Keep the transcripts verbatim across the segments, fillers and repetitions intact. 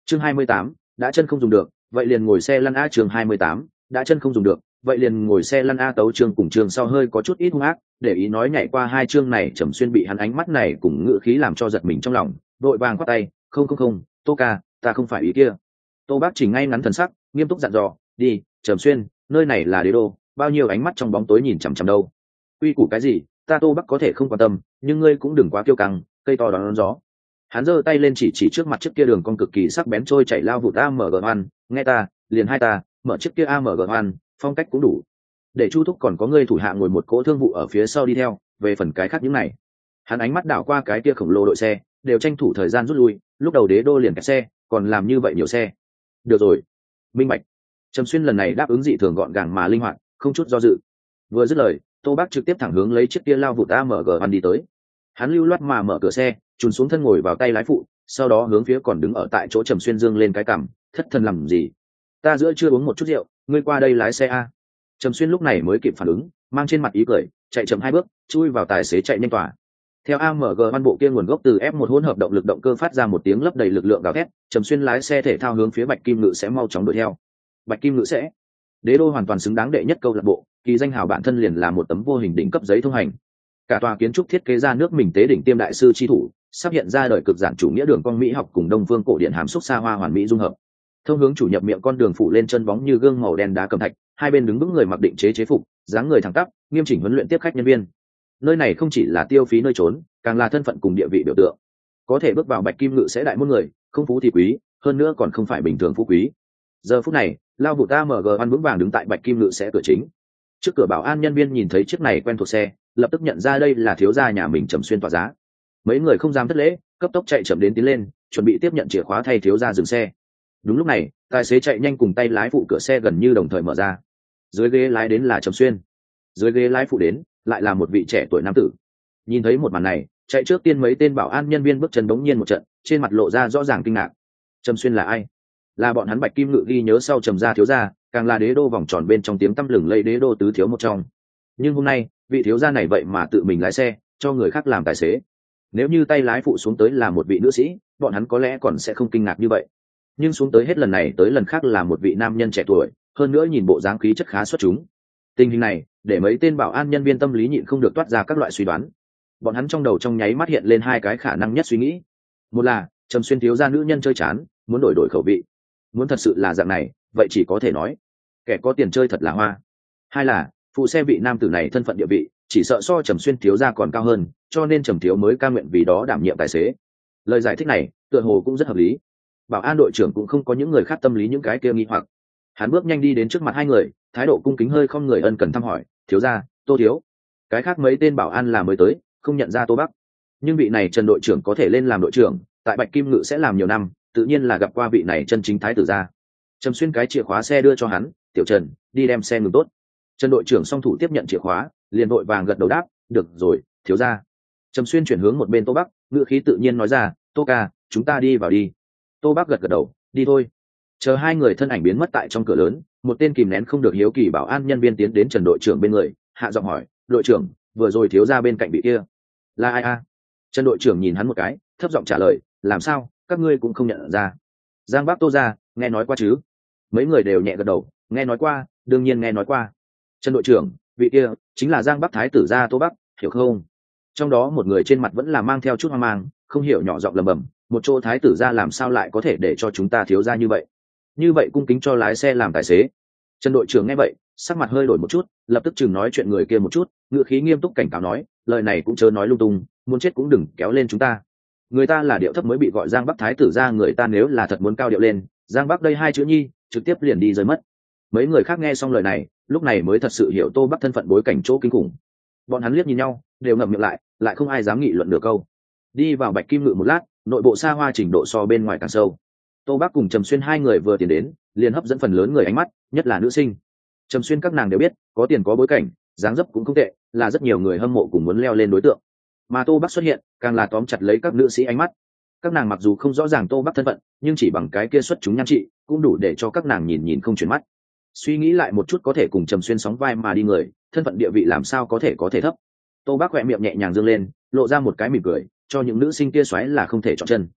chương hai mươi tám, đã chân không dùng được vậy liền ngồi xe lăn a. chương hai mươi tám, đã chân không dùng được vậy liền ngồi xe lăn a. Tấu chương cùng chương sau hơi có chút ít hung ác, để ý nói nhảy qua hai chương này Trầm Xuyên bị hắn ánh mắt này cùng ngữ khí làm cho giật mình trong lòng, vội vàng khoát tay, không không không, Tô ca, ta không phải ý kia. Tô Bác chỉnh ngay ngắn thần sắc, nghiêm túc dặn dò, đi, Trầm Xuyên, nơi này là đế đô, bao nhiêu ánh mắt trong bóng tối nhìn chằm chằm đâu. Quy củ cái gì, ta Tô Bác có thể không quan tâm, nhưng ngươi cũng đừng quá kiêu căng, cây to đón, đón gió. Hắn giơ tay lên chỉ chỉ trước mặt chiếc kia đường con cực kỳ sắc bén trôi chảy lao vụt a em giê oan, nghe ta, liền hai ta, mở chiếc kia a em giê oan, phong cách cũng đủ. Để Chu Thúc còn có ngươi thủ hạ ngồi một cỗ thương vụ ở phía sau đi theo, về phần cái khác những này. Hắn ánh mắt đảo qua cái kia khổng lồ đội xe, đều tranh thủ thời gian rút lui, lúc đầu đế đô liền kẹt xe, còn làm như vậy nhiều xe. Được rồi, minh bạch. Trầm Xuyên lần này đáp ứng dị thường gọn gàng mà linh hoạt, không chút do dự. Vừa dứt lời, Tô Bác trực tiếp thẳng hướng lấy chiếc kia lao vụt a em giê oan đi tới. Hắn lưu loát mà mở cửa xe, trùn xuống thân ngồi vào tay lái phụ, sau đó hướng phía còn đứng ở tại chỗ Trầm Xuyên dương lên cái cằm, thất thần làm gì? Ta giữa chưa uống một chút rượu, ngươi qua đây lái xe a. Trầm Xuyên lúc này mới kịp phản ứng, mang trên mặt ý cười, chạy chậm hai bước, chui vào tài xế chạy nhanh tỏa. Theo a em giê oan bộ kia nguồn gốc từ ép một hỗn hợp động lực động cơ phát ra một tiếng lấp đầy lực lượng gào thét, Trầm Xuyên lái xe thể thao hướng phía Bạch Kim Ngự sẽ mau chóng đuổi theo. Bạch Kim Ngự sẽ, đế đô hoàn toàn xứng đáng đệ nhất câu lạc bộ, kỳ danh hào bản thân liền là một tấm vô hình đỉnh cấp giấy thông hành. Cả tòa kiến trúc thiết kế ra nước mình tế đỉnh tiêm đại sư chi thủ, sắp hiện ra đời cực giản chủ nghĩa đường cong mỹ học cùng đông phương cổ điển hàm xúc xa hoa hoàn mỹ dung hợp. Thông hướng chủ nhập miệng con đường phủ lên chân bóng như gương màu đen đá cẩm thạch, hai bên đứng vững người mặc định chế chế phục, dáng người thẳng tắp, nghiêm chỉnh huấn luyện tiếp khách nhân viên. Nơi này không chỉ là tiêu phí nơi trốn, càng là thân phận cùng địa vị biểu tượng. Có thể bước vào Bạch Kim Ngự sẽ đại môn người, không phú thì quý, hơn nữa còn không phải bình thường phú quý. Giờ phút này, lao vụt a em giê oan vững vàng đứng tại Bạch Kim Ngự sẽ cửa chính. Trước cửa bảo an nhân viên nhìn thấy chiếc này quen thuộc xe, lập tức nhận ra đây là thiếu gia nhà mình Trầm Xuyên tỏa giá. Mấy người không dám thất lễ, cấp tốc chạy chậm đến tiến lên, chuẩn bị tiếp nhận chìa khóa thay thiếu gia dừng xe. Đúng lúc này, tài xế chạy nhanh cùng tay lái phụ cửa xe gần như đồng thời mở ra. Dưới ghế lái đến là Trầm Xuyên, dưới ghế lái phụ đến lại là một vị trẻ tuổi nam tử. Nhìn thấy một màn này, chạy trước tiên mấy tên bảo an nhân viên bước chân đống nhiên một trận, trên mặt lộ ra rõ ràng kinh ngạc. Trầm Xuyên là ai? Là bọn hắn Bạch Kim Ngự ghi nhớ sau Trầm gia thiếu gia, càng là đế đô vòng tròn bên trong tiếng tăm lừng lẫy đế đô tứ thiếu một trong. Nhưng hôm nay, vị thiếu gia này vậy mà tự mình lái xe, cho người khác làm tài xế. Nếu như tay lái phụ xuống tới là một vị nữ sĩ, bọn hắn có lẽ còn sẽ không kinh ngạc như vậy. Nhưng xuống tới hết lần này tới lần khác là một vị nam nhân trẻ tuổi, hơn nữa nhìn bộ dáng khí chất khá xuất chúng. Tình hình này, để mấy tên bảo an nhân viên tâm lý nhịn không được toát ra các loại suy đoán. Bọn hắn trong đầu trong nháy mắt hiện lên hai cái khả năng nhất suy nghĩ. Một là, Trầm Xuyên thiếu gia nữ nhân chơi chán, muốn đổi đổi khẩu vị. Muốn thật sự là dạng này, vậy chỉ có thể nói, kẻ có tiền chơi thật là hoa. Hai là, phụ xe vị nam tử này thân phận địa vị, chỉ sợ so Trầm Xuyên thiếu gia còn cao hơn, cho nên Trầm thiếu mới ca nguyện vì đó đảm nhiệm tài xế. Lời giải thích này, tựa hồ cũng rất hợp lý. Bảo an đội trưởng cũng không có những người khác tâm lý những cái kia nghi hoặc. Hắn bước nhanh đi đến trước mặt hai người, thái độ cung kính hơi không người ân cần thăm hỏi, thiếu gia, Tô thiếu. Cái khác mấy tên bảo an là mới tới, không nhận ra Tô Bắc. Nhưng vị này Trần đội trưởng có thể lên làm đội trưởng, tại Bạch Kim Ngự sẽ làm nhiều năm, tự nhiên là gặp qua vị này chân chính thái tử gia. Trầm Xuyên cái chìa khóa xe đưa cho hắn, tiểu Trần, đi đem xe ngừng tốt. Trần đội trưởng song thủ tiếp nhận chìa khóa, liền vội vàng gật đầu đáp, được rồi, thiếu gia. Trầm Xuyên chuyển hướng một bên Tô Bắc, ngữ khí tự nhiên nói ra, Tô ca, chúng ta đi vào đi. Tô Bắc gật gật đầu, đi thôi. Chờ hai người thân ảnh biến mất tại trong cửa lớn, một tên kìm nén không được hiếu kỳ bảo an nhân viên tiến đến Trần đội trưởng bên người, hạ giọng hỏi, đội trưởng, vừa rồi thiếu gia bên cạnh vị kia là ai a? Trần đội trưởng nhìn hắn một cái, thấp giọng trả lời, làm sao, các ngươi cũng không nhận ra? Giang Bắc Tô gia, nghe nói qua chứ? Mấy người đều nhẹ gật đầu, nghe nói qua, đương nhiên nghe nói qua. Trần đội trưởng, vị kia chính là Giang Bắc thái tử gia Tô Bắc, hiểu không? Trong đó một người trên mặt vẫn là mang theo chút hoang mang, không hiểu nhỏ giọng lẩm bẩm, một chỗ thái tử gia làm sao lại có thể để cho chúng ta thiếu gia như vậy? Như vậy cung kính cho lái xe làm tài xế. Trần đội trưởng nghe vậy, sắc mặt hơi đổi một chút, lập tức chừng nói chuyện người kia một chút, ngựa khí nghiêm túc cảnh cáo nói, lời này cũng chớ nói lung tung, muốn chết cũng đừng kéo lên chúng ta. Người ta là điệu thấp mới bị gọi Giang Bắc thái tử gia, người ta nếu là thật muốn cao điệu lên, Giang Bắc đây hai chữ nhi, trực tiếp liền đi rơi mất. Mấy người khác nghe xong lời này, lúc này mới thật sự hiểu Tô Bắc thân phận bối cảnh chỗ kinh khủng. Bọn hắn liếc nhìn nhau, đều ngậm miệng lại, lại không ai dám nghị luận nửa câu. Đi vào Bạch Kim Ngự một lát, nội bộ xa hoa trình độ so bên ngoài càng sâu. Tô Bắc cùng Trầm Xuyên hai người vừa tiến đến, liền hấp dẫn phần lớn người ánh mắt, nhất là nữ sinh. Trầm Xuyên các nàng đều biết, có tiền có bối cảnh, dáng dấp cũng không tệ, là rất nhiều người hâm mộ cùng muốn leo lên đối tượng. Mà Tô Bắc xuất hiện, càng là tóm chặt lấy các nữ sĩ ánh mắt. Các nàng mặc dù không rõ ràng Tô Bắc thân phận, nhưng chỉ bằng cái kia xuất chúng nhan trị, cũng đủ để cho các nàng nhìn nhìn không chuyển mắt. Suy nghĩ lại một chút, có thể cùng Trầm Xuyên sóng vai mà đi người, thân phận địa vị làm sao có thể có thể thấp. Tô Bắc khẽ miệng nhẹ nhàng dương lên, lộ ra một cái mỉm cười, cho những nữ sinh kia xoáy là không thể chọn chân.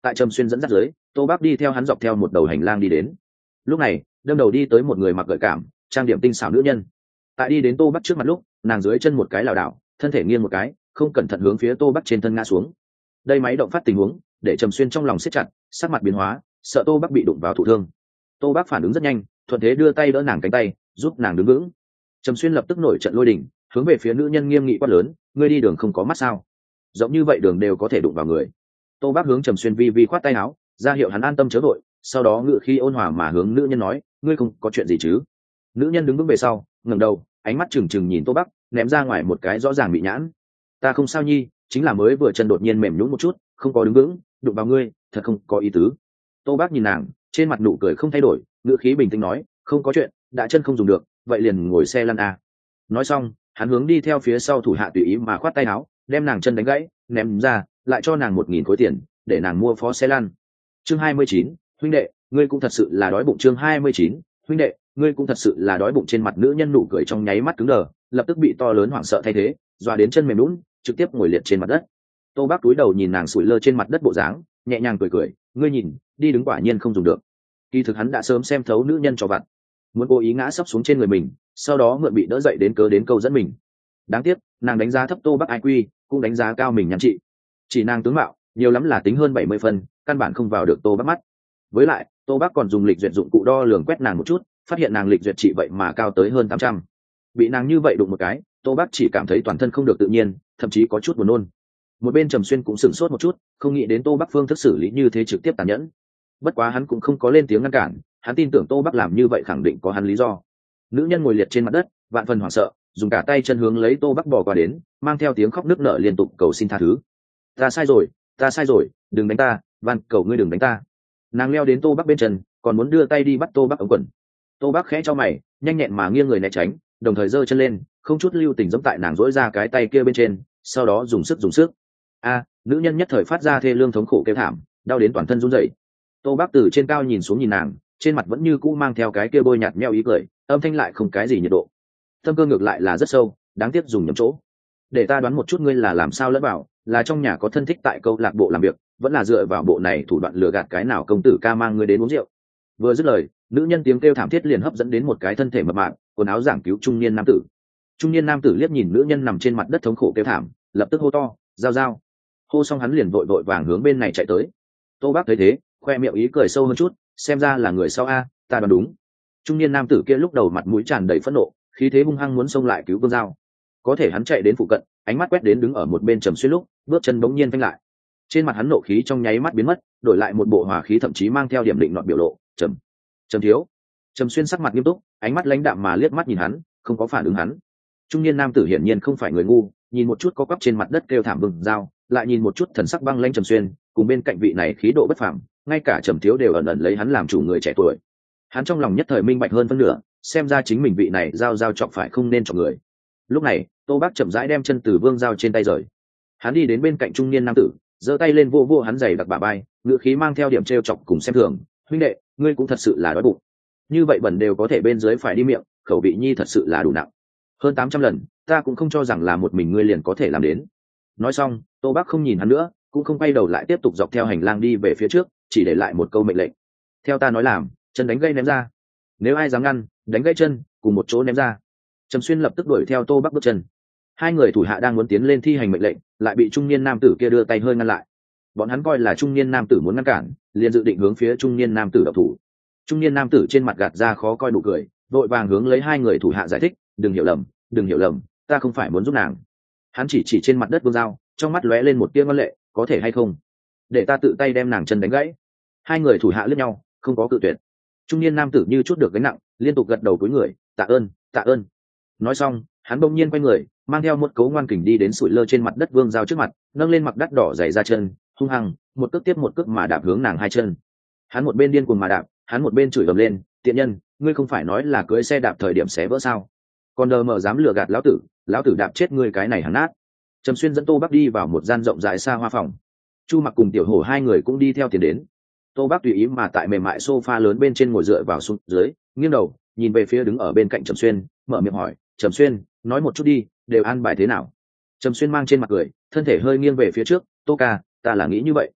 tại Trầm Xuyên dẫn dắt dưới, Tô Bác đi theo hắn dọc theo một đầu hành lang đi đến. Lúc này đâm đầu đi tới một người mặc gợi cảm trang điểm tinh xảo nữ nhân. Tại đi đến Tô Bác trước mặt lúc, nàng dưới chân một cái lảo đảo, thân thể nghiêng một cái, không cẩn thận hướng phía Tô Bác trên thân ngã xuống. Đây máy động phát tình huống để Trầm Xuyên trong lòng siết chặt, sắc mặt biến hóa, sợ Tô Bác bị đụng vào thụ thương. Tô Bác phản ứng rất nhanh, thuận thế đưa tay đỡ nàng cánh tay, giúp nàng đứng vững. Trầm Xuyên lập tức nổi trận lôi đình, hướng về phía nữ nhân nghiêm nghị quát lớn, ngươi đi đường không có mắt sao? Giống như vậy đường đều có thể đụng vào người. Tô Bác hướng Trầm Xuyên vi vi khoát tay áo, ra hiệu hắn an tâm chớ vội, sau đó ngự khi ôn hòa mà hướng nữ nhân nói, ngươi không có chuyện gì chứ? Nữ nhân đứng vững về sau, ngẩng đầu, ánh mắt trừng trừng nhìn Tô Bác, ném ra ngoài một cái rõ ràng bị nhãn. Ta không sao nhi, chính là mới vừa chân đột nhiên mềm nhũn một chút, không có đứng vững, đụng vào ngươi, thật không có ý tứ. Tô Bác nhìn nàng, trên mặt nụ cười không thay đổi, ngữ khí bình tĩnh nói, không có chuyện, đã chân không dùng được, vậy liền ngồi xe lăn à. Nói xong, hắn hướng đi theo phía sau thủ hạ tùy ý mà khoát tay áo, đem nàng chân đánh gãy, ném ra, lại cho nàng một nghìn khối tiền, để nàng mua phó xe lăn. Chương hai mươi chín, huynh đệ, ngươi cũng thật sự là đói bụng. Chương hai mươi chín, huynh đệ, ngươi cũng thật sự là đói bụng. Trên mặt nữ nhân nụ cười trong nháy mắt cứng đờ, lập tức bị to lớn hoảng sợ thay thế, dọa đến chân mềm nhũn, trực tiếp ngồi liệt trên mặt đất. Tô Bác túi đầu nhìn nàng sủi lơ trên mặt đất bộ dáng, nhẹ nhàng cười cười, ngươi nhìn, đi đứng quả nhiên không dùng được. Kỳ thực hắn đã sớm xem thấu nữ nhân cho vặt, muốn cố ý ngã sấp xuống trên người mình, sau đó mượn bị đỡ dậy đến cớ đến câu dẫn mình. Đáng tiếc, nàng đánh giá thấp Tô Bác i kiu, cũng đánh giá cao mình nhan trị. Chỉ nàng tướng mạo, nhiều lắm là tính hơn bảy mươi phân, căn bản không vào được Tô Bác mắt. Với lại, Tô Bác còn dùng lịch duyệt dụng cụ đo lường quét nàng một chút, phát hiện nàng lịch duyệt trị vậy mà cao tới hơn tám trăm. Bị nàng như vậy đụng một cái, Tô Bác chỉ cảm thấy toàn thân không được tự nhiên, thậm chí có chút buồn nôn. Một bên Trầm Xuyên cũng sửng sốt một chút, không nghĩ đến Tô Bác phương thức xử lý như thế trực tiếp tàn nhẫn. Bất quá hắn cũng không có lên tiếng ngăn cản, hắn tin tưởng Tô Bác làm như vậy khẳng định có hắn lý do. Nữ nhân ngồi liệt trên mặt đất, vạn phần hoảng sợ, dùng cả tay chân hướng lấy Tô Bác bò qua đến, mang theo tiếng khóc nức nở liên tục cầu xin tha thứ. Ta sai rồi, ta sai rồi, đừng đánh ta, van cầu ngươi đừng đánh ta. Nàng leo đến Tô Bác bên chân, còn muốn đưa tay đi bắt Tô Bác ống quần. Tô Bác khẽ cho mày, nhanh nhẹn mà nghiêng người né tránh, đồng thời giơ chân lên, không chút lưu tình giẫm tại nàng duỗi ra cái tay kia bên trên, sau đó dùng sức dùng sức. A, nữ nhân nhất thời phát ra thê lương thống khổ kêu thảm, đau đến toàn thân run rẩy. Tô Bác từ trên cao nhìn xuống nhìn nàng, trên mặt vẫn như cũ mang theo cái kia bôi nhạt meo ý cười, âm thanh lại không cái gì nhiệt độ. Tâm cơ ngược lại là rất sâu, đáng tiếc dùng nhầm chỗ. Để ta đoán một chút ngươi là làm sao lẫn vào, là trong nhà có thân thích tại câu lạc bộ làm việc, vẫn là dựa vào bộ này thủ đoạn lừa gạt cái nào công tử ca mang ngươi đến uống rượu. Vừa dứt lời, nữ nhân tiếng kêu thảm thiết liền hấp dẫn đến một cái thân thể mập mạp, quần áo giảng cứu trung niên nam tử. Trung niên nam tử liếc nhìn nữ nhân nằm trên mặt đất thống khổ kêu thảm, lập tức hô to, giao giao. Hô xong hắn liền vội vội vàng hướng bên này chạy tới. Tô Bác thấy thế, khoe miệng ý cười sâu hơn chút, xem ra là người sau a, ta đoán đúng. Trung niên nam tử kia lúc đầu mặt mũi tràn đầy phẫn nộ, khí thế hung hăng muốn xông lại cứu Vương Giao. Có thể hắn chạy đến phụ cận, ánh mắt quét đến đứng ở một bên Trầm Xuyên lúc, bước chân bỗng nhiên phanh lại. Trên mặt hắn nộ khí trong nháy mắt biến mất, đổi lại một bộ hòa khí thậm chí mang theo điểm định nọt biểu lộ, "Trầm, Trầm thiếu." Trầm Xuyên sắc mặt nghiêm túc, ánh mắt lãnh đạm mà liếc mắt nhìn hắn, không có phản ứng hắn. Trung niên nam tử hiển nhiên không phải người ngu, nhìn một chút có quắp trên mặt đất kêu thảm Vương Giao, lại nhìn một chút thần sắc băng lãnh Trầm Xuyên, cùng bên cạnh vị này khí độ bất phàm, ngay cả Trầm thiếu đều ẩn ẩn lấy hắn làm chủ người trẻ tuổi. Hắn trong lòng nhất thời minh bạch hơn phân nửa, xem ra chính mình vị này giao giao chọc phải không nên chọc người. Lúc này, Tô Bác chậm rãi đem chân từ Vương Giao trên tay rời. Hắn đi đến bên cạnh trung niên nam tử, giơ tay lên vô vô hắn giày đặc bả vai, ngữ khí mang theo điểm trêu chọc cùng xem thường, huynh đệ, ngươi cũng thật sự là đói bụng. Như vậy bẩn đều có thể bên dưới phải đi miệng, khẩu vị nhi thật sự là đủ nặng. Hơn tám trăm lần, ta cũng không cho rằng là một mình ngươi liền có thể làm đến. Nói xong, Tô Bác không nhìn hắn nữa, cũng không quay đầu lại tiếp tục dọc theo hành lang đi về phía trước, chỉ để lại một câu mệnh lệnh. Theo ta nói làm, chân đánh gãy ném ra. Nếu ai dám ngăn, đánh gãy chân, cùng một chỗ ném ra. Trầm Xuyên lập tức đuổi theo Tô Bác bước chân. Hai người thủ hạ đang muốn tiến lên thi hành mệnh lệnh, lại bị trung niên nam tử kia đưa tay hơi ngăn lại. Bọn hắn coi là trung niên nam tử muốn ngăn cản, liền dự định hướng phía trung niên nam tử độc thủ. Trung niên nam tử trên mặt gạt ra khó coi nụ cười, vội vàng hướng lấy hai người thủ hạ giải thích, đừng hiểu lầm, đừng hiểu lầm, ta không phải muốn giúp nàng. Hắn chỉ chỉ trên mặt đất Vương Giao, trong mắt lóe lên một tia ngoan lệ, có thể hay không, để ta tự tay đem nàng chân đánh gãy. Hai người thủ hạ liếc nhau, không có cự tuyệt. Trung niên nam tử như chút được gánh nặng, liên tục gật đầu cúi người, tạ ơn, tạ ơn. Nói xong, hắn bỗng nhiên quay người, mang theo một cấu ngoan kình đi đến sủi lơ trên mặt đất Vương Giao trước mặt, nâng lên mặc đắt đỏ dày ra chân, hung hăng, một cước tiếp một cước mà đạp hướng nàng hai chân. Hắn một bên điên cuồng mà đạp, hắn một bên chửi ầm lên, tiện nhân, ngươi không phải nói là cưỡi xe đạp thời điểm xé vỡ sao? Còn đờ mờ dám lừa gạt lão tử, lão tử đạp chết ngươi cái này hắn nát. Trầm Xuyên dẫn Tô Bác đi vào một gian rộng rãi xa hoa phòng. Chu Mặc cùng Tiểu Hổ hai người cũng đi theo tiền đến. Tô Bác tùy ý mà tại mềm mại sofa lớn bên trên ngồi dựa vào xuống dưới, nghiêng đầu, nhìn về phía đứng ở bên cạnh Trầm Xuyên, mở miệng hỏi, "Trầm Xuyên, nói một chút đi, đều an bài thế nào?" Trầm Xuyên mang trên mặt cười, thân thể hơi nghiêng về phía trước, "Tô ca, ta là nghĩ như vậy.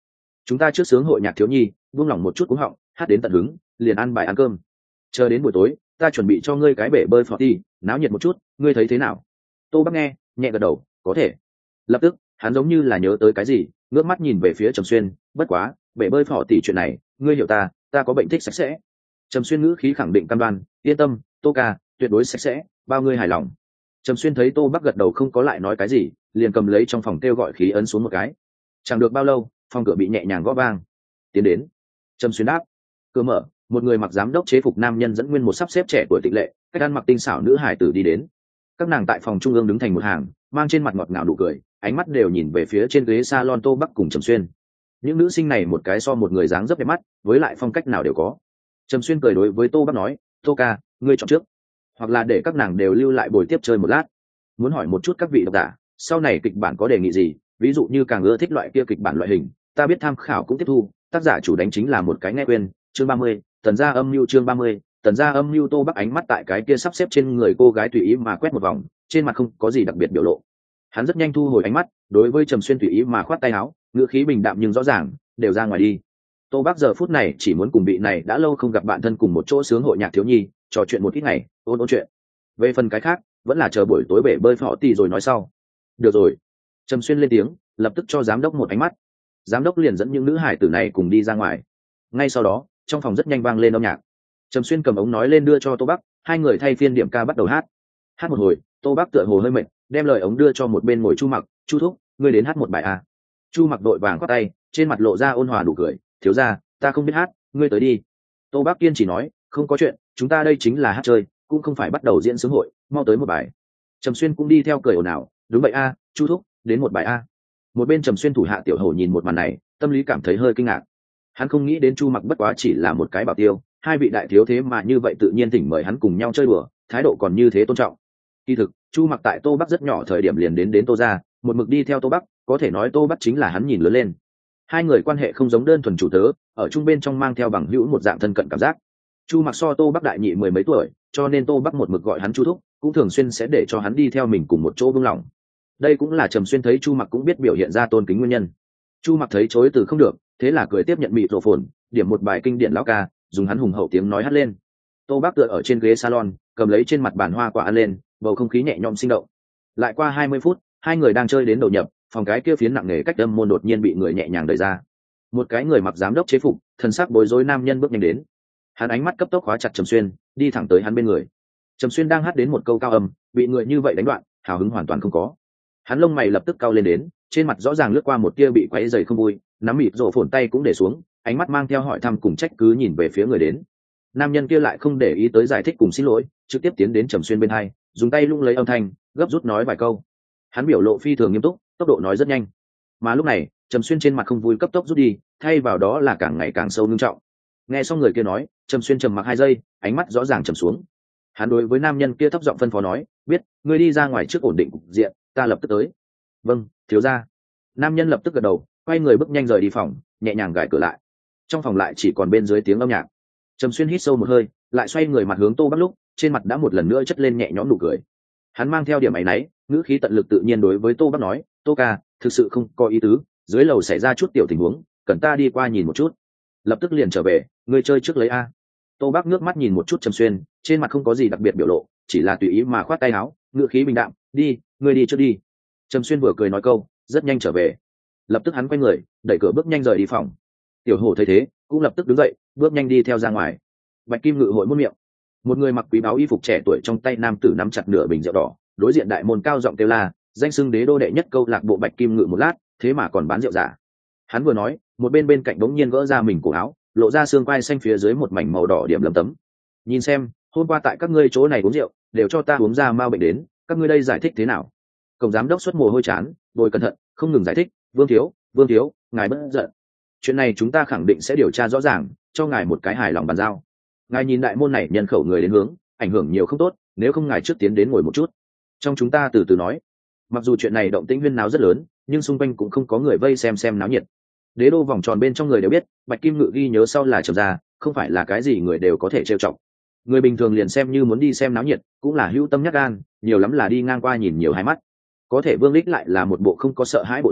chúng ta trước sướng hội nhạc thiếu nhi, buông lỏng một chút cúng họng, hát đến tận hứng, liền ăn bài ăn cơm. Chờ đến buổi tối ta chuẩn bị cho ngươi cái bể bơi phò đi, náo nhiệt một chút, ngươi thấy thế nào? Tô Bắc nghe nhẹ gật đầu, có thể. Lập tức hắn giống như là nhớ tới cái gì, ngước mắt nhìn về phía Trầm Xuyên, bất quá bể bơi phò tỷ chuyện này ngươi hiểu ta, ta có bệnh thích sạch sẽ. Trầm Xuyên ngữ khí khẳng định cam đoan, yên tâm Tô ca, tuyệt đối sạch sẽ, bao ngươi hài lòng. Trầm Xuyên thấy Tô Bắc gật đầu không có lại nói cái gì, liền cầm lấy trong phòng kêu gọi khí ấn xuống một cái. Chẳng được bao lâu phòng cửa bị nhẹ nhàng gõ vang. Tiến đến. Trầm Xuyên đáp. Cửa mở, một người mặc giám đốc chế phục nam nhân dẫn nguyên một sắp xếp trẻ tuổi tịch lệ, cách ăn mặc tinh xảo nữ hải tử đi đến. Các nàng tại phòng trung ương đứng thành một hàng, mang trên mặt ngọt ngào nụ cười, ánh mắt đều nhìn về phía trên ghế salon Tô Bắc cùng Trầm Xuyên. Những nữ sinh này một cái so một người dáng dấp đẹp mắt, với lại phong cách nào đều có. Trầm Xuyên cười đối với Tô Bắc nói, Tô ca, ngươi chọn trước, hoặc là để các nàng đều lưu lại bồi tiếp chơi một lát. Muốn hỏi một chút các vị độc giả, sau này kịch bản có đề nghị gì, ví dụ như càng ưa thích loại kia kịch bản loại hình, ta biết tham khảo cũng tiếp thu. Tác giả chủ đánh chính là một cái nghe quên. Chương ba mươi, tần gia âm mưu. Chương ba mươi, tần gia âm mưu. Tô Bắc ánh mắt tại cái kia sắp xếp trên người cô gái tùy ý mà quét một vòng, trên mặt không có gì đặc biệt biểu lộ. Hắn rất nhanh thu hồi ánh mắt, đối với Trầm Xuyên tùy ý mà khoát tay áo, ngữ khí bình đạm nhưng rõ ràng, đều ra ngoài đi. Tô Bắc giờ phút này chỉ muốn cùng vị này đã lâu không gặp bạn thân cùng một chỗ sướng hội nhạc thiếu nhi, trò chuyện một ít ngày, ôn ôn chuyện. Về phần cái khác, vẫn là chờ buổi tối bể bơi phò tỷ rồi nói sau. Được rồi. Trầm Xuyên lên tiếng, lập tức cho giám đốc một ánh mắt. Giám đốc liền dẫn những nữ hải tử này cùng đi ra ngoài. Ngay sau đó trong phòng rất nhanh vang lên âm nhạc. Trầm Xuyên cầm ống nói lên đưa cho Tô Bắc, hai người thay phiên điểm ca bắt đầu hát. Hát một hồi, Tô Bắc tựa hồ hơi mệt, đem lời ống đưa cho một bên ngồi Chu Mặc, Chu thúc, ngươi đến hát một bài à? Chu Mặc đội vàng khoát tay, trên mặt lộ ra ôn hòa nụ cười, thiếu gia, ta không biết hát, ngươi tới đi. Tô Bắc kiên chỉ nói, không có chuyện, chúng ta đây chính là hát chơi, cũng không phải bắt đầu diễn sướng hội, mau tới một bài. Trầm Xuyên cũng đi theo cười ồn ào, đúng vậy a, à, Chu thúc, đến một bài a. À. Một bên Trầm Xuyên thủ hạ Tiểu Hổ nhìn một màn này, tâm lý cảm thấy hơi kinh ngạc. Hắn không nghĩ đến Chu Mặc bất quá chỉ là một cái bảo tiêu, hai vị đại thiếu thế mà như vậy tự nhiên thỉnh mời hắn cùng nhau chơi đùa, thái độ còn như thế tôn trọng. Kỳ thực, Chu Mặc tại Tô Bắc rất nhỏ thời điểm liền đến đến Tô gia, một mực đi theo Tô Bắc, có thể nói Tô Bắc chính là hắn nhìn lớn lên. Hai người quan hệ không giống đơn thuần chủ tớ, ở chung bên trong mang theo bằng hữu một dạng thân cận cảm giác. Chu Mặc so Tô Bắc đại nhị mười mấy tuổi, cho nên Tô Bắc một mực gọi hắn Chu thúc, cũng thường xuyên sẽ để cho hắn đi theo mình cùng một chỗ buông lỏng. Đây cũng là Trầm Xuyên thấy Chu Mặc cũng biết biểu hiện ra tôn kính nguyên nhân. Chu Mặc thấy chối từ không được, thế là cười tiếp nhận mịt rộ phồn, điểm một bài kinh điển lão ca, dùng hắn hùng hậu tiếng nói hát lên. Tô Bắc tựa ở trên ghế salon, cầm lấy trên mặt bàn hoa quả ăn lên, bầu không khí nhẹ nhõm sinh động. Lại qua hai mươi phút, hai người đang chơi đến đầu nhập, phòng cái kia phiến nặng nề cách âm môn đột nhiên bị người nhẹ nhàng đẩy ra. Một cái người mặc giám đốc chế phục, thân sắc bối rối nam nhân bước nhanh đến. Hắn ánh mắt cấp tốc khóa chặt Trầm Xuyên, đi thẳng tới hắn bên người. Trầm Xuyên đang hát đến một câu cao âm, bị người như vậy đánh đoạn, hào hứng hoàn toàn không có. Hắn lông mày lập tức cau lên đến, trên mặt rõ ràng lướt qua một tia bị quấy rầy không vui, nắm mịt rộ phồn tay cũng để xuống, ánh mắt mang theo hỏi thăm cùng trách cứ nhìn về phía người đến. Nam nhân kia lại không để ý tới giải thích cùng xin lỗi, trực tiếp tiến đến Trầm Xuyên bên hai, dùng tay lung lấy âm thanh, gấp rút nói vài câu. Hắn biểu lộ phi thường nghiêm túc, tốc độ nói rất nhanh. Mà lúc này, Trầm Xuyên trên mặt không vui cấp tốc rút đi, thay vào đó là càng ngày càng sâu nghiêm trọng. Nghe xong người kia nói, Trầm Xuyên trầm mặc hai giây, ánh mắt rõ ràng trầm xuống. Hắn đối với nam nhân kia thấp giọng phân phó nói, biết, ngươi đi ra ngoài trước ổn định cục diện, ta lập tức tới. Vâng, thiếu gia. Nam nhân lập tức gật đầu, quay người bước nhanh rời đi phòng, nhẹ nhàng gài cửa lại. Trong phòng lại chỉ còn bên dưới tiếng âm nhạc. Trầm Xuyên hít sâu một hơi, lại xoay người mặt hướng Tô Bắc lúc, trên mặt đã một lần nữa chất lên nhẹ nhõm nụ cười. Hắn mang theo điểm áy náy, ngữ khí tận lực tự nhiên đối với Tô Bắc nói, Tô ca, thực sự không có ý tứ, dưới lầu xảy ra chút tiểu tình huống, cần ta đi qua nhìn một chút. Lập tức liền trở về, ngươi chơi trước lấy a. Tô Bắc ngước mắt nhìn một chút Trầm Xuyên, trên mặt không có gì đặc biệt biểu lộ, chỉ là tùy ý mà khoát tay áo, ngữ khí bình đạm, đi, ngươi đi trước đi. Trầm Xuyên vừa cười nói câu, rất nhanh trở về. Lập tức hắn quay người, đẩy cửa bước nhanh rời đi phòng. Tiểu Hổ thấy thế, cũng lập tức đứng dậy, bước nhanh đi theo ra ngoài. Bạch Kim Ngự hội muôn miệng. Một người mặc quý báu y phục trẻ tuổi trong tay nam tử nắm chặt nửa bình rượu đỏ, đối diện đại môn cao giọng kêu la, danh xưng đế đô đệ nhất câu lạc bộ Bạch Kim Ngự một lát, thế mà còn bán rượu giả. Hắn vừa nói, một bên bên cạnh đống nhiên gỡ ra mình cổ áo, lộ ra xương quai xanh phía dưới một mảnh màu đỏ điểm lấm tấm. Nhìn xem, hôm qua tại các ngươi chỗ này uống rượu, đều cho ta uống ra mau bệnh đến, các ngươi đây giải thích thế nào? Cổng giám đốc xuất mồ hôi chán, bồi cẩn thận, không ngừng giải thích, Vương thiếu, Vương thiếu, ngài bất giận. Chuyện này chúng ta khẳng định sẽ điều tra rõ ràng, cho ngài một cái hài lòng bàn giao. Ngài nhìn đại môn này nhân khẩu người đến hướng, ảnh hưởng nhiều không tốt, nếu không ngài trước tiến đến ngồi một chút. Trong chúng ta từ từ nói. Mặc dù chuyện này động tĩnh huyên náo rất lớn, nhưng xung quanh cũng không có người vây xem xem náo nhiệt. Đế đô vòng tròn bên trong người đều biết, Bạch Kim Ngự ghi nhớ sau là Trầm gia, không phải là cái gì người đều có thể trêu chọc. Người bình thường liền xem như muốn đi xem náo nhiệt, cũng là hữu tâm nhát gan, nhiều lắm là đi ngang qua nhìn nhiều hai mắt. Có thể Vương Lích lại là một bộ không có sợ hãi bộ dáng,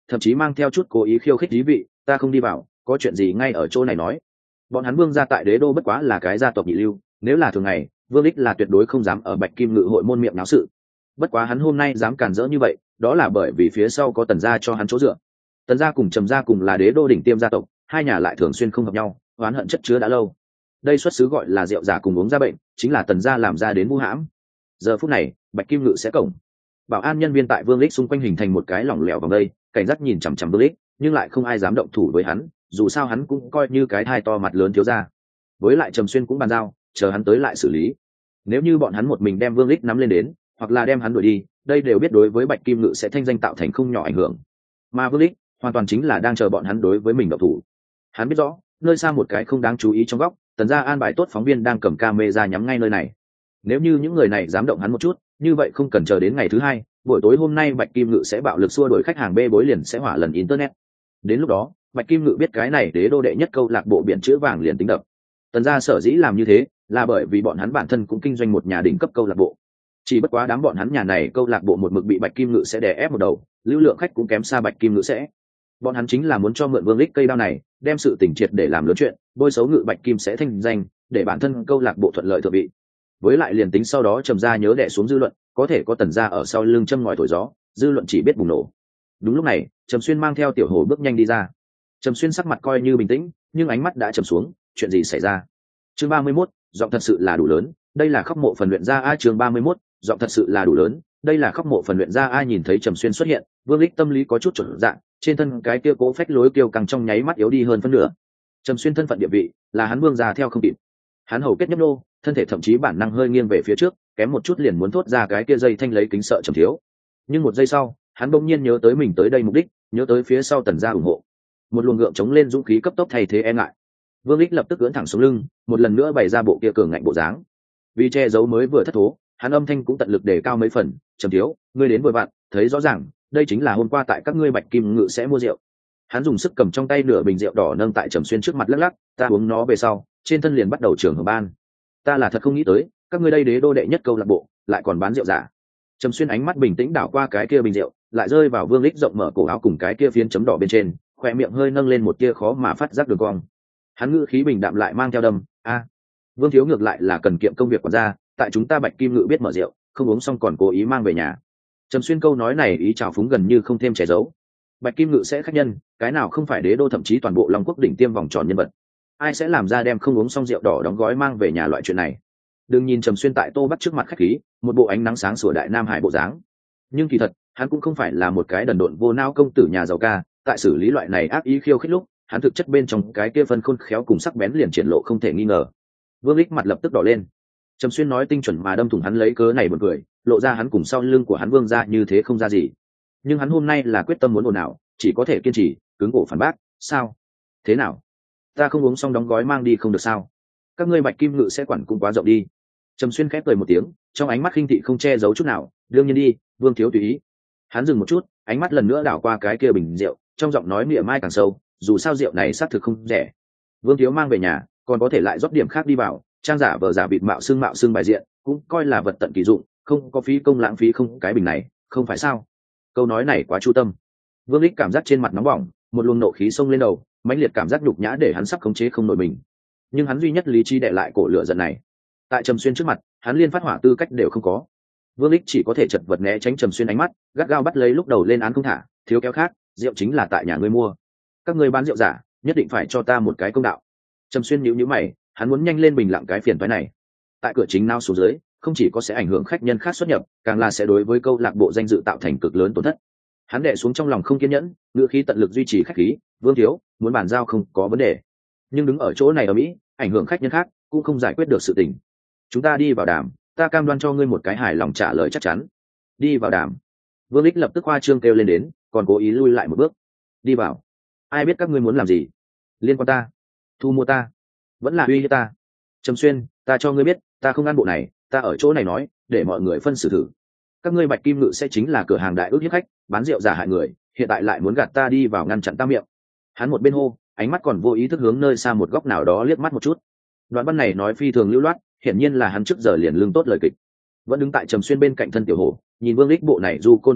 thậm chí mang theo chút cố ý khiêu khích thí vị. Ta không đi vào, có chuyện gì ngay ở chỗ này nói. Bọn hắn Vương gia tại đế đô bất quá là cái gia tộc nhị lưu, nếu là thường ngày Vương Lích là tuyệt đối không dám ở Bạch Kim Ngự hội môn miệng náo sự. Bất quá hắn hôm nay dám cản rỡ như vậy, đó là bởi vì phía sau có Tần gia cho hắn chỗ dựa. Tần gia cùng Trầm gia cùng là đế đô đỉnh tiêm gia tộc, hai nhà lại thường xuyên không hợp nhau, oán hận chất chứa đã lâu. Đây xuất xứ gọi là rượu giả cùng uống ra bệnh, chính là Tần gia làm ra đến vu hãm. Giờ phút này, Bạch Kim Ngự sẽ cổng. Bảo an nhân viên tại Vương Lích xung quanh hình thành một cái lỏng lẻo vòng đây, cảnh giác nhìn chằm chằm Vương Lích, nhưng lại không ai dám động thủ với hắn, dù sao hắn cũng coi như cái thai to mặt lớn thiếu gia. Với lại Trầm Xuyên cũng bàn giao, chờ hắn tới lại xử lý. Nếu như bọn hắn một mình đem Vương Lích nắm lên đến, hoặc là đem hắn đuổi đi, đây đều biết đối với Bạch Kim Ngự sẽ thanh danh tạo thành không nhỏ ảnh hưởng. Mà Vương Lích hoàn toàn chính là đang chờ bọn hắn đối với mình động thủ. Hắn biết rõ, nơi xa một cái không đáng chú ý trong góc, Tần gia an bài tốt phóng viên đang cầm camera nhắm ngay nơi này. Nếu như những người này dám động hắn một chút, như vậy không cần chờ đến ngày thứ hai, buổi tối hôm nay Bạch Kim Ngự sẽ bạo lực xua đuổi khách hàng bê bối liền sẽ hỏa lần internet. Đến lúc đó, Bạch Kim Ngự biết cái này đế đô đệ nhất câu lạc bộ biển chữ vàng liền tính đập. Tần gia sở dĩ làm như thế, là bởi vì bọn hắn bản thân cũng kinh doanh một nhà đỉnh cấp câu lạc bộ. Chỉ bất quá đám bọn hắn nhà này câu lạc bộ một mực bị Bạch Kim Ngự sẽ đè ép một đầu, lưu lượng khách cũng kém xa Bạch Kim Ngự sẽ. Bọn hắn chính là muốn cho mượn Vương Lích cây đao này, đem sự tình triệt để làm lớn chuyện, bôi xấu Ngự Bạch Kim sẽ thanh danh, để bản thân câu lạc bộ thuận lợi thượng vị. Với lại liền tính sau đó Trầm gia nhớ đè xuống dư luận, có thể có Tần gia ở sau lưng châm ngòi thổi gió, dư luận chỉ biết bùng nổ. Đúng lúc này, Trầm Xuyên mang theo Tiểu Hồ bước nhanh đi ra. Trầm Xuyên sắc mặt coi như bình tĩnh, nhưng ánh mắt đã trầm xuống, chuyện gì xảy ra? Chương ba mươi mốt, giọng thật sự là đủ lớn, đây là khóc mộ phần luyện ra a chương ba mươi mốt, giọng thật sự là đủ lớn, đây là khóc mộ phần luyện ra ai nhìn thấy Trầm Xuyên xuất hiện, Vương Lích tâm lý có chút chột dạ, trên thân cái kia cố phách lối kiêu căng trong nháy mắt yếu đi hơn phân nửa. Trầm Xuyên thân phận địa vị, là hắn Vương gia theo không kịp. Hắn hầu kết nhấp nô, thân thể thậm chí bản năng hơi nghiêng về phía trước, kém một chút liền muốn thốt ra cái kia dây thanh lấy kính sợ Trầm thiếu. Nhưng một giây sau, hắn bỗng nhiên nhớ tới mình tới đây mục đích, nhớ tới phía sau Tần gia ủng hộ. Một luồng gượng chống lên dũng khí cấp tốc thay thế e ngại. Vương Lích lập tức ưỡn thẳng xuống lưng, một lần nữa bày ra bộ kia cường ngạnh bộ dáng. Vì che giấu mới vừa thất thố, hắn âm thanh cũng tận lực để cao mấy phần, "Trầm thiếu, ngươi đến vội vặn, thấy rõ ràng, đây chính là hôm qua tại các ngươi Bạch Kim Ngự sẽ mua rượu." Hắn dùng sức cầm trong tay nửa bình rượu đỏ nâng tại Trầm Xuyên trước mặt lắc lắc, "Ta uống nó về sau, trên thân liền bắt đầu trưởng hưởng ban. Ta là thật không nghĩ tới, các ngươi đây đế đô đệ nhất câu lạc bộ, lại còn bán rượu giả." Trầm Xuyên ánh mắt bình tĩnh đảo qua cái kia bình rượu, lại rơi vào Vương Lích rộng mở cổ áo cùng cái kia phiến chấm đỏ bên trên, khóe miệng hơi nâng lên một tia khó mà phát giác đường cong. Hắn ngữ khí bình đạm lại mang theo đâm, "A, Vương thiếu ngược lại là cần kiệm công việc quản gia, tại chúng ta Bạch Kim Ngự biết mở rượu, không uống xong còn cố ý mang về nhà." Trầm Xuyên câu nói này ý trào phúng gần như không thêm che giấu. Bạch Kim Ngự sẽ khách nhân, cái nào không phải đế đô thậm chí toàn bộ Long Quốc đỉnh tiêm vòng tròn nhân vật. Ai sẽ làm ra đem không uống xong rượu đỏ đóng gói mang về nhà loại chuyện này? Đừng nhìn Trầm Xuyên tại Tô Bắc trước mặt khách khí, một bộ ánh nắng sáng sủa đại nam hải bộ dáng, nhưng kỳ thật, hắn cũng không phải là một cái đần độn vô não công tử nhà giàu ca, tại xử lý loại này ác ý khiêu khích lúc, hắn thực chất bên trong cái kia phân khôn khéo cùng sắc bén liền triển lộ không thể nghi ngờ. Vương Lích mặt lập tức đỏ lên. Trầm Xuyên nói tinh chuẩn mà đâm thủng hắn lấy cớ này buồn cười, lộ ra hắn cùng sau lưng của hắn Vương gia như thế không ra gì. Nhưng hắn hôm nay là quyết tâm muốn ồn ào, chỉ có thể kiên trì, cứng cổ phản bác, "Sao? Thế nào? Ta không uống xong đóng gói mang đi không được sao? Các ngươi Bạch Kim Ngự sẽ quản cũng quá rộng đi." Trầm Xuyên khép cười một tiếng, trong ánh mắt khinh thị không che giấu chút nào, "Đương nhiên đi, Vương thiếu tùy ý." Hắn dừng một chút, ánh mắt lần nữa đảo qua cái kia bình rượu, trong giọng nói mỉa mai càng sâu, "Dù sao rượu này xác thực không rẻ. Vương thiếu mang về nhà, còn có thể lại rót điểm khác đi vào, trang giả vờ giả bịt mạo xương mạo xương bài diện, cũng coi là vật tận kỳ dụng, không có phí công lãng phí không cái bình này, không phải sao?" Câu nói này quá chu tâm. Vương Lích cảm giác trên mặt nóng bỏng, một luồng nộ khí xông lên đầu, mãnh liệt cảm giác nhục nhã để hắn sắp khống chế không nổi mình. Nhưng hắn duy nhất lý trí đè lại cổ lửa giận này. Tại Trầm Xuyên trước mặt, hắn liên phát hỏa tư cách đều không có. Vương Lích chỉ có thể chật vật né tránh Trầm Xuyên ánh mắt, gắt gao bắt lấy lúc đầu lên án không thả, "Thiếu kéo khác, rượu chính là tại nhà ngươi mua. Các ngươi bán rượu giả, nhất định phải cho ta một cái công đạo." Trầm Xuyên nhíu nhíu mày, hắn muốn nhanh lên bình lặng cái phiền toái này. Tại cửa chính nao xuống dưới, không chỉ có sẽ ảnh hưởng khách nhân khác xuất nhập, càng là sẽ đối với câu lạc bộ danh dự tạo thành cực lớn tổn thất. Hắn đè xuống trong lòng không kiên nhẫn, ngữ khí tận lực duy trì khách khí, "Vương thiếu, muốn bàn giao không có vấn đề, nhưng đứng ở chỗ này ở Mỹ, ảnh hưởng khách nhân khác, cũng không giải quyết được sự tình. Chúng ta đi vào đàm, ta cam đoan cho ngươi một cái hài lòng trả lời chắc chắn." "Đi vào đàm." Vương Lích lập tức hoa trương kêu lên đến, còn cố ý lui lại một bước. "Đi vào? Ai biết các ngươi muốn làm gì? Liên quan ta? Thu mua ta? Vẫn là uy hiếp ta?" "Trầm Xuyên, ta cho ngươi biết, ta không ăn bộ này, ta ở chỗ này nói, để mọi người phân xử thử. Các ngươi Bạch Kim Ngự sẽ chính là cửa hàng đại ước hiếp khách, bán rượu giả hại người, hiện tại lại muốn gạt ta đi vào ngăn chặn ta miệng." Hắn một bên hô, ánh mắt còn vô ý thức hướng nơi xa một góc nào đó liếc mắt một chút. Đoạn văn này nói phi thường lưu loát, hiển nhiên là hắn trước giờ liền lương tốt lời kịch. Vẫn đứng tại Trầm Xuyên bên cạnh thân Tiểu Hổ, nhìn Vương Lích bộ này du côn vô lại,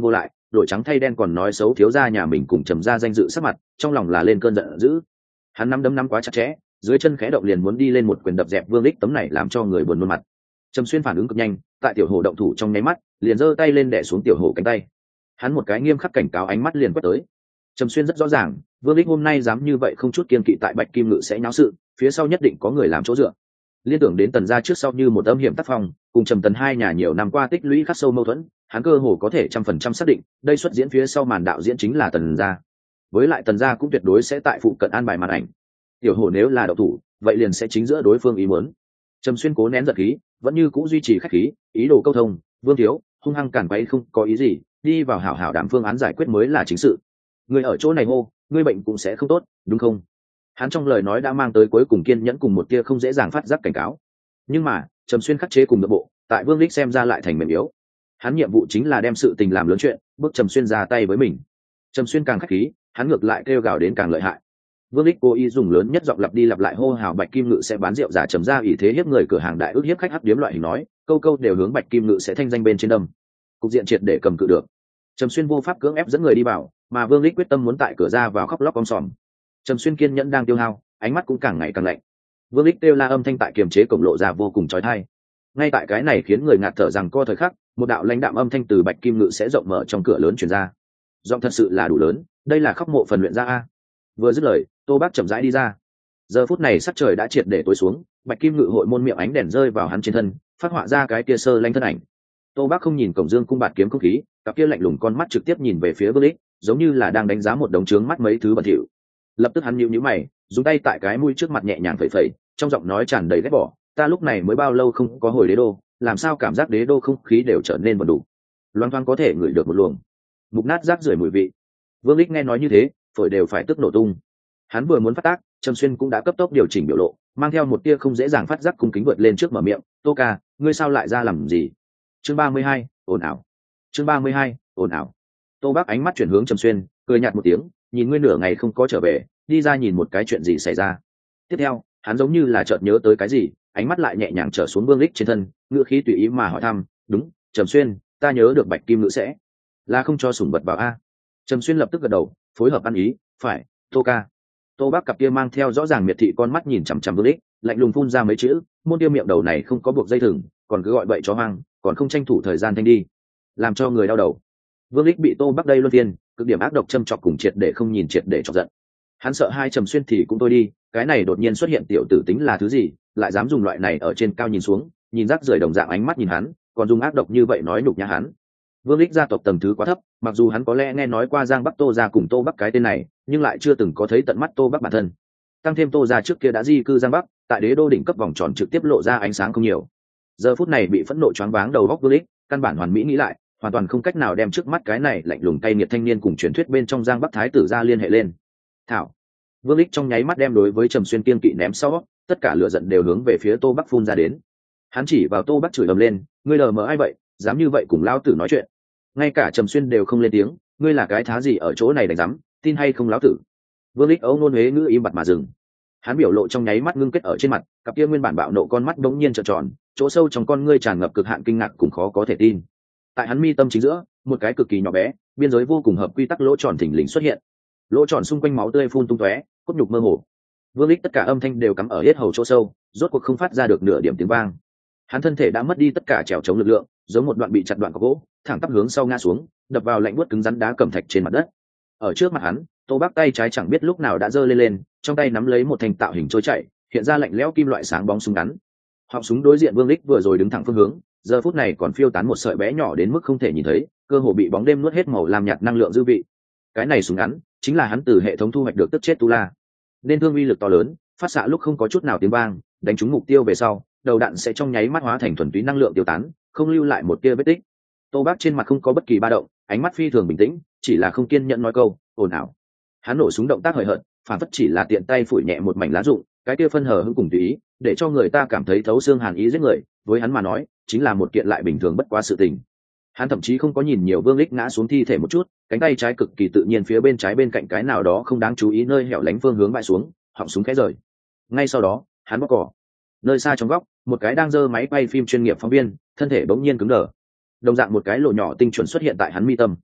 đổi trắng thay đen còn nói xấu thiếu gia nhà mình cùng Trầm gia danh dự sắc mặt, trong lòng là lên cơn giận dữ. Hắn nắm đấm nắm quá chặt chẽ, dưới chân khẽ động liền muốn đi lên một quyền đập dẹp Vương Lịch tấm này làm cho người buồn nôn mặt. Trầm Xuyên phản ứng cực nhanh, tại tiểu hổ động thủ trong nháy mắt, liền giơ tay lên đè xuống tiểu hổ cánh tay. Hắn một cái nghiêm khắc cảnh cáo ánh mắt liền quét tới. Trầm Xuyên rất rõ ràng, Vương Lịch hôm nay dám như vậy không chút kiêng kỵ tại Bạch Kim Ngự sẽ nháo sự, phía sau nhất định có người làm chỗ dựa. Liên tưởng đến Tần gia trước sau như một âm hiểm tác phong, cùng Trầm Tần hai nhà nhiều năm qua tích lũy khắc sâu mâu thuẫn, hắn cơ hồ có thể trăm phần trăm xác định, đây xuất diễn phía sau màn đạo diễn chính là Tần gia. Với lại Tần gia cũng tuyệt đối sẽ tại phụ cận an bài màn ảnh. Tiểu hổ nếu là đậu thủ, vậy liền sẽ chính giữa đối phương ý muốn. Trầm Xuyên cố nén giận khí, vẫn như cũ duy trì khách khí, ý đồ câu thông. Vương thiếu, hung hăng cản quấy không có ý gì, đi vào hảo hảo đàm phương án giải quyết mới là chính sự. Người ở chỗ này hô, ngươi bệnh cũng sẽ không tốt, đúng không? Hắn trong lời nói đã mang tới cuối cùng kiên nhẫn cùng một tia không dễ dàng phát giác cảnh cáo. Nhưng mà Trầm Xuyên khắc chế cùng nội bộ, tại Vương Lịch xem ra lại thành mềm yếu. Hắn nhiệm vụ chính là đem sự tình làm lớn chuyện, bước Trầm Xuyên ra tay với mình. Trầm Xuyên càng khách khí, hắn ngược lại kêu gào đến càng lợi hại. Vương Lịch cố ý dùng lớn nhất giọng lặp đi lặp lại hô hào Bạch Kim Ngự sẽ bán rượu giả Trầm gia ủy thế hiếp người cửa hàng đại ước hiếp khách hấp điếm loại hình nói, câu câu đều hướng Bạch Kim Ngự sẽ thanh danh bên trên đâm. Cục diện triệt để cầm cự được. Trầm Xuyên vô pháp cưỡng ép dẫn người đi vào, mà Vương Lịch quyết tâm muốn tại cửa ra vào khóc lóc om sòm. Trầm Xuyên kiên nhẫn đang tiêu hao, ánh mắt cũng càng ngày càng lạnh. Vương Lịch kêu la âm thanh tại kiềm chế cổng lộ ra vô cùng chói tai. Ngay tại cái này khiến người ngạt thở rằng co thời khắc, một đạo lãnh đạm âm thanh từ Bạch Kim Ngự sẽ rộng mở trong cửa lớn truyền ra. Giọng thật sự là đủ lớn, đây là khóc mộ phần luyện ra a. Vừa dứt lời, Tô Bác chậm rãi đi ra. Giờ phút này sắc trời đã triệt để tối xuống, Bạch Kim Ngự hội môn miệng ánh đèn rơi vào hắn trên thân, phát họa ra cái kia sơ lanh thân ảnh. Tô Bác không nhìn cổng dương cung bạt kiếm không khí, cặp kia lạnh lùng con mắt trực tiếp nhìn về phía Vương Lịch, giống như là đang đánh giá một đống trướng mắt mấy thứ bẩn thỉu. Lập tức hắn nhíu nhíu mày, dùng tay tại cái mũi trước mặt nhẹ nhàng phẩy phẩy, trong giọng nói tràn đầy ghét bỏ, ta lúc này mới bao lâu không có hồi đế đô, làm sao cảm giác đế đô không khí đều trở nên buồn đủ. Loan thoáng có thể ngửi được một luồng mục nát rác rưởi mùi vị. Vương Lịch nghe nói như thế, phổi đều phải tức nổ tung. Hắn vừa muốn phát tác, Trầm Xuyên cũng đã cấp tốc điều chỉnh biểu lộ, mang theo một tia không dễ dàng phát giác cung kính vượt lên trước mở miệng, "Tô ca, ngươi sao lại ra làm gì?" Chương ba mươi hai, ồn ào. Chương ba mươi hai, ồn ào. Tô Bác ánh mắt chuyển hướng Trầm Xuyên, cười nhạt một tiếng, nhìn ngươi nửa ngày không có trở về, đi ra nhìn một cái chuyện gì xảy ra. Tiếp theo, hắn giống như là chợt nhớ tới cái gì, ánh mắt lại nhẹ nhàng trở xuống Vương Lịch trên thân, ngữ khí tùy ý mà hỏi thăm, "Đúng, Trầm Xuyên, ta nhớ được Bạch Kim Ngự sẽ là không cho sủng vật vào a?" Trầm Xuyên lập tức gật đầu, phối hợp ăn ý, "Phải, Tô ca." Tô Bác cặp kia mang theo rõ ràng miệt thị con mắt nhìn chằm chằm Vương Lịch, lạnh lùng phun ra mấy chữ, môn tiêu miệng đầu này không có buộc dây thừng, còn cứ gọi bậy chó hoang, còn không tranh thủ thời gian thanh đi, làm cho người đau đầu. Vương Lịch bị Tô Bác đây luân phiên, cực điểm ác độc châm chọc cùng triệt để không nhìn triệt để chọc giận. Hắn sợ hai Trầm Xuyên thì cũng thôi đi, cái này đột nhiên xuất hiện tiểu tử tính là thứ gì, lại dám dùng loại này ở trên cao nhìn xuống, nhìn rác rưởi đồng dạng ánh mắt nhìn hắn, còn dùng ác độc như vậy nói nhục nhã hắn. Vương Lịch gia tộc tầng thứ quá thấp, mặc dù hắn có lẽ nghe nói qua Giang Bắc Tô gia cùng Tô Bắc cái tên này, nhưng lại chưa từng có thấy tận mắt Tô Bắc bản thân. Tăng thêm Tô gia trước kia đã di cư Giang Bắc, tại đế đô đỉnh cấp vòng tròn trực tiếp lộ ra ánh sáng không nhiều. Giờ phút này bị phẫn nộ choáng váng đầu óc Vương Lịch, căn bản hoàn mỹ nghĩ lại, hoàn toàn không cách nào đem trước mắt cái này lạnh lùng cay nghiệt thanh niên cùng truyền thuyết bên trong Giang Bắc thái tử gia liên hệ lên. Thảo. Vương Lịch trong nháy mắt đem đối với Trầm Xuyên kiên kỵ ném sau, tất cả lửa giận đều hướng về phía Tô Bắc phun ra đến. Hắn chỉ vào Tô Bắc chửi ầm lên, ngươi lờ mờ ai vậy, dám như vậy cùng lão tử nói chuyện. Ngay cả Trầm Xuyên đều không lên tiếng, ngươi là cái thá gì ở chỗ này đánh rắm, tin hay không lão tử. Vương Lịch âu nôn huế ngữ im bặt mà dừng. Hắn biểu lộ trong nháy mắt ngưng kết ở trên mặt, cặp kia nguyên bản bạo nộ con mắt bỗng nhiên trợn tròn, chỗ sâu trong con ngươi tràn ngập cực hạn kinh ngạc cùng khó có thể tin. Tại hắn mi tâm chính giữa, một cái cực kỳ nhỏ bé, biên giới vô cùng hợp quy tắc lỗ tròn thình lình xuất hiện. Lỗ tròn xung quanh máu tươi phun tung tóe, cốt nhục mơ hồ. Vương Lịch tất cả âm thanh đều cắm ở hết hầu chỗ sâu, rốt cuộc không phát ra được nửa điểm tiếng vang. Hắn thân thể đã mất đi tất cả trèo chống lực lượng, giống một đoạn bị chặt đoạn cọc gỗ, thẳng tắp hướng sau ngã xuống, đập vào lạnh buốt cứng rắn đá cẩm thạch trên mặt đất. Ở trước mặt hắn, Tô Bác tay trái chẳng biết lúc nào đã giơ lên lên, trong tay nắm lấy một thanh tạo hình trôi chảy, hiện ra lạnh lẽo kim loại sáng bóng súng ngắn. Họng súng đối diện Vương Lịch vừa rồi đứng thẳng phương hướng, giờ phút này còn phiêu tán một sợi bé nhỏ đến mức không thể nhìn thấy, cơ hồ bị bóng đêm nuốt hết màu làm nhạt năng lượng dư vị. Cái này súng ngắn chính là hắn từ hệ thống thu hoạch được tức chết Tu La. Nên thương uy lực to lớn, phát xạ lúc không có chút nào tiếng vang, đánh trúng mục tiêu về sau, đầu đạn sẽ trong nháy mắt hóa thành thuần túy năng lượng tiêu tán, không lưu lại một tia vết tích. Tô Bác trên mặt không có bất kỳ ba động, ánh mắt phi thường bình tĩnh, chỉ là không kiên nhẫn nói câu, ồn ào. Hắn nổ súng động tác hời hợt, phản phất chỉ là tiện tay phủi nhẹ một mảnh lá rụng, cái kia phân hờ hững cùng tùy ý, để cho người ta cảm thấy thấu xương hàn ý giết người, với hắn mà nói, chính là một kiện lại bình thường bất quá sự tình. Hắn thậm chí không có nhìn nhiều Vương Lịch ngã xuống thi thể một chút, cánh tay trái cực kỳ tự nhiên phía bên trái bên cạnh cái nào đó không đáng chú ý nơi hẻo lánh phương hướng bại xuống, họng súng khẽ rời. Ngay sau đó, hắn bóc cỏ. Nơi xa trong góc, một cái đang giơ máy quay phim chuyên nghiệp phóng viên, thân thể bỗng nhiên cứng đờ. Đồng dạng một cái lỗ nhỏ tinh chuẩn xuất hiện tại hắn mi tâm.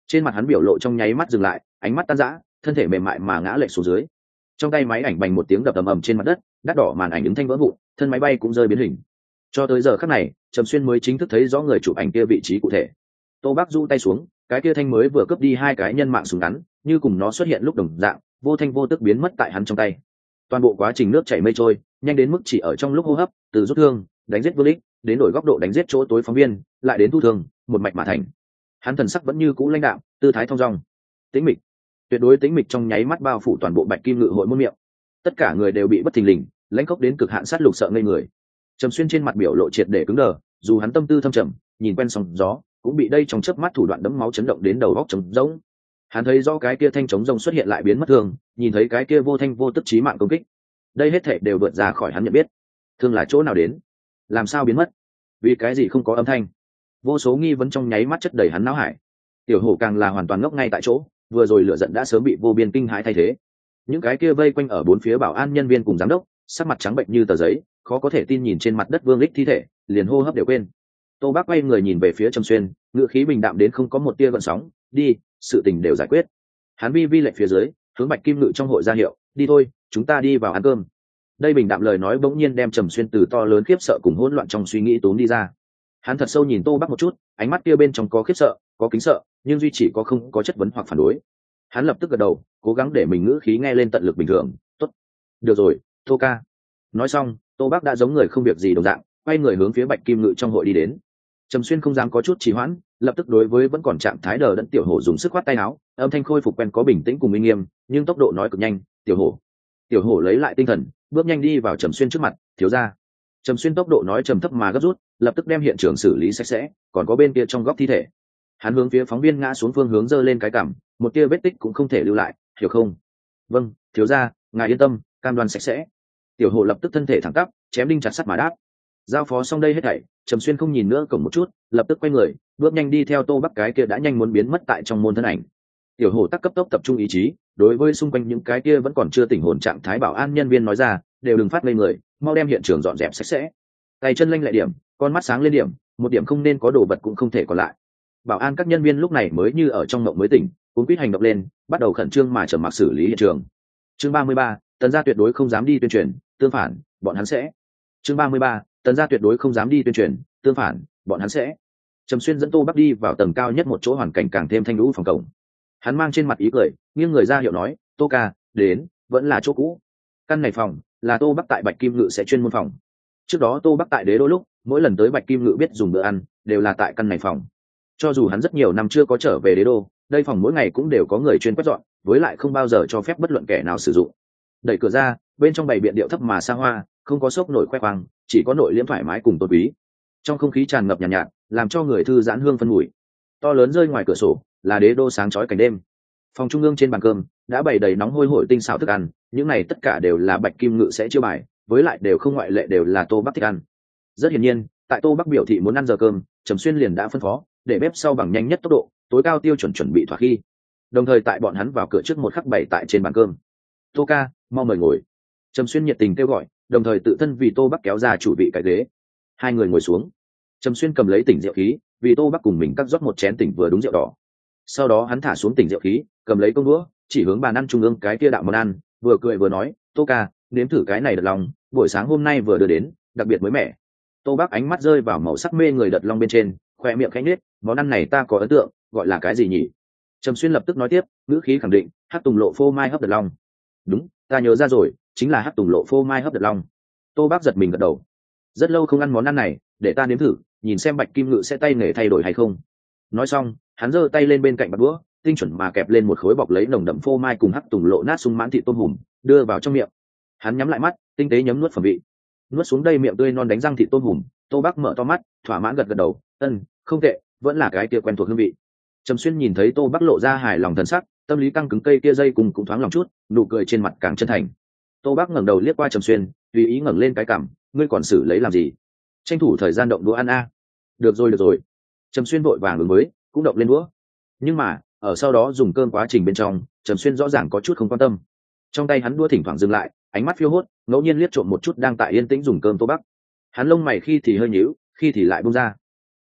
Trên mặt hắn biểu lộ trong nháy mắt dừng lại, ánh mắt tan rã, thân thể mềm mại mà ngã lệch xuống dưới. Trong tay máy ảnh bành một tiếng đập ầm ầm trên mặt đất, đắt đỏ màn ảnh ứng thanh vỡ vụn, thân máy bay cũng rơi biến hình. Cho tới giờ khắc này, Trầm Xuyên mới chính thức thấy rõ người chụp ảnh kia vị trí cụ thể. Tô Bắc du tay xuống, cái kia thanh mới vừa cướp đi hai cái nhân mạng súng ngắn, như cùng nó xuất hiện lúc đồng dạng, vô thanh vô tức biến mất tại hắn trong tay. Toàn bộ quá trình nước chảy mây trôi, nhanh đến mức chỉ ở trong lúc hô hấp, từ rút thương, đánh giết Vương Lịch, đến đổi góc độ đánh giết chỗ tối phóng viên, lại đến thu thương, một mạch mà thành. Hắn thần sắc vẫn như cũ lãnh đạm, tư thái thong dong, tĩnh mịch, tuyệt đối tĩnh mịch trong nháy mắt bao phủ toàn bộ Bạch Kim Ngự hội môn miệng. Tất cả người đều bị bất thình lình, lãnh khốc đến cực hạn sát lục sợ ngây người. Trầm Xuyên trên mặt biểu lộ triệt để cứng đờ, dù hắn tâm tư thâm trầm, nhìn quen sóng gió, cũng bị đây trong chớp mắt thủ đoạn đẫm máu chấn động đến đầu óc trống rỗng. Hắn thấy rõ cái kia thanh chống rông xuất hiện lại biến mất thương, nhìn thấy cái kia vô thanh vô tức chí mạng công kích. Đây hết thảy đều vượt ra khỏi hắn nhận biết. Thương là chỗ nào đến? Làm sao biến mất? Vì cái gì không có âm thanh? Vô số nghi vấn trong nháy mắt chất đầy hắn não hải. Tiểu Hổ càng là hoàn toàn ngốc ngay tại chỗ, vừa rồi lửa giận đã sớm bị vô biên kinh hãi thay thế. Những cái kia vây quanh ở bốn phía bảo an nhân viên cùng giám đốc, sắc mặt trắng bệnh như tờ giấy, khó có thể tin nhìn trên mặt đất Vương Lịch thi thể, liền hô hấp đều quên. Tô Bác quay người nhìn về phía Trầm Xuyên, ngữ khí bình đạm đến không có một tia gợn sóng, "Đi, sự tình đều giải quyết." Hắn vi vi lệnh phía dưới, hướng Bạch Kim Ngự trong hội ra hiệu, "Đi thôi, chúng ta đi vào ăn cơm." Đây bình đạm lời nói bỗng nhiên đem Trầm Xuyên từ to lớn khiếp sợ cùng hỗn loạn trong suy nghĩ tốn đi ra. Hắn thật sâu nhìn Tô Bác một chút, ánh mắt kia bên trong có khiếp sợ, có kính sợ, nhưng duy chỉ có không có chất vấn hoặc phản đối. Hắn lập tức gật đầu, cố gắng để mình ngữ khí nghe lên tận lực bình thường, "Tốt, được rồi, Tô ca." Nói xong, Tô Bác đã giống người không việc gì đồng dạng, quay người hướng phía Bạch Kim Ngự trong hội đi đến. Trầm Xuyên không dám có chút trì hoãn, lập tức đối với vẫn còn trạng thái đờ đẫn Tiểu Hổ dùng sức khoát tay áo, âm thanh khôi phục quen có bình tĩnh cùng uy nghiêm, nhưng tốc độ nói cực nhanh, "Tiểu Hổ." Tiểu Hổ lấy lại tinh thần, bước nhanh đi vào Trầm Xuyên trước mặt, "Thiếu gia." Trầm Xuyên tốc độ nói trầm thấp mà gấp rút, lập tức đem hiện trường xử lý sạch sẽ, còn có bên kia trong góc thi thể. Hắn hướng phía phóng viên ngã xuống phương hướng giơ lên cái cằm, một tia vết tích cũng không thể lưu lại, "Hiểu không?" "Vâng, thiếu gia, ngài yên tâm, cam đoan sạch sẽ." Tiểu Hổ lập tức thân thể thẳng tắp, chém đinh chặt sắt mà đáp. Giao phó xong đây hết thảy, Trầm Xuyên không nhìn nữa cổng một chút, lập tức quay người, bước nhanh đi theo Tô Bắc cái kia đã nhanh muốn biến mất tại trong môn thân ảnh. Tiểu Hổ tắc cấp tốc tập trung ý chí, đối với xung quanh những cái kia vẫn còn chưa tỉnh hồn trạng thái bảo an nhân viên nói ra, "Đều đừng phát ngây người, mau đem hiện trường dọn dẹp sạch sẽ." Tay chân lanh lẹ điểm, con mắt sáng lên điểm, một điểm không nên có đồ vật cũng không thể còn lại. Bảo an các nhân viên lúc này mới như ở trong mộng mới tỉnh, cuống quýt hành động lên, bắt đầu khẩn trương mà trầm mặc xử lý hiện trường. Chương ba mươi ba, Tần gia tuyệt đối không dám đi tuyên truyền, tương phản, bọn hắn sẽ. Chương ba mươi ba, Tần gia tuyệt đối không dám đi tuyên truyền, tương phản, bọn hắn sẽ. Trầm Xuyên dẫn Tô Bắc đi vào tầng cao nhất một chỗ hoàn cảnh càng thêm thanh lũ phòng cổng. Hắn mang trên mặt ý cười, nghiêng người ra hiệu nói, "Tô ca, đến, vẫn là chỗ cũ." Căn này phòng là Tô Bắc tại Bạch Kim Ngự sẽ chuyên môn phòng. Trước đó Tô Bắc tại Đế Đô lúc, mỗi lần tới Bạch Kim Ngự biết dùng bữa ăn, đều là tại căn này phòng. Cho dù hắn rất nhiều năm chưa có trở về Đế Đô, đây phòng mỗi ngày cũng đều có người chuyên quét dọn, với lại không bao giờ cho phép bất luận kẻ nào sử dụng. Đẩy cửa ra, bên trong bày biện điệu thấp mà xa hoa, không có xốc nổi khoe khoang, chỉ có nội liễm thoải mái cùng tôn quý. Trong không khí tràn ngập nhàn nhạt, nhạt, làm cho người thư giãn hương phân mùi. To lớn rơi ngoài cửa sổ, là Đế Đô sáng chói cảnh đêm. Phòng trung ương trên bàn cơm đã bày đầy nóng hôi hổi tinh xảo thức ăn, những này tất cả đều là Bạch Kim Ngự sẽ chiêu bài, với lại đều không ngoại lệ đều là Tô Bắc thích ăn. Rất hiển nhiên, tại Tô Bắc biểu thị muốn ăn giờ cơm, Trầm Xuyên liền đã phân phó, để bếp sau bằng nhanh nhất tốc độ, tối cao tiêu chuẩn chuẩn bị thỏa khi. Đồng thời tại bọn hắn vào cửa trước một khắc bày tại trên bàn cơm. "Tô ca, mau mời ngồi." Trầm Xuyên nhiệt tình kêu gọi, đồng thời tự thân vì Tô Bắc kéo ra chủ vị cái ghế. Hai người ngồi xuống. Trầm Xuyên cầm lấy tỉnh rượu khí, vì Tô Bắc cùng mình cắt rót một chén tỉnh vừa đúng rượu đỏ. Sau đó hắn thả xuống tỉnh rượu khí, cầm lấy công đũa, chỉ hướng bàn ăn trung ương cái kia đạo món ăn, vừa cười vừa nói, "Tô ca, nếm thử cái này đợt lòng, buổi sáng hôm nay vừa đưa đến, đặc biệt mới mẻ." Tô Bắc ánh mắt rơi vào màu sắc mê người đợt long bên trên, khoe miệng khẽ nhếch, "Món ăn này ta có ấn tượng, gọi là cái gì nhỉ?" Trầm Xuyên lập tức nói tiếp, ngữ khí khẳng định, "Hắc Tùng lộ phô mai hấp đợt long." "Đúng, ta nhớ ra rồi, chính là Hắc Tùng lộ phô mai hấp đợt long." Tô Bắc giật mình gật đầu. "Rất lâu không ăn món ăn này, để ta nếm thử, nhìn xem Bạch Kim Ngự sẽ tay nghề thay đổi hay không." Nói xong, hắn giơ tay lên bên cạnh bát đũa, tinh chuẩn mà kẹp lên một khối bọc lấy nồng đậm phô mai cùng Hắc Tùng lộ nát sung mãn thịt tôm hùm, đưa vào trong miệng. Hắn nhắm lại mắt, tinh tế nhấm nuốt phẩm vị. Nuốt xuống đây miệng tươi non đánh răng thịt tôm hùm, Tô Bắc mở to mắt, thỏa mãn gật gật đầu, "Ân, không tệ, vẫn là cái kia quen thuộc hương vị." Trầm Xuyên nhìn thấy Tô Bắc lộ ra hài lòng thần sắc, tâm lý căng cứng cây kia dây cùng cũng thoáng lòng chút, nụ cười trên mặt càng chân thành. Tô Bắc ngẩng đầu liếc qua Trầm Xuyên, tùy ý ngẩng lên cái cằm, "Ngươi còn xử lấy làm gì? Tranh thủ thời gian động đũa ăn a." "Được rồi được rồi." Trầm Xuyên vội vàng ứng với, cũng động lên đũa. Nhưng mà, ở sau đó dùng cơm quá trình bên trong, Trầm Xuyên rõ ràng có chút không quan tâm. Trong tay hắn đũa thỉnh thoảng dừng lại, ánh mắt phiêu hốt, ngẫu nhiên liếc trộm một chút đang tại yên tĩnh dùng cơm Tô Bắc. Hắn lông mày khi thì hơi nhíu, khi thì lại buông ra.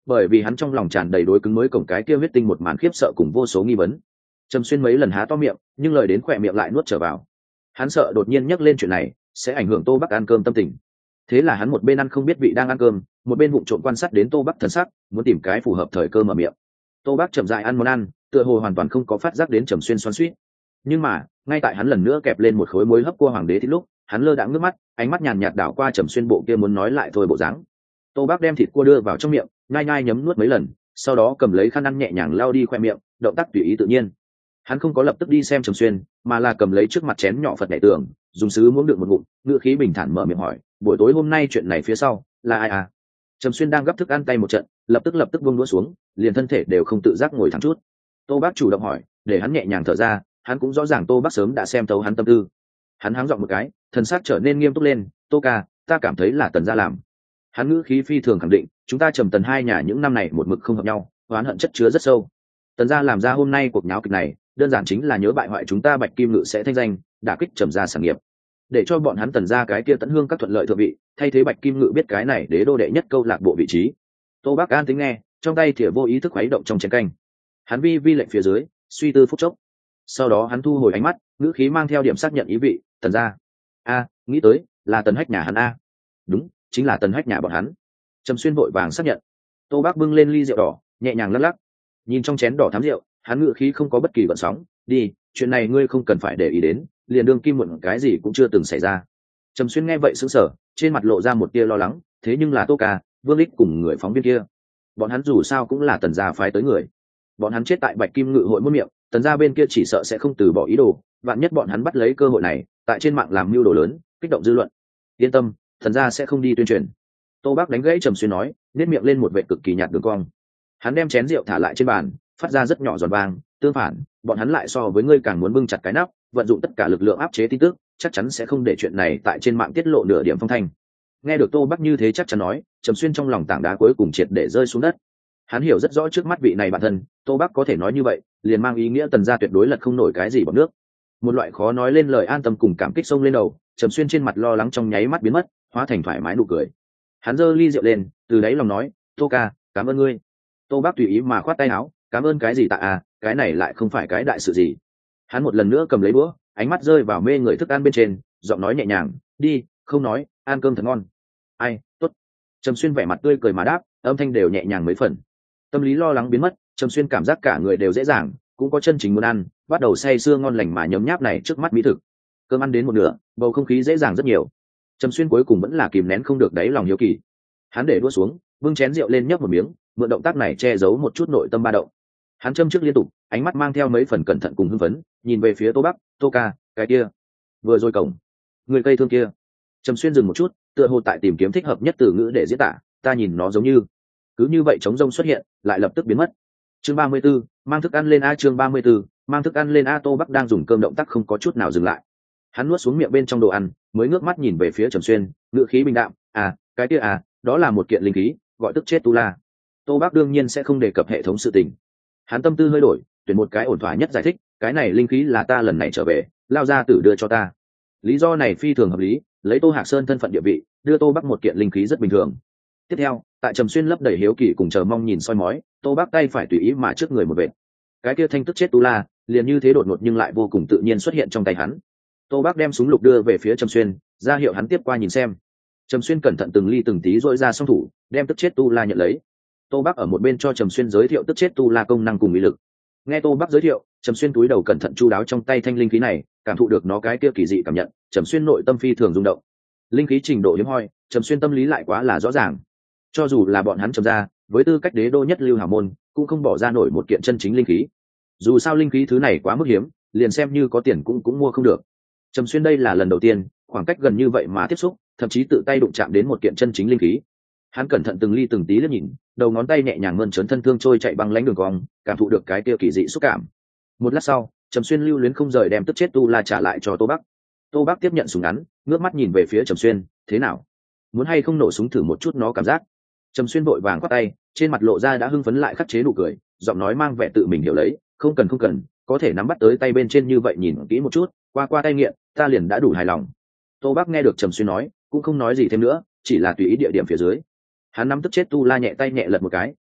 bởi vì hắn trong lòng tràn đầy đối cứng mới cổng cái kia huyết tinh một màn khiếp sợ cùng vô số nghi vấn. Trầm Xuyên mấy lần há to miệng nhưng lời đến khỏe miệng lại nuốt trở vào. Hắn sợ đột nhiên nhắc lên chuyện này sẽ ảnh hưởng Tô Bắc ăn cơm tâm tình. Thế là hắn một bên ăn không biết vị đang ăn cơm, một bên vụng trộm quan sát đến Tô Bắc thần sắc, muốn tìm cái phù hợp thời cơ mở miệng. Tô Bắc chậm rãi ăn món ăn, tựa hồ hoàn toàn không có phát giác đến Trầm Xuyên xoắn xuýt. Nhưng mà, ngay tại hắn lần nữa kẹp lên một khối muối hấp cua hoàng đế thịt lúc, hắn lơ đãng nước mắt, ánh mắt nhàn nhạt đảo qua Trầm Xuyên bộ kia muốn nói lại thôi bộ dáng. Tô Bắc đem thịt cua đưa vào trong miệng, nhai nhai nhấm nuốt mấy lần, sau đó cầm lấy khăn ăn nhẹ nhàng lau đi khoe miệng, động tác tùy ý tự nhiên. Hắn không có lập tức đi xem Trầm Xuyên, mà là cầm lấy trước mặt chén nhỏ Phật đại tường, dùng sứ muỗng đựng một ngụm, ngữ khí bình thản mở miệng hỏi, buổi tối hôm nay chuyện này phía sau là ai à? Trầm Xuyên đang gấp thức ăn tay một trận, lập tức lập tức buông đũa xuống, liền thân thể đều không tự giác ngồi thẳng chút. Tô Bác chủ động hỏi, để hắn nhẹ nhàng thở ra, hắn cũng rõ ràng Tô Bác sớm đã xem thấu hắn tâm tư. Hắn háng giọng một cái, thần sắc trở nên nghiêm túc lên, "Tô ca, ta cảm thấy là Tần gia làm." Hắn ngữ khí phi thường khẳng định, "Chúng ta Trầm Tần hai nhà những năm này một mực không hợp nhau, oán hận chất chứa rất sâu. Tần gia làm ra hôm nay cuộc nháo kịch này, đơn giản chính là nhớ bại hoại chúng ta Bạch Kim Ngự sẽ thanh danh, đả kích Trầm gia sản nghiệp, để cho bọn hắn Tần gia cái kia Tấn Hương các thuận lợi thượng vị, thay thế Bạch Kim Ngự biết cái này đế đô đệ nhất câu lạc bộ vị trí." Tô Bác an tính nghe, trong tay thìa vô ý thức khuấy động trong chén canh. Hắn vi vi lệnh phía dưới, suy tư phút chốc. Sau đó hắn thu hồi ánh mắt, ngữ khí mang theo điểm xác nhận ý vị, "Tần gia." "A, nghĩ tới, là Tần Hách nhà hắn a." "Đúng, chính là Tần Hách nhà bọn hắn." Trầm Xuyên vội vàng xác nhận. Tô Bác bưng lên ly rượu đỏ, nhẹ nhàng lắc lắc. Nhìn trong chén đỏ thắm rượu, hắn ngữ khí không có bất kỳ gợn sóng, "Đi, chuyện này ngươi không cần phải để ý đến, liền đương kim muộn cái gì cũng chưa từng xảy ra." Trầm Xuyên nghe vậy sững sờ, trên mặt lộ ra một tia lo lắng, "Thế nhưng là Tô ca, Vương Lịch cùng người phóng viên kia, bọn hắn dù sao cũng là Tần gia phái tới người. Bọn hắn chết tại Bạch Kim Ngự hội muôn miệng, Tần gia bên kia chỉ sợ sẽ không từ bỏ ý đồ, vạn nhất bọn hắn bắt lấy cơ hội này, tại trên mạng làm mưu đồ lớn, kích động dư luận. Yên tâm, Tần gia sẽ không đi tuyên truyền." Tô Bác đánh gãy Trầm Xuyên nói, nét miệng lên một vẻ cực kỳ nhạt đường cong. Hắn đem chén rượu thả lại trên bàn, phát ra rất nhỏ giòn vang, "Tương phản, bọn hắn lại so với ngươi càng muốn bưng chặt cái nắp, vận dụng tất cả lực lượng áp chế tin tức, chắc chắn sẽ không để chuyện này tại trên mạng tiết lộ nửa điểm phong thanh." Nghe được Tô Bác như thế chắc chắn nói, Trầm Xuyên trong lòng tảng đá cuối cùng triệt để rơi xuống đất. Hắn hiểu rất rõ trước mắt vị này bản thân, Tô Bác có thể nói như vậy, liền mang ý nghĩa Tần gia tuyệt đối lật không nổi cái gì bằng nước. Một loại khó nói lên lời an tâm cùng cảm kích xông lên đầu, Trầm Xuyên trên mặt lo lắng trong nháy mắt biến mất, hóa thành thoải mái nụ cười. Hắn giơ ly rượu lên, từ đáy lòng nói, "Tô ca, cảm ơn ngươi." Tô Bác tùy ý mà khoát tay áo, "Cảm ơn cái gì tạ à, cái này lại không phải cái đại sự gì." Hắn một lần nữa cầm lấy đũa, ánh mắt rơi vào mê người thức ăn bên trên, giọng nói nhẹ nhàng, "Đi, không nói, ăn cơm thật ngon." "Ai, tốt." Trầm Xuyên vẻ mặt tươi cười mà đáp, âm thanh đều nhẹ nhàng mấy phần. Tâm lý lo lắng biến mất, Trầm Xuyên cảm giác cả người đều dễ dàng, cũng có chân chính muốn ăn, bắt đầu say sưa ngon lành mà nhấm nháp này trước mắt mỹ thực. Cơm ăn đến một nửa, bầu không khí dễ dàng rất nhiều. Trầm Xuyên cuối cùng vẫn là kìm nén không được đáy lòng hiếu kỳ. Hắn để đũa xuống, bưng chén rượu lên nhấp một miếng, mượn động tác này che giấu một chút nội tâm ba động. Hắn châm trước liên tục, ánh mắt mang theo mấy phần cẩn thận cùng hưng phấn, nhìn về phía Tô Bác, "Tô ca, cái kia, vừa rồi cổng, người cây thương kia." Trầm Xuyên dừng một chút, tựa hồ tại tìm kiếm thích hợp nhất từ ngữ để diễn tả, "Ta nhìn nó giống như..." Cứ như vậy trống rông xuất hiện, lại lập tức biến mất. Chương ba mươi 34, mang thức ăn lên a chương ba mươi 34, mang thức ăn lên a Tô Bác đang dùng cơm động tác không có chút nào dừng lại. Hắn nuốt xuống miệng bên trong đồ ăn, mới ngước mắt nhìn về phía Trầm Xuyên, ngữ khí bình đạm, "À, cái kia à, đó là một kiện linh khí, gọi tức chết tu la." Tô Bác đương nhiên sẽ không đề cập hệ thống sự tình. Hắn tâm tư hơi đổi, tuyển một cái ổn thỏa nhất giải thích, "Cái này linh khí là ta lần này trở về, lao ra tử đưa cho ta." Lý do này phi thường hợp lý, lấy Tô Hạc Sơn thân phận địa vị, đưa Tô Bác một kiện linh khí rất bình thường. Tiếp theo, tại Trầm Xuyên lấp đầy hiếu kỳ cùng chờ mong nhìn soi mói, Tô Bác tay phải tùy ý mà trước người một vệt. Cái kia thanh tức chết tu la, liền như thế đột ngột nhưng lại vô cùng tự nhiên xuất hiện trong tay hắn. Tô Bác đem súng lục đưa về phía Trầm Xuyên, ra hiệu hắn tiếp qua nhìn xem. Trầm Xuyên cẩn thận từng ly từng tí dội ra song thủ, đem tức chết tu la nhận lấy. Tô Bác ở một bên cho Trầm Xuyên giới thiệu tức chết tu la công năng cùng uy lực. Nghe Tô Bác giới thiệu, Trầm Xuyên túi đầu cẩn thận chu đáo trong tay thanh linh khí này, cảm thụ được nó cái kia kỳ dị cảm nhận, Trầm Xuyên nội tâm phi thường rung động. Linh khí trình độ hiếm hoi, Trầm Xuyên tâm lý lại quá là rõ ràng. Cho dù là bọn hắn Trầm gia, với tư cách đế đô nhất lưu hào môn, cũng không bỏ ra nổi một kiện chân chính linh khí. Dù sao linh khí thứ này quá mức hiếm, liền xem như có tiền cũng cũng mua không được. Trầm Xuyên đây là lần đầu tiên, khoảng cách gần như vậy mà tiếp xúc, thậm chí tự tay đụng chạm đến một kiện chân chính linh khí. Hắn cẩn thận từng ly từng tí liếc nhìn, đầu ngón tay nhẹ nhàng mơn trớn thân thương trôi chạy băng lánh đường cong, cảm thụ được cái kia kỳ dị xúc cảm. Một lát sau, Trầm Xuyên lưu luyến không rời đem tức chết tu la trả lại cho Tô Bác. Tô Bác tiếp nhận súng ngắn, ngước mắt nhìn về phía Trầm Xuyên, "Thế nào? Muốn hay không nổ súng thử một chút nó cảm giác?" Trầm Xuyên vội vàng quát tay, trên mặt lộ ra đã hưng phấn lại khắc chế nụ cười, giọng nói mang vẻ tự mình hiểu lấy, "Không cần không cần, có thể nắm bắt tới tay bên trên như vậy nhìn kỹ một chút, qua qua tay nghiện, ta liền đã đủ hài lòng." Tô Bác nghe được Trầm Xuyên nói, cũng không nói gì thêm nữa, chỉ là tùy ý địa điểm phía dưới. Hắn nắm tức chết tu la nhẹ tay nhẹ lật một cái,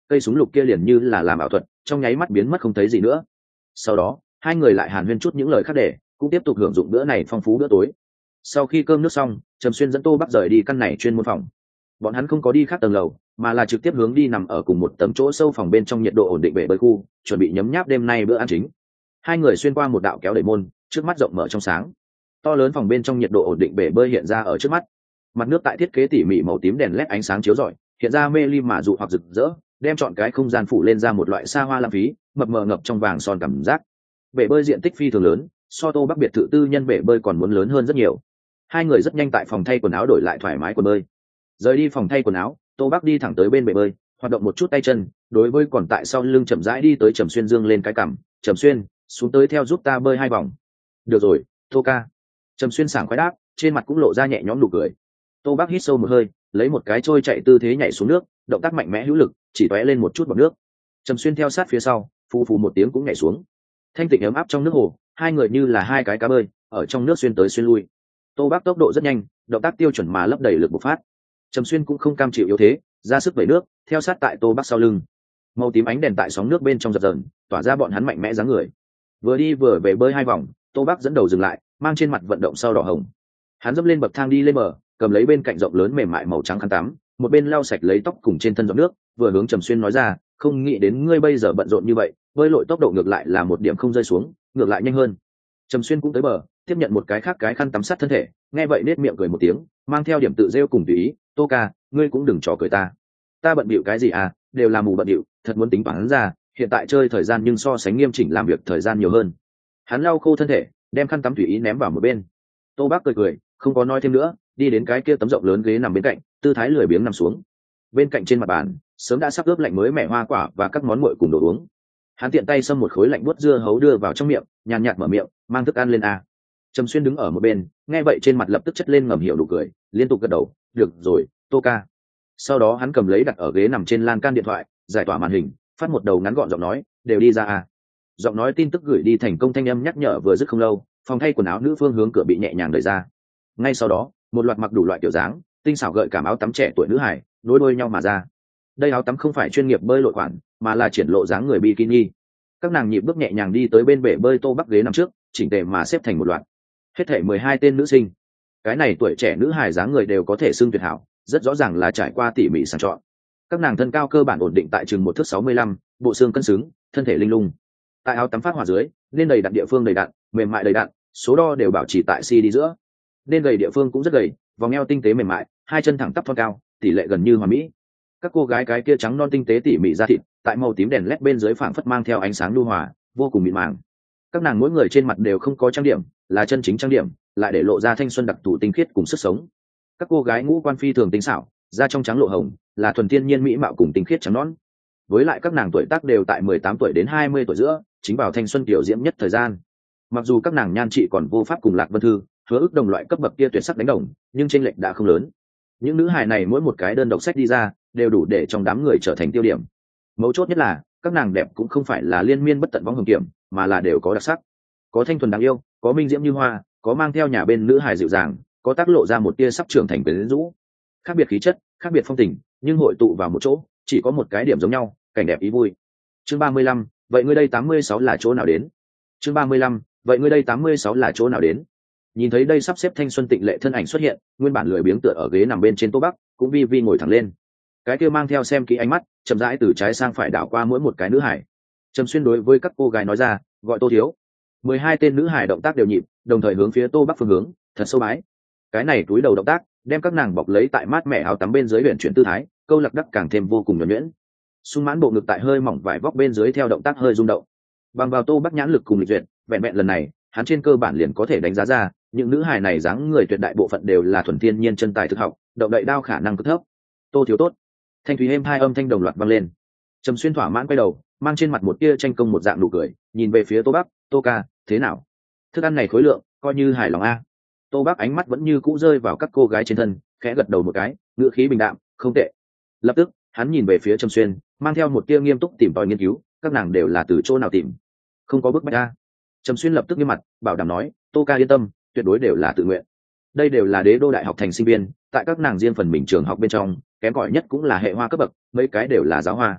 cây súng lục kia liền như là làm ảo thuật trong nháy mắt biến mất không thấy gì nữa. Sau đó hai người lại hàn huyên chút những lời khác để cũng tiếp tục hưởng dụng bữa này phong phú bữa tối. Sau khi cơm nước xong, Trầm Xuyên dẫn Tô Bắc rời đi căn này chuyên môn phòng. Bọn hắn không có đi khác tầng lầu, mà là trực tiếp hướng đi nằm ở cùng một tầng chỗ sâu phòng bên trong nhiệt độ ổn định bể bơi khu, chuẩn bị nhấm nháp đêm nay bữa ăn chính. Hai người xuyên qua một đạo kéo đẩy môn, trước mắt rộng mở trong sáng. To lớn phòng bên trong nhiệt độ ổn định bể bơi hiện ra ở trước mắt. Mặt nước tại thiết kế tỉ mỉ màu tím đèn led ánh sáng chiếu rọi, hiện ra mê ly mà dụ hoặc rực rỡ, đem chọn cái không gian phủ lên ra một loại xa hoa lãng phí, mập mờ ngập trong vàng son cảm giác. Bể bơi diện tích phi thường lớn, so Tô Bắc biệt thự tư nhân bể bơi còn muốn lớn hơn rất nhiều. Hai người rất nhanh tại phòng thay quần áo đổi lại thoải mái quần bơi. Rời đi phòng thay quần áo, Tô Bắc đi thẳng tới bên bể bơi, hoạt động một chút tay chân, đối với còn tại sau lưng chậm rãi đi tới Trầm Xuyên dương lên cái cằm, "Trầm Xuyên, xuống tới theo giúp ta bơi hai vòng." "Được rồi, Tô ca." Trầm Xuyên sảng khoái đáp, trên mặt cũng lộ ra nhẹ nhõm nụ cười. Tô Bắc hít sâu một hơi, lấy một cái trôi chạy tư thế nhảy xuống nước, động tác mạnh mẽ hữu lực, chỉ tóe lên một chút bọt nước. Trầm Xuyên theo sát phía sau, phù phù một tiếng cũng nhảy xuống. Thanh tịnh ấm áp trong nước hồ, hai người như là hai cái cá bơi, ở trong nước xuyên tới xuyên lui. Tô Bắc tốc độ rất nhanh, động tác tiêu chuẩn mà lấp đầy lực bộc phát. Trầm Xuyên cũng không cam chịu yếu thế, ra sức vẩy nước, theo sát tại Tô Bắc sau lưng. Màu tím ánh đèn tại sóng nước bên trong dập dờn, tỏa ra bọn hắn mạnh mẽ dáng người. Vừa đi vừa về bơi hai vòng, Tô Bắc dẫn đầu dừng lại, mang trên mặt vận động sau đỏ hồng. Hắn dẫm lên bậc thang đi lên bờ, cầm lấy bên cạnh rộng lớn mềm mại màu trắng khăn tắm, một bên lau sạch lấy tóc cùng trên thân giọt nước, vừa hướng Trầm Xuyên nói ra, "Không nghĩ đến ngươi bây giờ bận rộn như vậy, bơi lội tốc độ ngược lại là một điểm không rơi xuống, ngược lại nhanh hơn." Trầm Xuyên cũng tới bờ, tiếp nhận một cái khác cái khăn tắm sát thân thể, nghe vậy nết miệng cười một tiếng, mang theo điểm tự rêu cùng tùy ý, "Tô ca, ngươi cũng đừng trò cười ta. Ta bận bịu cái gì à, đều là mù bận bịu, thật muốn tính toán ra, hiện tại chơi thời gian nhưng so sánh nghiêm chỉnh làm việc thời gian nhiều hơn." Hắn lau khô thân thể, đem khăn tắm tùy ý ném vào một bên. Tô Bác cười cười, không có nói thêm nữa, đi đến cái kia tấm rộng lớn ghế nằm bên cạnh, tư thái lười biếng nằm xuống. Bên cạnh trên mặt bàn, sớm đã sắp ướp lạnh mới mẻ hoa quả và các món nguội cùng đồ uống. Hắn tiện tay xâm một khối lạnh buốt dưa hấu đưa vào trong miệng, nhàn nhạt mở miệng, "Mang thức ăn lên a." Trầm Xuyên đứng ở một bên, nghe vậy trên mặt lập tức chất lên ngầm hiểu nụ cười, liên tục gật đầu, "Được rồi, Tô ca." Sau đó hắn cầm lấy đặt ở ghế nằm trên lan can điện thoại, giải tỏa màn hình, phát một đầu ngắn gọn giọng nói, "Đều đi ra a." Giọng nói tin tức gửi đi thành công, thanh âm nhắc nhở vừa dứt không lâu, phòng thay quần áo nữ phương hướng cửa bị nhẹ nhàng đẩy ra. Ngay sau đó, một loạt mặc đủ loại kiểu dáng, tinh xảo gợi cảm áo tắm trẻ tuổi nữ hải, nối đuôi nhau mà ra. Đây áo tắm không phải chuyên nghiệp bơi lội khoản, mà là triển lộ dáng người bikini. Các nàng nhịp bước nhẹ nhàng đi tới bên bể bơi Tô Bắc ghế nằm trước, chỉnh tề mà xếp thành một loạt. Hết thảy mười hai tên nữ sinh. Cái này tuổi trẻ nữ hài dáng người đều có thể xưng tuyệt hảo, rất rõ ràng là trải qua tỉ mỉ sàng chọn. Các nàng thân cao cơ bản ổn định tại chừng một thước sáu mươi lăm, bộ xương cân xứng, thân thể linh lung. Tại áo tắm phát hỏa dưới, nên đầy đặn địa phương đầy đặn, mềm mại đầy đặn, số đo đều bảo trì tại C đi giữa. Nên gầy địa phương cũng rất gầy, vòng eo tinh tế mềm mại, hai chân thẳng tắp thon cao, tỷ lệ gần như hoàn mỹ. Các cô gái cái kia trắng non tinh tế tỉ mỉ da thịt, tại màu tím đèn led bên dưới phảng phất mang theo ánh sáng nhu hòa, vô cùng mịn màng. Các nàng mỗi người trên mặt đều không có trang điểm, là chân chính trang điểm, lại để lộ ra thanh xuân đặc thù tinh khiết cùng sức sống. Các cô gái ngũ quan phi thường tinh xảo, da trong trắng lộ hồng, là thuần thiên nhiên mỹ mạo cùng tinh khiết trắng nõn. Với lại các nàng tuổi tác đều tại mười tám tuổi đến hai mươi tuổi giữa, chính vào thanh xuân tiểu diễm nhất thời gian. Mặc dù các nàng nhan trị còn vô pháp cùng Lạc Vân Thư, Hứa Ức đồng loại cấp bậc kia tuyệt sắc đánh đồng, nhưng chênh lệch đã không lớn. Những nữ hài này mỗi một cái đơn độc sách đi ra, đều đủ để trong đám người trở thành tiêu điểm. Mấu chốt nhất là, các nàng đẹp cũng không phải là liên miên bất tận võng hồng kiểm, mà là đều có đặc sắc. Có thanh thuần đáng yêu, có minh diễm như hoa, có mang theo nhà bên nữ hài dịu dàng, có tác lộ ra một tia sắp trưởng thành quyến rũ. Khác biệt khí chất, khác biệt phong tình, nhưng hội tụ vào một chỗ, chỉ có một cái điểm giống nhau, cảnh đẹp ý vui. Chương ba mươi lăm, vậy ngươi đây tám mươi sáu là chỗ nào đến? Chương ba mươi lăm, vậy ngươi đây tám mươi sáu là chỗ nào đến? Nhìn thấy đây sắp xếp thanh xuân tịnh lệ thân ảnh xuất hiện, nguyên bản lười biếng tựa ở ghế nằm bên trên Tô Bắc, cũng vi vi ngồi thẳng lên. Cái kia mang theo xem kỹ ánh mắt, chậm rãi từ trái sang phải đảo qua mỗi một cái nữ hải. Trầm Xuyên đối với các cô gái nói ra, gọi Tô thiếu. Mười hai tên nữ hải động tác đều nhịp, đồng thời hướng phía Tô Bắc phương hướng, thật sâu bái. Cái này túi đầu động tác, đem các nàng bọc lấy tại mát mẻ áo tắm bên dưới huyền chuyển tư thái, câu lạc đắc càng thêm vô cùng nhuần nhuyễn. Sung mãn bộ ngực tại hơi mỏng vải vóc bên dưới theo động tác hơi rung động. Bằng vào Tô Bắc nhãn lực cùng lịch duyệt, vẹn vẹn lần này, hắn trên cơ bản liền có thể đánh giá ra, những nữ hài này dáng người tuyệt đại bộ phận đều là thuần thiên nhiên chân tài thực học, động đậy đao khả năng cực thấp. Tô thiếu tốt. Thanh thúy êm hai âm thanh đồng loạt vang lên. Trầm Xuyên thỏa mãn quay đầu, mang trên mặt một tia tranh công một dạng nụ cười, nhìn về phía Tô Bắc, "Tô ca, thế nào? Thức ăn này khối lượng, coi như hài lòng a." Tô Bắc ánh mắt vẫn như cũ rơi vào các cô gái trên thân, khẽ gật đầu một cái, ngữ khí bình đạm, "Không tệ." Lập tức, hắn nhìn về phía Trầm Xuyên, mang theo một tia nghiêm túc tìm tòi nghiên cứu, "Các nàng đều là từ chỗ nào tìm? Không có bức bách a?" Trầm Xuyên lập tức nghiêm mặt, bảo đảm nói, "Tô ca yên tâm, tuyệt đối đều là tự nguyện. Đây đều là đế đô đại học thành sinh viên, tại các nàng riêng phần mình trường học bên trong, kém cỏi nhất cũng là hệ hoa cấp bậc, mấy cái đều là giáo hoa."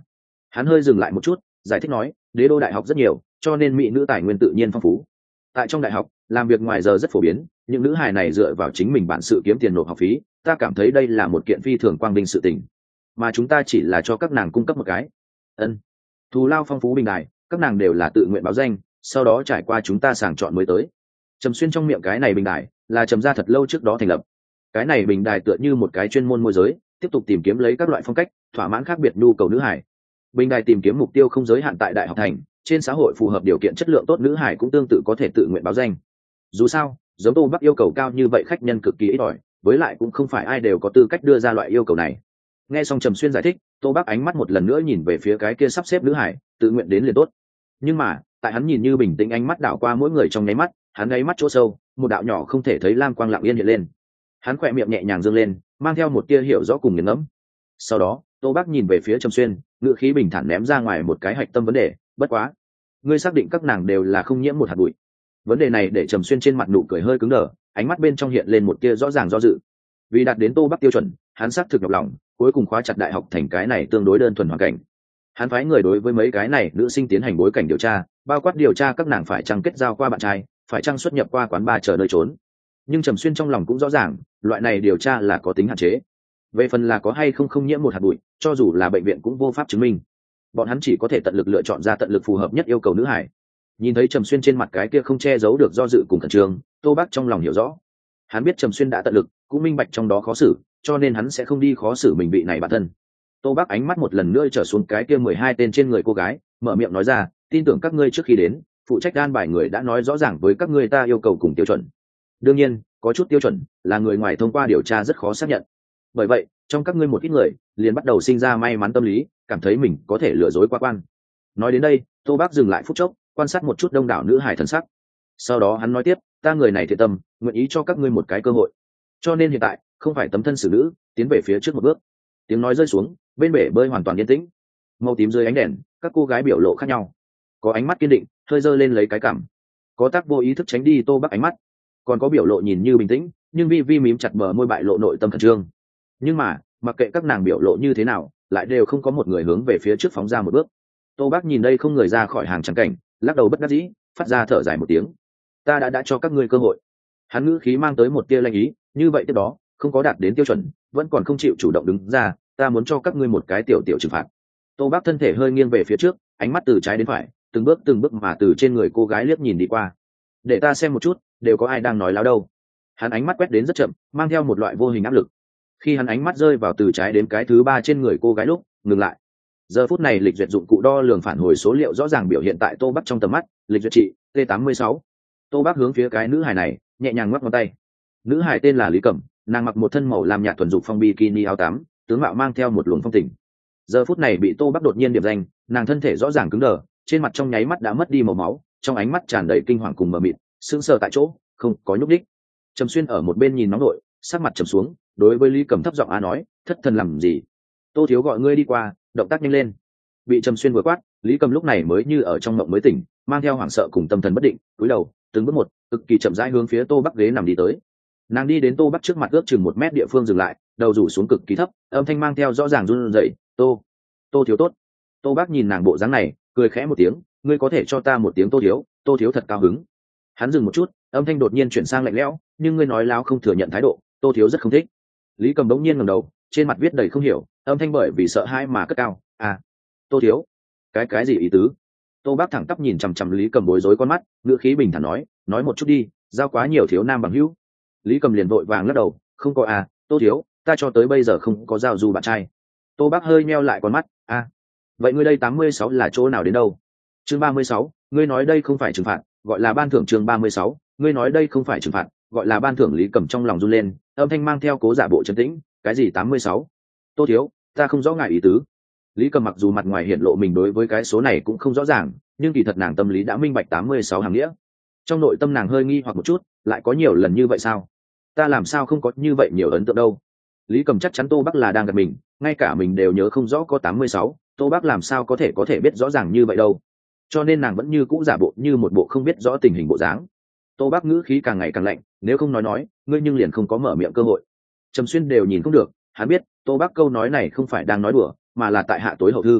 Hắn hơi dừng lại một chút, giải thích nói, đế đô đại học rất nhiều, cho nên mỹ nữ tài nguyên tự nhiên phong phú. Tại trong đại học, làm việc ngoài giờ rất phổ biến, những nữ hài này dựa vào chính mình bản sự kiếm tiền nộp học phí, ta cảm thấy đây là một kiện phi thường quang vinh sự tình, mà chúng ta chỉ là cho các nàng cung cấp một cái ân thù lao phong phú bình đài, các nàng đều là tự nguyện báo danh, sau đó trải qua chúng ta sàng chọn mới tới. Trầm Xuyên trong miệng cái này bình đài là Trầm gia thật lâu trước đó thành lập. Cái này bình đài tựa như một cái chuyên môn môi giới, tiếp tục tìm kiếm lấy các loại phong cách, thỏa mãn khác biệt nhu cầu nữ hải. Bình đài tìm kiếm mục tiêu không giới hạn tại đại học thành, trên xã hội phù hợp điều kiện chất lượng tốt nữ hải cũng tương tự có thể tự nguyện báo danh. Dù sao, giống Tô Bắc yêu cầu cao như vậy khách nhân cực kỳ ít ỏi, với lại cũng không phải ai đều có tư cách đưa ra loại yêu cầu này. Nghe xong Trầm Xuyên giải thích, Tô Bắc ánh mắt một lần nữa nhìn về phía cái kia sắp xếp nữ hải, tự nguyện đến liền tốt. Nhưng mà, tại hắn nhìn như bình tĩnh ánh mắt đảo qua mỗi người trong nháy mắt, hắn đáy mắt chỗ sâu, một đạo nhỏ không thể thấy lam quang lặng yên hiện lên. Hắn khỏe miệng nhẹ nhàng dương lên, mang theo một tia hiểu rõ cùng nghiền ngẫm. Sau đó, Tô Bắc nhìn về phía Trầm Xuyên, ngữ khí bình thản ném ra ngoài một cái hạch tâm vấn đề, bất quá, ngươi xác định các nàng đều là không nhiễm một hạt bụi? Vấn đề này để Trầm Xuyên trên mặt nụ cười hơi cứng đờ, ánh mắt bên trong hiện lên một tia rõ ràng do dự. Vì đạt đến Tô Bắc tiêu chuẩn, hắn xác thực nhọc lòng, cuối cùng khóa chặt đại học thành cái này tương đối đơn thuần hoàn cảnh. Hắn phái người đối với mấy cái này nữ sinh tiến hành bối cảnh điều tra, bao quát điều tra các nàng phải chăng kết giao qua bạn trai, phải chăng xuất nhập qua quán bar chờ nơi trốn. Nhưng Trầm Xuyên trong lòng cũng rõ ràng, loại này điều tra là có tính hạn chế. Về phần là có hay không không nhiễm một hạt bụi, cho dù là bệnh viện cũng vô pháp chứng minh. Bọn hắn chỉ có thể tận lực lựa chọn ra tận lực phù hợp nhất yêu cầu nữ hải. Nhìn thấy Trầm Xuyên trên mặt cái kia không che giấu được do dự cùng khẩn trương, Tô Bắc trong lòng hiểu rõ. Hắn biết Trầm Xuyên đã tận lực, cũng minh bạch trong đó khó xử, cho nên hắn sẽ không đi khó xử mình vị này bản thân. Tô Bắc ánh mắt một lần nữa trở xuống cái kia mười hai tên trên người cô gái, mở miệng nói ra, tin tưởng các ngươi trước khi đến, phụ trách an bài người đã nói rõ ràng với các ngươi ta yêu cầu cùng tiêu chuẩn. Đương nhiên, có chút tiêu chuẩn là người ngoài thông qua điều tra rất khó xác nhận. Bởi vậy, trong các ngươi một ít người liền bắt đầu sinh ra may mắn tâm lý, cảm thấy mình có thể lừa dối quá quan. Nói đến đây, Tô Bắc dừng lại phút chốc, quan sát một chút đông đảo nữ hài thần sắc. Sau đó hắn nói tiếp, ta người này thiện tâm, nguyện ý cho các ngươi một cái cơ hội. Cho nên hiện tại, không phải tấm thân xử nữ, tiến về phía trước một bước. Tiếng nói rơi xuống, bên bể bơi hoàn toàn yên tĩnh. Màu tím dưới ánh đèn, các cô gái biểu lộ khác nhau. Có ánh mắt kiên định, hơi giơ lên lấy cái cảm. Có tác vô ý thức tránh đi Tô Bắc ánh mắt. Còn có biểu lộ nhìn như bình tĩnh, nhưng vi vi mím chặt bờ môi bại lộ nội tâm khẩn trương. Nhưng mà, mặc kệ các nàng biểu lộ như thế nào, lại đều không có một người hướng về phía trước phóng ra một bước. Tô Bắc nhìn đây không người ra khỏi hàng trắng cảnh, lắc đầu bất đắc dĩ, phát ra thở dài một tiếng. Ta đã đã cho các ngươi cơ hội. Hắn ngữ khí mang tới một tia lanh ý, như vậy tiếp đó, không có đạt đến tiêu chuẩn, vẫn còn không chịu chủ động đứng ra, ta muốn cho các ngươi một cái tiểu tiểu trừng phạt. Tô Bắc thân thể hơi nghiêng về phía trước, ánh mắt từ trái đến phải, từng bước từng bước mà từ trên người cô gái liếc nhìn đi qua. Để ta xem một chút, đều có ai đang nói láo đâu. Hắn ánh mắt quét đến rất chậm, mang theo một loại vô hình áp lực. Khi hắn ánh mắt rơi vào từ trái đến cái thứ ba trên người cô gái lúc, ngừng lại. Giờ phút này lịch duyệt dụng cụ đo lường phản hồi số liệu rõ ràng biểu hiện tại Tô Bắc trong tầm mắt, lịch duyệt trị T tám mươi sáu. Tô Bắc hướng phía cái nữ hài này, nhẹ nhàng ngoắc ngón tay. Nữ hài tên là Lý Cẩm, nàng mặc một thân màu làm nhạt thuần dục phong bikini áo tắm, tướng mạo mang theo một luồng phong tình. Giờ phút này bị Tô Bắc đột nhiên điểm danh, nàng thân thể rõ ràng cứng đờ, trên mặt trong nháy mắt đã mất đi màu máu, trong ánh mắt tràn đầy kinh hoàng cùng mờ mịt, sững sờ tại chỗ, không có nhúc nhích. Trầm Xuyên ở một bên nhìn nóng nội, sắc mặt trầm xuống, đối với Lý Cẩm thấp giọng a nói, thất thần làm gì? Tô thiếu gọi ngươi đi qua, động tác nhanh lên. Bị Trầm Xuyên vừa quát, Lý Cẩm lúc này mới như ở trong mộng mới tỉnh, mang theo hoảng sợ cùng tâm thần bất định, cúi đầu, từng bước một, cực kỳ chậm rãi hướng phía Tô Bắc ghế nằm đi tới. Nàng đi đến Tô Bắc trước mặt ước chừng một mét địa phương dừng lại, đầu rủ xuống cực kỳ thấp, âm thanh mang theo rõ ràng run rẩy, "Tô, Tô thiếu tốt." Tô Bắc nhìn nàng bộ dáng này, cười khẽ một tiếng, "Ngươi có thể cho ta một tiếng Tô thiếu." Tô thiếu thật cao hứng. Hắn dừng một chút, âm thanh đột nhiên chuyển sang lạnh lẽo, "Nhưng ngươi nói láo không thừa nhận thái độ, Tô thiếu rất không thích." Lý Cầm bỗng nhiên ngẩng đầu, trên mặt viết đầy không hiểu, âm thanh bởi vì sợ hãi mà cất cao, "À, Tô thiếu." "Cái cái gì ý tứ?" Tô Bắc thẳng tắp nhìn chằm chằm Lý Cầm bối rối con mắt, ngữ khí bình thản nói, "Nói một chút đi, giao quá nhiều thiếu nam bằng hữu." Lý Cầm liền vội vàng lắc đầu, "Không có à, Tô thiếu, ta cho tới bây giờ không có giao du bạn trai." Tô Bắc hơi nheo lại con mắt, "À, vậy ngươi đây tám mươi sáu là chỗ nào đến đâu?" Chương ba mươi sáu, ngươi nói đây không phải trừng phạt, gọi là ban thưởng. Chương ba mươi sáu, ngươi nói đây không phải trừng phạt, gọi là ban thưởng. Lý Cầm trong lòng run lên, âm thanh mang theo cố giả bộ trấn tĩnh, "Cái gì tám mươi sáu? Tô thiếu, ta không rõ ngài ý tứ." Lý Cầm mặc dù mặt ngoài hiện lộ mình đối với cái số này cũng không rõ ràng, nhưng kỳ thật nàng tâm lý đã minh bạch tám mươi sáu hàng nghĩa. Trong nội tâm nàng hơi nghi hoặc một chút, lại có nhiều lần như vậy sao? Ta làm sao không có như vậy nhiều ấn tượng đâu? Lý Cầm chắc chắn Tô Bắc là đang gạt mình, ngay cả mình đều nhớ không rõ có tám mươi sáu, Tô Bắc làm sao có thể có thể biết rõ ràng như vậy đâu? Cho nên nàng vẫn như cũ giả bộ như một bộ không biết rõ tình hình bộ dáng. Tô Bắc ngữ khí càng ngày càng lạnh, "Nếu không nói nói, ngươi nhưng liền không có mở miệng cơ hội." Trầm Xuyên đều nhìn không được, hắn biết Tô Bắc câu nói này không phải đang nói đùa, mà là tại hạ tối hậu thư.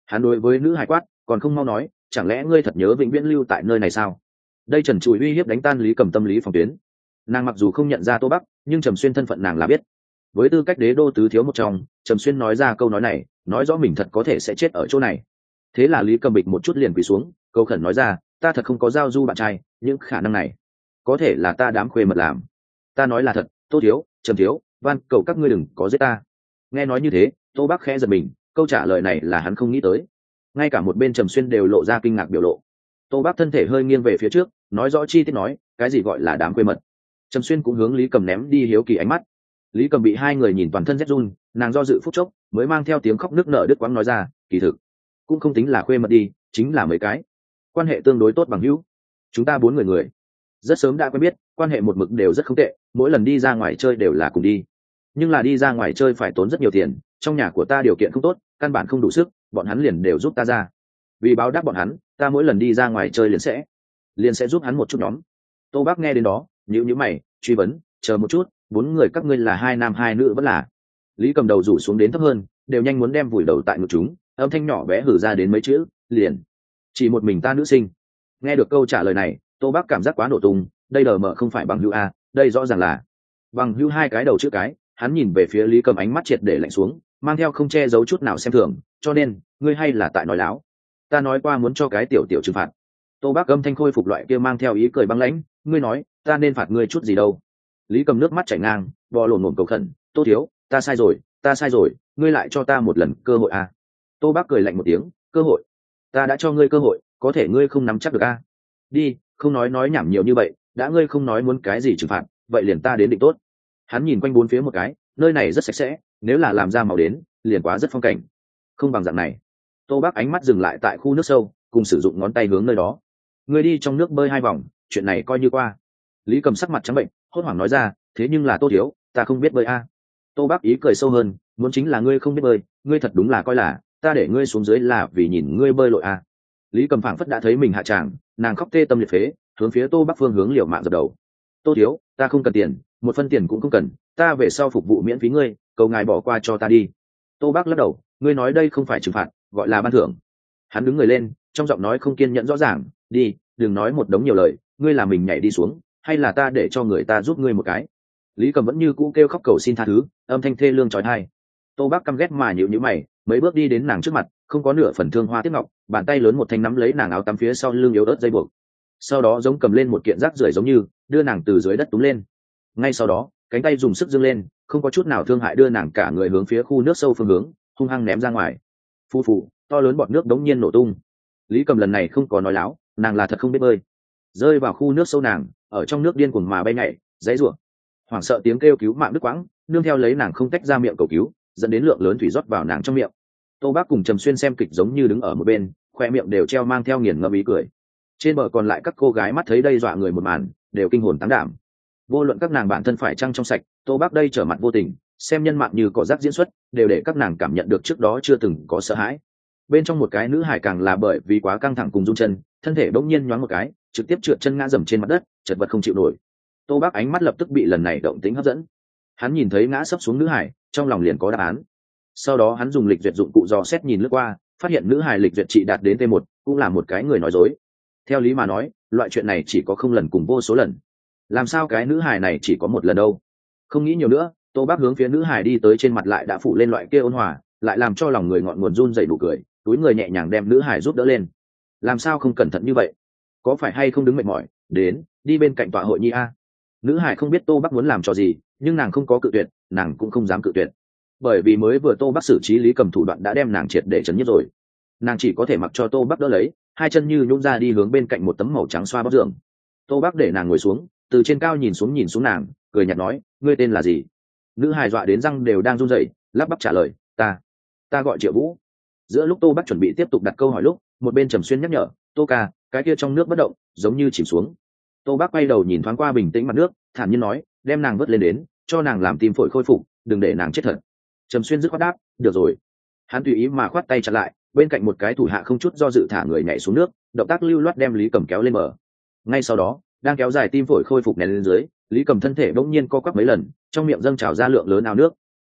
Hắn đối với nữ hải quát, còn không mau nói, chẳng lẽ ngươi thật nhớ vĩnh viễn lưu tại nơi này sao? Đây trần trụi uy hiếp đánh tan Lý Cầm tâm lý phòng tuyến. Nàng mặc dù không nhận ra Tô Bắc, nhưng Trầm Xuyên thân phận nàng là biết. Với tư cách đế đô tứ thiếu một trong, Trầm Xuyên nói ra câu nói này, nói rõ mình thật có thể sẽ chết ở chỗ này. Thế là Lý Cầm bịch một chút liền quỳ xuống, câu khẩn nói ra, ta thật không có giao du bạn trai, những khả năng này có thể là ta đám khuê mật làm. Ta nói là thật, Tô thiếu, Trầm thiếu, van cầu các ngươi đừng có giết ta. Nghe nói như thế, Tô Bắc khẽ giật mình, câu trả lời này là hắn không nghĩ tới. Ngay cả một bên Trầm Xuyên đều lộ ra kinh ngạc biểu lộ. Tô Bắc thân thể hơi nghiêng về phía trước, nói rõ chi tiết nói, cái gì gọi là đám khuê mật. Trầm Xuyên cũng hướng Lý Cầm ném đi hiếu kỳ ánh mắt. Lý Cầm bị hai người nhìn toàn thân rét run, nàng do dự phút chốc mới mang theo tiếng khóc nức nở đứt quãng nói ra, kỳ thực cũng không tính là khuê mật đi, chính là mấy cái quan hệ tương đối tốt bằng hữu. Chúng ta bốn người người rất sớm đã quen biết, quan hệ một mực đều rất không tệ, mỗi lần đi ra ngoài chơi đều là cùng đi. Nhưng là đi ra ngoài chơi phải tốn rất nhiều tiền, trong nhà của ta điều kiện không tốt, căn bản không đủ sức, bọn hắn liền đều giúp ta ra. Vì báo đáp bọn hắn, ta mỗi lần đi ra ngoài chơi liền sẽ liền sẽ giúp hắn một chút nhóm. Tô Bác nghe đến đó, nhíu nhíu mày, truy vấn, chờ một chút, bốn người các ngươi là hai nam hai nữ vẫn là? Lý Cầm đầu rủ xuống đến thấp hơn, đều nhanh muốn đem vùi đầu tại ngực chúng, âm thanh nhỏ bé hử ra đến mấy chữ, liền chỉ một mình ta nữ sinh. Nghe được câu trả lời này, Tô Bác cảm giác quá nổ tung, đây đờ mờ không phải bằng hữu a, đây rõ ràng là bằng hữu hai cái đầu chữ cái. Hắn nhìn về phía Lý Cầm, ánh mắt triệt để lạnh xuống, mang theo không che giấu chút nào xem thường, cho nên ngươi hay là tại nói láo? Ta nói qua muốn cho cái tiểu tiểu trừng phạt. Tô Bác âm thanh khôi phục loại kia mang theo ý cười băng lãnh, ngươi nói ta nên phạt ngươi chút gì đâu? Lý Cầm nước mắt chảy ngang, bò lổn lổn cầu khẩn, Tô thiếu, ta sai rồi, ta sai rồi, ngươi lại cho ta một lần cơ hội a. Tô Bác cười lạnh một tiếng, cơ hội? Ta đã cho ngươi cơ hội, có thể ngươi không nắm chắc được a. Đi, không nói nói nhảm nhiều như vậy, đã ngươi không nói muốn cái gì trừng phạt, vậy liền ta đến định tốt. Hắn nhìn quanh bốn phía một cái, nơi này rất sạch sẽ, nếu là làm ra màu đến, liền quá rất phong cảnh. Không bằng dạng này. Tô Bác ánh mắt dừng lại tại khu nước sâu, cùng sử dụng ngón tay hướng nơi đó. Ngươi đi trong nước bơi hai vòng, chuyện này coi như qua. Lý Cầm sắc mặt trắng bệnh, hốt hoảng nói ra, thế nhưng là Tô thiếu, ta không biết bơi a. Tô Bác ý cười sâu hơn, muốn chính là ngươi không biết bơi, ngươi thật đúng là coi là ta để ngươi xuống dưới là vì nhìn ngươi bơi lội a. Lý Cầm phảng phất đã thấy mình hạ tràng, nàng khóc tê tâm liệt phế, hướng phía Tô Bác phương hướng liều mạng dập đầu. Tô thiếu, ta không cần tiền, một phân tiền cũng không cần, ta về sau phục vụ miễn phí ngươi, cầu ngài bỏ qua cho ta đi. Tô Bác lắc đầu, ngươi nói đây không phải trừng phạt, gọi là ban thưởng. Hắn đứng người lên, trong giọng nói không kiên nhẫn rõ ràng, đi, đừng nói một đống nhiều lời, ngươi là mình nhảy đi xuống, hay là ta để cho người ta giúp ngươi một cái? Lý Cầm vẫn như cũ kêu khóc cầu xin tha thứ, âm thanh thê lương chói tai. Tô Bác căm ghét mà nhíu nhíu mày, mấy bước đi đến nàng trước mặt, không có nửa phần thương hoa tiếc ngọc, bàn tay lớn một thanh nắm lấy nàng áo tắm phía sau lưng yếu ớt dây buộc. Sau đó giống cầm lên một kiện rác rưởi giống như, đưa nàng từ dưới đất túm lên. Ngay sau đó, cánh tay dùng sức giương lên, không có chút nào thương hại đưa nàng cả người hướng phía khu nước sâu phương hướng, hung hăng ném ra ngoài. Phu phụ, to lớn bọt nước đống nhiên nổ tung. Lý Cầm lần này không có nói láo, nàng là thật không biết bơi. Rơi vào khu nước sâu nàng, ở trong nước điên cuồng mà bay nhảy, giãy giụa. Hoảng sợ tiếng kêu cứu mạng đứt quãng, nương theo lấy nàng không tách ra miệng cầu cứu, dẫn đến lượng lớn thủy rót vào nàng trong miệng. Tô Bác cùng Trầm Xuyên xem kịch giống như đứng ở một bên, khoe miệng đều treo mang theo nghiền ngẫm ý cười. Trên bờ còn lại các cô gái mắt thấy đây dọa người một màn, đều kinh hồn táng đảm. Vô luận các nàng bản thân phải trăng trong sạch, Tô Bác đây trở mặt vô tình, xem nhân mạng như cỏ rác diễn xuất, đều để các nàng cảm nhận được trước đó chưa từng có sợ hãi. Bên trong một cái nữ hải càng là bởi vì quá căng thẳng cùng run chân, thân thể bỗng nhiên nhoáng một cái, trực tiếp trượt chân ngã dầm trên mặt đất, chật vật không chịu nổi. Tô Bác ánh mắt lập tức bị lần này động tĩnh hấp dẫn. Hắn nhìn thấy ngã sấp xuống nữ hải, trong lòng liền có đáp án. Sau đó hắn dùng lịch duyệt dụng cụ dò xét nhìn lướt qua, phát hiện nữ hải lịch duyệt trị đạt đến T một, cũng là một cái người nói dối. Theo lý mà nói, loại chuyện này chỉ có không lần cùng vô số lần. Làm sao cái nữ hải này chỉ có một lần đâu? Không nghĩ nhiều nữa, Tô Bác hướng phía nữ hải đi tới, trên mặt lại đã phụ lên loại kia ôn hòa, lại làm cho lòng người ngọn nguồn run dậy nụ cười, túi người nhẹ nhàng đem nữ hải giúp đỡ lên. Làm sao không cẩn thận như vậy? Có phải hay không đứng mệt mỏi, đến, đi bên cạnh tọa hội nhi a. Nữ hải không biết Tô Bác muốn làm trò gì, nhưng nàng không có cự tuyệt, nàng cũng không dám cự tuyệt. Bởi vì mới vừa Tô Bác xử trí Lý Cầm thủ đoạn đã đem nàng triệt để chấn nhất rồi. Nàng chỉ có thể mặc cho Tô Bác đỡ lấy, hai chân như nhũn ra đi hướng bên cạnh một tấm màu trắng xoa bóp giường. Tô Bác để nàng ngồi xuống, từ trên cao nhìn xuống nhìn xuống nàng, cười nhạt nói, ngươi tên là gì? Nữ hài dọa đến răng đều đang run rẩy, lắp bắp trả lời, ta ta gọi Triệu Vũ. Giữa lúc Tô Bác chuẩn bị tiếp tục đặt câu hỏi lúc, một bên Trầm Xuyên nhắc nhở, Tô ca, cái kia trong nước bất động, giống như chìm xuống. Tô Bác quay đầu nhìn thoáng qua bình tĩnh mặt nước, thản nhiên nói, đem nàng vớt lên đến, cho nàng làm tim phổi khôi phục, đừng để nàng chết thật. Trầm Xuyên dứt khoát đáp, được rồi. Hắn tùy ý mà khoát tay chặn lại, bên cạnh một cái thủ hạ không chút do dự thả người nhảy xuống nước, động tác lưu loát đem Lý Cầm kéo lên bờ. Ngay sau đó, đang kéo dài tim phổi khôi phục nén lên dưới, Lý Cầm thân thể bỗng nhiên co quắp mấy lần, trong miệng dâng trào ra lượng lớn ao nước.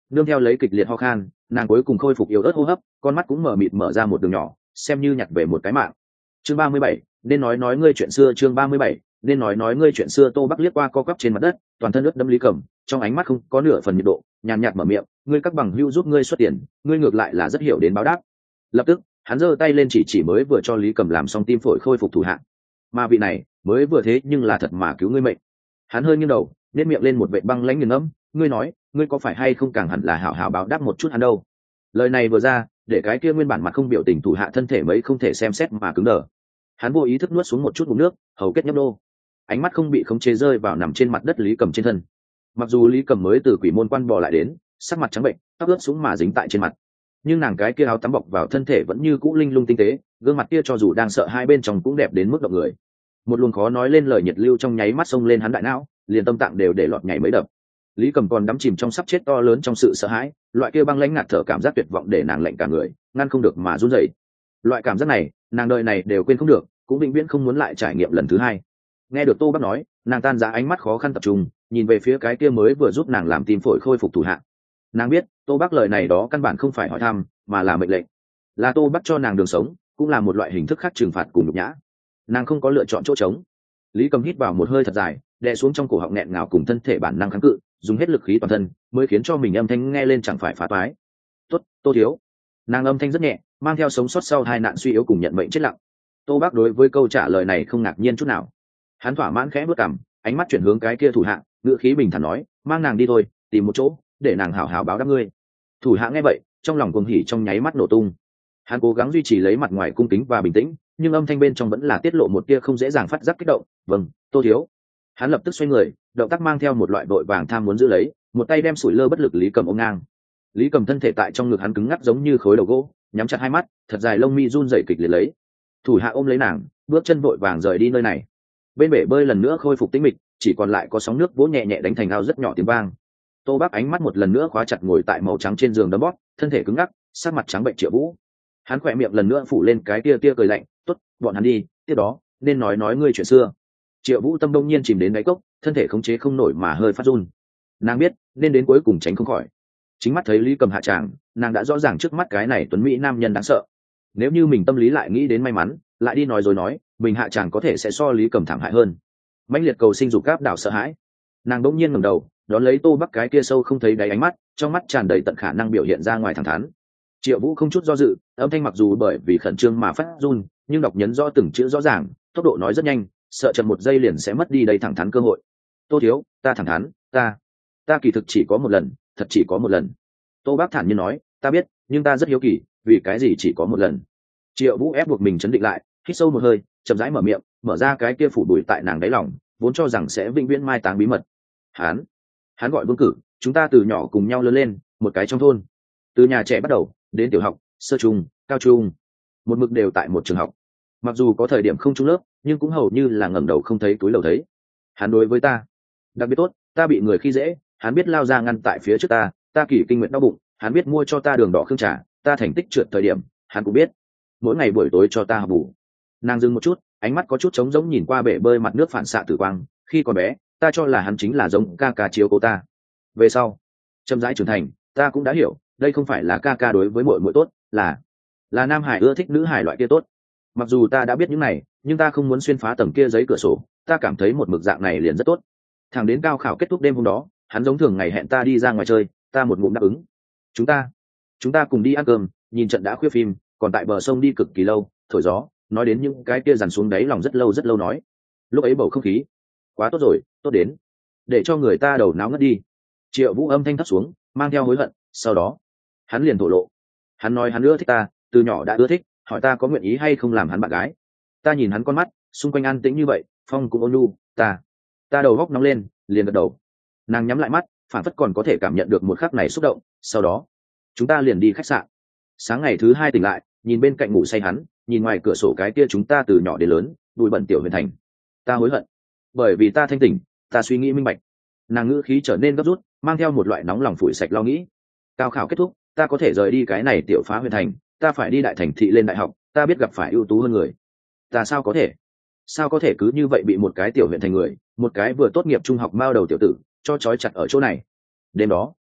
nương theo lấy kịch liệt ho khan, nàng cuối cùng khôi phục yếu ớt hô hấp, con mắt cũng mở mịt mở ra một đường nhỏ, xem như nhặt về một cái mạng. Chương ba mươi bảy, nên nói nói ngươi chuyện xưa. Chương ba mươi bảy, nên nói nói ngươi chuyện xưa. Tô Bắc liếc qua co quắp trên mặt đất, toàn thân ướt đẫm Lý Cầm, trong ánh mắt không có nửa phần nhiệt độ, nhàn nhạt mở miệng, ngươi các bằng hữu giúp ngươi xuất tiền, ngươi ngược lại là rất hiểu đến báo đáp. Lập tức, hắn giơ tay lên chỉ chỉ mới vừa cho Lý Cầm làm xong tim phổi khôi phục thủ hạng, mà vị này mới vừa thế nhưng là thật mà cứu ngươi mệnh. Hắn hơi nghiêng đầu, nét miệng lên một vệt băng lãnh nghiền ngẫm, ngươi nói, ngươi có phải hay không càng hẳn là hảo hảo báo đáp một chút hắn đâu. Lời này vừa ra, để cái kia nguyên bản mặt không biểu tình thủ hạ thân thể mấy không thể xem xét mà cứng đờ. Hắn vô ý thức nuốt xuống một chút ngụm nước, hầu kết nhấp đô, ánh mắt không bị khống chế rơi vào nằm trên mặt đất Lý Cầm trên thân. Mặc dù Lý Cầm mới từ quỷ môn quan bò lại đến, sắc mặt trắng bệnh, tóc ướt sũng mà dính tại trên mặt, nhưng nàng cái kia áo tắm bọc vào thân thể vẫn như cũ linh lung tinh tế, gương mặt kia cho dù đang sợ hai bên trong cũng đẹp đến mức động người. Một luồng khó nói lên lời nhiệt lưu trong nháy mắt xông lên hắn đại não, liền tâm tạng đều để lọt nhảy mấy đập. Lý Cầm còn đắm chìm trong sắp chết to lớn trong sự sợ hãi, loại kia băng lãnh ngạt thở cảm giác tuyệt vọng để nàng lạnh cả người, ngăn không được mà run rẩy. Loại cảm giác này, nàng đời này đều quên không được, cũng vĩnh viễn không muốn lại trải nghiệm lần thứ hai. Nghe được Tô Bắc nói, nàng tan ra ánh mắt khó khăn tập trung, nhìn về phía cái kia mới vừa giúp nàng làm tim phổi khôi phục thủ hạ. Nàng biết, Tô Bắc lời này đó căn bản không phải hỏi thăm, mà là mệnh lệnh. Là Tô Bắc cho nàng đường sống, cũng là một loại hình thức khác trừng phạt cùng nhục nhã. Nàng không có lựa chọn chỗ trống. Lý Cầm hít vào một hơi thật dài, đè xuống trong cổ họng nghẹn ngào cùng thân thể bản năng kháng cự, dùng hết lực khí toàn thân, mới khiến cho mình âm thanh nghe lên chẳng phải phá toái. "Tốt, Tô thiếu." Nàng âm thanh rất nhẹ, mang theo sống sót sau hai nạn suy yếu cùng nhận mệnh chết lặng. Tô Bắc đối với câu trả lời này không ngạc nhiên chút nào. Hắn thỏa mãn khẽ bước cằm, ánh mắt chuyển hướng cái kia thủ hạ, ngữ khí bình thản nói, "Mang nàng đi thôi, tìm một chỗ, để nàng hảo hảo báo đáp ngươi." Thủ hạ nghe vậy, trong lòng cuồng hỉ trong nháy mắt nổ tung. Hắn cố gắng duy trì lấy mặt ngoài cung kính và bình tĩnh, nhưng âm thanh bên trong vẫn là tiết lộ một tia không dễ dàng phát giác kích động. "Vâng, Tô thiếu." Hắn lập tức xoay người, động tác mang theo một loại vội vàng tham muốn giữ lấy, một tay đem sủi lơ bất lực Lý Cầm ôm ngang. Lý Cầm thân thể tại trong ngực hắn cứng ngắc giống như khối đầu gỗ, nhắm chặt hai mắt, thật dài lông mi run rẩy kịch liệt lấy. Thủ hạ ôm lấy nàng, bước chân vội vàng rời đi nơi này. Bên bể bơi lần nữa khôi phục tĩnh mịch, chỉ còn lại có sóng nước vỗ nhẹ nhẹ đánh thành ao rất nhỏ tiếng vang. Tô Bắc ánh mắt một lần nữa khóa chặt ngồi tại màu trắng trên giường đấm bóp, thân thể cứng ngắc, sắc mặt trắng bệnh Triệu Vũ. Hắn khỏe miệng lần nữa phủ lên cái tia tia cười lạnh, "Tốt, bọn hắn đi, tiếp đó, nên nói nói ngươi chuyện xưa." Triệu Vũ tâm đông nhiên chìm đến đáy cốc, thân thể khống chế không nổi mà hơi phát run. Nàng biết, nên đến cuối cùng tránh không khỏi. Chính mắt thấy Lý Cầm hạ tràng, nàng đã rõ ràng trước mắt cái này tuấn mỹ nam nhân đáng sợ. Nếu như mình tâm lý lại nghĩ đến may mắn, lại đi nói rồi nói, mình hạ tràng có thể sẽ so Lý Cầm thảm hại hơn. Mãnh liệt cầu sinh dục gáp đảo sợ hãi. Nàng đỗng nhiên ngẩng đầu, đón lấy Tô Bắc cái kia sâu không thấy đáy ánh mắt, trong mắt tràn đầy tận khả năng biểu hiện ra ngoài thẳng thắn. Triệu Vũ không chút do dự, âm thanh mặc dù bởi vì khẩn trương mà phát run, nhưng đọc nhấn rõ từng chữ rõ ràng, tốc độ nói rất nhanh, sợ chậm một giây liền sẽ mất đi đầy thẳng thắn cơ hội. "Tô thiếu, ta thẳng thắn, ta, ta kỳ thực chỉ có một lần, thật chỉ có một lần." Tô Bác thản nhiên nói, "Ta biết, nhưng ta rất hiếu kỳ, vì cái gì chỉ có một lần?" Triệu Vũ ép buộc mình chấn định lại, hít sâu một hơi, chậm rãi mở miệng, mở ra cái kia phủ bụi tại nàng đáy lòng, vốn cho rằng sẽ vĩnh viễn mai táng bí mật. Hắn, hắn gọi Vương Cử, chúng ta từ nhỏ cùng nhau lớn lên, một cái trong thôn, từ nhà trẻ bắt đầu, đến tiểu học, sơ trung, cao trung, một mực đều tại một trường học. Mặc dù có thời điểm không chung lớp, nhưng cũng hầu như là ngẩng đầu không thấy túi lầu thấy. Hắn đối với ta đặc biệt tốt, ta bị người khi dễ, hắn biết lao ra ngăn tại phía trước ta, ta kỳ kinh nguyện đau bụng, hắn biết mua cho ta đường đỏ khương trà, ta thành tích trượt thời điểm, hắn cũng biết. Mỗi ngày buổi tối cho ta học bù. Nàng dừng một chút, ánh mắt có chút trống giống nhìn qua bể bơi mặt nước phản xạ tử quang, khi còn bé, ta cho là hắn chính là giống ca ca chiếu cố ta. Về sau, chậm rãi trưởng thành, ta cũng đã hiểu, đây không phải là ca ca đối với muội muội tốt, là là nam hải ưa thích nữ hải loại kia tốt. Mặc dù ta đã biết những này, nhưng ta không muốn xuyên phá tầng kia giấy cửa sổ, ta cảm thấy một mực dạng này liền rất tốt. Thẳng đến cao khảo kết thúc đêm hôm đó, hắn giống thường ngày hẹn ta đi ra ngoài chơi, ta một ngụm đáp ứng. Chúng ta, chúng ta cùng đi ăn cơm, nhìn trận đã khuya phim, còn tại bờ sông đi cực kỳ lâu, thổi gió, nói đến những cái kia dằn xuống đáy lòng rất lâu rất lâu nói. Lúc ấy bầu không khí quá tốt rồi, tốt đến để cho người ta đầu náo ngất đi. Triệu Vũ âm thanh thấp xuống, mang theo hối hận. Sau đó, hắn liền thổ lộ. Hắn nói hắn ưa thích ta, từ nhỏ đã ưa thích, hỏi ta có nguyện ý hay không làm hắn bạn gái. Ta nhìn hắn con mắt, xung quanh an tĩnh như vậy, phong cũng ôn nhu, ta, ta đầu góc nóng lên, liền gật đầu. Nàng nhắm lại mắt, phản phất còn có thể cảm nhận được một khắc này xúc động. Sau đó, chúng ta liền đi khách sạn. Sáng ngày thứ hai tỉnh lại, nhìn bên cạnh ngủ say hắn, nhìn ngoài cửa sổ cái kia chúng ta từ nhỏ đến lớn, bụi bẩn tiểu huyền thành. Ta hối hận, bởi vì ta thanh tỉnh, ta suy nghĩ minh bạch. Nàng ngữ khí trở nên gấp rút, mang theo một loại nóng lòng phủi sạch lo nghĩ. Cao khảo kết thúc, ta có thể rời đi cái này tiểu phá huyền thành, ta phải đi đại thành thị lên đại học, ta biết gặp phải ưu tú hơn người. Ta sao có thể sao có thể cứ như vậy bị một cái tiểu huyện thành người, một cái vừa tốt nghiệp trung học mao đầu tiểu tử cho trói chặt ở chỗ này. Đêm đó,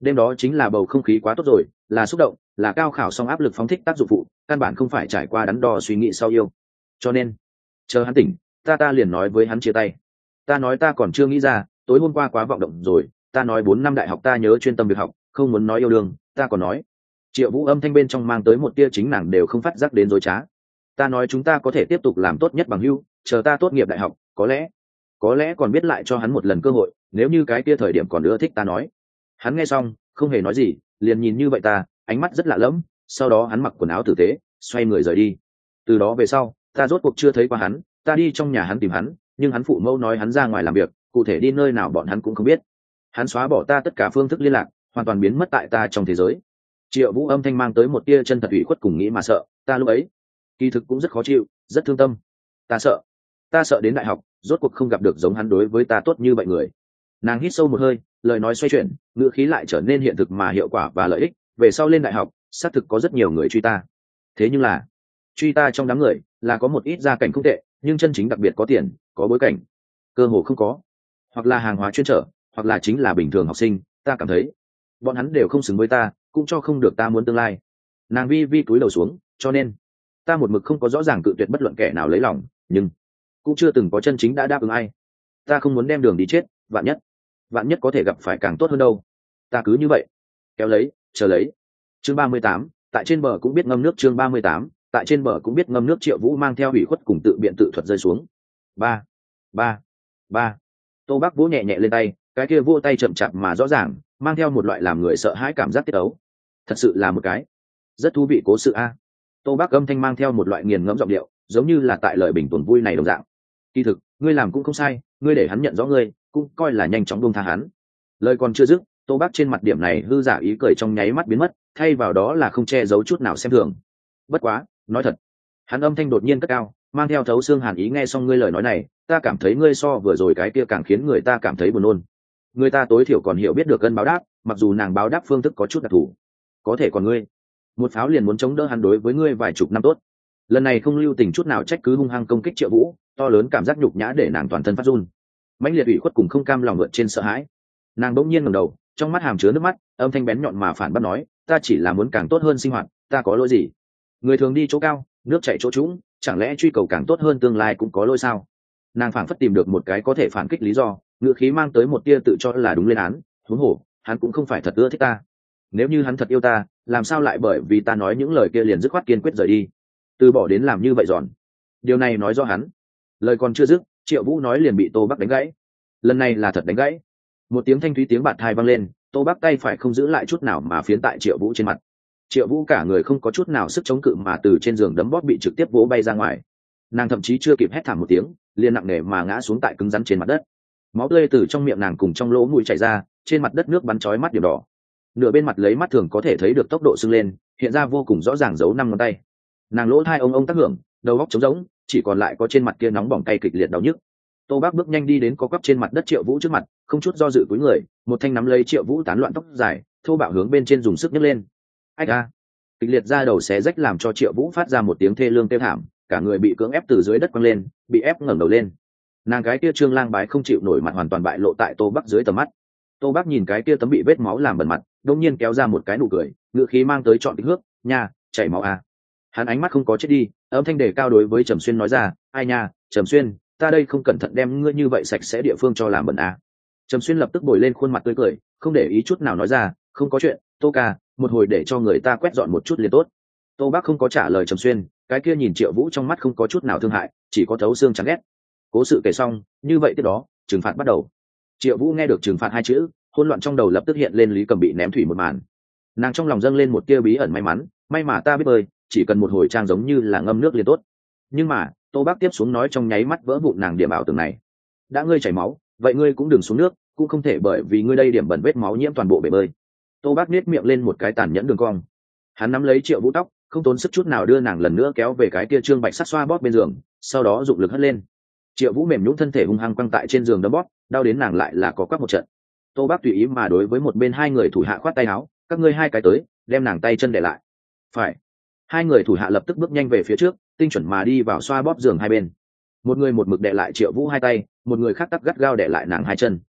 đêm đó chính là bầu không khí quá tốt rồi, là xúc động, là cao khảo xong áp lực phóng thích tác dụng phụ, căn bản không phải trải qua đắn đo suy nghĩ sau yêu. Cho nên chờ hắn tỉnh, ta ta liền nói với hắn chia tay. Ta nói ta còn chưa nghĩ ra, tối hôm qua quá vọng động rồi, ta nói bốn năm đại học ta nhớ chuyên tâm việc học, không muốn nói yêu đương. Ta còn nói, Triệu Vũ âm thanh bên trong mang tới một tia chính nàng đều không phát giác đến dối trá. Ta nói chúng ta có thể tiếp tục làm tốt nhất bằng hữu, chờ ta tốt nghiệp đại học, có lẽ có lẽ còn biết lại cho hắn một lần cơ hội, nếu như cái kia thời điểm còn ưa thích ta nói. Hắn nghe xong không hề nói gì, liền nhìn như vậy ta, ánh mắt rất lạ lẫm. Sau đó hắn mặc quần áo tử tế, xoay người rời đi. Từ đó về sau ta rốt cuộc chưa thấy qua hắn. Ta đi trong nhà hắn tìm hắn, nhưng hắn phụ mẫu nói hắn ra ngoài làm việc, cụ thể đi nơi nào bọn hắn cũng không biết. Hắn xóa bỏ ta tất cả phương thức liên lạc, hoàn toàn biến mất tại ta trong thế giới. Triệu Vũ âm thanh mang tới một tia chân thật ủy khuất cùng nghĩ mà sợ. Ta lúc ấy kỳ thực cũng rất khó chịu, rất thương tâm. Ta sợ ta sợ đến đại học rốt cuộc không gặp được giống hắn đối với ta tốt như vậy người. Nàng hít sâu một hơi, lời nói xoay chuyển, ngữ khí lại trở nên hiện thực mà hiệu quả và lợi ích. Về sau lên đại học xác thực có rất nhiều người truy ta, thế nhưng là truy ta trong đám người là có một ít gia cảnh không tệ, nhưng chân chính đặc biệt có tiền, có bối cảnh cơ hồ không có, hoặc là hàng hóa chuyên trở, hoặc là chính là bình thường học sinh. Ta cảm thấy bọn hắn đều không xứng với ta, cũng cho không được ta muốn tương lai. Nàng vi vi cúi đầu xuống, cho nên ta một mực không có rõ ràng cự tuyệt bất luận kẻ nào lấy lòng, nhưng cũng chưa từng có chân chính đã đáp ứng ai. Ta không muốn đem đường đi chết, vạn nhất vạn nhất có thể gặp phải càng tốt hơn đâu. Ta cứ như vậy kéo lấy, chờ lấy. Chương ba mươi tám, tại trên bờ cũng biết ngâm nước. Chương ba mươi tám, tại trên bờ cũng biết ngâm nước. Triệu Vũ mang theo ủy khuất cùng tự biện tự thuật rơi xuống. Ba, ba, ba. Tô Bắc vỗ nhẹ nhẹ lên tay, cái kia vỗ tay chậm chạp mà rõ ràng, mang theo một loại làm người sợ hãi cảm giác tiết ấu. Thật sự là một cái rất thú vị cố sự a. Tô Bắc âm thanh mang theo một loại nghiền ngẫm giọng điệu, giống như là tại lời bình tuần vui này đồng dạng. Kỳ thực ngươi làm cũng không sai, ngươi để hắn nhận rõ ngươi, cũng coi là nhanh chóng buông tha hắn. Lời còn chưa dứt, Tô Bắc trên mặt điểm này hư giả ý cười trong nháy mắt biến mất, thay vào đó là không che giấu chút nào xem thường. Bất quá, nói thật. Hắn âm thanh đột nhiên cất cao, mang theo thấu xương hàn ý. Nghe xong ngươi lời nói này, ta cảm thấy ngươi so vừa rồi cái kia càng khiến người ta cảm thấy buồn nôn. Người ta tối thiểu còn hiểu biết được ân báo đáp, mặc dù nàng báo đáp phương thức có chút đặc thù. Có thể còn ngươi, một pháo liền muốn chống đỡ hắn đối với ngươi vài chục năm tốt. Lần này không lưu tình chút nào trách cứ hung hăng công kích Triệu Vũ, to lớn cảm giác nhục nhã để nàng toàn thân phát run. Mãnh liệt ủy khuất cùng không cam lòng vượt trên sợ hãi. Nàng bỗng nhiên ngẩng đầu, trong mắt hàm chứa nước mắt, âm thanh bén nhọn mà phản bác nói, ta chỉ là muốn càng tốt hơn sinh hoạt, ta có lỗi gì? Người thường đi chỗ cao, nước chảy chỗ trũng, chẳng lẽ truy cầu càng tốt hơn tương lai cũng có lỗi sao? Nàng phảng phất tìm được một cái có thể phản kích lý do, ngữ khí mang tới một tia tự cho là đúng lên án. Huống hồ, hắn cũng không phải thật ưa thích ta. Nếu như hắn thật yêu ta, làm sao lại bởi vì ta nói những lời kia liền dứt khoát kiên quyết rời đi, từ bỏ đến làm như vậy giòn? Điều này nói do hắn. Lời còn chưa dứt, Triệu Vũ nói liền bị Tô Bắc đánh gãy. Lần này là thật đánh gãy. Một tiếng thanh thúy tiếng bạt thai vang lên, Tô Bắc tay phải không giữ lại chút nào mà phiến tại Triệu Vũ trên mặt. Triệu Vũ cả người không có chút nào sức chống cự mà từ trên giường đấm bóp bị trực tiếp vỗ bay ra ngoài. Nàng thậm chí chưa kịp hét thảm một tiếng, liền nặng nề mà ngã xuống tại cứng rắn trên mặt đất. Máu tươi từ trong miệng nàng cùng trong lỗ mũi chảy ra, trên mặt đất nước bắn chói mắt điểm đỏ. Nửa bên mặt lấy mắt thường có thể thấy được tốc độ sưng lên, hiện ra vô cùng rõ ràng dấu năm ngón tay. Nàng lỗ thai ông ông tác hưởng, đầu óc trống rỗng, chỉ còn lại có trên mặt kia nóng bỏng tay kịch liệt đau nhức. Tô Bác bước nhanh đi đến có quắp trên mặt đất Triệu Vũ trước mặt, không chút do dự cúi người, một thanh nắm lấy Triệu Vũ tán loạn tóc dài, thô bạo hướng bên trên dùng sức nhấc lên. Ách a! Kịch liệt ra đầu xé rách làm cho Triệu Vũ phát ra một tiếng thê lương kêu thảm, cả người bị cưỡng ép từ dưới đất quăng lên, bị ép ngẩng đầu lên. Nàng cái kia trương lang bái không chịu nổi mặt hoàn toàn bại lộ tại Tô Bác dưới tầm mắt. Tô Bác nhìn cái kia tấm bị vết máu làm bẩn mặt, đột nhiên kéo ra một cái nụ cười, ngữ khí mang tới trọn tính hước, "Nha, chảy máu à?" Hắn ánh mắt không có chết đi, âm thanh đề cao đối với Trầm Xuyên nói ra, "Ai nha, Trầm Xuyên, ta đây không cẩn thận đem ngươi như vậy sạch sẽ địa phương cho làm bẩn à?" Trầm Xuyên lập tức bồi lên khuôn mặt tươi cười, không để ý chút nào nói ra, "Không có chuyện, Tô ca, một hồi để cho người ta quét dọn một chút liền tốt." Tô Bác không có trả lời Trầm Xuyên, cái kia nhìn Triệu Vũ trong mắt không có chút nào thương hại, chỉ có thấu xương chán ghét. Cố sự kể xong, như vậy tiếp đó, trừng phạt bắt đầu. Triệu Vũ nghe được trừng phạt hai chữ, hỗn loạn trong đầu lập tức hiện lên Lý Cầm bị ném thủy một màn. Nàng trong lòng dâng lên một tia bí ẩn may mắn, may mà ta biết bơi, chỉ cần một hồi trang giống như là ngâm nước liền tốt. Nhưng mà, Tô Bác tiếp xuống nói trong nháy mắt vỡ vụn nàng điểm ảo tưởng này. Đã ngươi chảy máu, vậy ngươi cũng đừng xuống nước, cũng không thể bởi vì ngươi đây điểm bẩn vết máu nhiễm toàn bộ bể bơi. Tô Bác nhếch miệng lên một cái tàn nhẫn đường cong. Hắn nắm lấy Triệu Vũ tóc, không tốn sức chút nào đưa nàng lần nữa kéo về cái kia trương bạch sắt xoa bóp bên giường, sau đó dụng lực hất lên. Triệu Vũ mềm nhũn thân thể hung hăng quăng tại trên giường đấm bóp, đau đến nàng lại là có quắc một trận. Tô Bác tùy ý mà đối với một bên hai người thủ hạ khoát tay áo, "Các ngươi hai cái tới, đem nàng tay chân để lại." Phải. Hai người thủ hạ lập tức bước nhanh về phía trước, tinh chuẩn mà đi vào xoa bóp giường hai bên. Một người một mực đè lại Triệu Vũ hai tay, một người khác tắc gắt gao đè lại nàng hai chân.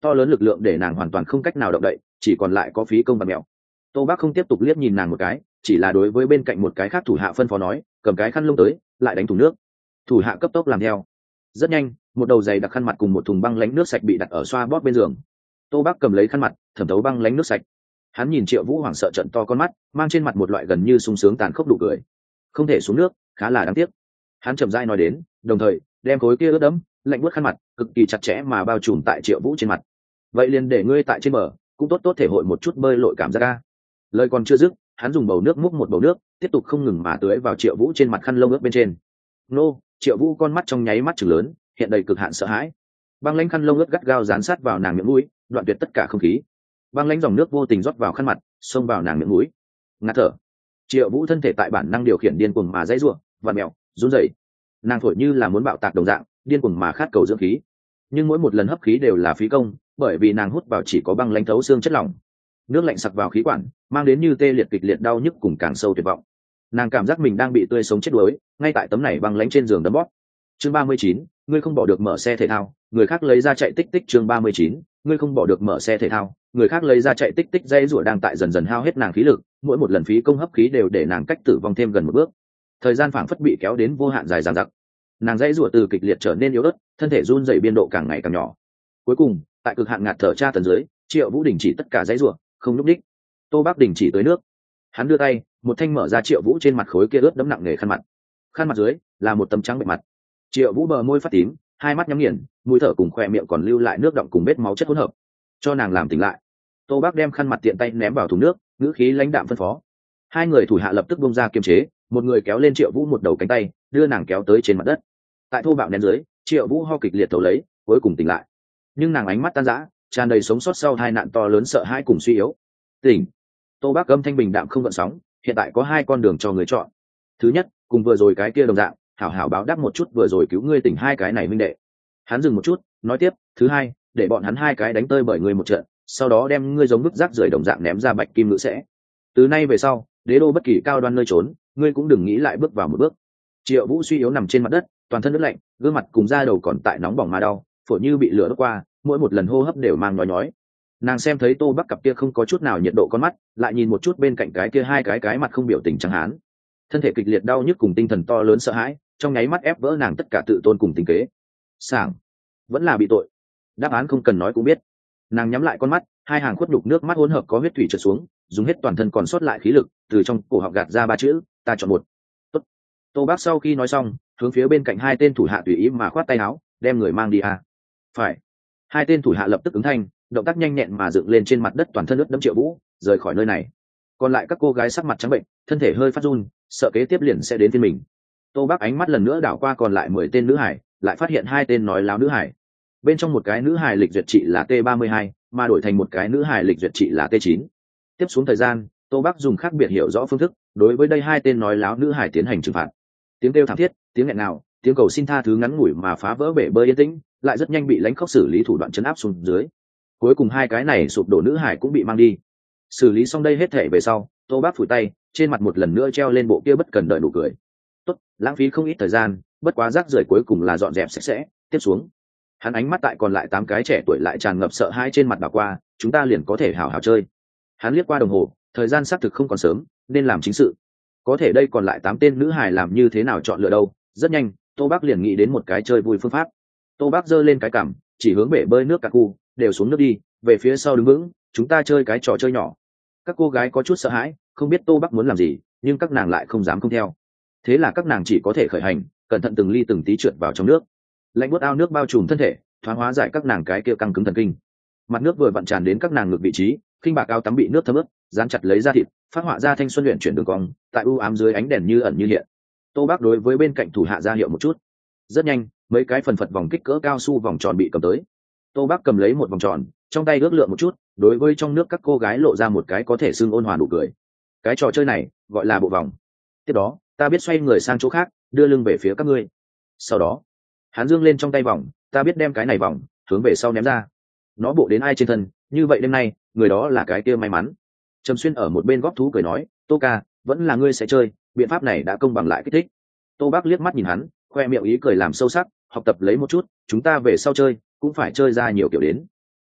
to lớn lực lượng để nàng hoàn toàn không cách nào động đậy, chỉ còn lại có phí công và mèo. Tô Bác không tiếp tục liếc nhìn nàng một cái, chỉ là đối với bên cạnh một cái khác thủ hạ phân phó nói, cầm cái khăn lông tới, lại đánh thùng nước. Thủ hạ cấp tốc làm theo. Rất nhanh, một đầu giày đặc khăn mặt cùng một thùng băng lánh nước sạch bị đặt ở xoa bóp bên giường. Tô Bác cầm lấy khăn mặt, thẩm thấu băng lánh nước sạch. Hắn nhìn Triệu Vũ hoảng sợ trận to con mắt, mang trên mặt một loại gần như sung sướng tàn khốc đủ cười. Không thể xuống nước, khá là đáng tiếc. Hắn chậm rãi nói đến, đồng thời đem khối kia ướt đẫm, lạnh buốt khăn mặt cực kỳ chặt chẽ mà bao trùm tại Triệu Vũ trên mặt. Vậy liền để ngươi tại trên bờ, cũng tốt tốt thể hội một chút bơi lội cảm giác a. Lời còn chưa dứt, hắn dùng bầu nước múc một bầu nước, tiếp tục không ngừng mà tưới vào Triệu Vũ trên mặt khăn lông ướt bên trên. Nô, Triệu Vũ con mắt trong nháy mắt trừng lớn, hiện đầy cực hạn sợ hãi. Băng lãnh khăn lông ướt gắt gao dán sát vào nàng miệng mũi, đoạn tuyệt tất cả không khí. Băng lãnh dòng nước vô tình rót vào khăn mặt, xông vào nàng miệng mũi. Ngạt thở. Triệu Vũ thân thể tại bản năng điều khiển điên cuồng mà dãy rủa, vặn mèo, run rẩy. Nàng thổi như là muốn bạo tạc đồng dạng, điên cuồng mà khát cầu dưỡng khí. Nhưng mỗi một lần hấp khí đều là phí công, bởi vì nàng hút vào chỉ có băng lãnh thấu xương chất lỏng. Nước lạnh sặc vào khí quản, mang đến như tê liệt kịch liệt đau nhức cùng càng sâu tuyệt vọng. Nàng cảm giác mình đang bị tươi sống chết đuối, ngay tại tấm này băng lãnh trên giường đấm bóp. Chương ba mươi chín, ngươi không bỏ được mở xe thể thao, người khác lấy ra chạy tích tích. Chương ba mươi chín, ngươi không bỏ được mở xe thể thao, người khác lấy ra chạy tích tích. Dây rủa đang tại dần dần hao hết nàng khí lực, mỗi một lần phí công hấp khí đều để nàng cách tử vong thêm gần một bước. Thời gian phảng phất bị kéo đến vô hạn dài dằng dặc. Nàng dây rủa từ kịch liệt trở nên yếu ớt, thân thể run rẩy biên độ càng ngày càng nhỏ. Cuối cùng, tại cực hạn ngạt thở tra tấn dưới, Triệu Vũ đình chỉ tất cả dây rủa, không lúc đích. Tô Bác đình chỉ tới nước. Hắn đưa tay, một thanh mở ra Triệu Vũ trên mặt khối kia ướt đẫm nặng nề khăn mặt. Khăn mặt dưới là một tấm trắng bệ mặt. Triệu Vũ bờ môi phát tím, hai mắt nhắm nghiền, mũi thở cùng khoe miệng còn lưu lại nước đọng cùng vết máu chất hỗn hợp. Cho nàng làm tỉnh lại. Tô Bác đem khăn mặt tiện tay ném vào thùng nước, ngữ khí lãnh đạm phân phó. Hai người thủ hạ lập tức buông ra kiềm chế, một người kéo lên Triệu Vũ một đầu cánh tay, đưa nàng kéo tới trên mặt đất. Tại thô bạo nén dưới, Triệu Vũ ho kịch liệt thổ lấy, cuối cùng tỉnh lại. Nhưng nàng ánh mắt tan rã, tràn đầy sống sót sau hai nạn to lớn sợ hãi cùng suy yếu. Tỉnh. Tô Bác âm thanh bình đạm không gợn sóng, hiện tại có hai con đường cho người chọn. Thứ nhất, cùng vừa rồi cái kia đồng dạng, hảo hảo báo đáp một chút vừa rồi cứu ngươi tỉnh hai cái này minh đệ. Hắn dừng một chút, nói tiếp, thứ hai, để bọn hắn hai cái đánh tơi bởi ngươi một trận, sau đó đem ngươi giống bức rác rưởi đồng dạng ném ra bạch kim ngự sẽ. Từ nay về sau, đế đô bất kỳ cao đoan nơi trốn, ngươi cũng đừng nghĩ lại bước vào một bước. Triệu Vũ suy yếu nằm trên mặt đất, toàn thân nước lạnh, gương mặt cùng da đầu còn tại nóng bỏng mà đau, phổi như bị lửa đốt qua, mỗi một lần hô hấp đều mang nhói nhói. Nàng xem thấy Tô Bắc cặp kia không có chút nào nhiệt độ con mắt, lại nhìn một chút bên cạnh cái kia hai cái cái mặt không biểu tình trắng hán. Thân thể kịch liệt đau nhức cùng tinh thần to lớn sợ hãi, trong nháy mắt ép vỡ nàng tất cả tự tôn cùng tình kế. Sảng, vẫn là bị tội. Đáp án không cần nói cũng biết. Nàng nhắm lại con mắt, hai hàng khuất đục nước mắt hỗn hợp có huyết thủy trượt xuống, dùng hết toàn thân còn sót lại khí lực, từ trong cổ họng gạt ra ba chữ, ta chọn một. Tốt. Tô Bác sau khi nói xong, hướng phía bên cạnh hai tên thủ hạ tùy ý mà khoát tay áo, đem người mang đi à. Phải. Hai tên thủ hạ lập tức ứng thanh, động tác nhanh nhẹn mà dựng lên trên mặt đất toàn thân ướt đẫm Triệu Vũ, rời khỏi nơi này. Còn lại các cô gái sắc mặt trắng bệnh, thân thể hơi phát run, sợ kế tiếp liền sẽ đến phiên mình. Tô Bác ánh mắt lần nữa đảo qua còn lại mười tên nữ hải, lại phát hiện hai tên nói láo nữ hải. Bên trong một cái nữ hải lịch duyệt trị là T ba mươi hai, mà đổi thành một cái nữ hải lịch duyệt trị là T chín. Tiếp xuống thời gian, Tô Bác dùng khác biệt hiểu rõ phương thức, đối với đây hai tên nói láo nữ hải tiến hành trừng phạt. Tiếng kêu thảm thiết, tiếng nghẹn ngào, tiếng cầu xin tha thứ ngắn ngủi mà phá vỡ bể bơi yên tĩnh, lại rất nhanh bị lãnh khốc xử lý thủ đoạn trấn áp xuống dưới. Cuối cùng hai cái này sụp đổ nữ hải cũng bị mang đi. Xử lý xong đây hết thể về sau, Tô Bác phủi tay, trên mặt một lần nữa treo lên bộ kia bất cần đợi nụ cười. Tốt, lãng phí không ít thời gian, bất quá rác rưởi cuối cùng là dọn dẹp sạch sẽ. Tiếp xuống, hắn ánh mắt tại còn lại tám cái trẻ tuổi lại tràn ngập sợ hãi trên mặt bà qua, chúng ta liền có thể hào hào chơi. Hắn liếc qua đồng hồ, thời gian xác thực không còn sớm, nên làm chính sự. Có thể đây còn lại tám tên nữ hài làm như thế nào chọn lựa đâu? Rất nhanh, Tô Bác liền nghĩ đến một cái chơi vui phương pháp. Tô Bác giơ lên cái cằm, chỉ hướng bể bơi nước cả khu, đều xuống nước đi, về phía sau đứng vững, chúng ta chơi cái trò chơi nhỏ. Các cô gái có chút sợ hãi, không biết Tô Bác muốn làm gì, nhưng các nàng lại không dám không theo. Thế là các nàng chỉ có thể khởi hành, cẩn thận từng ly từng tí trượt vào trong nước. Lạnh buốt ao nước bao trùm thân thể, thoáng hóa giải các nàng cái kia căng cứng thần kinh. Mặt nước vừa vặn tràn đến các nàng ngực vị trí, khinh bạc áo tắm bị nước thấm ướt, dán chặt lấy da thịt, phát họa ra thanh xuân luyện chuyển đường cong, tại u ám dưới ánh đèn như ẩn như hiện. Tô Bác đối với bên cạnh thủ hạ ra hiệu một chút. Rất nhanh, mấy cái phần phật vòng kích cỡ cao su vòng tròn bị cầm tới. Tô Bác cầm lấy một vòng tròn, trong tay ước lượng một chút, đối với trong nước các cô gái lộ ra một cái có thể xưng ôn hòa nụ cười. Cái trò chơi này gọi là bộ vòng. Tiếp đó, ta biết xoay người sang chỗ khác, đưa lưng về phía các ngươi. Sau đó, hắn dương lên trong tay vòng, ta biết đem cái này vòng hướng về sau ném ra. Nó bộ đến ai trên thân, như vậy đêm nay, người đó là cái kia may mắn. Trầm Xuyên ở một bên góp thú cười nói, Tô ca, vẫn là ngươi sẽ chơi, biện pháp này đã công bằng lại kích thích. Tô Bác liếc mắt nhìn hắn, khoe miệng ý cười làm sâu sắc, học tập lấy một chút, chúng ta về sau chơi cũng phải chơi ra nhiều kiểu đến.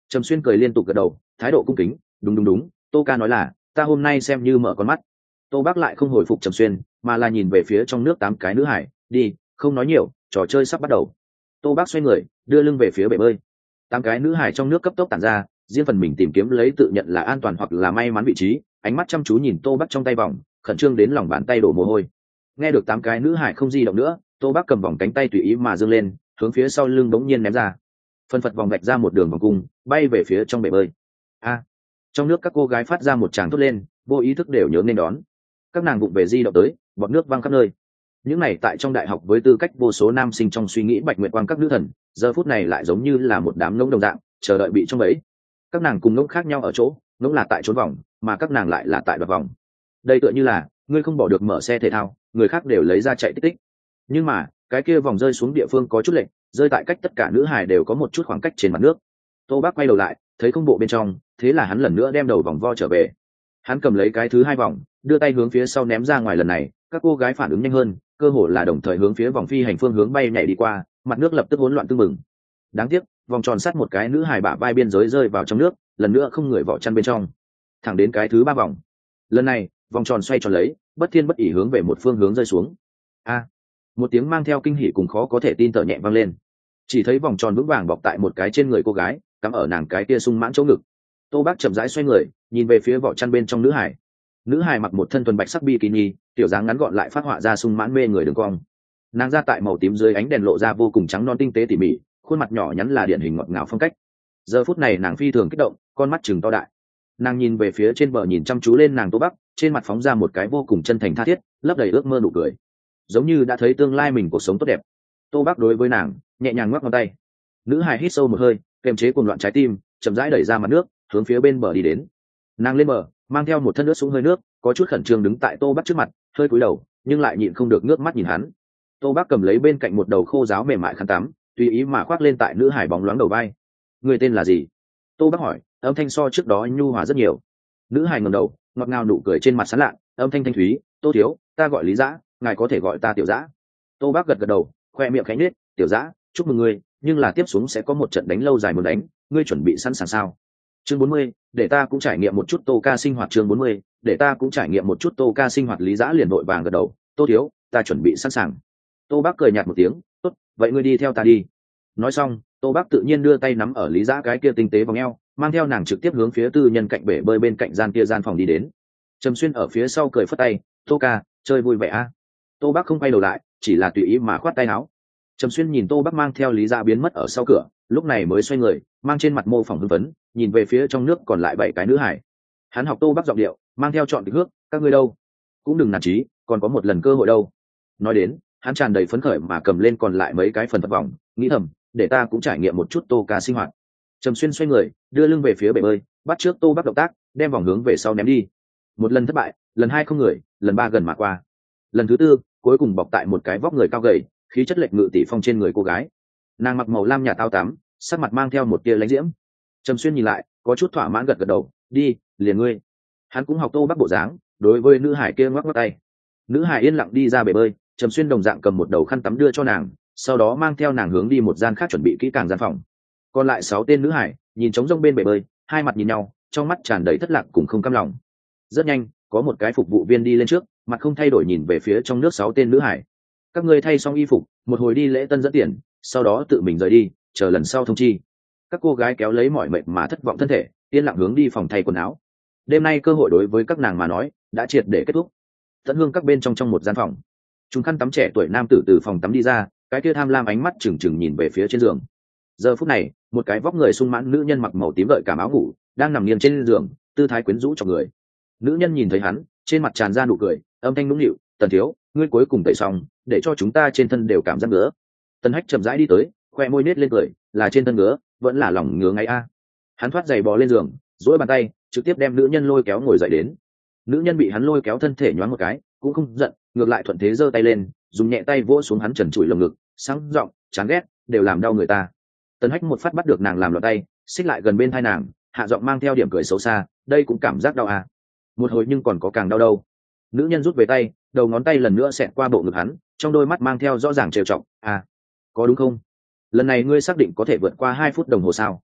Trầm Xuyên cười liên tục gật đầu, thái độ cung kính. Đúng đúng đúng, Tô ca nói là ta hôm nay xem như mở con mắt. Tô Bác lại không hồi phục Trầm Xuyên, mà là nhìn về phía trong nước tám cái nữ hải. Đi, không nói nhiều, trò chơi sắp bắt đầu. Tô Bác xoay người, đưa lưng về phía bể bơi. Tám cái nữ hải trong nước cấp tốc tản ra, riêng phần mình tìm kiếm lấy tự nhận là an toàn hoặc là may mắn vị trí, ánh mắt chăm chú nhìn Tô Bác trong tay vòng, khẩn trương đến lòng bàn tay đổ mồ hôi. Nghe được tám cái nữ hải không di động nữa, Tô Bác cầm vòng cánh tay tùy ý mà giương lên, hướng phía sau lưng bỗng nhiên ném ra. Phân phật vòng vạch ra một đường vòng cung, bay về phía trong bể bơi. A! Trong nước các cô gái phát ra một tràng thốt lên, vô ý thức đều nhớ nên đón. Các nàng vụng về di động tới, bọt nước văng khắp nơi. Những này tại trong đại học với tư cách vô số nam sinh trong suy nghĩ bạch nguyệt quang các nữ thần, giờ phút này lại giống như là một đám ngỗng đồng dạng, chờ đợi bị trong bẫy. Các nàng cùng ngỗng khác nhau ở chỗ, ngỗng là tại trốn vòng, mà các nàng lại là tại đoạt vòng. Đây tựa như là ngươi không bỏ được mở xe thể thao, người khác đều lấy ra chạy tích tích. Nhưng mà cái kia vòng rơi xuống địa phương có chút lệch, rơi tại cách tất cả nữ hài đều có một chút khoảng cách trên mặt nước. Tô Bác quay đầu lại, thấy không bộ bên trong, thế là hắn lần nữa đem đầu vòng vo trở về. Hắn cầm lấy cái thứ hai vòng, đưa tay hướng phía sau ném ra ngoài. Lần này các cô gái phản ứng nhanh hơn, cơ hồ là đồng thời hướng phía vòng phi hành phương hướng bay nhảy đi qua, mặt nước lập tức hỗn loạn tưng bừng. Đáng tiếc vòng tròn sát một cái nữ hài bả vai biên giới rơi vào trong nước, lần nữa không người vỏ chăn bên trong. Thẳng đến cái thứ ba vòng, lần này vòng tròn xoay tròn lấy, bất thiên bất ỉ hướng về một phương hướng rơi xuống. A! Một tiếng mang theo kinh hỉ cùng khó có thể tin tở nhẹ vang lên. Chỉ thấy vòng tròn vững vàng bọc tại một cái trên người cô gái, cắm ở nàng cái kia sung mãn chỗ ngực. Tô Bác chậm rãi xoay người, nhìn về phía vỏ chăn bên trong nữ hải. Nữ hải mặc một thân thuần bạch sắc bikini, tiểu dáng ngắn gọn lại phát họa ra sung mãn mê người đường cong. Nàng da tại màu tím dưới ánh đèn lộ ra vô cùng trắng non tinh tế tỉ mỉ, khuôn mặt nhỏ nhắn là điển hình ngọt ngào phong cách. Giờ phút này nàng phi thường kích động, con mắt trừng to đại. Nàng nhìn về phía trên bờ, nhìn chăm chú lên nàng Tô Bác, trên mặt phóng ra một cái vô cùng chân thành tha thiết, lấp đầy ước mơ nụ cười, giống như đã thấy tương lai mình cuộc sống tốt đẹp. Tô Bác đối với nàng nhẹ nhàng ngoắc ngón tay. Nữ hài hít sâu một hơi, kềm chế cuồng loạn trái tim, chậm rãi đẩy ra mặt nước, hướng phía bên bờ đi đến. Nàng lên bờ, mang theo một thân nước sũng hơi nước, có chút khẩn trương đứng tại Tô Bác trước mặt, hơi cúi đầu, nhưng lại nhịn không được nước mắt nhìn hắn. Tô Bác cầm lấy bên cạnh một đầu khô ráo mềm mại khăn tắm, tùy ý mà khoác lên tại nữ hải bóng loáng đầu vai. Người tên là gì? Tô Bác hỏi, âm thanh so trước đó nhu hòa rất nhiều. Nữ hải ngẩng đầu, ngọt ngào nụ cười trên mặt sán lạ, âm thanh thanh thúy, Tô thiếu, ta gọi Lý Dã, ngài có thể gọi ta Tiểu Dã. Tô Bác gật gật đầu, khoe miệng khẽ nhếch, Tiểu Dã, chúc mừng ngươi, nhưng là tiếp xuống sẽ có một trận đánh lâu dài muốn đánh, ngươi chuẩn bị sẵn sàng sao? Chương bốn mươi, để ta cũng trải nghiệm một chút Tô ca sinh hoạt. Chương bốn mươi, để ta cũng trải nghiệm một chút Tô ca sinh hoạt. Lý Dã liền vội vàng gật đầu, Tô thiếu, ta chuẩn bị sẵn sàng. Tô Bác cười nhạt một tiếng, tốt, vậy ngươi đi theo ta đi. Nói xong, Tô Bác tự nhiên đưa tay nắm ở Lý Dã cái kia tinh tế vòng eo, mang theo nàng trực tiếp hướng phía tư nhân cạnh bể bơi bên cạnh gian kia gian phòng đi đến. Trầm Xuyên ở phía sau cười phất tay, Tô ca, chơi vui vẻ a. Tô Bác không quay đầu lại, chỉ là tùy ý mà khoát tay áo. Trầm Xuyên nhìn Tô Bác mang theo Lý Dã biến mất ở sau cửa, lúc này mới xoay người, mang trên mặt mô phỏng hưng phấn, nhìn về phía trong nước còn lại bảy cái nữ hải. Hắn học Tô Bác giọng điệu, mang theo chọn kịch hước, các ngươi đâu? Cũng đừng nản chí, còn có một lần cơ hội đâu. Nói đến, hắn tràn đầy phấn khởi mà cầm lên còn lại mấy cái phần vật vòng, nghĩ thầm, để ta cũng trải nghiệm một chút Tô ca sinh hoạt. Trầm Xuyên xoay người, đưa lưng về phía bể bơi, bắt trước Tô Bác động tác, đem vòng hướng về sau ném đi. Một lần thất bại, lần hai không người, lần ba gần mà qua. Lần thứ tư, cuối cùng bọc tại một cái vóc người cao gầy, khí chất lệch ngự tỷ phong trên người cô gái. Nàng mặc màu lam nhà tao tắm, sắc mặt mang theo một tia lãnh diễm. Trầm Xuyên nhìn lại, có chút thỏa mãn gật gật đầu, đi, liền ngươi. Hắn cũng học Tô Bác bộ dáng, đối với nữ hải kia ngoắc ngoắc tay. Nữ hải yên lặng đi ra bể bơi, Trầm Xuyên đồng dạng cầm một đầu khăn tắm đưa cho nàng, sau đó mang theo nàng hướng đi một gian khác chuẩn bị kỹ càng gian phòng. Còn lại sáu tên nữ hải nhìn trống rỗng bên bể bơi, hai mặt nhìn nhau, trong mắt tràn đầy thất lạc cùng không cam lòng. Rất nhanh, có một cái phục vụ viên đi lên trước, mặt không thay đổi nhìn về phía trong nước sáu tên nữ hải. Các ngươi thay xong y phục, một hồi đi lễ tân dẫn tiền, sau đó tự mình rời đi, chờ lần sau thông chi. Các cô gái kéo lấy mọi mệnh mà thất vọng thân thể, yên lặng hướng đi phòng thay quần áo. Đêm nay cơ hội đối với các nàng mà nói đã triệt để kết thúc. Tận hương các bên trong trong một gian phòng, chúng khăn tắm trẻ tuổi nam tử từ phòng tắm đi ra, cái kia tham lam ánh mắt trừng trừng nhìn về phía trên giường. Giờ phút này, một cái vóc người sung mãn nữ nhân mặc màu tím gợi cảm áo ngủ, đang nằm nghiêng trên giường, tư thái quyến rũ cho người. Nữ nhân nhìn thấy hắn, trên mặt tràn ra nụ cười, âm thanh nũng nịu, Tần thiếu, ngươi cuối cùng tẩy xong, để cho chúng ta trên thân đều cảm giác ngứa. Tần Hách chậm rãi đi tới, khoe môi nết lên cười, là trên thân ngứa, vẫn là lòng ngứa ngay a. Hắn thoát giày bò lên giường, duỗi bàn tay, trực tiếp đem nữ nhân lôi kéo ngồi dậy đến. Nữ nhân bị hắn lôi kéo thân thể nhoáng một cái, cũng không giận, ngược lại thuận thế giơ tay lên, dùng nhẹ tay vỗ xuống hắn trần trụi lồng ngực, sáng giọng, chán ghét, đều làm đau người ta. Tần Hách một phát bắt được nàng làm loạn tay, xích lại gần bên tai nàng, hạ giọng mang theo điểm cười xấu xa, đây cũng cảm giác đau à? Một hồi nhưng còn có càng đau đâu. Nữ nhân rút về tay, đầu ngón tay lần nữa xẹt qua bộ ngực hắn, trong đôi mắt mang theo rõ ràng trêu chọc, à, có đúng không? Lần này ngươi xác định có thể vượt qua hai phút đồng hồ sao?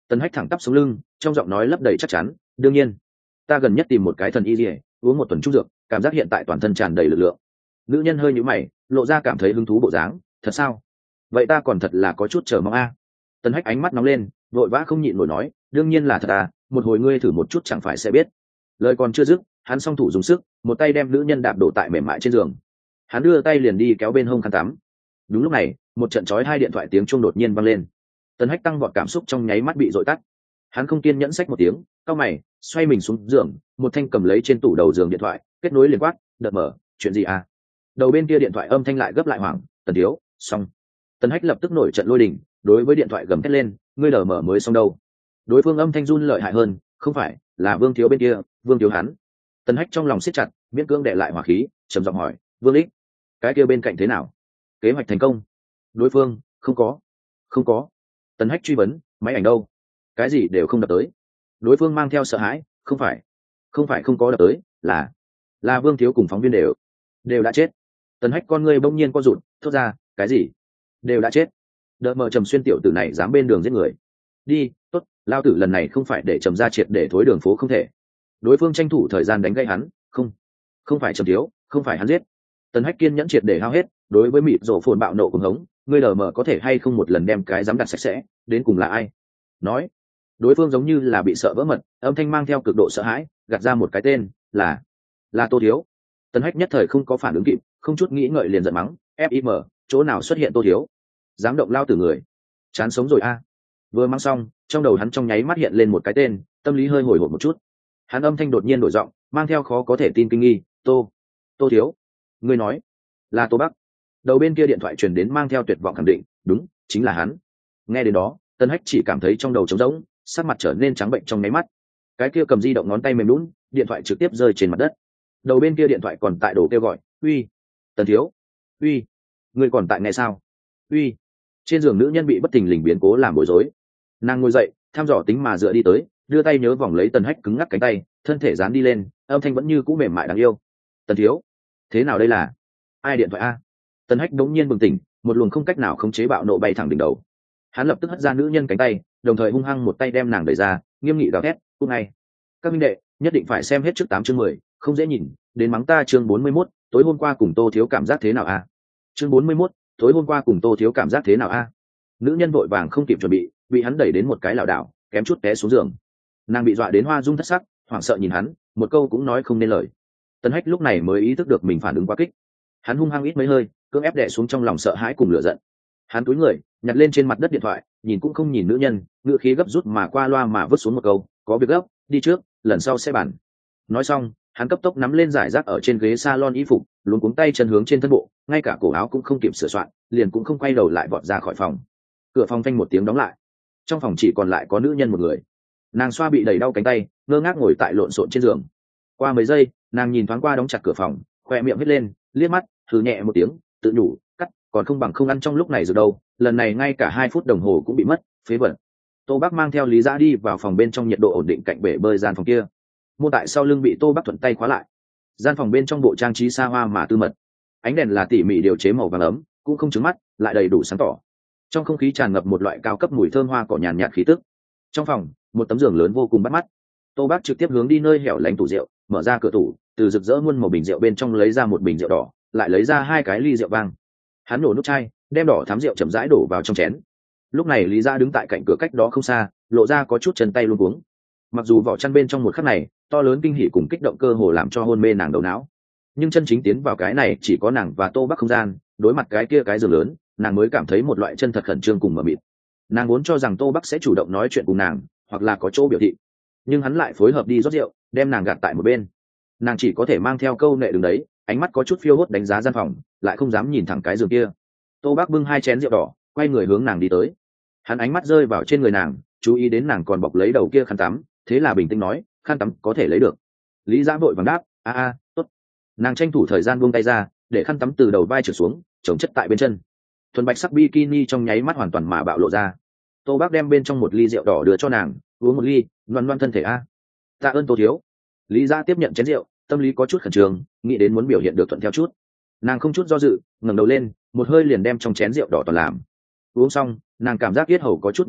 Tần Hách thẳng tắp sống lưng, trong giọng nói lấp đầy chắc chắn, đương nhiên ta gần nhất tìm một cái thần y liề, uống một tuần trung dược, cảm giác hiện tại toàn thân tràn đầy lực lượng. Nữ nhân hơi nhíu mày, lộ ra cảm thấy hứng thú bộ dáng, thật sao? Vậy ta còn thật là có chút chờ mong a. Tần Hách ánh mắt nóng lên, vội vã không nhịn nổi nói, đương nhiên là thật à, một hồi ngươi thử một chút chẳng phải sẽ biết. Lời còn chưa dứt, hắn song thủ dùng sức, một tay đem nữ nhân đạp đổ tại mềm mại trên giường. Hắn đưa tay liền đi kéo bên hông khăn tắm. Đúng lúc này, một trận chói hai điện thoại tiếng chuông đột nhiên vang lên. Tần Hách tăng vọt cảm xúc trong nháy mắt bị dội tắt. Hắn không kiên nhẫn xách một tiếng, cau mày, xoay mình xuống giường, một thanh cầm lấy trên tủ đầu giường điện thoại, kết nối liền quát, "Đợt mở, chuyện gì à?" Đầu bên kia điện thoại âm thanh lại gấp lại hoảng, "Tần thiếu, xong." Tần Hách lập tức nổi trận lôi đình, đối với điện thoại gầm thét lên, "Ngươi đờ mở mới xong đâu?" Đối phương âm thanh run lợi hại hơn, "Không phải, là Vương thiếu bên kia, Vương thiếu hắn." Tần Hách trong lòng siết chặt, miễn cưỡng đè lại hỏa khí, trầm giọng hỏi, "Vương Lích, cái kia bên cạnh thế nào? Kế hoạch thành công?" Đối phương, "Không có, không có." Tần Hách truy vấn, "Máy ảnh đâu?" "Cái gì đều không đập tới." Đối phương mang theo sợ hãi, "Không phải, không phải không có đập tới, là là Vương thiếu cùng phóng viên đều đều đã chết." Tần Hách con ngươi bỗng nhiên co rụt, thốt ra, "Cái gì? Đều đã chết?" Đợt mở Trầm Xuyên tiểu tử này dám bên đường giết người. Đi, tốt, lao tử lần này không phải để Trầm ra triệt để thối đường phố không thể. Đối phương tranh thủ thời gian đánh gãy hắn, "Không, không phải Trầm thiếu, không phải hắn giết." Tần Hách kiên nhẫn triệt để hao hết, đối với mịt rổ phồn bạo nộ cùng hống, "Ngươi lờ mờ có thể hay không một lần đem cái dám đặt sạch sẽ, đến cùng là ai?" Nói. Đối phương giống như là bị sợ vỡ mật, âm thanh mang theo cực độ sợ hãi, gạt ra một cái tên, là là Tô thiếu. Tần Hách nhất thời không có phản ứng kịp, không chút nghĩ ngợi liền giận mắng, "ép i em, chỗ nào xuất hiện Tô thiếu? Dám động lao tử người, chán sống rồi a." Vừa mắng xong, trong đầu hắn trong nháy mắt hiện lên một cái tên, tâm lý hơi hồi hộp một chút. Hắn âm thanh đột nhiên đổi giọng, mang theo khó có thể tin kinh nghi, "Tô, Tô thiếu, ngươi nói là Tô Bắc?" Đầu bên kia điện thoại truyền đến mang theo tuyệt vọng khẳng định, "Đúng, chính là hắn." Nghe đến đó, Tân Hách chỉ cảm thấy trong đầu trống rỗng, sắc mặt trở nên trắng bệnh trong nháy mắt. Cái kia cầm di động ngón tay mềm lún, điện thoại trực tiếp rơi trên mặt đất. Đầu bên kia điện thoại còn tại đồ kêu gọi, "Uy, Tần thiếu, uy, ngươi còn tại nghe sao? Uy." Trên giường nữ nhân bị bất thình lình biến cố làm bối rối. Nàng ngồi dậy, thăm dò tính mà dựa đi tới, đưa tay nhớ vòng lấy Tần Hách cứng ngắc cánh tay, thân thể dán đi lên, âm thanh vẫn như cũ mềm mại đáng yêu, "Tần thiếu, thế nào đây là? Ai điện thoại a?" Tần Hách đống nhiên bừng tỉnh, một luồng không cách nào khống chế bạo nộ bay thẳng đỉnh đầu. Hắn lập tức hất ra nữ nhân cánh tay, đồng thời hung hăng một tay đem nàng đẩy ra, nghiêm nghị gào thét, "Cút ngay! Các minh đệ, nhất định phải xem hết trước tám chương mười, không dễ nhìn, đến mắng ta chương bốn mươi mốt, tối hôm qua cùng Tô thiếu cảm giác thế nào a?" Chương bốn mươi mốt, tối hôm qua cùng Tô thiếu cảm giác thế nào a? Nữ nhân vội vàng không kịp chuẩn bị, bị hắn đẩy đến một cái lảo đảo, kém chút té xuống giường. Nàng bị dọa đến hoa dung thất sắc, hoảng sợ nhìn hắn, một câu cũng nói không nên lời. Tần Hách lúc này mới ý thức được mình phản ứng quá kích. Hắn hung hăng ít mấy hơi, cưỡng ép đè xuống trong lòng sợ hãi cùng lửa giận. Hắn cúi người, nhặt lên trên mặt đất điện thoại, nhìn cũng không nhìn nữ nhân, ngữ khí gấp rút mà qua loa mà vứt xuống một câu, "Có việc gấp, đi trước, lần sau sẽ bàn." Nói xong, hắn cấp tốc nắm lên giải rác ở trên ghế salon y phục, luống cuống tay chân hướng trên thân bộ, ngay cả cổ áo cũng không kịp sửa soạn, liền cũng không quay đầu lại vọt ra khỏi phòng. Cửa phòng phanh một tiếng đóng lại. Trong phòng chỉ còn lại có nữ nhân một người. Nàng xoa bị đẩy đau cánh tay, ngơ ngác ngồi tại lộn xộn trên giường. Qua mấy giây, nàng nhìn thoáng qua đóng chặt cửa phòng, khoe miệng hết lên, liếc mắt, thử nhẹ một tiếng, tự nhủ, cắt, còn không bằng không ăn trong lúc này rồi đâu, lần này ngay cả hai phút đồng hồ cũng bị mất, phế vật. Tô Bắc mang theo Lý Dã đi vào phòng bên trong, nhiệt độ ổn định cạnh bể bơi gian phòng kia. Môn tại sau lưng bị Tô Bắc thuận tay khóa lại. Gian phòng bên trong bộ trang trí xa hoa mà tư mật, ánh đèn là tỉ mỉ điều chế màu vàng ấm, cũng không trứng mắt, lại đầy đủ sáng tỏ. Trong không khí tràn ngập một loại cao cấp mùi thơm hoa cỏ nhàn nhạt khí tức. Trong phòng, một tấm giường lớn vô cùng bắt mắt. Tô Bắc trực tiếp hướng đi nơi hẻo lánh tủ rượu, mở ra cửa tủ, từ rực rỡ muôn màu bình rượu bên trong lấy ra một bình rượu đỏ, lại lấy ra hai cái ly rượu vang. Hắn nổ nút chai, đem đỏ thắm rượu chậm rãi đổ vào trong chén. Lúc này Lý Gia đứng tại cạnh cửa cách đó không xa, lộ ra có chút chân tay luống cuống. Mặc dù vỏ chăn bên trong một khắc này, to lớn kinh hỉ cùng kích động cơ hồ làm cho hôn mê nàng đầu não, nhưng chân chính tiến vào cái này chỉ có nàng và Tô Bắc không gian, đối mặt cái kia cái giường lớn, nàng mới cảm thấy một loại chân thật khẩn trương cùng mờ mịt. Nàng vốn cho rằng Tô Bắc sẽ chủ động nói chuyện cùng nàng, hoặc là có chỗ biểu thị, nhưng hắn lại phối hợp đi rót rượu, đem nàng gạt tại một bên. Nàng chỉ có thể mang theo câu nệ đứng đấy, ánh mắt có chút phiêu hốt đánh giá gian phòng, lại không dám nhìn thẳng cái giường kia. Tô Bắc bưng hai chén rượu đỏ, quay người hướng nàng đi tới. Hắn ánh mắt rơi vào trên người nàng, chú ý đến nàng còn bọc lấy đầu kia khăn tắm, thế là bình tĩnh nói, "Khăn tắm có thể lấy được." Lý Dã vội vàng đáp, "A a, tốt." Nàng tranh thủ thời gian buông tay ra, để khăn tắm từ đầu vai trở xuống, chống chất tại bên chân. Thuần bạch sắc bikini trong nháy mắt hoàn toàn mà bạo lộ ra. Tô Bắc đem bên trong một ly rượu đỏ đưa cho nàng, "Uống một ly, loan loan thân thể a." "Tạ ơn Tô thiếu." Lý Dã tiếp nhận chén rượu, tâm lý có chút khẩn trương, nghĩ đến muốn biểu hiện được thuận theo chút. Nàng không chút do dự, ngẩng đầu lên, một hơi liền đem trong chén rượu đỏ toàn làm. Uống xong, nàng cảm giác yết hầu có chút nóng rực,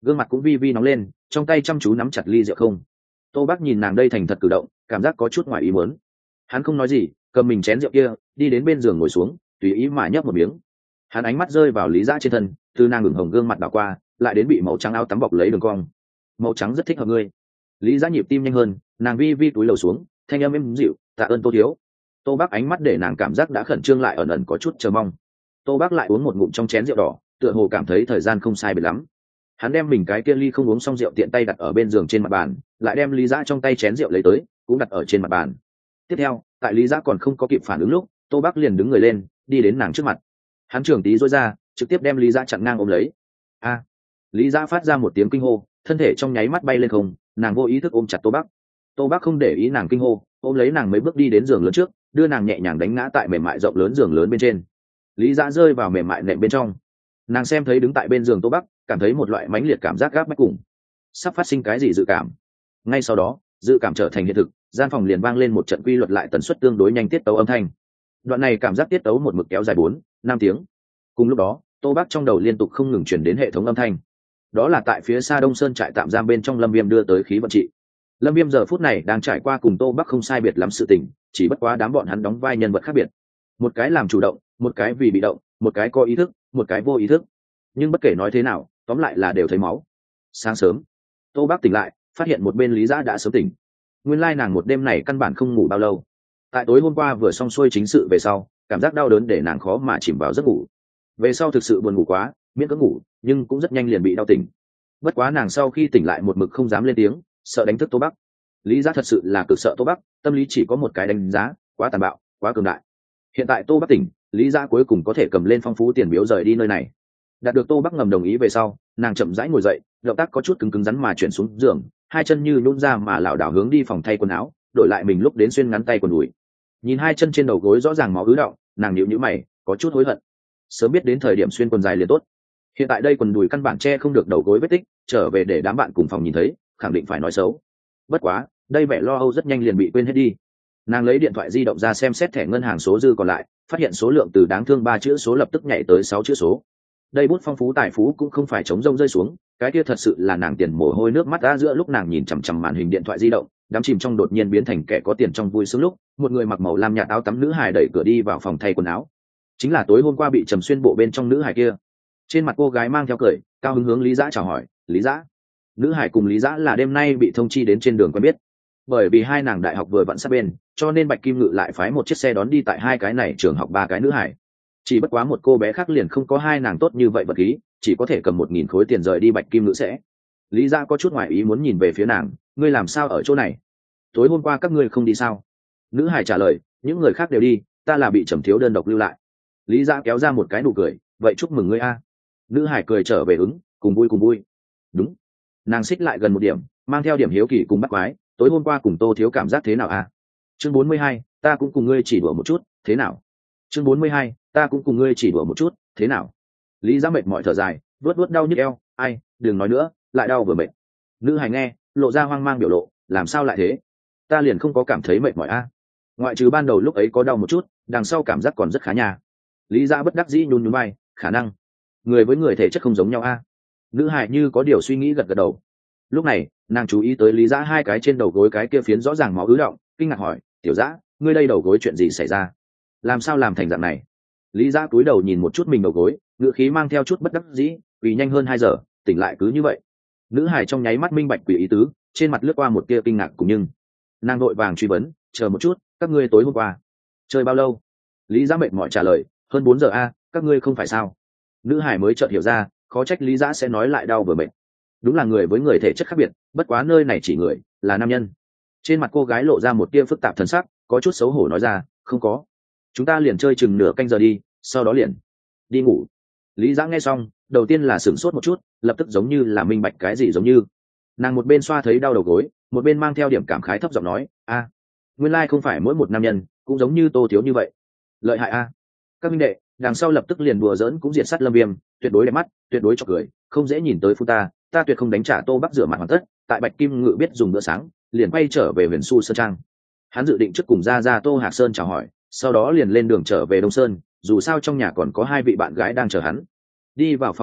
gương mặt cũng vi vi nóng lên, trong tay chăm chú nắm chặt ly rượu không. Tô Bắc nhìn nàng đây thành thật cử động, cảm giác có chút ngoài ý muốn. Hắn không nói gì, cầm mình chén rượu kia, đi đến bên giường ngồi xuống, tùy ý mà nhấp một miếng. Hắn ánh mắt rơi vào Lý Dã trên thân, từ nàng ửng hồng gương mặt đảo qua, lại đến bị màu trắng áo tắm bọc lấy đường cong. Màu trắng rất thích hợp ngươi. Lý Dã nhịp tim nhanh hơn, nàng vi vi túi lầu xuống, thanh âm êm dịu, tạ ơn Tô thiếu. Tô Bắc ánh mắt để nàng cảm giác đã khẩn trương lại ẩn ẩn có chút chờ mong. Tô Bắc lại uống một ngụm trong chén rượu đỏ, tựa hồ cảm thấy thời gian không sai biệt lắm. Hắn đem mình cái kia ly không uống xong rượu tiện tay đặt ở bên giường trên mặt bàn, lại đem Lý Dã trong tay chén rượu lấy tới, cũng đặt ở trên mặt bàn. Tiếp theo, tại Lý Dã còn không có kịp phản ứng lúc, Tô Bắc liền đứng người lên, đi đến nàng trước mặt. Hắn trường tí rối ra, trực tiếp đem Lý Dã chặn ngang ôm lấy. A! Lý Dã phát ra một tiếng kinh hô, thân thể trong nháy mắt bay lên không, nàng vô ý thức ôm chặt Tô Bắc. Tô Bắc không để ý nàng kinh hô, ôm lấy nàng mấy bước đi đến giường lớn trước, đưa nàng nhẹ nhàng đánh ngã tại mềm mại rộng lớn giường lớn bên trên. Lý Dã rơi vào mềm mại nệm bên trong. Nàng xem thấy đứng tại bên giường Tô Bắc, cảm thấy một loại mãnh liệt cảm giác gáp bách cùng. Sắp phát sinh cái gì dự cảm? Ngay sau đó, dự cảm trở thành hiện thực, gian phòng liền vang lên một trận quy luật lại tần suất tương đối nhanh tiết tấu âm thanh. Đoạn này cảm giác tiết tấu một mực kéo dài bốn, năm tiếng. Cùng lúc đó, Tô Bắc trong đầu liên tục không ngừng truyền đến hệ thống âm thanh. Đó là tại phía xa Đông Sơn trại tạm giam bên trong Lâm Viêm đưa tới khí vận trị. Lâm Viêm giờ phút này đang trải qua cùng Tô Bắc không sai biệt lắm sự tình, chỉ bất quá đám bọn hắn đóng vai nhân vật khác biệt. Một cái làm chủ động, một cái vì bị động, một cái có ý thức, một cái vô ý thức. Nhưng bất kể nói thế nào, tóm lại là đều thấy máu. Sáng sớm, Tô Bắc tỉnh lại, phát hiện một bên Lý Dã đã sớm tỉnh. Nguyên lai nàng một đêm này căn bản không ngủ bao lâu. Tại tối hôm qua vừa xong xuôi chính sự về sau, cảm giác đau đớn để nàng khó mà chìm vào giấc ngủ. Về sau thực sự buồn ngủ quá, miễn cưỡng ngủ, nhưng cũng rất nhanh liền bị đau tỉnh. Bất quá nàng sau khi tỉnh lại một mực không dám lên tiếng, sợ đánh thức Tô Bắc. Lý Dã thật sự là cực sợ Tô Bắc, tâm lý chỉ có một cái đánh giá, quá tàn bạo, quá cường đại. Hiện tại Tô Bắc tỉnh, Lý Dã cuối cùng có thể cầm lên phong phú tiền biếu rời đi nơi này. Đạt được Tô Bắc ngầm đồng ý về sau, nàng chậm rãi ngồi dậy, động tác có chút cứng cứng rắn mà chuyển xuống giường, hai chân như nhũn ra mà lảo đảo hướng đi phòng thay quần áo, đổi lại mình lúc đến xuyên ngắn tay quần đùi. Nhìn hai chân trên đầu gối rõ ràng máu ứ đọng, nàng nhíu nhíu mày, có chút hối hận. Sớm biết đến thời điểm xuyên quần dài liền tốt. Hiện tại đây quần đùi căn bản che không được đầu gối vết tích, trở về để đám bạn cùng phòng nhìn thấy, khẳng định phải nói xấu. Bất quá, đây vẻ lo âu rất nhanh liền bị quên hết đi. Nàng lấy điện thoại di động ra xem xét thẻ ngân hàng số dư còn lại, phát hiện số lượng từ đáng thương ba chữ số lập tức nhảy tới sáu chữ số. Đây bút phong phú tài phú cũng không phải trống rông rơi xuống, cái kia thật sự là nàng tiền mồ hôi nước mắt ra. Giữa lúc nàng nhìn chằm chằm màn hình điện thoại di động, đắm chìm trong đột nhiên biến thành kẻ có tiền trong vui sướng lúc, một người mặc màu lam nhạt áo tắm nữ hài đẩy cửa đi vào phòng thay quần áo. Chính là tối hôm qua bị trầm xuyên bộ bên trong nữ hài kia. Trên mặt cô gái mang theo cười, cao hứng hướng Lý Dã chào hỏi. Lý Dã. Nữ hài cùng Lý Dã là đêm nay bị thông chi đến trên đường quen biết. Bởi vì hai nàng đại học vừa vặn sát bên, cho nên Bạch Kim Ngự lại phái một chiếc xe đón đi tại hai cái này trường học ba cái nữ hài. Chỉ bất quá một cô bé khác liền không có hai nàng tốt như vậy vật khí, chỉ có thể cầm một nghìn khối tiền rời đi Bạch Kim Ngự sẽ. Lý Dã có chút ngoài ý muốn nhìn về phía nàng, ngươi làm sao ở chỗ này? Tối hôm qua các ngươi không đi sao? Nữ hải trả lời, những người khác đều đi, ta là bị Trầm thiếu đơn độc lưu lại. Lý Dã kéo ra một cái nụ cười, vậy chúc mừng ngươi a. Nữ hải cười trở về ứng, cùng vui cùng vui. Đúng. Nàng xích lại gần một điểm, mang theo điểm hiếu kỳ cùng bắt quái, tối hôm qua cùng Tô thiếu cảm giác thế nào a? Chương bốn mươi hai, ta cũng cùng ngươi chỉ đùa một chút, thế nào? Chương bốn mươi hai, ta cũng cùng ngươi chỉ đùa một chút, thế nào? Lý Dã mệt mỏi thở dài, vuốt vuốt đau nhức eo, ai, đừng nói nữa, lại đau vừa mệt. Nữ hài nghe, lộ ra hoang mang biểu lộ, làm sao lại thế? Ta liền không có cảm thấy mệt mỏi a. Ngoại trừ ban đầu lúc ấy có đau một chút, đằng sau cảm giác còn rất khá nhà. Lý Dã bất đắc dĩ nhún nhún vai, khả năng người với người thể chất không giống nhau a. Nữ hài như có điều suy nghĩ gật gật đầu. Lúc này, nàng chú ý tới Lý Dã hai cái trên đầu gối cái kia phiến rõ ràng máu ứ đọng, kinh ngạc hỏi, tiểu Dã, ngươi đây đầu gối chuyện gì xảy ra? Làm sao làm thành dạng này? Lý Dã cúi đầu nhìn một chút mình đầu gối, ngữ khí mang theo chút bất đắc dĩ, vì nhanh hơn hai giờ, tỉnh lại cứ như vậy. Nữ hải trong nháy mắt minh bạch quỷ ý tứ, trên mặt lướt qua một tia kinh ngạc cùng nhưng nàng vội vàng truy vấn, chờ một chút, các ngươi tối hôm qua chơi bao lâu? Lý Dã mệt mỏi trả lời, hơn bốn giờ a, các ngươi không phải sao? Nữ hải mới chợt hiểu ra, khó trách Lý Dã sẽ nói lại đau vừa mệt. Đúng là người với người thể chất khác biệt, bất quá nơi này chỉ người là nam nhân. Trên mặt cô gái lộ ra một tia phức tạp thần sắc, có chút xấu hổ nói ra, không có, chúng ta liền chơi chừng nửa canh giờ đi, sau đó liền đi ngủ. Lý Dã nghe xong, đầu tiên là sửng sốt một chút, lập tức giống như là minh bạch cái gì giống như. Nàng một bên xoa thấy đau đầu gối, một bên mang theo điểm cảm khái thấp giọng nói, a, nguyên lai không phải mỗi một nam nhân cũng giống như Tô thiếu như vậy. Lợi hại a. Các minh đệ, đằng sau lập tức liền đùa giỡn cũng diệt sát Lâm Viêm, tuyệt đối đẹp mắt, tuyệt đối chọc cười, không dễ nhìn tới phu ta, ta tuyệt không đánh trả Tô Bắc rửa mặt hoàn tất, tại Bạch Kim Ngự biết dùng bữa sáng, liền quay trở về Huyền Su Sơn Trang. Hắn dự định trước cùng ra ra Tô Hạc Sơn chào hỏi, sau đó liền lên đường trở về Đông Sơn, dù sao trong nhà còn có hai vị bạn gái đang chờ hắn. Đi vào phòng tiếp khách,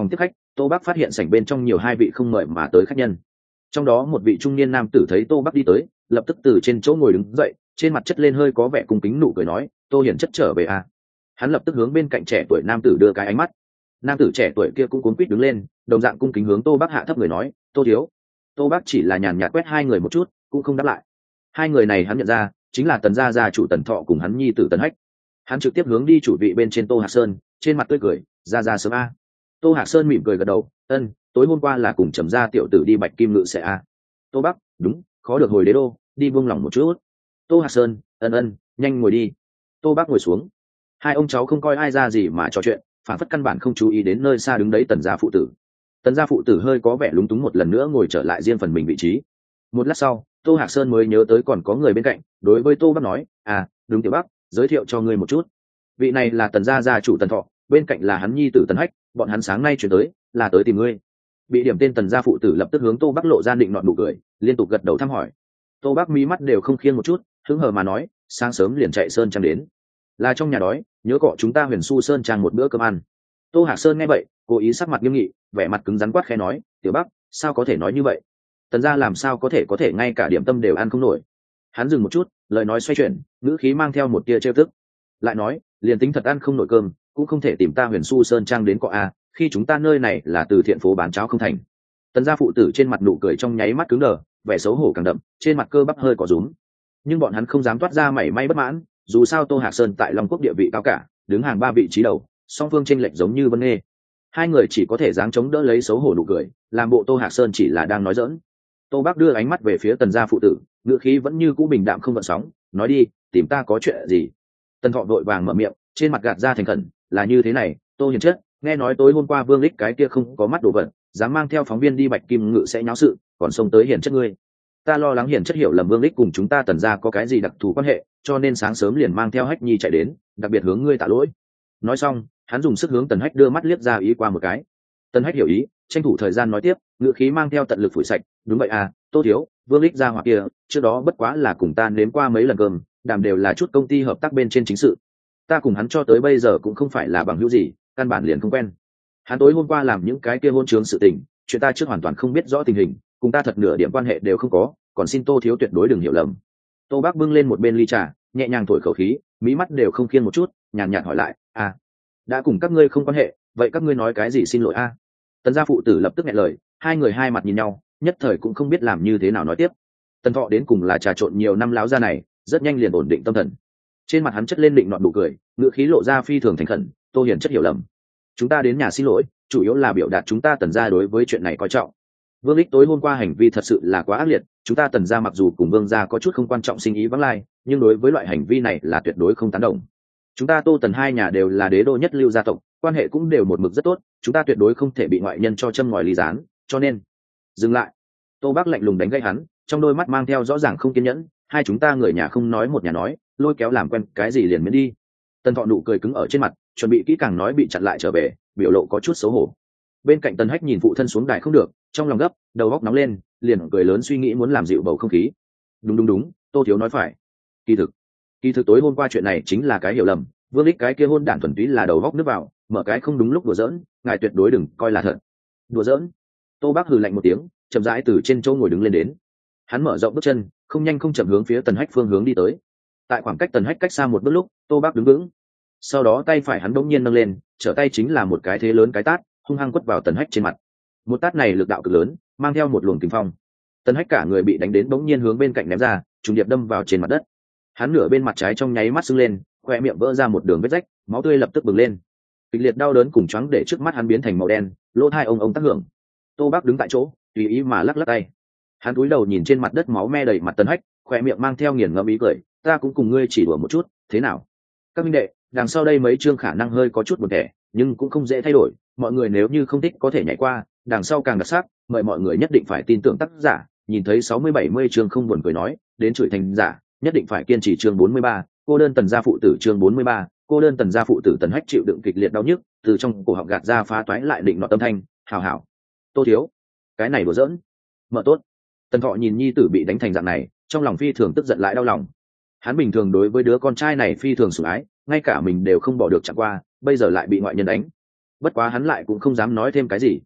Tô Bắc phát hiện sảnh bên trong nhiều hai vị không mời mà tới khách nhân. Trong đó một vị trung niên nam tử thấy Tô Bắc đi tới, lập tức từ trên chỗ ngồi đứng dậy, trên mặt chất lên hơi có vẻ cung kính nụ cười nói, Tô Hiển chất trở về à. Hắn lập tức hướng bên cạnh trẻ tuổi nam tử đưa cái ánh mắt. Nam tử trẻ tuổi kia cũng cuống quýt đứng lên, đồng dạng cung kính hướng Tô Bắc hạ thấp người nói, Tô thiếu. Tô Bắc chỉ là nhàn nhạt quét hai người một chút, cũng không đáp lại. Hai người này hắn nhận ra, chính là Tần gia gia chủ Tần Thọ cùng hắn nhi tử Tần Hách. Hắn trực tiếp hướng đi chủ vị bên trên Tô Hạc Sơn, trên mặt tươi cười, ra ra sớm a. Tô Hạc Sơn mỉm cười gật đầu, ân, tối hôm qua là cùng Trầm gia tiểu tử đi Bạch Kim Ngự sẽ a. Tô Bắc, đúng, khó được hồi đế đô, đi buông lỏng một chút. Tô Hạc Sơn, ân ân, nhanh ngồi đi. Tô Bắc ngồi xuống. Hai ông cháu không coi ai ra gì mà trò chuyện, phản phất căn bản không chú ý đến nơi xa đứng đấy Tần gia phụ tử. Tần gia phụ tử hơi có vẻ lúng túng một lần nữa ngồi trở lại riêng phần mình vị trí. Một lát sau, Tô Hạc Sơn mới nhớ tới còn có người bên cạnh, đối với Tô Bắc nói, à, đúng tiểu Bắc, giới thiệu cho ngươi một chút. Vị này là Tần gia gia chủ Tần Thọ, bên cạnh là hắn nhi tử Tần Hách, bọn hắn sáng nay chuyển tới, là tới tìm ngươi. Bị điểm tên Tần gia phụ tử lập tức hướng Tô Bắc lộ ra định nọt nụ cười, liên tục gật đầu thăm hỏi. Tô Bắc mí mắt đều không khiêng một chút, hứng hờ mà nói, sáng sớm liền chạy sơn trang đến, là trong nhà đói, nhớ cọ chúng ta Huyền Su sơn trang một bữa cơm ăn. Tô Hạc Sơn nghe vậy, cố ý sắc mặt nghiêm nghị, vẻ mặt cứng rắn quát khẽ nói, tiểu Bắc, sao có thể nói như vậy? Tần gia làm sao có thể có thể ngay cả điểm tâm đều ăn không nổi. Hắn dừng một chút, lời nói xoay chuyển, ngữ khí mang theo một tia trêu tức, lại nói, liền tính thật ăn không nổi cơm, cũng không thể tìm ta Huyền Su sơn trang đến cọ a, khi chúng ta nơi này là từ thiện phố bán cháo không thành. Tần gia phụ tử trên mặt nụ cười trong nháy mắt cứng đờ, vẻ xấu hổ càng đậm, trên mặt cơ bắp hơi có rúm. Nhưng bọn hắn không dám toát ra mảy may bất mãn, dù sao Tô Hạc Sơn tại Long Quốc địa vị cao cả, đứng hàng ba vị trí đầu, song phương chênh lệch giống như vân nghê. Hai người chỉ có thể dáng chống đỡ lấy xấu hổ nụ cười, làm bộ Tô Hạc Sơn chỉ là đang nói giỡn. Tô Bắc đưa ánh mắt về phía Tần gia phụ tử, ngữ khí vẫn như cũ bình đạm không gợn sóng, nói đi, tìm ta có chuyện gì? Tần Thọ vội vàng mở miệng, trên mặt gạt ra thành khẩn, là như thế này, Tô Hiền chất, nghe nói tối hôm qua Vương Lích cái kia không có mắt đồ vật, dám mang theo phóng viên đi Bạch Kim Ngự sẽ nháo sự, còn xông tới Hiền chất ngươi. Ta lo lắng Hiền chất hiểu lầm Vương Lích cùng chúng ta Tần gia có cái gì đặc thù quan hệ, cho nên sáng sớm liền mang theo Hách Nhi chạy đến, đặc biệt hướng ngươi tạ lỗi. Nói xong, hắn dùng sức hướng Tần Hách đưa mắt liếc ra ý qua một cái. Tần Hách hiểu ý, tranh thủ thời gian nói tiếp, ngữ khí mang theo tận lực phủi sạch, đúng vậy à, Tô thiếu, Vương Lích ra hoặc kia, trước đó bất quá là cùng ta nếm qua mấy lần cơm, đàm đều là chút công ty hợp tác bên trên chính sự. Ta cùng hắn cho tới bây giờ cũng không phải là bằng hữu gì, căn bản liền không quen. Hắn tối hôm qua làm những cái kia hôn trướng sự tình, chuyện ta trước hoàn toàn không biết rõ tình hình, cùng ta thật nửa điểm quan hệ đều không có, còn xin Tô thiếu tuyệt đối đừng hiểu lầm. Tô Bác bưng lên một bên ly trà, nhẹ nhàng thổi khẩu khí, mí mắt đều không khiêng một chút, nhàn nhạt hỏi lại, à, đã cùng các ngươi không quan hệ, vậy các ngươi nói cái gì xin lỗi a? Tần gia phụ tử lập tức nghẹn lời, hai người hai mặt nhìn nhau, nhất thời cũng không biết làm như thế nào nói tiếp. Tần Thọ đến cùng là trà trộn nhiều năm láo ra này, rất nhanh liền ổn định tâm thần. Trên mặt hắn chất lên định nọt nụ cười, ngữ khí lộ ra phi thường thành khẩn, Tô Hiền chất hiểu lầm. Chúng ta đến nhà xin lỗi, chủ yếu là biểu đạt chúng ta Tần gia đối với chuyện này coi trọng. Vương Lích tối hôm qua hành vi thật sự là quá ác liệt, chúng ta Tần gia mặc dù cùng Vương gia có chút không quan trọng sinh ý vắng lai, nhưng đối với loại hành vi này là tuyệt đối không tán đồng. Chúng ta Tô Tần hai nhà đều là đế đô nhất lưu gia tộc, quan hệ cũng đều một mực rất tốt, chúng ta tuyệt đối không thể bị ngoại nhân cho châm ngòi ly gián, cho nên dừng lại. Tô Bác lạnh lùng đánh gãy hắn, trong đôi mắt mang theo rõ ràng không kiên nhẫn, hai chúng ta người nhà không nói một nhà nói, lôi kéo làm quen cái gì liền miễn đi. Tần Thọ nụ cười cứng ở trên mặt, chuẩn bị kỹ càng nói bị chặn lại trở về, biểu lộ có chút xấu hổ. Bên cạnh Tần Hách nhìn phụ thân xuống đài không được, trong lòng gấp, đầu óc nóng lên, liền cười lớn suy nghĩ muốn làm dịu bầu không khí. Đúng đúng đúng, Tô thiếu nói phải. Kỳ thực, kỳ thực tối hôm qua chuyện này chính là cái hiểu lầm, Vương Lích cái kia hôn đản thuần túy là đầu góc nước vào, mở cái không đúng lúc đùa giỡn, ngài tuyệt đối đừng coi là thật. Đùa giỡn? Tô Bác hừ lạnh một tiếng, chậm rãi từ trên chỗ ngồi đứng lên đến. Hắn mở rộng bước chân, không nhanh không chậm hướng phía Tần Hách phương hướng đi tới. Tại khoảng cách Tần Hách cách xa một bước lúc, Tô Bác đứng vững. Sau đó tay phải hắn bỗng nhiên nâng lên, trở tay chính là một cái thế lớn cái tát, hung hăng quất vào Tần Hách trên mặt. Một tát này lực đạo cực lớn, mang theo một luồng kình phong. Tần Hách cả người bị đánh đến bỗng nhiên hướng bên cạnh ném ra, trùng điệp đâm vào trên mặt đất. Hắn nửa bên mặt trái trong nháy mắt sưng lên, khoe miệng vỡ ra một đường vết rách, máu tươi lập tức bừng lên. Kịch liệt đau đớn cùng choáng để trước mắt hắn biến thành màu đen, lỗ tai ông ông tác hưởng. Tô Bác đứng tại chỗ, tùy ý mà lắc lắc tay. Hắn cúi đầu nhìn trên mặt đất máu me đầy mặt Tần Hách, khoe miệng mang theo nghiền ngẫm ý cười, ta cũng cùng ngươi chỉ đùa một chút, thế nào? Các minh đệ, đằng sau đây mấy chương khả năng hơi có chút buồn tẻ, nhưng cũng không dễ thay đổi, mọi người nếu như không thích có thể nhảy qua, đằng sau càng đặc sắc, mời mọi người nhất định phải tin tưởng tác giả, nhìn thấy sáu mươi bảy mươi chương không buồn cười nói, đến chửi thành giả, nhất định phải kiên trì chương bốn mươi ba, cô đơn Tần gia phụ tử chương bốn mươi ba, cô đơn Tần gia phụ tử. Tần Hách chịu đựng kịch liệt đau nhức, từ trong cổ họng gạt ra phá toái lại định nọ tâm thanh, hảo hảo. Tô thiếu, cái này đùa giỡn. Mở tốt. Tần Thọ nhìn nhi tử bị đánh thành dạng này, trong lòng phi thường tức giận lại đau lòng. Hắn bình thường đối với đứa con trai này phi thường sủng ái, ngay cả mình đều không bỏ được chẳng qua, bây giờ lại bị ngoại nhân đánh. Bất quá hắn lại cũng không dám nói thêm cái gì.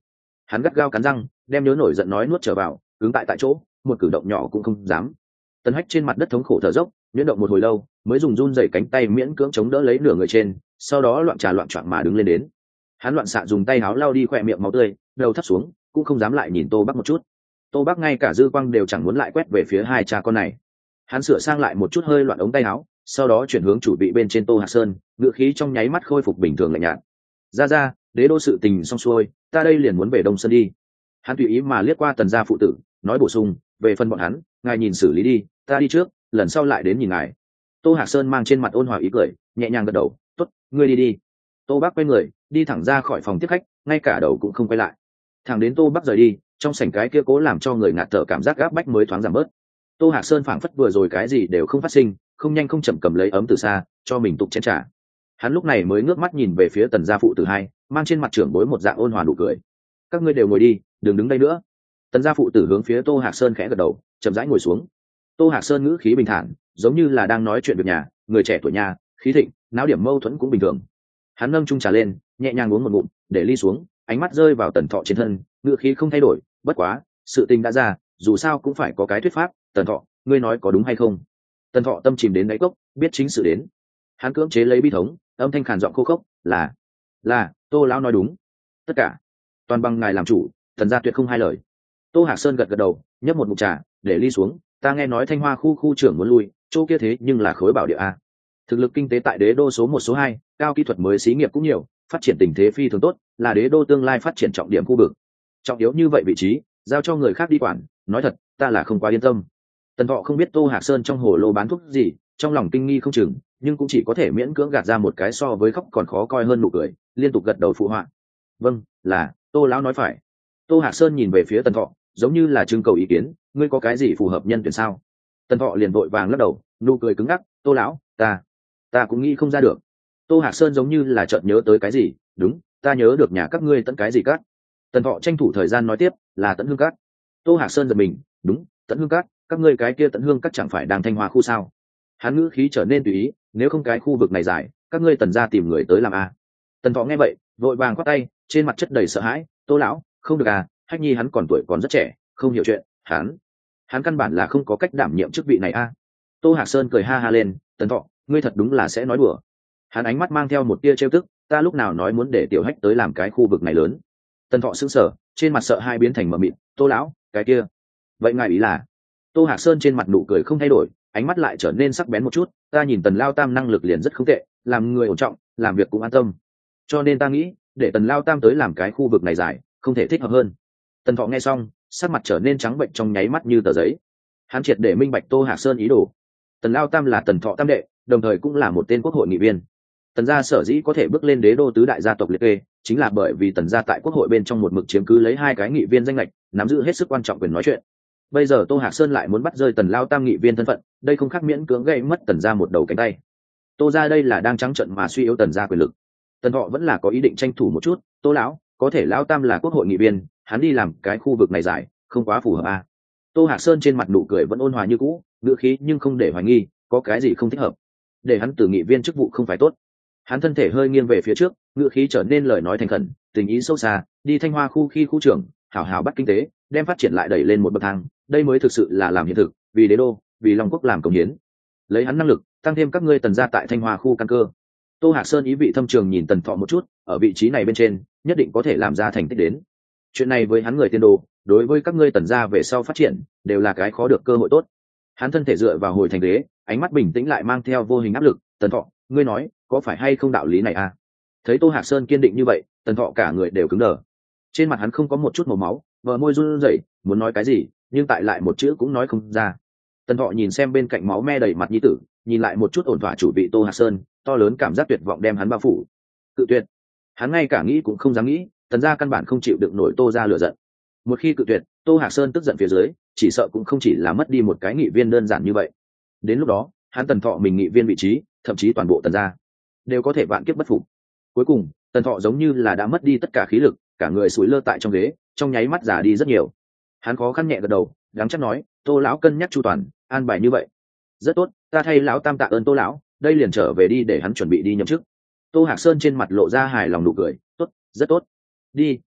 Hắn gắt gao cắn răng, đem nhớ nổi giận nói nuốt trở vào, cứng tại tại chỗ, một cử động nhỏ cũng không dám. Tần Hách trên mặt đất thống khổ thở dốc, nhuyễn động một hồi lâu, mới dùng run rẩy cánh tay miễn cưỡng chống đỡ lấy nửa người trên, sau đó loạn trà loạn choạng mà đứng lên đến. Hắn loạn xạ dùng tay áo lau đi khỏe miệng máu tươi, đầu thấp xuống, cũng không dám lại nhìn Tô Bắc một chút. Tô Bắc ngay cả dư quang đều chẳng muốn lại quét về phía hai cha con này. Hắn sửa sang lại một chút hơi loạn ống tay áo, sau đó chuyển hướng chủ vị bên trên Tô Hạc Sơn, ngựa khí trong nháy mắt khôi phục bình thường lạnh nhạt. Ra ra, đế đô sự tình xong xuôi, ta đây liền muốn về Đông Sơn đi. Hắn tùy ý mà liếc qua Tần gia phụ tử, nói bổ sung, về phần bọn hắn, ngài nhìn xử lý đi, ta đi trước, lần sau lại đến nhìn ngài. Tô Hạc Sơn mang trên mặt ôn hòa ý cười, nhẹ nhàng gật đầu, tốt, ngươi đi đi. Tô Bắc quay người, đi thẳng ra khỏi phòng tiếp khách, ngay cả đầu cũng không quay lại. Thẳng đến Tô Bắc rời đi, trong sảnh cái kia cố làm cho người ngạt thở cảm giác gáp bách mới thoáng giảm bớt. Tô Hạc Sơn phảng phất vừa rồi cái gì đều không phát sinh, không nhanh không chậm cầm lấy ấm từ xa, cho mình tục chén trà. Hắn lúc này mới ngước mắt nhìn về phía Tần gia phụ tử hai, mang trên mặt trưởng bối một dạng ôn hòa nụ cười. Các ngươi đều ngồi đi, đừng đứng đây nữa. Tần gia phụ tử hướng phía Tô Hạc Sơn khẽ gật đầu, chậm rãi ngồi xuống. Tô Hạc Sơn ngữ khí bình thản, giống như là đang nói chuyện việc nhà, người trẻ tuổi nhà, khí thịnh, náo điểm mâu thuẫn cũng bình thường. Hắn nâng chung trà lên, nhẹ nhàng uống một ngụm, để ly xuống, ánh mắt rơi vào Tần Thọ trên thân, ngữ khí không thay đổi, bất quá, sự tình đã ra, dù sao cũng phải có cái thuyết pháp, Tần Thọ, ngươi nói có đúng hay không? Tần Thọ tâm chìm đến đáy cốc, biết chính sự đến. Hắn cưỡng chế lấy bi thống, âm thanh khàn giọng khô khốc, là, là, Tô lão nói đúng, tất cả, toàn bằng ngài làm chủ, Tần gia tuyệt không hai lời. Tô Hạc Sơn gật gật đầu, nhấp một ngụm trà, để ly xuống, ta nghe nói Thanh Hoa khu khu trưởng muốn lui, chỗ kia thế nhưng là khối bảo địa a. Thực lực kinh tế tại đế đô số một số hai, cao kỹ thuật mới xí nghiệp cũng nhiều, phát triển tình thế phi thường tốt, là đế đô tương lai phát triển trọng điểm khu vực. Trọng yếu như vậy vị trí, giao cho người khác đi quản, nói thật, ta là không quá yên tâm. Tần Thọ không biết Tô Hạc Sơn trong hồ lô bán thuốc gì, trong lòng kinh nghi không chừng, nhưng cũng chỉ có thể miễn cưỡng gạt ra một cái so với khóc còn khó coi hơn nụ cười, liên tục gật đầu phụ họa. Vâng, là, Tô lão nói phải. Tô Hạc Sơn nhìn về phía Tần Thọ, giống như là trưng cầu ý kiến, ngươi có cái gì phù hợp nhân tuyển sao? Tần Thọ liền vội vàng lắc đầu, nụ cười cứng ngắc, Tô lão, ta, ta cũng nghĩ không ra được. Tô Hạc Sơn giống như là chợt nhớ tới cái gì, đúng, ta nhớ được nhà các ngươi tận cái gì cát. Tần Thọ tranh thủ thời gian nói tiếp, là Tận Hương Cát. Tô Hạc Sơn giật mình, đúng, Tận Hương Cát, các ngươi cái kia Tận Hương Cát chẳng phải đang Thanh Hoa khu sao? Hắn ngữ khí trở nên tùy ý, nếu không cái khu vực này dài, các ngươi Tần gia tìm người tới làm a. Tần Thọ nghe vậy, vội vàng quát tay, trên mặt chất đầy sợ hãi, Tô lão, không được à, Hách Nhi hắn còn tuổi còn rất trẻ, không hiểu chuyện, hắn, hắn căn bản là không có cách đảm nhiệm chức vị này a. Tô Hạc Sơn cười ha ha lên, Tần Thọ, ngươi thật đúng là sẽ nói đùa. Hắn ánh mắt mang theo một tia trêu tức, ta lúc nào nói muốn để Tiểu Hách tới làm cái khu vực này lớn. Tần Thọ sững sờ, trên mặt sợ hai biến thành mờ mịt, Tô lão, cái kia, vậy ngài ý là? Tô Hạc Sơn trên mặt nụ cười không thay đổi, ánh mắt lại trở nên sắc bén một chút, ta nhìn Tần Lao Tam năng lực liền rất không tệ, làm người ổn trọng, làm việc cũng an tâm, cho nên ta nghĩ để Tần Lao Tam tới làm cái khu vực này dài, không thể thích hợp hơn. Tần Thọ nghe xong, sắc mặt trở nên trắng bệnh trong nháy mắt như tờ giấy. Hắn triệt để minh bạch Tô Hạc Sơn ý đồ. Tần Lao Tam là Tần Thọ tam đệ, đồng thời cũng là một tên quốc hội nghị viên. Tần gia sở dĩ có thể bước lên đế đô tứ đại gia tộc liệt kê, chính là bởi vì Tần gia tại quốc hội bên trong một mực chiếm cứ lấy hai cái nghị viên danh lệch, nắm giữ hết sức quan trọng quyền nói chuyện. Bây giờ Tô Hạc Sơn lại muốn bắt rơi Tần Lao Tam nghị viên thân phận, đây không khác miễn cưỡng gây mất Tần gia một đầu cánh tay. Tô gia đây là đang trắng trợn mà suy yếu Tần gia quyền lực. Tần Thọ vẫn là có ý định tranh thủ một chút, Tô lão, có thể Lao Tam là quốc hội nghị viên, hắn đi làm cái khu vực này dài, không quá phù hợp à? Tô Hạc Sơn trên mặt nụ cười vẫn ôn hòa như cũ, ngữ khí nhưng không để hoài nghi, có cái gì không thích hợp. Để hắn từ nghị viên chức vụ không phải tốt. Hắn thân thể hơi nghiêng về phía trước, ngữ khí trở nên lời nói thành khẩn, tình ý sâu xa, đi Thanh Hoa khu khi khu trưởng, hảo hảo bắt kinh tế, đem phát triển lại đẩy lên một bậc thang, đây mới thực sự là làm hiện thực, vì đế đô, vì Long Quốc làm công hiến. Lấy hắn năng lực, tăng thêm các ngươi Tần gia tại Thanh Hoa khu căn cơ. Tô Hạc Sơn ý vị thâm trường nhìn Tần Thọ một chút, ở vị trí này bên trên, nhất định có thể làm ra thành tích đến. Chuyện này với hắn người tiên đồ, đối với các ngươi Tần gia về sau phát triển, đều là cái khó được cơ hội tốt. Hắn thân thể dựa vào hồi thành ghế, ánh mắt bình tĩnh lại mang theo vô hình áp lực, Tần Thọ, ngươi nói, có phải hay không đạo lý này à? Thấy Tô Hạc Sơn kiên định như vậy, Tần Thọ cả người đều cứng đờ. Trên mặt hắn không có một chút màu máu, vợ môi run rẩy, muốn nói cái gì, nhưng tại lại một chữ cũng nói không ra. Tần Thọ nhìn xem bên cạnh máu me đầy mặt nhi tử, nhìn lại một chút ổn thỏa chủ vị Tô Hạc Sơn, to lớn cảm giác tuyệt vọng đem hắn bao phủ. Cự tuyệt. Hắn ngay cả nghĩ cũng không dám nghĩ, Tần gia căn bản không chịu đựng nổi Tô gia lửa giận. Một khi cự tuyệt, Tô Hạc Sơn tức giận phía dưới, chỉ sợ cũng không chỉ là mất đi một cái nghị viên đơn giản như vậy. Đến lúc đó, hắn Tần Thọ mình nghị viên vị trí, thậm chí toàn bộ Tần gia đều có thể vạn kiếp bất phục. Cuối cùng, Tần Thọ giống như là đã mất đi tất cả khí lực, cả người sủi lơ tại trong ghế, trong nháy mắt già đi rất nhiều. Hắn khó khăn nhẹ gật đầu, đáng chắc nói, Tô lão cân nhắc chu toàn, an bài như vậy, rất tốt, ta thay lão Tam tạ ơn Tô lão, đây liền trở về đi để hắn chuẩn bị đi nhậm chức. Tô Hạc Sơn trên mặt lộ ra hài lòng nụ cười, tốt, rất tốt, đi,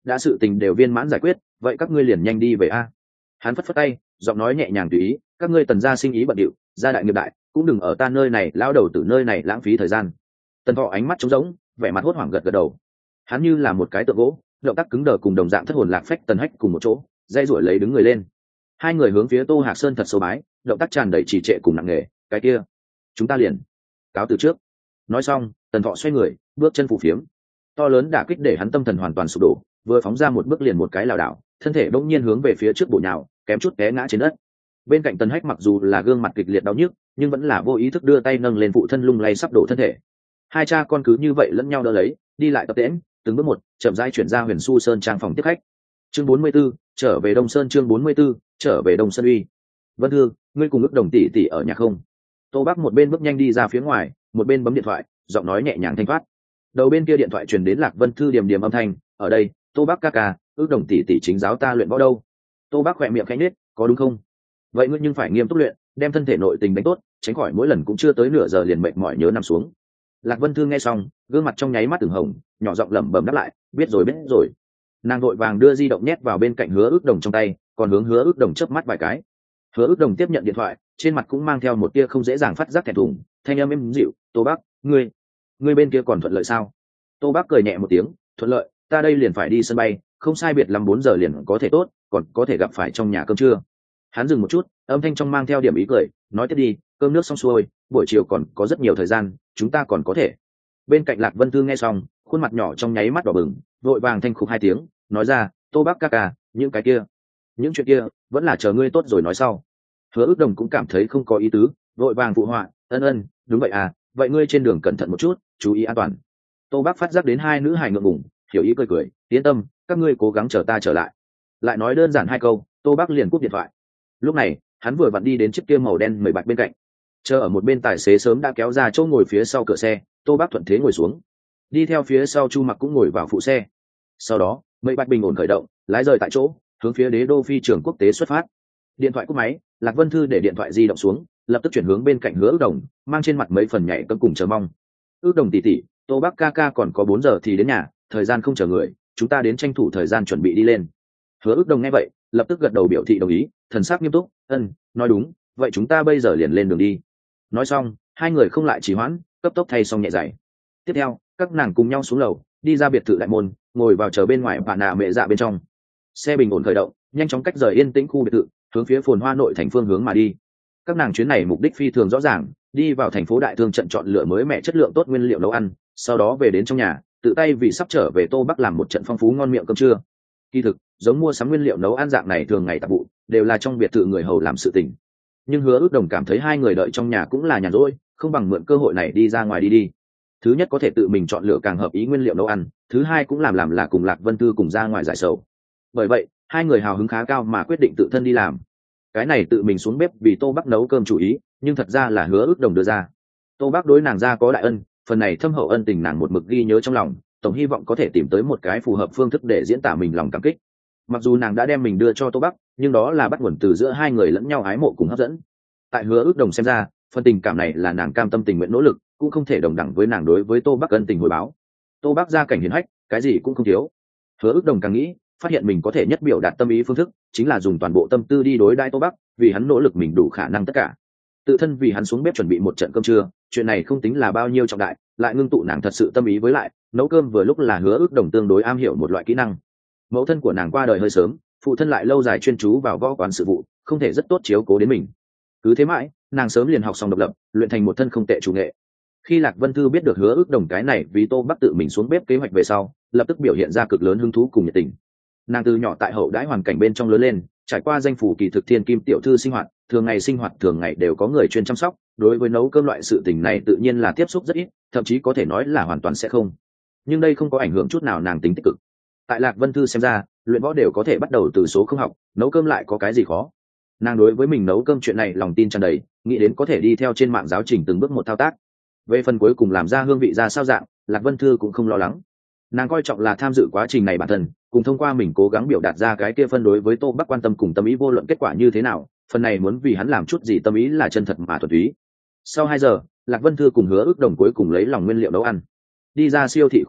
đã sự tình đều viên mãn giải quyết, vậy các ngươi liền nhanh đi về a. Hắn phất phất tay, giọng nói nhẹ nhàng tùy ý, các ngươi Tần gia sinh ý bận điệu, gia đại nghiệp đại, cũng đừng ở ta nơi này lao đầu từ nơi này lãng phí thời gian. Tần Thọ ánh mắt trống rỗng, vẻ mặt hốt hoảng gật gật đầu. Hắn như là một cái tượng gỗ, động tác cứng đờ cùng đồng dạng thất hồn lạc phách Tần Hách cùng một chỗ, dây ruổi lấy đứng người lên. Hai người hướng phía Tô Hạc Sơn thật sâu bái, động tác tràn đầy trì trệ cùng nặng nề, cái kia, chúng ta liền cáo từ trước. Nói xong, Tần Thọ xoay người, bước chân phù phiếm. To lớn đả kích để hắn tâm thần hoàn toàn sụp đổ, vừa phóng ra một bước liền một cái lảo đảo, thân thể bỗng nhiên hướng về phía trước bổ nhào, kém chút té ngã trên đất. Bên cạnh Tần Hách mặc dù là gương mặt kịch liệt đau nhức, nhưng vẫn là vô ý thức đưa tay nâng lên phụ thân lung lay sắp đổ thân thể. Hai cha con cứ như vậy lẫn nhau đỡ lấy, đi lại tập tễnh, từng bước một, chậm rãi chuyển ra Huyền Su Sơn trang phòng tiếp khách. Chương bốn mươi 44, trở về Đông Sơn chương bốn mươi 44, trở về Đông Sơn uy. Vân Thư, ngươi cùng ước đồng tỷ tỷ ở nhà không? Tô Bắc một bên bước nhanh đi ra phía ngoài, một bên bấm điện thoại, giọng nói nhẹ nhàng thanh thoát. Đầu bên kia điện thoại truyền đến Lạc Vân Thư điềm điềm âm thanh, ở đây, Tô Bắc ca ca, ước đồng tỷ tỷ chính giáo ta luyện võ đâu. Tô Bắc khỏe miệng khẽ nhếch, có đúng không? Vậy ngươi nhưng phải nghiêm túc luyện, đem thân thể nội tình đánh tốt, tránh khỏi mỗi lần cũng chưa tới nửa giờ liền mệt mỏi nhớ nằm xuống. Lạc Vân Thư nghe xong, gương mặt trong nháy mắt từng hồng, nhỏ giọng lẩm bẩm đáp lại, biết rồi biết rồi. Nàng vội vàng đưa di động nhét vào bên cạnh Hứa Ước Đồng trong tay, còn hướng Hứa Ước Đồng chớp mắt vài cái. Hứa Ước Đồng tiếp nhận điện thoại, trên mặt cũng mang theo một tia không dễ dàng phát giác thẹn thùng, thanh âm êm dịu, "Tô Bắc, ngươi, ngươi bên kia còn thuận lợi sao?" Tô Bắc cười nhẹ một tiếng, "Thuận lợi, ta đây liền phải đi sân bay, không sai biệt lắm bốn giờ liền có thể tốt, còn có thể gặp phải trong nhà cơm trưa." Hắn dừng một chút, âm thanh trong mang theo điểm ý cười, nói tiếp đi, "Cơm nước xong xuôi, buổi chiều còn có rất nhiều thời gian, chúng ta còn có thể." Bên cạnh Lạc Vân Thư nghe xong, khuôn mặt nhỏ trong nháy mắt đỏ bừng, vội vàng thanh khục hai tiếng, nói ra, "Tô Bắc ca ca, những cái kia, những chuyện kia, vẫn là chờ ngươi tốt rồi nói sau." Hứa Ước Đồng cũng cảm thấy không có ý tứ, vội vàng phụ họa, "Ân ân, đúng vậy à, vậy ngươi trên đường cẩn thận một chút, chú ý an toàn." Tô Bắc phát giác đến hai nữ hài ngượng ngùng, hiểu ý cười cười, "Yên tâm, các ngươi cố gắng chờ ta trở lại." Lại nói đơn giản hai câu, Tô Bắc liền cúp điện thoại. Lúc này, hắn vừa vặn đi đến chiếc kia màu đen mười bạch bên cạnh. Chờ ở một bên tài xế sớm đã kéo ra chỗ ngồi phía sau cửa xe, Tô Bắc thuận thế ngồi xuống. Đi theo phía sau Chu Mặc cũng ngồi vào phụ xe. Sau đó, mười bạch bình ổn khởi động, lái rời tại chỗ, hướng phía Đế đô phi trường quốc tế xuất phát. Điện thoại cúp máy, Lạc Vân Thư để điện thoại di động xuống, lập tức chuyển hướng bên cạnh Hứa Ước Đồng, mang trên mặt mấy phần nhảy cẫng cùng chờ mong. "Ước Đồng tỷ tỷ, Tô Bắc ca ca còn có bốn giờ thì đến nhà, thời gian không chờ người, chúng ta đến tranh thủ thời gian chuẩn bị đi lên." Hứa Ước Đồng nghe vậy, lập tức gật đầu biểu thị đồng ý, thần sắc nghiêm túc, "Ân, nói đúng, vậy chúng ta bây giờ liền lên đường đi." Nói xong, hai người không lại trì hoãn, cấp tốc thay xong nhẹ giày. Tiếp theo, các nàng cùng nhau xuống lầu, đi ra biệt thự đại môn, ngồi vào chờ bên ngoài bà nà mẹ dạ bên trong. Xe bình ổn khởi động, nhanh chóng cách rời yên tĩnh khu biệt thự, hướng phía phồn hoa nội thành phương hướng mà đi. Các nàng chuyến này mục đích phi thường rõ ràng, đi vào thành phố đại thương trận chọn lựa mới mẻ chất lượng tốt nguyên liệu nấu ăn, sau đó về đến trong nhà, tự tay vì sắp trở về Tô Bắc làm một trận phong phú ngon miệng cơm trưa. Kỳ thực, giống mua sắm nguyên liệu nấu ăn dạng này thường ngày tạp vụ, đều là trong biệt thự người hầu làm sự tình. Nhưng Hứa Ước Đồng cảm thấy hai người đợi trong nhà cũng là nhàn rỗi, không bằng mượn cơ hội này đi ra ngoài đi đi. Thứ nhất có thể tự mình chọn lựa càng hợp ý nguyên liệu nấu ăn, thứ hai cũng làm làm là cùng Lạc Vân Tư cùng ra ngoài giải sầu. Bởi vậy, hai người hào hứng khá cao mà quyết định tự thân đi làm. Cái này tự mình xuống bếp vì Tô Bắc nấu cơm chủ ý, nhưng thật ra là Hứa Ước Đồng đưa ra. Tô Bắc đối nàng ra có đại ân, phần này thâm hậu ân tình nàng một mực ghi nhớ trong lòng, tổng hy vọng có thể tìm tới một cái phù hợp phương thức để diễn tả mình lòng cảm kích. Mặc dù nàng đã đem mình đưa cho Tô Bắc, nhưng đó là bắt nguồn từ giữa hai người lẫn nhau ái mộ cùng hấp dẫn. Tại Hứa Ước Đồng xem ra, phần tình cảm này là nàng cam tâm tình nguyện nỗ lực, cũng không thể đồng đẳng với nàng đối với Tô Bắc ân tình hồi báo. Tô Bắc gia cảnh hiển hách, cái gì cũng không thiếu. Hứa Ước Đồng càng nghĩ, phát hiện mình có thể nhất biểu đạt tâm ý phương thức, chính là dùng toàn bộ tâm tư đi đối đãi Tô Bắc, vì hắn nỗ lực mình đủ khả năng tất cả. Tự thân vì hắn xuống bếp chuẩn bị một trận cơm trưa, chuyện này không tính là bao nhiêu trọng đại, lại ngưng tụ nàng thật sự tâm ý với lại, nấu cơm vừa lúc là Hứa Ước Đồng tương đối am hiểu một loại kỹ năng. Mẫu thân của nàng qua đời hơi sớm, phụ thân lại lâu dài chuyên chú vào võ quán sự vụ, không thể rất tốt chiếu cố đến mình. Cứ thế mãi, nàng sớm liền học xong độc lập, luyện thành một thân không tệ chủ nghệ. Khi Lạc Vân Thư biết được Hứa Ước Đồng cái này vì Tô Bắc tự mình xuống bếp kế hoạch về sau, lập tức biểu hiện ra cực lớn hứng thú cùng nhiệt tình. Nàng từ nhỏ tại hậu đãi hoàn cảnh bên trong lớn lên, trải qua danh phủ kỳ thực thiên kim tiểu thư sinh hoạt, thường ngày sinh hoạt thường ngày đều có người chuyên chăm sóc, đối với nấu cơm loại sự tình này tự nhiên là tiếp xúc rất ít, thậm chí có thể nói là hoàn toàn sẽ không. Nhưng đây không có ảnh hưởng chút nào nàng tính tích cực. Tại Lạc Vân Thư xem ra, luyện võ đều có thể bắt đầu từ số không học, nấu cơm lại có cái gì khó. Nàng đối với mình nấu cơm chuyện này lòng tin tràn đầy, nghĩ đến có thể đi theo trên mạng giáo trình từng bước một thao tác. Về phần cuối cùng làm ra hương vị ra sao dạng, Lạc Vân Thư cũng không lo lắng. Nàng coi trọng là tham dự quá trình này bản thân, cùng thông qua mình cố gắng biểu đạt ra cái kia phân đối với Tô Bắc quan tâm cùng tâm ý vô luận kết quả như thế nào, phần này muốn vì hắn làm chút gì tâm ý là chân thật mà thuần túy. Sau hai giờ, Lạc Vân Thư cùng Hứa Ước Đồng cuối cùng lấy lòng nguyên liệu nấu ăn. Đi ra siêu thị khu vực,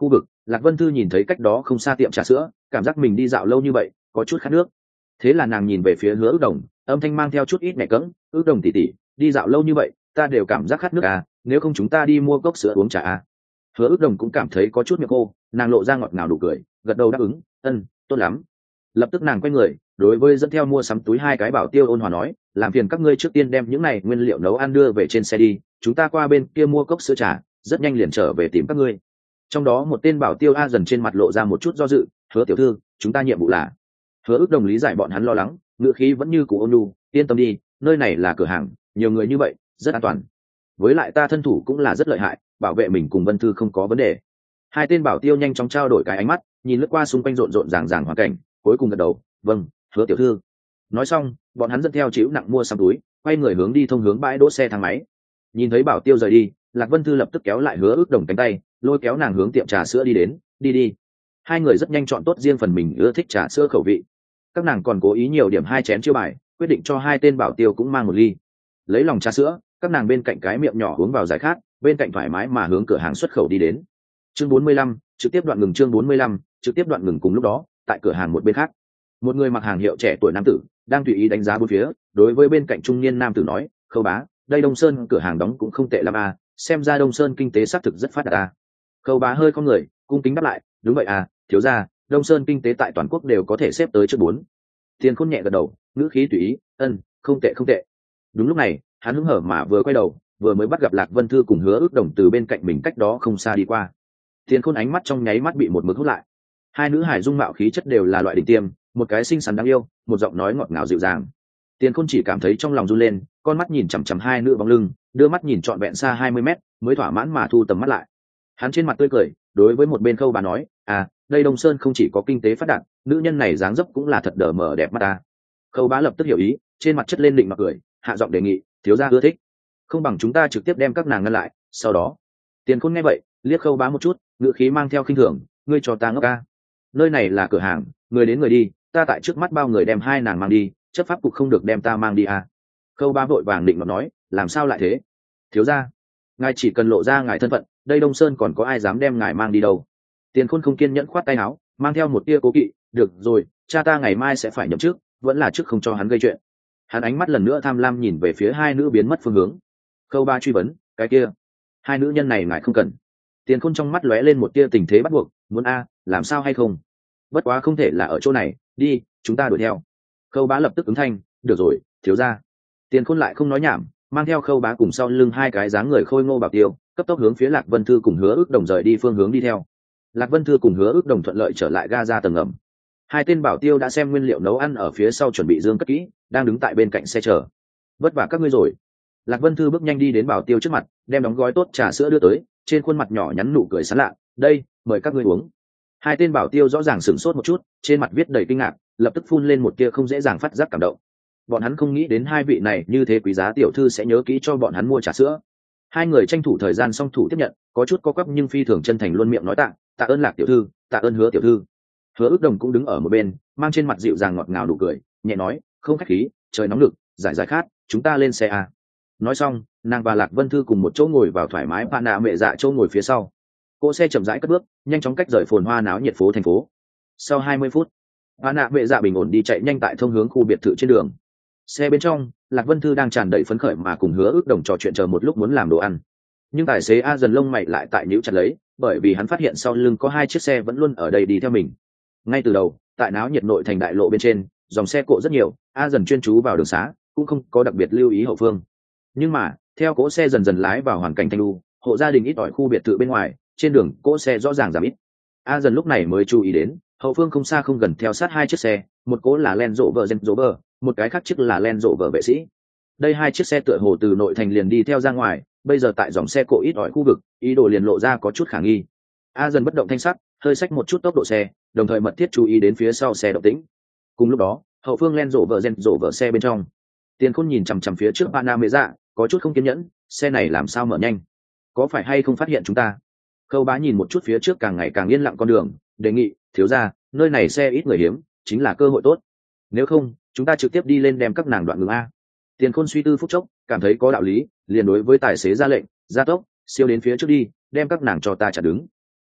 Lạc Vân Thư nhìn thấy cách đó không xa tiệm trà sữa, cảm giác mình đi dạo lâu như vậy có chút khát nước. Thế là nàng nhìn về phía Hứa Ước Đồng, âm thanh mang theo chút ít nhẹ cẫng, Ước Đồng tỷ tỷ, đi dạo lâu như vậy ta đều cảm giác khát nước à, nếu không chúng ta đi mua cốc sữa uống trà à. Hứa Ước Đồng cũng cảm thấy có chút miệng khô, nàng lộ ra ngọt ngào đủ cười, gật đầu đáp ứng, ân, tốt lắm. Lập tức nàng quay người, đối với dẫn theo mua sắm túi hai cái bảo tiêu ôn hòa nói, làm phiền các ngươi trước tiên đem những này nguyên liệu nấu ăn đưa về trên xe đi, chúng ta qua bên kia mua cốc sữa trà, rất nhanh liền trở về tìm các ngươi. Trong đó một tên bảo tiêu a dần trên mặt lộ ra một chút do dự, Hứa tiểu thư, chúng ta nhiệm vụ là. Hứa Ước Đồng lý giải bọn hắn lo lắng, ngữ khí vẫn như cũ ôn nhu, yên tâm đi, nơi này là cửa hàng, nhiều người như vậy, rất an toàn. Với lại ta thân thủ cũng là rất lợi hại, bảo vệ mình cùng Vân Thư không có vấn đề. Hai tên bảo tiêu nhanh chóng trao đổi cái ánh mắt, nhìn lướt qua xung quanh rộn rộn ràng ràng hoàn cảnh, cuối cùng gật đầu, vâng, Hứa tiểu thư. Nói xong, bọn hắn dẫn theo chịu nặng mua sắm túi, quay người hướng đi thông hướng bãi đỗ xe thang máy. Nhìn thấy bảo tiêu rời đi, Lạc Vân Thư lập tức kéo lại Hứa Ước Đồng cánh tay, lôi kéo nàng hướng tiệm trà sữa đi đến, đi đi. Hai người rất nhanh chọn tốt riêng phần mình ưa thích trà sữa khẩu vị. Các nàng còn cố ý nhiều điểm hai chén chiêu bài, quyết định cho hai tên bảo tiêu cũng mang một ly. Lấy lòng trà sữa, các nàng bên cạnh cái miệng nhỏ uống vào giải khát, bên cạnh thoải mái mà hướng cửa hàng xuất khẩu đi đến. Chương bốn mươi lăm, trực tiếp đoạn ngừng chương bốn mươi lăm, trực tiếp đoạn ngừng cùng lúc đó, tại cửa hàng một bên khác, một người mặc hàng hiệu trẻ tuổi nam tử đang tùy ý đánh giá bốn phía, đối với bên cạnh trung niên nam tử nói, Khâu bá, đây Đông Sơn cửa hàng đóng cũng không tệ lắm à, xem ra Đông Sơn kinh tế xác thực rất phát đạt à. Khâu bá hơi không người, cung kính đáp lại, đúng vậy à, thiếu gia, Đông Sơn kinh tế tại toàn quốc đều có thể xếp tới trước bốn. Tiền Khôn nhẹ gật đầu, ngữ khí tùy ý, ân, không tệ không tệ. Đúng lúc này, hắn hứng hở mà vừa quay đầu, vừa mới bắt gặp Lạc Vân Thư cùng Hứa Ước Đồng từ bên cạnh mình cách đó không xa đi qua. Tiền Khôn ánh mắt trong nháy mắt bị một mực hút lại. Hai nữ hải dung mạo khí chất đều là loại đỉnh tiêm, một cái xinh xắn đáng yêu, một giọng nói ngọt ngào dịu dàng. Tiền Khôn chỉ cảm thấy trong lòng run lên, con mắt nhìn chằm chằm hai nữ bóng lưng, đưa mắt nhìn trọn vẹn xa hai mươi mét, mới thỏa mãn mà thu tầm mắt lại. Hắn trên mặt tươi cười, đối với một bên Khâu bà nói, à, đây Đông Sơn không chỉ có kinh tế phát đạt, nữ nhân này dáng dấp cũng là thật đờ mờ đẹp mắt ta. Khâu bá lập tức hiểu ý, trên mặt chất lên định mặc cười, hạ giọng đề nghị, thiếu gia ưa thích, không bằng chúng ta trực tiếp đem các nàng ngăn lại, sau đó. Tiền Khôn nghe vậy, liếc Khâu bá một chút, ngữ khí mang theo khinh thường, ngươi cho ta ngốc ca. Nơi này là cửa hàng, người đến người đi, ta tại trước mắt bao người đem hai nàng mang đi, chấp pháp cục không được đem ta mang đi à. Khâu bá vội vàng định mà nói, làm sao lại thế? Thiếu gia, ngài chỉ cần lộ ra ngài thân phận, đây Đông Sơn còn có ai dám đem ngài mang đi đâu? Tiền Khôn không kiên nhẫn khoát tay áo, mang theo một tia cố kỵ, được rồi, cha ta ngày mai sẽ phải nhậm chức, vẫn là trước không cho hắn gây chuyện. Hắn ánh mắt lần nữa tham lam nhìn về phía hai nữ biến mất phương hướng. Khâu ba truy vấn, cái kia, hai nữ nhân này ngài không cần. Tiền Khôn trong mắt lóe lên một tia tình thế bắt buộc, muốn a, làm sao hay không? Bất quá không thể là ở chỗ này, đi, chúng ta đuổi theo. Khâu bá lập tức ứng thanh, được rồi, thiếu gia. Tiền Khôn lại không nói nhảm, mang theo Khâu bá cùng sau lưng hai cái dáng người khôi ngô bảo tiêu, cấp tốc hướng phía Lạc Vân Thư cùng Hứa Ước Đồng rời đi phương hướng đi theo. Lạc Vân Thư cùng Hứa Ước Đồng thuận lợi trở lại ga ra tầng ngầm. Hai tên bảo tiêu đã xem nguyên liệu nấu ăn ở phía sau chuẩn bị dương cất kỹ, đang đứng tại bên cạnh xe chờ. Vất vả các ngươi rồi. Lạc Vân Thư bước nhanh đi đến bảo tiêu trước mặt, đem đóng gói tốt trà sữa đưa tới, trên khuôn mặt nhỏ nhắn nụ cười sán lạ, đây, mời các ngươi uống. Hai tên bảo tiêu rõ ràng sửng sốt một chút, trên mặt viết đầy kinh ngạc, lập tức phun lên một tia không dễ dàng phát giác cảm động. Bọn hắn không nghĩ đến hai vị này như thế quý giá tiểu thư sẽ nhớ kỹ cho bọn hắn mua trà sữa. Hai người tranh thủ thời gian song thủ tiếp nhận, có chút co quắp nhưng phi thường chân thành luôn miệng nói tạ, tạ ơn Lạc tiểu thư, tạ ơn Hứa tiểu thư. Hứa Ước Đồng cũng đứng ở một bên, mang trên mặt dịu dàng ngọt ngào nụ cười, nhẹ nói, không khách khí, trời nóng lực, giải giải khát, chúng ta lên xe à. Nói xong, nàng và Lạc Vân Thư cùng một chỗ ngồi vào thoải mái bạn nạ mẹ dạ chỗ ngồi phía sau. Cỗ xe chậm rãi cất bước, nhanh chóng cách rời phồn hoa náo nhiệt phố thành phố. Sau hai mươi phút, bạn nạ mẹ dạ bình ổn đi chạy nhanh tại thông hướng khu biệt thự trên đường. Xe bên trong, Lạc Vân Thư đang tràn đầy phấn khởi mà cùng Hứa Ước Đồng trò chuyện chờ một lúc muốn làm đồ ăn. Nhưng tài xế A dần lông mày lại tại nhíu chặt lấy, bởi vì hắn phát hiện sau lưng có hai chiếc xe vẫn luôn ở đây đi theo mình. Ngay từ đầu, tại náo nhiệt nội thành đại lộ bên trên, dòng xe cộ rất nhiều, A dần chuyên chú vào đường xá, cũng không có đặc biệt lưu ý hậu phương. Nhưng mà, theo cỗ xe dần dần lái vào hoàn cảnh thanh lưu, hộ gia đình ít ỏi khu biệt thự bên ngoài, trên đường cỗ xe rõ ràng giảm ít. A dần lúc này mới chú ý đến, hậu phương không xa không gần theo sát hai chiếc xe, một cỗ là Land Rover Range Rover, một cái khác chiếc là Land Rover vệ sĩ. Đây hai chiếc xe tựa hồ từ nội thành liền đi theo ra ngoài, bây giờ tại dòng xe cộ ít ỏi khu vực, ý đồ liền lộ ra có chút khả nghi. A dần bất động thanh sắc, hơi xách một chút tốc độ xe, đồng thời mật thiết chú ý đến phía sau xe động tĩnh. Cùng lúc đó, hậu phương Land Rover Range Rover xe bên trong, Tiền Khôn nhìn chằm chằm phía trước Panamera, có chút không kiên nhẫn, xe này làm sao mở nhanh, có phải hay không phát hiện chúng ta? Khâu bá nhìn một chút phía trước càng ngày càng yên lặng con đường, đề nghị, thiếu gia, nơi này xe ít người hiếm, chính là cơ hội tốt. Nếu không, chúng ta trực tiếp đi lên đem các nàng đoạn ngừng a. Tiền Khôn suy tư phút chốc, cảm thấy có đạo lý, liền đối với tài xế ra lệnh, gia tốc, siêu đến phía trước đi, đem các nàng cho ta chặn đứng.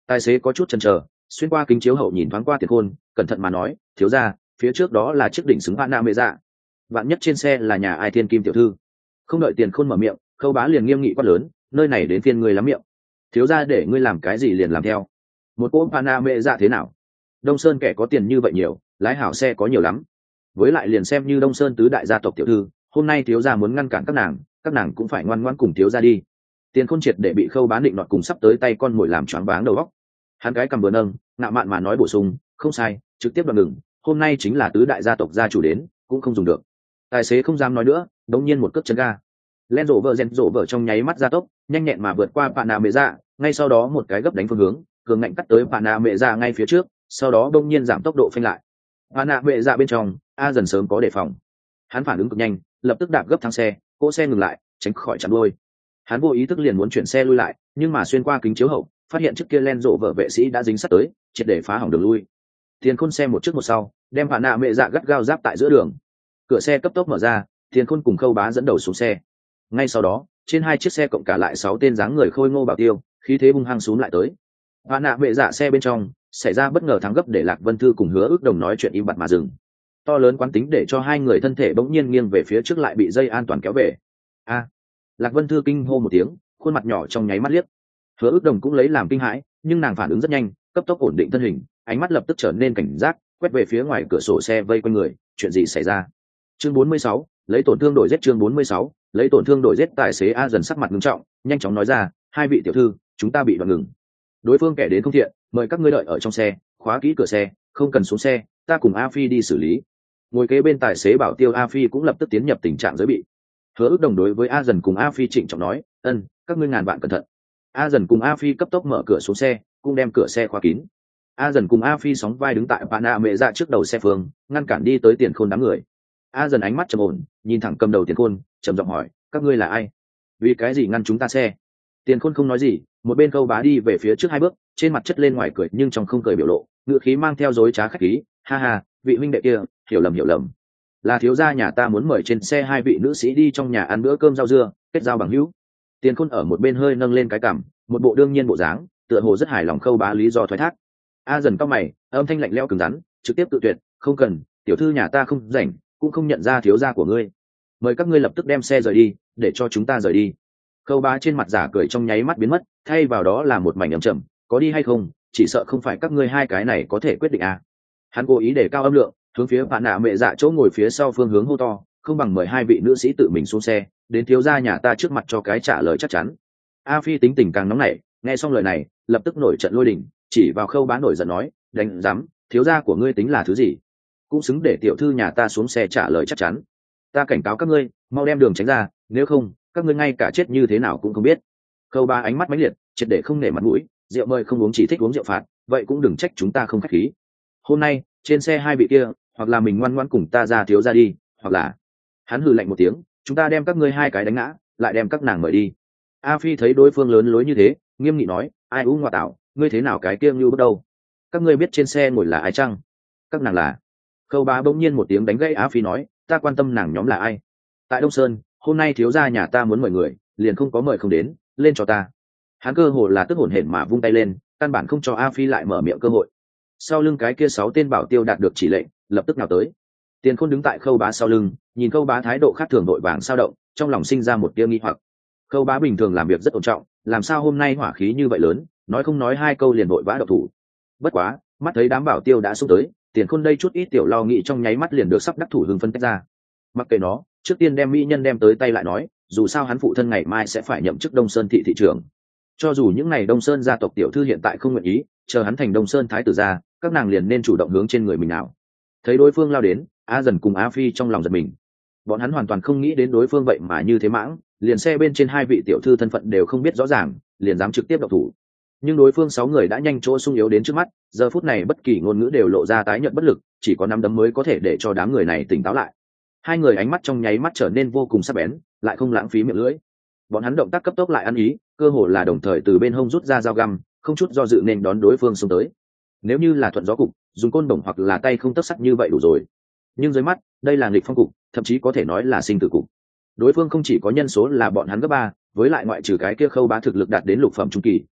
Tài xế có chút chần chờ, xuyên qua kính chiếu hậu nhìn thoáng qua Tiền Khôn, cẩn thận mà nói, thiếu gia, phía trước đó là chiếc đỉnh xứng vạn nạ mệ dạ. Vạn nhất trên xe là nhà ai thiên kim tiểu thư. Không đợi Tiền Khôn mở miệng, Khâu Bá liền nghiêm nghị quát lớn, nơi này đến phiên ngươi lắm miệng. Thiếu gia để ngươi làm cái gì liền làm theo. Một cỗ vạn nạ mệ dạ thế nào? Đông Sơn kẻ có tiền như vậy nhiều, lái hảo xe có nhiều lắm. Với lại liền xem như Đông Sơn tứ đại gia tộc tiểu thư, hôm nay thiếu gia muốn ngăn cản các nàng, các nàng cũng phải ngoan ngoãn cùng thiếu gia đi. Tiền Khôn triệt để bị Khâu Bá định nọt cùng sắp tới tay con mồi làm choáng váng đầu óc. Hắn cái cầm vừa nâng, ngạo mạn mà nói bổ sung, không sai, trực tiếp đoạn ngừng, hôm nay chính là tứ đại gia tộc gia chủ đến, cũng không dùng được. Tài xế không dám nói nữa, đống nhiên một cước chân ga. Len rổ vợ rèn rổ vợ trong nháy mắt gia tốc, nhanh nhẹn mà vượt qua Pana Mệ Dạ, ngay sau đó một cái gấp đánh phương hướng, cường ngạnh cắt tới Pana Mệ Dạ ngay phía trước, sau đó đống nhiên giảm tốc độ phanh lại. Pana Mệ Dạ bên trong, A dần sớm có đề phòng. Hắn phản ứng cực nhanh, lập tức đạp gấp thắng xe, cỗ xe ngừng lại, tránh khỏi chặn đuôi. Hắn vô ý thức liền muốn chuyển xe lui lại, nhưng mà xuyên qua kính chiếu hậu, phát hiện chiếc kia Len rộ vợ vệ sĩ đã dính sát tới, triệt để phá hỏng đường lui. Tiền Khôn xe một trước một sau, đem Phản Nạ Mệ Dạ gắt gao giáp tại giữa đường. Cửa xe cấp tốc mở ra, Tiền Khôn cùng Khâu Bá dẫn đầu xuống xe. Ngay sau đó, trên hai chiếc xe cộng cả lại sáu tên dáng người khôi ngô bảo tiêu, khí thế hung hăng xuống lại tới. Phản Nạ Mệ Dạ xe bên trong, xảy ra bất ngờ thắng gấp để Lạc Vân Thư cùng Hứa Ước Đồng nói chuyện im bặt mà dừng. To lớn quán tính để cho hai người thân thể bỗng nhiên nghiêng về phía trước lại bị dây an toàn kéo về. A! Lạc Vân Thư kinh hô một tiếng, khuôn mặt nhỏ trong nháy mắt liếc. Hứa Ước Đồng cũng lấy làm kinh hãi, nhưng nàng phản ứng rất nhanh, cấp tốc ổn định thân hình, ánh mắt lập tức trở nên cảnh giác, quét về phía ngoài cửa sổ xe vây quanh người, chuyện gì xảy ra? Chương bốn mươi sáu, lấy tổn thương đổi giết chương bốn mươi sáu, lấy tổn thương đổi giết tài xế A dần sắc mặt nghiêm trọng, nhanh chóng nói ra, hai vị tiểu thư, chúng ta bị đoạn ngừng. Đối phương kẻ đến không thiện, mời các ngươi đợi ở trong xe, khóa kỹ cửa xe, không cần xuống xe, ta cùng A Phi đi xử lý. Ngồi kế bên tài xế bảo tiêu A Phi cũng lập tức tiến nhập tình trạng giới bị. Hứa Ước Đồng đối với A dần cùng A Phi trịnh trọng nói, ân, các ngươi ngàn vạn cẩn thận. A dần cùng A Phi cấp tốc mở cửa xuống xe, cũng đem cửa xe khóa kín. A dần cùng A Phi sóng vai đứng tại Pana Mệ Dạ trước đầu xe phương, ngăn cản đi tới Tiền Khôn đám người. A dần ánh mắt trầm ổn, nhìn thẳng cầm đầu Tiền Khôn, trầm giọng hỏi, các ngươi là ai? Vì cái gì ngăn chúng ta xe? Tiền Khôn không nói gì, một bên Khâu Bá đi về phía trước hai bước, trên mặt chất lên ngoài cười nhưng trong không cười biểu lộ, ngữ khí mang theo dối trá khách khí, ha ha, vị huynh đệ kia, hiểu lầm hiểu lầm. Là thiếu gia nhà ta muốn mời trên xe hai vị nữ sĩ đi trong nhà ăn bữa cơm rau dưa, kết giao bằng hữu. Tiền Khôn ở một bên hơi nâng lên cái cằm, một bộ đương nhiên bộ dáng, tựa hồ rất hài lòng Khâu Bá lý do thoái thác. A dần cao mày, âm thanh lạnh lẽo cứng rắn, trực tiếp tự tuyệt, không cần, tiểu thư nhà ta không rảnh, cũng không nhận ra thiếu gia của ngươi. Mời các ngươi lập tức đem xe rời đi, để cho chúng ta rời đi. Khâu Bá trên mặt giả cười trong nháy mắt biến mất, thay vào đó là một mảnh ấm trầm, có đi hay không, chỉ sợ không phải các ngươi hai cái này có thể quyết định à. Hắn cố ý để cao âm lượng, hướng phía Phản Nạ Mệ Dạ chỗ ngồi phía sau phương hướng hô to, không bằng mời hai vị nữ sĩ tự mình xuống xe, đến thiếu gia nhà ta trước mặt cho cái trả lời chắc chắn. A Phi tính tình càng nóng nảy, nghe xong lời này, lập tức nổi trận lôi đình, chỉ vào Khâu Bá nổi giận nói, đánh dám, thiếu gia của ngươi tính là thứ gì? Cũng xứng để tiểu thư nhà ta xuống xe trả lời chắc chắn. Ta cảnh cáo các ngươi, mau đem đường tránh ra, nếu không, các ngươi ngay cả chết như thế nào cũng không biết. Khâu Bá ánh mắt mãnh liệt, triệt để không nể mặt mũi, rượu mời không uống chỉ thích uống rượu phạt, vậy cũng đừng trách chúng ta không khách khí. Hôm nay, trên xe hai vị kia, hoặc là mình ngoan ngoãn cùng ta ra thiếu gia đi, hoặc là hắn hừ lạnh một tiếng, chúng ta đem các ngươi hai cái đánh ngã, lại đem các nàng mời đi. A Phi thấy đối phương lớn lối như thế, nghiêm nghị nói, ai u ngoại tạo, ngươi thế nào cái kia như bước đầu? Các ngươi biết trên xe ngồi là ai chăng? Các nàng là. Khâu Bá bỗng nhiên một tiếng đánh gãy A Phi nói, ta quan tâm nàng nhóm là ai? Tại Đông Sơn, hôm nay thiếu gia nhà ta muốn mời người, liền không có mời không đến, lên cho ta. Hắn cơ hồ là tức hổn hển mà vung tay lên, căn bản không cho A Phi lại mở miệng cơ hội. Sau lưng cái kia sáu tên bảo tiêu đạt được chỉ lệnh, lập tức nào tới. Tiền Khôn đứng tại Khâu Bá sau lưng, nhìn Khâu Bá thái độ khác thường vội vàng sao động, trong lòng sinh ra một tia nghi hoặc. Khâu Bá bình thường làm việc rất ổn trọng, làm sao hôm nay hỏa khí như vậy lớn, nói không nói hai câu liền vội vã độc thủ. Bất quá, mắt thấy đám bảo tiêu đã xúc tới, Tiền Khôn đây chút ít tiểu lo nghĩ trong nháy mắt liền được sắp đắc thủ hưng phân tách ra. Mặc kệ nó, trước tiên đem mỹ nhân đem tới tay lại nói, dù sao hắn phụ thân ngày mai sẽ phải nhậm chức Đông Sơn thị thị trưởng. Cho dù những ngày Đông Sơn gia tộc tiểu thư hiện tại không nguyện ý, chờ hắn thành Đông Sơn thái tử gia, các nàng liền nên chủ động hướng trên người mình nào. Thấy đối phương lao đến, A dần cùng A Phi trong lòng giật mình. Bọn hắn hoàn toàn không nghĩ đến đối phương vậy mà như thế mãng, liền xe bên trên hai vị tiểu thư thân phận đều không biết rõ ràng, liền dám trực tiếp độc thủ. Nhưng đối phương sáu người đã nhanh chỗ sung yếu đến trước mắt, giờ phút này bất kỳ ngôn ngữ đều lộ ra tái nhợt bất lực, chỉ có nắm đấm mới có thể để cho đám người này tỉnh táo lại. Hai người ánh mắt trong nháy mắt trở nên vô cùng sắc bén, lại không lãng phí miệng lưỡi. Bọn hắn động tác cấp tốc lại ăn ý, cơ hồ là đồng thời từ bên hông rút ra dao găm, không chút do dự nên đón đối phương xông tới. Nếu như là thuận gió cục, dùng côn đồng hoặc là tay không tấc sắt như vậy đủ rồi. Nhưng dưới mắt, đây là nghịch phong cục, thậm chí có thể nói là sinh tử cục. Đối phương không chỉ có nhân số là bọn hắn gấp ba, với lại ngoại trừ cái kia Khâu Bá thực lực đạt đến lục phẩm trung kỳ,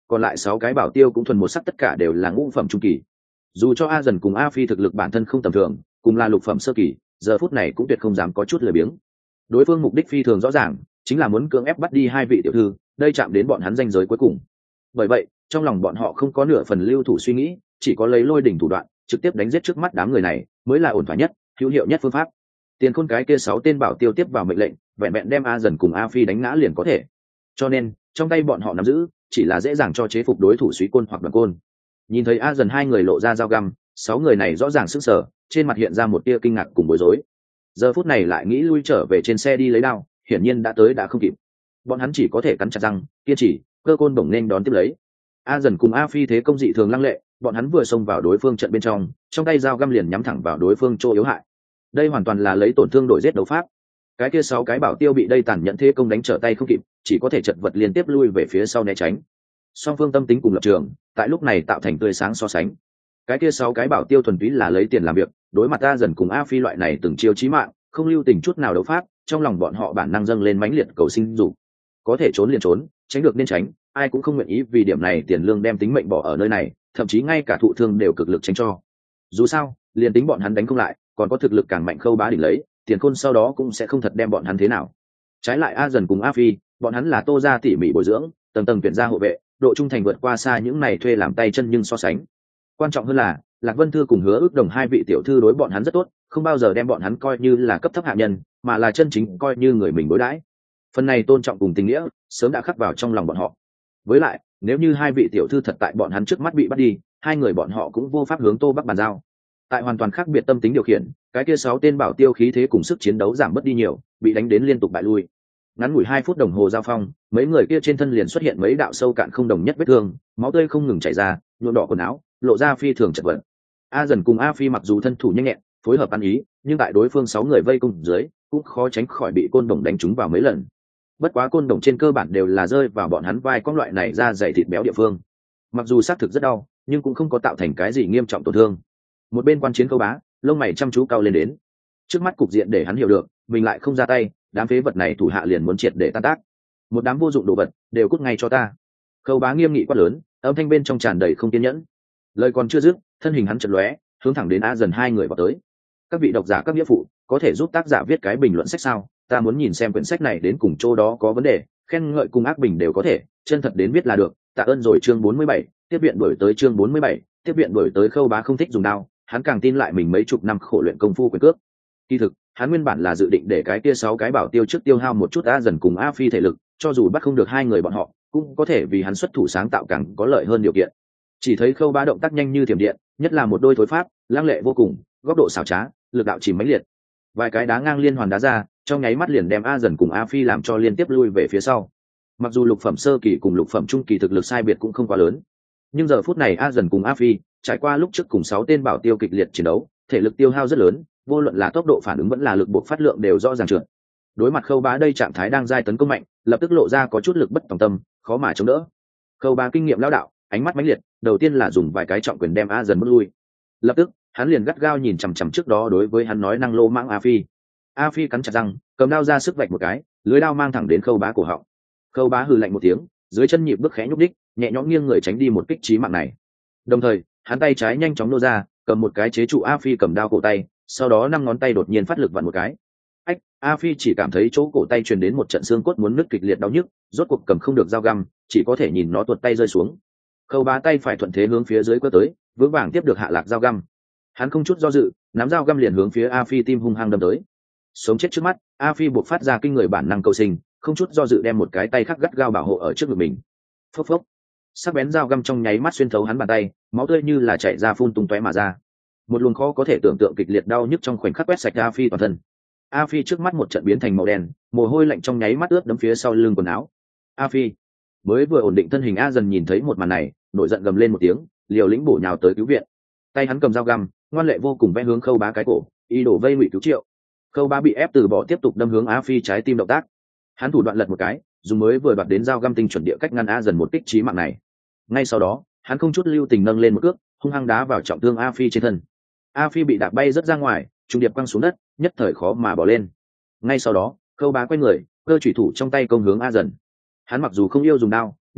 còn lại sáu cái bảo tiêu cũng thuần một sắc tất cả đều là ngũ phẩm trung kỳ. Dù cho a dần cùng a phi thực lực bản thân không tầm thường, cùng là lục phẩm sơ kỳ, giờ phút này cũng tuyệt không dám có chút lười biếng. Đối phương mục đích phi thường rõ ràng, chính là muốn cưỡng ép bắt đi hai vị tiểu thư, đây chạm đến bọn hắn ranh giới cuối cùng. Bởi vậy trong lòng bọn họ không có nửa phần lưu thủ suy nghĩ, chỉ có lấy lôi đỉnh thủ đoạn trực tiếp đánh giết trước mắt đám người này mới là ổn thỏa nhất, hữu hiệu nhất phương pháp. Tiền khôn cái kia sáu tên bảo tiêu tiếp vào mệnh lệnh, vẹn vẹn đem a dần cùng a phi đánh ngã liền có thể, cho nên trong tay bọn họ nắm giữ chỉ là dễ dàng cho chế phục đối thủ suý côn hoặc đoàn côn. Nhìn thấy a dần hai người lộ ra dao găm, sáu người này rõ ràng sững sờ, trên mặt hiện ra một tia kinh ngạc cùng bối rối. Giờ phút này lại nghĩ lui trở về trên xe đi lấy đao, hiển nhiên đã tới đã không kịp. Bọn hắn chỉ có thể cắn chặt răng kiên trì, cơ côn bổng nên đón tiếp lấy. A dần cùng a phi thế công dị thường lăng lệ, bọn hắn vừa xông vào đối phương trận bên trong, trong tay dao găm liền nhắm thẳng vào đối phương chỗ yếu hại. Đây hoàn toàn là lấy tổn thương đổi giết đấu pháp. Cái kia sáu cái bảo tiêu bị đây tàn nhẫn thế công đánh trở tay không kịp, chỉ có thể chật vật liên tiếp lui về phía sau né tránh. Song phương tâm tính cùng lập trường tại lúc này tạo thành tươi sáng so sánh. Cái kia sáu cái bảo tiêu thuần túy là lấy tiền làm việc, đối mặt a dần cùng a phi loại này từng chiêu chí mạng, không lưu tình chút nào đấu pháp, trong lòng bọn họ bản năng dâng lên mãnh liệt cầu sinh dục. Có thể trốn liền trốn, tránh được nên tránh, ai cũng không nguyện ý vì điểm này tiền lương đem tính mệnh bỏ ở nơi này, thậm chí ngay cả thụ thương đều cực lực tránh cho. Dù sao liền tính bọn hắn đánh không lại, còn có thực lực càng mạnh Khâu Bá đỉnh lấy, Tiền Khôn sau đó cũng sẽ không thật đem bọn hắn thế nào. Trái lại a dần cùng a phi, bọn hắn là Tô gia tỉ mỉ bồi dưỡng, tầng tầng tuyển ra hộ vệ, độ trung thành vượt qua xa những này thuê làm tay chân nhưng so sánh. Quan trọng hơn là Lạc Vân Thư cùng Hứa Ước Đồng hai vị tiểu thư đối bọn hắn rất tốt, không bao giờ đem bọn hắn coi như là cấp thấp hạ nhân, mà là chân chính coi như người mình đối đãi. Phần này tôn trọng cùng tình nghĩa sớm đã khắc vào trong lòng bọn họ. Với lại nếu như hai vị tiểu thư thật tại bọn hắn trước mắt bị bắt đi, hai người bọn họ cũng vô pháp hướng Tô Bắc bàn giao. Tại hoàn toàn khác biệt tâm tính điều khiển, cái kia sáu tên bảo tiêu khí thế cùng sức chiến đấu giảm mất đi nhiều, bị đánh đến liên tục bại lui. Ngắn ngủi hai phút đồng hồ giao phong, mấy người kia trên thân liền xuất hiện mấy đạo sâu cạn không đồng nhất vết thương, máu tươi không ngừng chảy ra, nhuộm đỏ quần áo, lộ ra phi thường chật vật. A dần cùng A phi mặc dù thân thủ nhanh nhẹn, phối hợp ăn ý, nhưng tại đối phương sáu người vây công dưới, cũng khó tránh khỏi bị côn đồng đánh trúng vào mấy lần. Bất quá côn đồng trên cơ bản đều là rơi vào bọn hắn vai con loại này ra dày thịt béo địa phương. Mặc dù xác thực rất đau, nhưng cũng không có tạo thành cái gì nghiêm trọng tổn thương. Một bên quan chiến Khâu Bá, lông mày chăm chú cao lên đến. Trước mắt cục diện để hắn hiểu được, mình lại không ra tay, đám phế vật này thủ hạ liền muốn triệt để tan tác. Một đám vô dụng đồ vật, đều cút ngay cho ta. Khâu Bá nghiêm nghị quát lớn, âm thanh bên trong tràn đầy không kiên nhẫn. Lời còn chưa dứt, thân hình hắn chợt lóe, hướng thẳng đến A dần hai người vào tới. Các vị độc giả các nghĩa phụ, có thể giúp tác giả viết cái bình luận sách sao? Ta muốn nhìn xem quyển sách này đến cùng chỗ đó có vấn đề, khen ngợi cùng ác bình đều có thể, chân thật đến viết là được. Tạ ơn rồi. Chương bốn mươi bảy, tiếp viện đổi tới chương bốn mươi bảy, tiếp viện đổi tới. Khâu Bá không thích dùng đao, hắn càng tin lại mình mấy chục năm khổ luyện công phu quyền cước. Kỳ thực, hắn nguyên bản là dự định để cái kia sáu cái bảo tiêu trước tiêu hao một chút A dần cùng A phi thể lực, cho dù bắt không được hai người bọn họ, cũng có thể vì hắn xuất thủ sáng tạo càng có lợi hơn điều kiện. Chỉ thấy Khâu Bá động tác nhanh như thiểm điện, nhất là một đôi thối pháp, lăng lệ vô cùng, góc độ xảo trá, lực đạo chìm mãnh liệt. Vài cái đá ngang liên hoàn đá ra, trong nháy mắt liền đem A dần cùng A phi làm cho liên tiếp lui về phía sau. Mặc dù lục phẩm sơ kỳ cùng lục phẩm trung kỳ thực lực sai biệt cũng không quá lớn, nhưng giờ phút này A dần cùng A phi trải qua lúc trước cùng sáu tên bảo tiêu kịch liệt chiến đấu, thể lực tiêu hao rất lớn, vô luận là tốc độ phản ứng vẫn là lực buộc phát lượng đều rõ ràng trượt. Đối mặt Khâu Bá đây trạng thái đang giai tấn công mạnh, lập tức lộ ra có chút lực bất tòng tâm, khó mà chống đỡ. Khâu Bá kinh nghiệm lão đạo, ánh mắt mãnh liệt, đầu tiên là dùng vài cái trọng quyền đem A dần bước lui. Lập tức hắn liền gắt gao nhìn chằm chằm trước đó đối với hắn nói năng lô mãng A phi. A phi cắn chặt răng, cầm đao ra sức vạch một cái, lưới đao mang thẳng đến Khâu Bá cổ họng. Khâu Bá hừ lạnh một tiếng, dưới chân nhịp bước khẽ nhúc đích, nhẹ nhõm nghiêng người tránh đi một kích chí mạng này. Đồng thời hắn tay trái nhanh chóng nô ra, cầm một cái chế trụ A phi cầm đao cổ tay, sau đó năm ngón tay đột nhiên phát lực vặn một cái. Ách, A phi chỉ cảm thấy chỗ cổ tay truyền đến một trận xương cốt muốn nứt kịch liệt đau nhức, rốt cuộc cầm không được dao găm, chỉ có thể nhìn nó tuột tay rơi xuống. Khâu Bá tay phải thuận thế hướng phía dưới quơ tới, vững vàng tiếp được hạ lạc dao găm. Hắn không chút do dự, nắm dao găm liền hướng phía A phi tim hung hăng đâm tới. Sống chết trước mắt, A phi buộc phát ra kinh người bản năng cầu sinh, không chút do dự đem một cái tay khác gắt gao bảo hộ ở trước ngực mình. Phốc phốc, sắc bén dao găm trong nháy mắt xuyên thấu hắn bàn tay, máu tươi như là chảy ra phun tung tóe mà ra. Một luồng khó có thể tưởng tượng kịch liệt đau nhức trong khoảnh khắc quét sạch A phi toàn thân. A phi trước mắt một trận biến thành màu đen, mồ hôi lạnh trong nháy mắt ướt đẫm phía sau lưng quần áo. A phi mới vừa ổn định thân hình, A dần nhìn thấy một màn này, nổi giận gầm lên một tiếng, liều lĩnh bổ nhào tới cứu viện. Tay hắn cầm dao găm, ngoan lệ vô cùng vẽ hướng Khâu Bá cái cổ, ý đồ vây ngụy cứu triệu. Khâu Bá bị ép từ bỏ tiếp tục đâm hướng A phi trái tim động tác. Hắn thủ đoạn lật một cái, dùng mới vừa đoạt đến dao găm tinh chuẩn địa cách ngăn A dần một kích chí mạng này. Ngay sau đó hắn không chút lưu tình nâng lên một cước, hung hăng đá vào trọng thương A phi trên thân. A phi bị đạp bay rất ra ngoài, trung điệp quăng xuống đất, nhất thời khó mà bỏ lên. Ngay sau đó Khâu Bá quay người, cơ chủy thủ trong tay công hướng A dần. Hắn mặc dù không yêu dùng đao,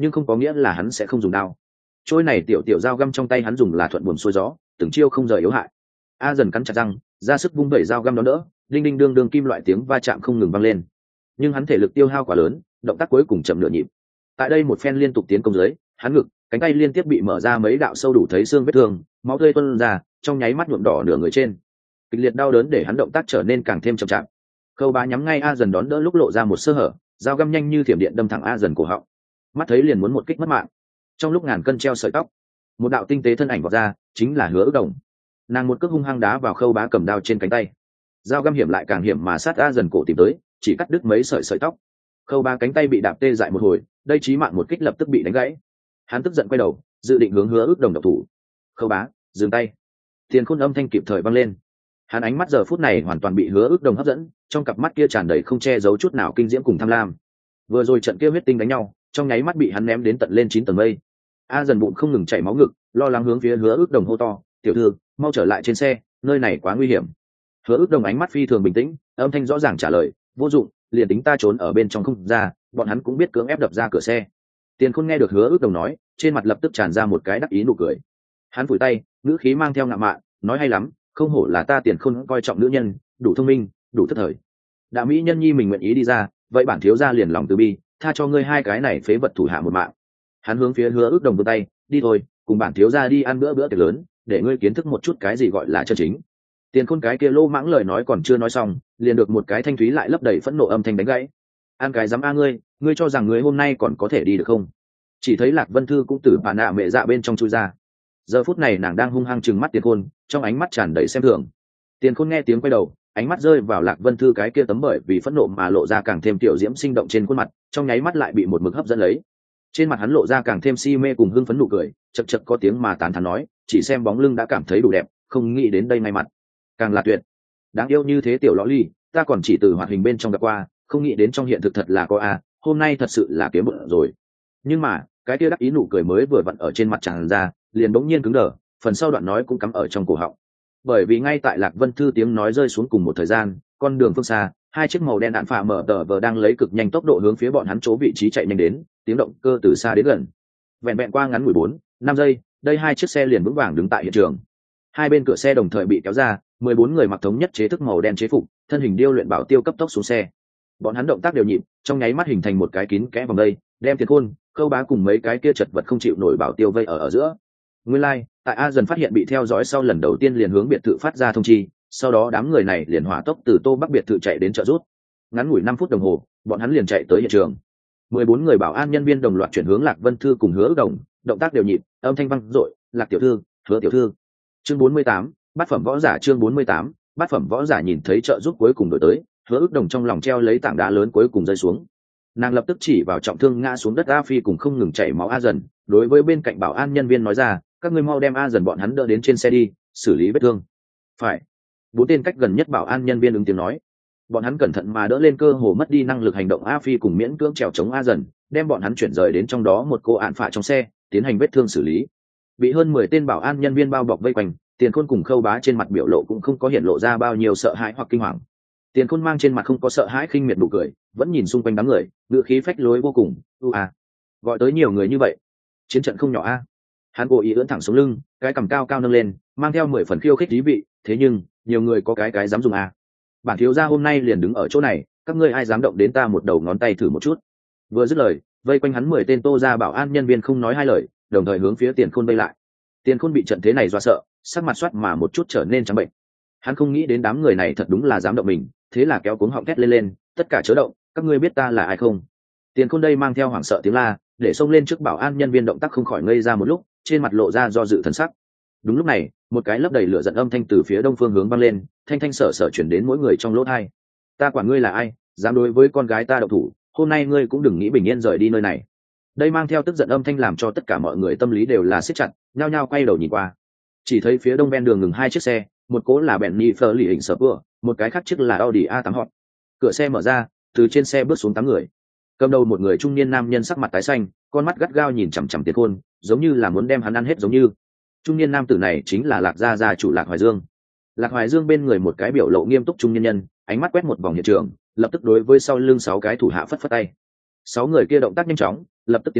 nhưng không có nghĩa là hắn sẽ không dùng đao. Trôi này tiểu tiểu dao găm trong tay hắn dùng là thuận buồm xuôi gió, từng chiêu không rời yếu hại. A dần cắn chặt răng, ra sức vung đẩy dao găm đó đỡ, đinh đinh đương đương kim loại tiếng va chạm không ngừng vang lên. Nhưng hắn thể lực tiêu hao quá lớn, động tác cuối cùng chậm nửa nhịp. Tại đây một phen liên tục tiến công dưới, hắn ngực, cánh tay liên tiếp bị mở ra mấy đạo sâu đủ thấy xương vết thương, máu tươi tuôn ra, trong nháy mắt nhuộm đỏ nửa người trên. Kịch liệt đau đớn để hắn động tác trở nên càng thêm chậm chạp. Khâu Bá nhắm ngay A dần đón đỡ lúc lộ ra một sơ hở, dao găm nhanh như thiểm điện đâm thẳng A dần cổ họng. Mắt thấy liền muốn một kích mất mạng. Trong lúc ngàn cân treo sợi tóc, một đạo tinh tế thân ảnh vọt ra, chính là Hứa Ước Đồng. Nàng một cước hung hăng đá vào Khâu Bá cầm đao trên cánh tay. Dao găm hiểm lại càng hiểm mà sát A dần cổ tìm tới, chỉ cắt đứt mấy sợi sợi tóc. Khâu Bá cánh tay bị đạp tê dại một hồi, đây chí mạng một kích lập tức bị đánh gãy. Hắn tức giận quay đầu, dự định hướng Hứa Ước Đồng độc thủ. Khâu Bá, dừng tay. Tiền Khôn âm thanh kịp thời vang lên. Hắn ánh mắt giờ phút này hoàn toàn bị Hứa Ước Đồng hấp dẫn, trong cặp mắt kia tràn đầy không che giấu chút nào kinh diễm cùng tham lam. Vừa rồi trận kia huyết tinh đánh nhau, trong nháy mắt bị hắn ném đến tận lên chín tầng mây. A dần bụng không ngừng chảy máu ngực, lo lắng hướng phía Hứa Ước Đồng hô to, "Tiểu thư, mau trở lại trên xe, nơi này quá nguy hiểm." Hứa Ước Đồng ánh mắt phi thường bình tĩnh, âm thanh rõ ràng trả lời, "Vô dụng, liền tính ta trốn ở bên trong không ra, bọn hắn cũng biết cưỡng ép đập ra cửa xe." Tiền Khôn nghe được Hứa Ước Đồng nói, trên mặt lập tức tràn ra một cái đắc ý nụ cười. Hắn phủi tay, ngữ khí mang theo ngạo mạn, nói, "Hay lắm, không hổ là ta Tiền Khôn coi trọng nữ nhân, đủ thông minh, đủ thất thời. Đã mỹ nhân nhi mình nguyện ý đi ra, vậy bản thiếu gia liền lòng từ bi, tha cho ngươi hai cái này phế vật thủ hạ một mạng." Hắn hướng phía Hứa Ước Đồng vươn tay, "Đi thôi, cùng bản thiếu gia đi ăn bữa bữa tiệc lớn, để ngươi kiến thức một chút cái gì gọi là chân chính." Tiền Khôn cái kia lô mãng lời nói còn chưa nói xong, liền được một cái thanh thúy lại lấp đầy phẫn nộ âm thanh đánh gãy. "Ăn cái dám a ngươi, ngươi cho rằng ngươi hôm nay còn có thể đi được không?" Chỉ thấy Lạc Vân Thư cũng từ bà nạ mẹ dạ bên trong chui ra. Giờ phút này nàng đang hung hăng trừng mắt Tiền Khôn, trong ánh mắt tràn đầy xem thường. Tiền Khôn nghe tiếng quay đầu, ánh mắt rơi vào Lạc Vân Thư cái kia tấm bởi vì phẫn nộ mà lộ ra càng thêm tiểu diễm sinh động trên khuôn mặt, trong nháy mắt lại bị một mực hấp dẫn lấy. Trên mặt hắn lộ ra càng thêm si mê cùng hưng phấn nụ cười, chậc chậc có tiếng mà tán thán nói, "Chỉ xem bóng lưng đã cảm thấy đủ đẹp, không nghĩ đến đây may mặt càng là tuyệt. Đáng yêu như thế tiểu lõ ly, ta còn chỉ từ hoạt hình bên trong gặp qua, không nghĩ đến trong hiện thực thật là có a, hôm nay thật sự là kiếm bụng rồi." Nhưng mà cái kia đắc ý nụ cười mới vừa vặn ở trên mặt tràn ra, liền bỗng nhiên cứng đờ, phần sau đoạn nói cũng cắm ở trong cổ họng. Bởi vì ngay tại Lạc Vân Thư tiếng nói rơi xuống cùng một thời gian, con đường phương xa, hai chiếc màu đen đạn phả mở tờ vờ đang lấy cực nhanh tốc độ hướng phía bọn hắn chỗ vị trí chạy nhanh đến, tiếng động cơ từ xa đến gần. Vẹn vẹn qua ngắn mười bốn, năm giây, đây hai chiếc xe liền vững vàng đứng tại hiện trường. Hai bên cửa xe đồng thời bị kéo ra, mười bốn người mặc thống nhất chế thức màu đen chế phục, thân hình điêu luyện bảo tiêu cấp tốc xuống xe. Bọn hắn động tác đều nhịp, trong nháy mắt hình thành một cái kín kẽ vòng đây, đem Tiền Khôn, Khâu Bá cùng mấy cái kia chật vật không chịu nổi bảo tiêu vây ở ở giữa. Nguyên lai, like, tại A dần phát hiện bị theo dõi sau lần đầu tiên liền hướng biệt thự phát ra thông chi, sau đó đám người này liền hỏa tốc từ Tô Bắc biệt thự chạy đến trợ rút. Ngắn ngủi năm phút đồng hồ, bọn hắn liền chạy tới hiện trường. mười bốn người bảo an nhân viên đồng loạt chuyển hướng Lạc Vân Thư cùng Hứa Ước Đồng, động tác đều nhịp, âm thanh vang dội, "Lạc tiểu thư, Hứa tiểu thư." Chương bốn mươi tám, bát phẩm võ giả chương bốn mươi tám, bát phẩm võ giả nhìn thấy trợ giúp cuối cùng đổi tới, Hứa Ước Đồng trong lòng treo lấy tảng đá lớn cuối cùng rơi xuống. Nàng lập tức chỉ vào trọng thương ngã xuống đất A Phi cùng không ngừng chảy máu A dần, đối với bên cạnh bảo an nhân viên nói ra, "Các ngươi mau đem A dần bọn hắn đỡ đến trên xe đi, xử lý vết thương." "Phải." Bốn tên cách gần nhất bảo an nhân viên ứng tiếng nói. Bọn hắn cẩn thận mà đỡ lên cơ hồ mất đi năng lực hành động A Phi cùng miễn cưỡng trèo chống A dần, đem bọn hắn chuyển rời đến trong đó một cô án phạ trong xe, tiến hành vết thương xử lý. Bị hơn mười tên bảo an nhân viên bao bọc vây quanh, Tiền Khôn cùng Khâu Bá trên mặt biểu lộ cũng không có hiện lộ ra bao nhiêu sợ hãi hoặc kinh hoàng. Tiền Khôn mang trên mặt không có sợ hãi khinh miệt nụ cười, vẫn nhìn xung quanh đám người, ngữ khí phách lối vô cùng, "U à, gọi tới nhiều người như vậy, chiến trận không nhỏ a." Hắn cố ý ưỡn thẳng xuống lưng, cái cằm cao cao nâng lên, mang theo mười phần khiêu khích thí vị, "Thế nhưng, nhiều người có cái cái dám dùng a. Bản thiếu gia hôm nay liền đứng ở chỗ này, các ngươi ai dám động đến ta một đầu ngón tay thử một chút." Vừa dứt lời, vây quanh hắn mười tên Tô gia bảo an nhân viên không nói hai lời, đồng thời hướng phía Tiền Khôn vây lại. Tiền Khôn bị trận thế này dọa sợ, sắc mặt xoắt mà một chút trở nên trắng bệnh. Hắn không nghĩ đến đám người này thật đúng là dám động mình, thế là kéo cuống họng thét lên lên, "Tất cả chớ động, các ngươi biết ta là ai không?" Tiền Khôn đây mang theo hoảng sợ tiếng la, để xông lên trước bảo an nhân viên động tác không khỏi ngây ra một lúc, trên mặt lộ ra do dự thần sắc. Đúng lúc này, một cái lấp đầy lửa giận âm thanh từ phía đông phương hướng vang lên, thanh thanh sở sở chuyển đến mỗi người trong lỗ tai. "Ta quản ngươi là ai, dám đối với con gái ta động thủ, hôm nay ngươi cũng đừng nghĩ bình yên rời đi nơi này." Đây mang theo tức giận âm thanh làm cho tất cả mọi người tâm lý đều là siết chặt, nhao nhao quay đầu nhìn qua. Chỉ thấy phía đông ven đường ngừng hai chiếc xe, một cố là Bentley Fleur hình sở vừa, một cái khác chiếc là Audi a tám Hot. Cửa xe mở ra, từ trên xe bước xuống tám người. Cầm đầu một người trung niên nam nhân sắc mặt tái xanh, con mắt gắt gao nhìn chằm chằm Tiền Khôn, giống như là muốn đem hắn ăn hết giống như. Trung niên nam tử này chính là Lạc gia gia chủ Lạc Hoài Dương. Lạc Hoài Dương bên người một cái biểu lộ nghiêm túc trung niên nhân, ánh mắt quét một vòng hiện trường, lập tức đối với sau lưng sáu cái thủ hạ phất phất tay. Sáu người kia động tác nhanh chóng, lập tức tiến lên,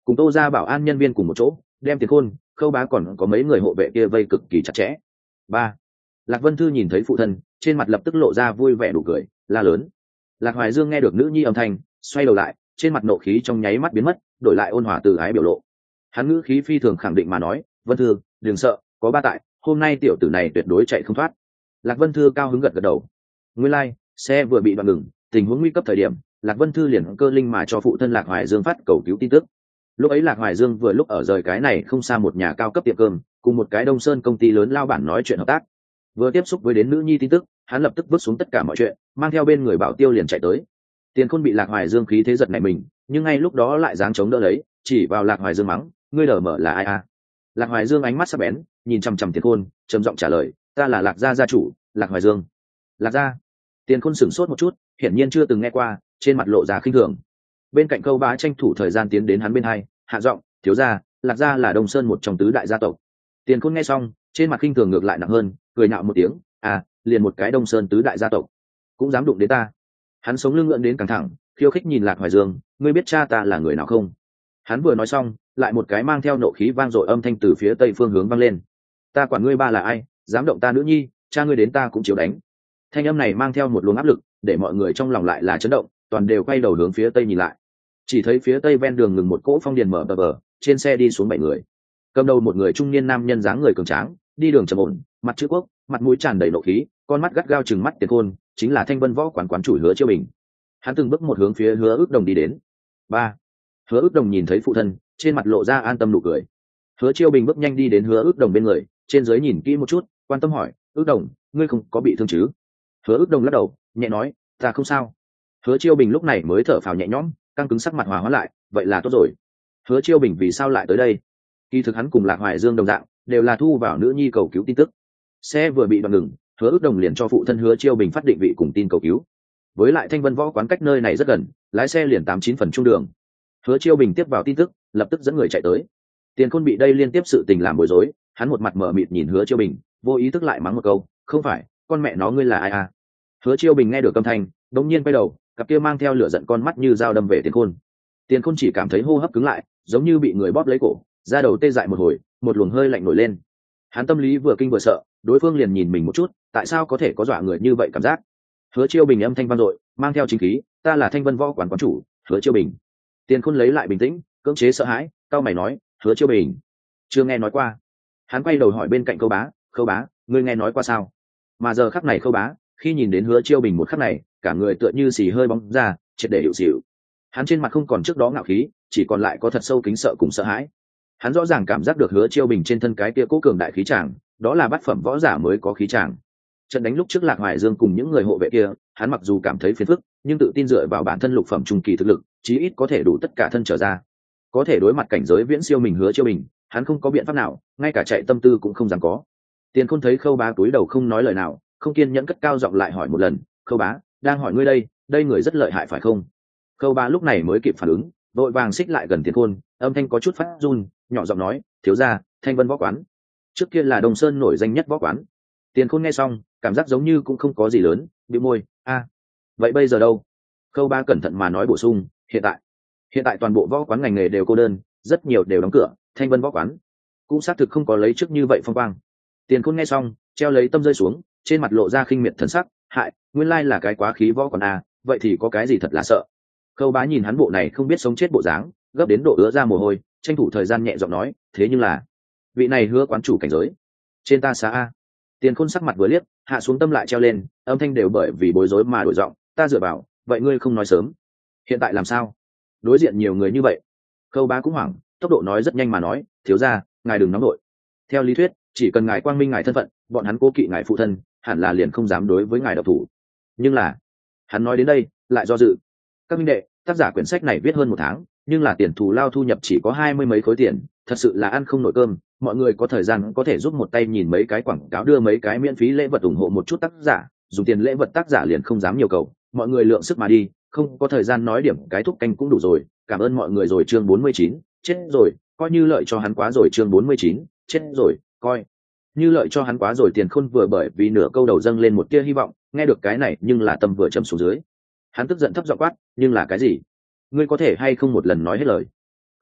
cùng Tô ra bảo an nhân viên cùng một chỗ đem Tiền Khôn, Khâu Bá còn có mấy người hộ vệ kia vây cực kỳ chặt chẽ. Ba. Lạc Vân Thư nhìn thấy phụ thân, trên mặt lập tức lộ ra vui vẻ đủ cười, la lớn. Lạc Hoài Dương nghe được nữ nhi âm thanh, xoay đầu lại, trên mặt nộ khí trong nháy mắt biến mất, đổi lại ôn hòa từ ái biểu lộ. Hắn ngữ khí phi thường khẳng định mà nói, Vân Thư, đừng sợ, có ba tại, hôm nay tiểu tử này tuyệt đối chạy không thoát. Lạc Vân Thư cao hứng gật gật đầu. Nguyên lai, like, xe vừa bị đoạn ngừng, tình huống nguy cấp thời điểm, Lạc Vân Thư liền cơ linh mà cho phụ thân Lạc Hoài Dương phát cầu cứu tin tức. Lúc ấy Lạc Hoài Dương vừa lúc ở rời cái này không xa một nhà cao cấp tiệm cơm, cùng một cái Đông Sơn công ty lớn lao bản nói chuyện hợp tác. Vừa tiếp xúc với đến nữ nhi tin tức, hắn lập tức vứt xuống tất cả mọi chuyện, mang theo bên người bảo tiêu liền chạy tới. Tiền Khôn bị Lạc Hoài Dương khí thế giật nảy mình, nhưng ngay lúc đó lại dáng chống đỡ lấy, chỉ vào Lạc Hoài Dương mắng, ngươi đờ mở là ai à? Lạc Hoài Dương ánh mắt sắc bén, nhìn chằm chằm Tiền Khôn, trầm giọng trả lời, ta là Lạc gia gia chủ, Lạc Hoài Dương. Lạc gia? Tiền Khôn sửng sốt một chút, hiển nhiên chưa từng nghe qua, trên mặt lộ ra khinh thường. Bên cạnh Khâu Bá tranh thủ thời gian tiến đến hắn bên hai, hạ giọng, thiếu gia, Lạc gia là Đông Sơn một trong tứ đại gia tộc. Tiền Khôn nghe xong, trên mặt khinh thường ngược lại nặng hơn, cười nhạo một tiếng, à, liền một cái Đông Sơn tứ đại gia tộc, cũng dám đụng đến ta. Hắn sống lưng ngượng đến căng thẳng, khiêu khích nhìn Lạc Hoài Dương, ngươi biết cha ta là người nào không? Hắn vừa nói xong, lại một cái mang theo nộ khí vang dội âm thanh từ phía tây phương hướng vang lên. Ta quản ngươi ba là ai, dám động ta nữ nhi, cha ngươi đến ta cũng chiếu đánh. Thanh âm này mang theo một luồng áp lực, để mọi người trong lòng lại là chấn động, toàn đều quay đầu hướng phía tây nhìn lại. Chỉ thấy phía tây ven đường ngừng một cỗ phong điền mở bờ bờ, trên xe đi xuống bảy người. Cầm đầu một người trung niên nam nhân dáng người cường tráng, đi đường trầm ổn, mặt chữ quốc, mặt mũi tràn đầy nộ khí, con mắt gắt gao chừng mắt Tiền Khôn, chính là Thanh Vân Võ quán quán chủ Hứa Chiêu Bình. Hắn từng bước một hướng phía Hứa Ước Đồng đi đến. Ba. Hứa Ước Đồng nhìn thấy phụ thân, trên mặt lộ ra an tâm nụ cười. Hứa Chiêu Bình bước nhanh đi đến Hứa Ước Đồng bên người, trên dưới nhìn kỹ một chút, quan tâm hỏi, Ước Đồng, ngươi không có bị thương chứ? Hứa Ước Đồng lắc đầu, nhẹ nói, ta không sao. Hứa Chiêu Bình lúc này mới thở phào nhẹ nhõm, căng cứng sắc mặt hòa hóa lại, vậy là tốt rồi. Hứa Chiêu Bình vì sao lại tới đây? Kỳ thực hắn cùng Lạc Hoài Dương đồng dạng, đều là thu vào nữ nhi cầu cứu tin tức. Xe vừa bị đoạn ngừng, Hứa Ước Đồng liền cho phụ thân Hứa Chiêu Bình phát định vị cùng tin cầu cứu. Với lại Thanh Vân Võ quán cách nơi này rất gần, lái xe liền tám chín phần trung đường. Hứa Chiêu Bình tiếp vào tin tức, lập tức dẫn người chạy tới. Tiền Khôn bị đây liên tiếp sự tình làm bối rối, hắn một mặt mở mịt nhìn Hứa Chiêu Bình, vô ý thức lại mắng một câu, không phải, con mẹ nó ngươi là ai à? Hứa Chiêu Bình nghe được âm thanh, đống nhiên quay đầu, cặp kia mang theo lửa giận con mắt như dao đâm về Tiền Khôn. Tiền Khôn chỉ cảm thấy hô hấp cứng lại, giống như bị người bóp lấy cổ, da đầu tê dại một hồi, một luồng hơi lạnh nổi lên. Hắn tâm lý vừa kinh vừa sợ, đối phương liền nhìn mình một chút, tại sao có thể có dọa người như vậy cảm giác? Hứa Chiêu Bình âm thanh vang dội, mang theo chính khí, ta là Thanh Vân Võ quán quán chủ, Hứa Chiêu Bình. Tiền Khôn lấy lại bình tĩnh, cưỡng chế sợ hãi, cao mày nói, Hứa Chiêu Bình, chưa nghe nói qua. Hắn quay đầu hỏi bên cạnh Khâu Bá, Khâu Bá, ngươi nghe nói qua sao? Mà giờ khắc này Khâu Bá, khi nhìn đến Hứa Chiêu Bình một khắc này, cả người tựa như xì hơi bóng ra, triệt để hiệu xỉu. Hắn trên mặt không còn trước đó ngạo khí, chỉ còn lại có thật sâu kính sợ cùng sợ hãi. Hắn rõ ràng cảm giác được Hứa Chiêu Bình trên thân cái kia cố cường đại khí tràng, đó là bát phẩm võ giả mới có khí tràng. Trận đánh lúc trước Lạc Hoài Dương cùng những người hộ vệ kia, hắn mặc dù cảm thấy phiền phức, nhưng tự tin dựa vào bản thân lục phẩm trung kỳ thực lực, chí ít có thể đủ tất cả thân trở ra. Có thể đối mặt cảnh giới viễn siêu mình Hứa Chiêu Bình, hắn không có biện pháp nào, ngay cả chạy tâm tư cũng không dám có. Tiền Khôn thấy Khâu Bá túi đầu không nói lời nào, không kiên nhẫn cất cao giọng lại hỏi một lần, Khâu Bá, đang hỏi ngươi đây, đây người rất lợi hại phải không? Khâu Bá lúc này mới kịp phản ứng, vội vàng xích lại gần Tiền Khôn, âm thanh có chút phát run, nhỏ giọng nói, thiếu gia, Thanh Vân Võ quán, trước kia là Đông Sơn nổi danh nhất võ quán. Tiền Khôn nghe xong, cảm giác giống như cũng không có gì lớn, bĩu môi, a, vậy bây giờ đâu? Khâu Bá cẩn thận mà nói bổ sung, hiện tại, hiện tại toàn bộ võ quán ngành nghề đều cô đơn, rất nhiều đều đóng cửa, Thanh Vân Võ quán cũng xác thực không có lấy trước như vậy phong quang. Tiền Khôn nghe xong, treo lấy tâm rơi xuống, trên mặt lộ ra khinh miệt thần sắc, hại, nguyên lai là cái quá khí võ quán a, vậy thì có cái gì thật là sợ? Khâu Bá nhìn hắn bộ này không biết sống chết bộ dáng, gấp đến độ ứa ra mồ hôi, tranh thủ thời gian nhẹ giọng nói, thế nhưng là vị này Hứa quán chủ cảnh giới trên ta xa a. Tiền Khôn sắc mặt vừa liếc, hạ xuống tâm lại treo lên, âm thanh đều bởi vì bối rối mà đổi giọng, ta dựa vào, vậy ngươi không nói sớm, hiện tại làm sao? Đối diện nhiều người như vậy. Khâu Bá cũng hoảng, tốc độ nói rất nhanh mà nói, thiếu gia, ngài đừng nóng đội. Theo lý thuyết, chỉ cần ngài quang minh ngài thân phận, bọn hắn cố kỵ ngài phụ thân, hẳn là liền không dám đối với ngài độc thủ. Nhưng là, hắn nói đến đây, lại do dự. Các minh đệ, tác giả quyển sách này viết hơn một tháng, nhưng là tiền thù lao thu nhập chỉ có hai mươi mấy khối tiền, thật sự là ăn không nổi cơm. Mọi người có thời gian có thể giúp một tay nhìn mấy cái quảng cáo, đưa mấy cái miễn phí lễ vật ủng hộ một chút tác giả, dùng tiền lễ vật tác giả liền không dám nhiều cầu, mọi người lượng sức mà đi, không có thời gian nói điểm cái thúc canh cũng đủ rồi. Cảm ơn mọi người rồi. Chương bốn mươi chín, chết rồi, coi như lợi cho hắn quá rồi. Chương bốn mươi chín, chết rồi, coi như lợi cho hắn quá rồi. Tiền Khôn vừa bởi vì nửa câu đầu dâng lên một tia hy vọng, nghe được cái này nhưng là tâm vừa châm xuống dưới. Hắn tức giận thấp giọng quát, nhưng là cái gì? Ngươi có thể hay không một lần nói hết lời?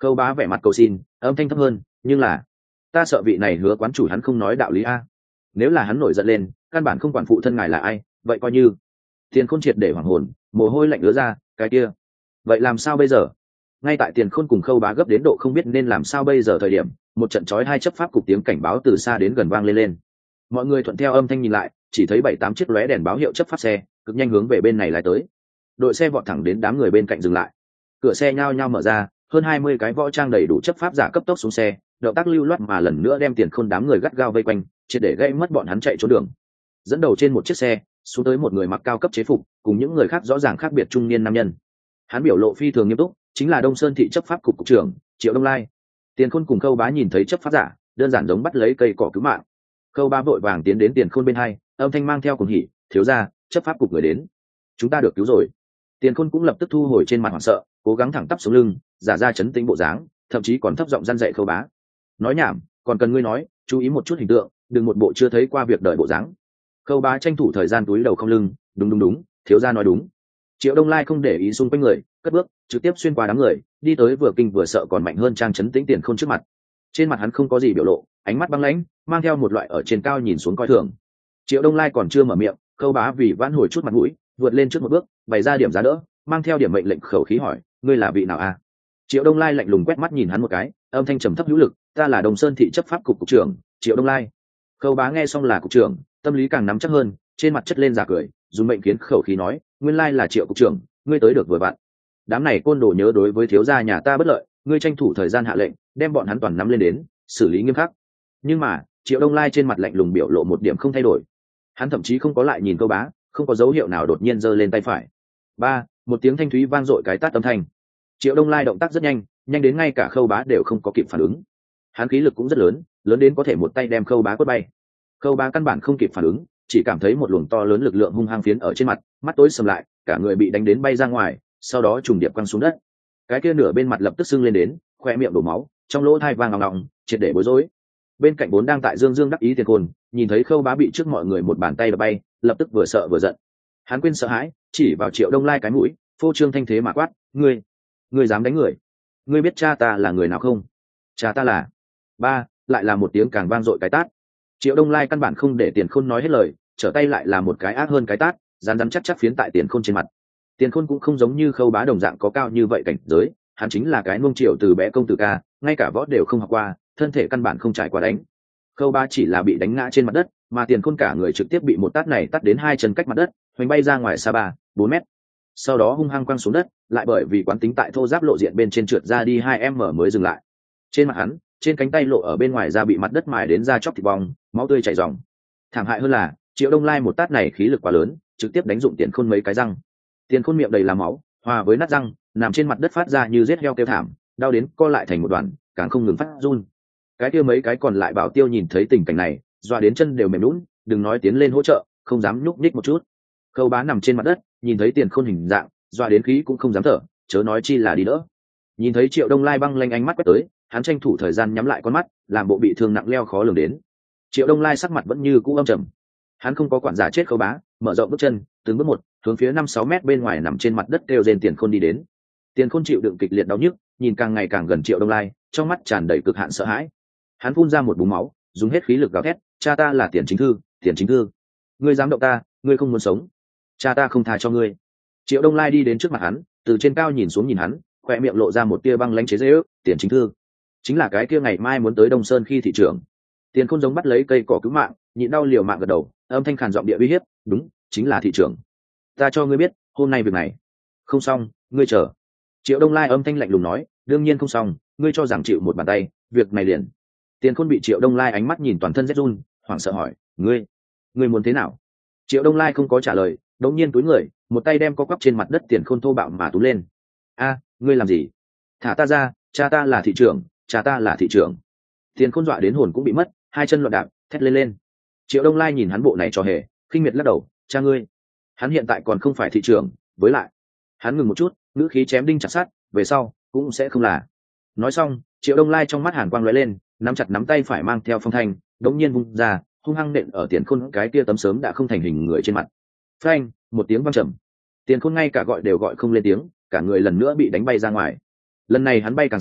Khâu Bá vẻ mặt cầu xin, âm thanh thấp hơn, nhưng là ta sợ vị này hứa quán chủ hắn không nói đạo lý a. Nếu là hắn nổi giận lên, căn bản không quản phụ thân ngài là ai, vậy coi như Tiền Khôn triệt để hoảng hồn, mồ hôi lạnh ứa ra, cái kia vậy làm sao bây giờ? Ngay tại Tiền Khôn cùng Khâu Bá gấp đến độ không biết nên làm sao bây giờ thời điểm, một trận chói hai chấp pháp cục tiếng cảnh báo từ xa đến gần vang lên lên. Mọi người thuận theo âm thanh nhìn lại, chỉ thấy bảy tám chiếc lóe đèn báo hiệu chấp pháp xe cực nhanh hướng về bên này lái tới. Đội xe vọt thẳng đến đám người bên cạnh dừng lại, cửa xe nhao nhao mở ra, hơn hai mươi cái võ trang đầy đủ chấp pháp giả cấp tốc xuống xe, động tác lưu loát mà lần nữa đem Tiền Khôn đám người gắt gao vây quanh, triệt để gây mất bọn hắn chạy trốn đường. Dẫn đầu trên một chiếc xe xuống tới một người mặc cao cấp chế phục, cùng những người khác rõ ràng khác biệt trung niên nam nhân. Hắn biểu lộ phi thường nghiêm túc, chính là Đông Sơn thị chấp pháp cục cục trưởng Triệu Đông Lai. Tiền Khôn cùng Khâu Bá nhìn thấy chấp pháp giả, đơn giản giống bắt lấy cây cỏ cứu mạng. Khâu Bá vội vàng tiến đến Tiền Khôn bên hai, âm thanh mang theo cùng hỉ, thiếu gia, chấp pháp cục người đến, chúng ta được cứu rồi. Tiền Khôn cũng lập tức thu hồi trên mặt hoảng sợ, cố gắng thẳng tắp xuống lưng, giả ra chấn tĩnh bộ dáng, thậm chí còn thấp giọng răn dạy Khâu Bá. Nói nhảm, còn cần ngươi nói, chú ý một chút hình tượng, đừng một bộ chưa thấy qua việc đời bộ dáng. Khâu Bá tranh thủ thời gian túi đầu không lưng, đúng đúng đúng, thiếu gia nói đúng. Triệu Đông Lai không để ý xung quanh người, cất bước trực tiếp xuyên qua đám người, đi tới vừa kinh vừa sợ còn mạnh hơn trang chấn tĩnh Tiền Khôn trước mặt. Trên mặt hắn không có gì biểu lộ, ánh mắt băng lãnh, mang theo một loại ở trên cao nhìn xuống coi thường. Triệu Đông Lai còn chưa mở miệng, Khâu Bá vì vãn hồi chút mặt mũi, vượt lên trước một bước, bày ra điểm giá đỡ, mang theo điểm mệnh lệnh khẩu khí hỏi, ngươi là vị nào a? Triệu Đông Lai lạnh lùng quét mắt nhìn hắn một cái, âm thanh trầm thấp hữu lực, ta là Đồng Sơn thị chấp pháp cục cục trưởng Triệu Đông Lai. Khâu Bá nghe xong là cục trưởng, tâm lý càng nắm chắc hơn, trên mặt chất lên giả cười, dùng mệnh kiến khẩu khí nói, nguyên lai là Triệu cục trưởng, ngươi tới được vừa vặn. Đám này côn đồ nhớ đối với thiếu gia nhà ta bất lợi, ngươi tranh thủ thời gian hạ lệnh, đem bọn hắn toàn nắm lên đến, xử lý nghiêm khắc. Nhưng mà Triệu Đông Lai trên mặt lạnh lùng biểu lộ một điểm không thay đổi, hắn thậm chí không có lại nhìn Khâu Bá, không có dấu hiệu nào đột nhiên giơ lên tay phải. Ba, một tiếng thanh thúy vang dội cái tát âm thanh. Triệu Đông Lai động tác rất nhanh, nhanh đến ngay cả Khâu Bá đều không có kịp phản ứng. Hắn khí lực cũng rất lớn, lớn đến có thể một tay đem Khâu Bá quất bay. Khâu Bá căn bản không kịp phản ứng, chỉ cảm thấy một luồng to lớn lực lượng hung hăng phiến ở trên mặt, mắt tối sầm lại, cả người bị đánh đến bay ra ngoài, sau đó trùng điệp quăng xuống đất. Cái kia nửa bên mặt lập tức sưng lên đến, khoe miệng đổ máu, trong lỗ tai vang ngọng ngọng, triệt để bối rối. Bên cạnh bốn đang tại dương dương đắc ý Tiền Khôn, nhìn thấy Khâu Bá bị trước mọi người một bàn tay đập bay, lập tức vừa sợ vừa giận. Hắn quên sợ hãi, chỉ vào Triệu Đông Lai cái mũi, phô trương thanh thế mà quát, ngươi, ngươi dám đánh người? Ngươi biết cha ta là người nào không? Cha ta là... Ba, lại là một tiếng càng vang dội cái tát. Triệu Đông Lai căn bản không để Tiền Khôn nói hết lời, trở tay lại là một cái ác hơn cái tát, rắn rắn chắc chắc phiến tại Tiền Khôn trên mặt. Tiền Khôn cũng không giống như Khâu Bá đồng dạng có cao như vậy cảnh giới, hắn chính là cái nuông chiều từ bé công tử ca, ngay cả võ đều không học qua, thân thể căn bản không trải qua đánh. Khâu Bá chỉ là bị đánh ngã trên mặt đất, mà Tiền Khôn cả người trực tiếp bị một tát này tát đến hai chân cách mặt đất, hoành bay ra ngoài xa ba, bốn mét. Sau đó hung hăng quăng xuống đất, lại bởi vì quán tính tại thô giáp lộ diện bên trên trượt ra đi hai em mở mới dừng lại. Trên mặt hắn, trên cánh tay lộ ở bên ngoài da bị mặt đất mài đến da chóc thịt bong, máu tươi chảy ròng. Thảm hại hơn là, Triệu Đông Lai một tát này khí lực quá lớn, trực tiếp đánh dụng Tiền Khôn mấy cái răng. Tiền Khôn miệng đầy là máu, hòa với nát răng, nằm trên mặt đất phát ra như giết heo kêu thảm, đau đến co lại thành một đoàn, càng không ngừng phát run. Cái kia mấy cái còn lại bảo tiêu nhìn thấy tình cảnh này, doa đến chân đều mềm nhũn, đừng nói tiến lên hỗ trợ, không dám nhúc nhích một chút. Khâu Bá nằm trên mặt đất, nhìn thấy Tiền Khôn hình dạng, doa đến khí cũng không dám thở, chớ nói chi là đi đỡ. Nhìn thấy Triệu Đông Lai băng lanh ánh mắt quét tới, hắn tranh thủ thời gian nhắm lại con mắt, làm bộ bị thương nặng leo khó lường đến. Triệu Đông Lai sắc mặt vẫn như cũ âm trầm, hắn không có quản giả chết Khâu Bá, mở rộng bước chân, từng bước một hướng phía năm sáu mét bên ngoài nằm trên mặt đất kêu rên Tiền Khôn đi đến. Tiền Khôn chịu đựng kịch liệt đau nhức, nhìn càng ngày càng gần Triệu Đông Lai, trong mắt tràn đầy cực hạn sợ hãi. Hắn phun ra một búng máu, dùng hết khí lực gào thét, cha ta là Tiền Chính Thư, Tiền Chính Thư, ngươi dám động ta, ngươi không muốn sống, cha ta không tha cho ngươi. Triệu Đông Lai đi đến trước mặt hắn, từ trên cao nhìn xuống nhìn hắn, khoe miệng lộ ra một tia băng lãnh chế giễu, Tiền Chính Thư chính là cái kia ngày mai muốn tới Đông Sơn khi thị trưởng. Tiền Khôn giống bắt lấy cây cỏ cứu mạng, nhịn đau liều mạng gật đầu, âm thanh khàn giọng địa uy hiếp, đúng, chính là thị trưởng. Ta cho ngươi biết, hôm nay việc này không xong, ngươi chờ. Triệu Đông Lai âm thanh lạnh lùng nói, đương nhiên không xong, ngươi cho rằng chịu một bàn tay, việc này liền. Tiền Khôn bị Triệu Đông Lai ánh mắt nhìn toàn thân rét run, hoảng sợ hỏi, ngươi, ngươi muốn thế nào? Triệu Đông Lai không có trả lời, đống nhiên túi người, một tay đem co quắp trên mặt đất Tiền Khôn thô bạo mà tú lên. A, ngươi làm gì? Thả ta ra, cha ta là thị trưởng, cha ta là thị trưởng. Tiền Khôn dọa đến hồn cũng bị mất, hai chân loạn đạp, thét lên lên. Triệu Đông Lai nhìn hắn bộ này cho hề, khinh miệt lắc đầu, cha ngươi, hắn hiện tại còn không phải thị trưởng, với lại, hắn ngừng một chút, ngữ khí chém đinh chặt sắt, về sau cũng sẽ không là. Nói xong, Triệu Đông Lai trong mắt hàn quang lóe lên, nắm chặt nắm tay phải mang theo phong thanh, đống nhiên vung ra, hung hăng nện ở Tiền Khôn cái kia tấm sớm đã không thành hình người trên mặt. Phanh, một tiếng vang trầm. Tiền Khôn ngay cả gọi đều gọi không lên tiếng, cả người lần nữa bị đánh bay ra ngoài. Lần này hắn bay càng xa,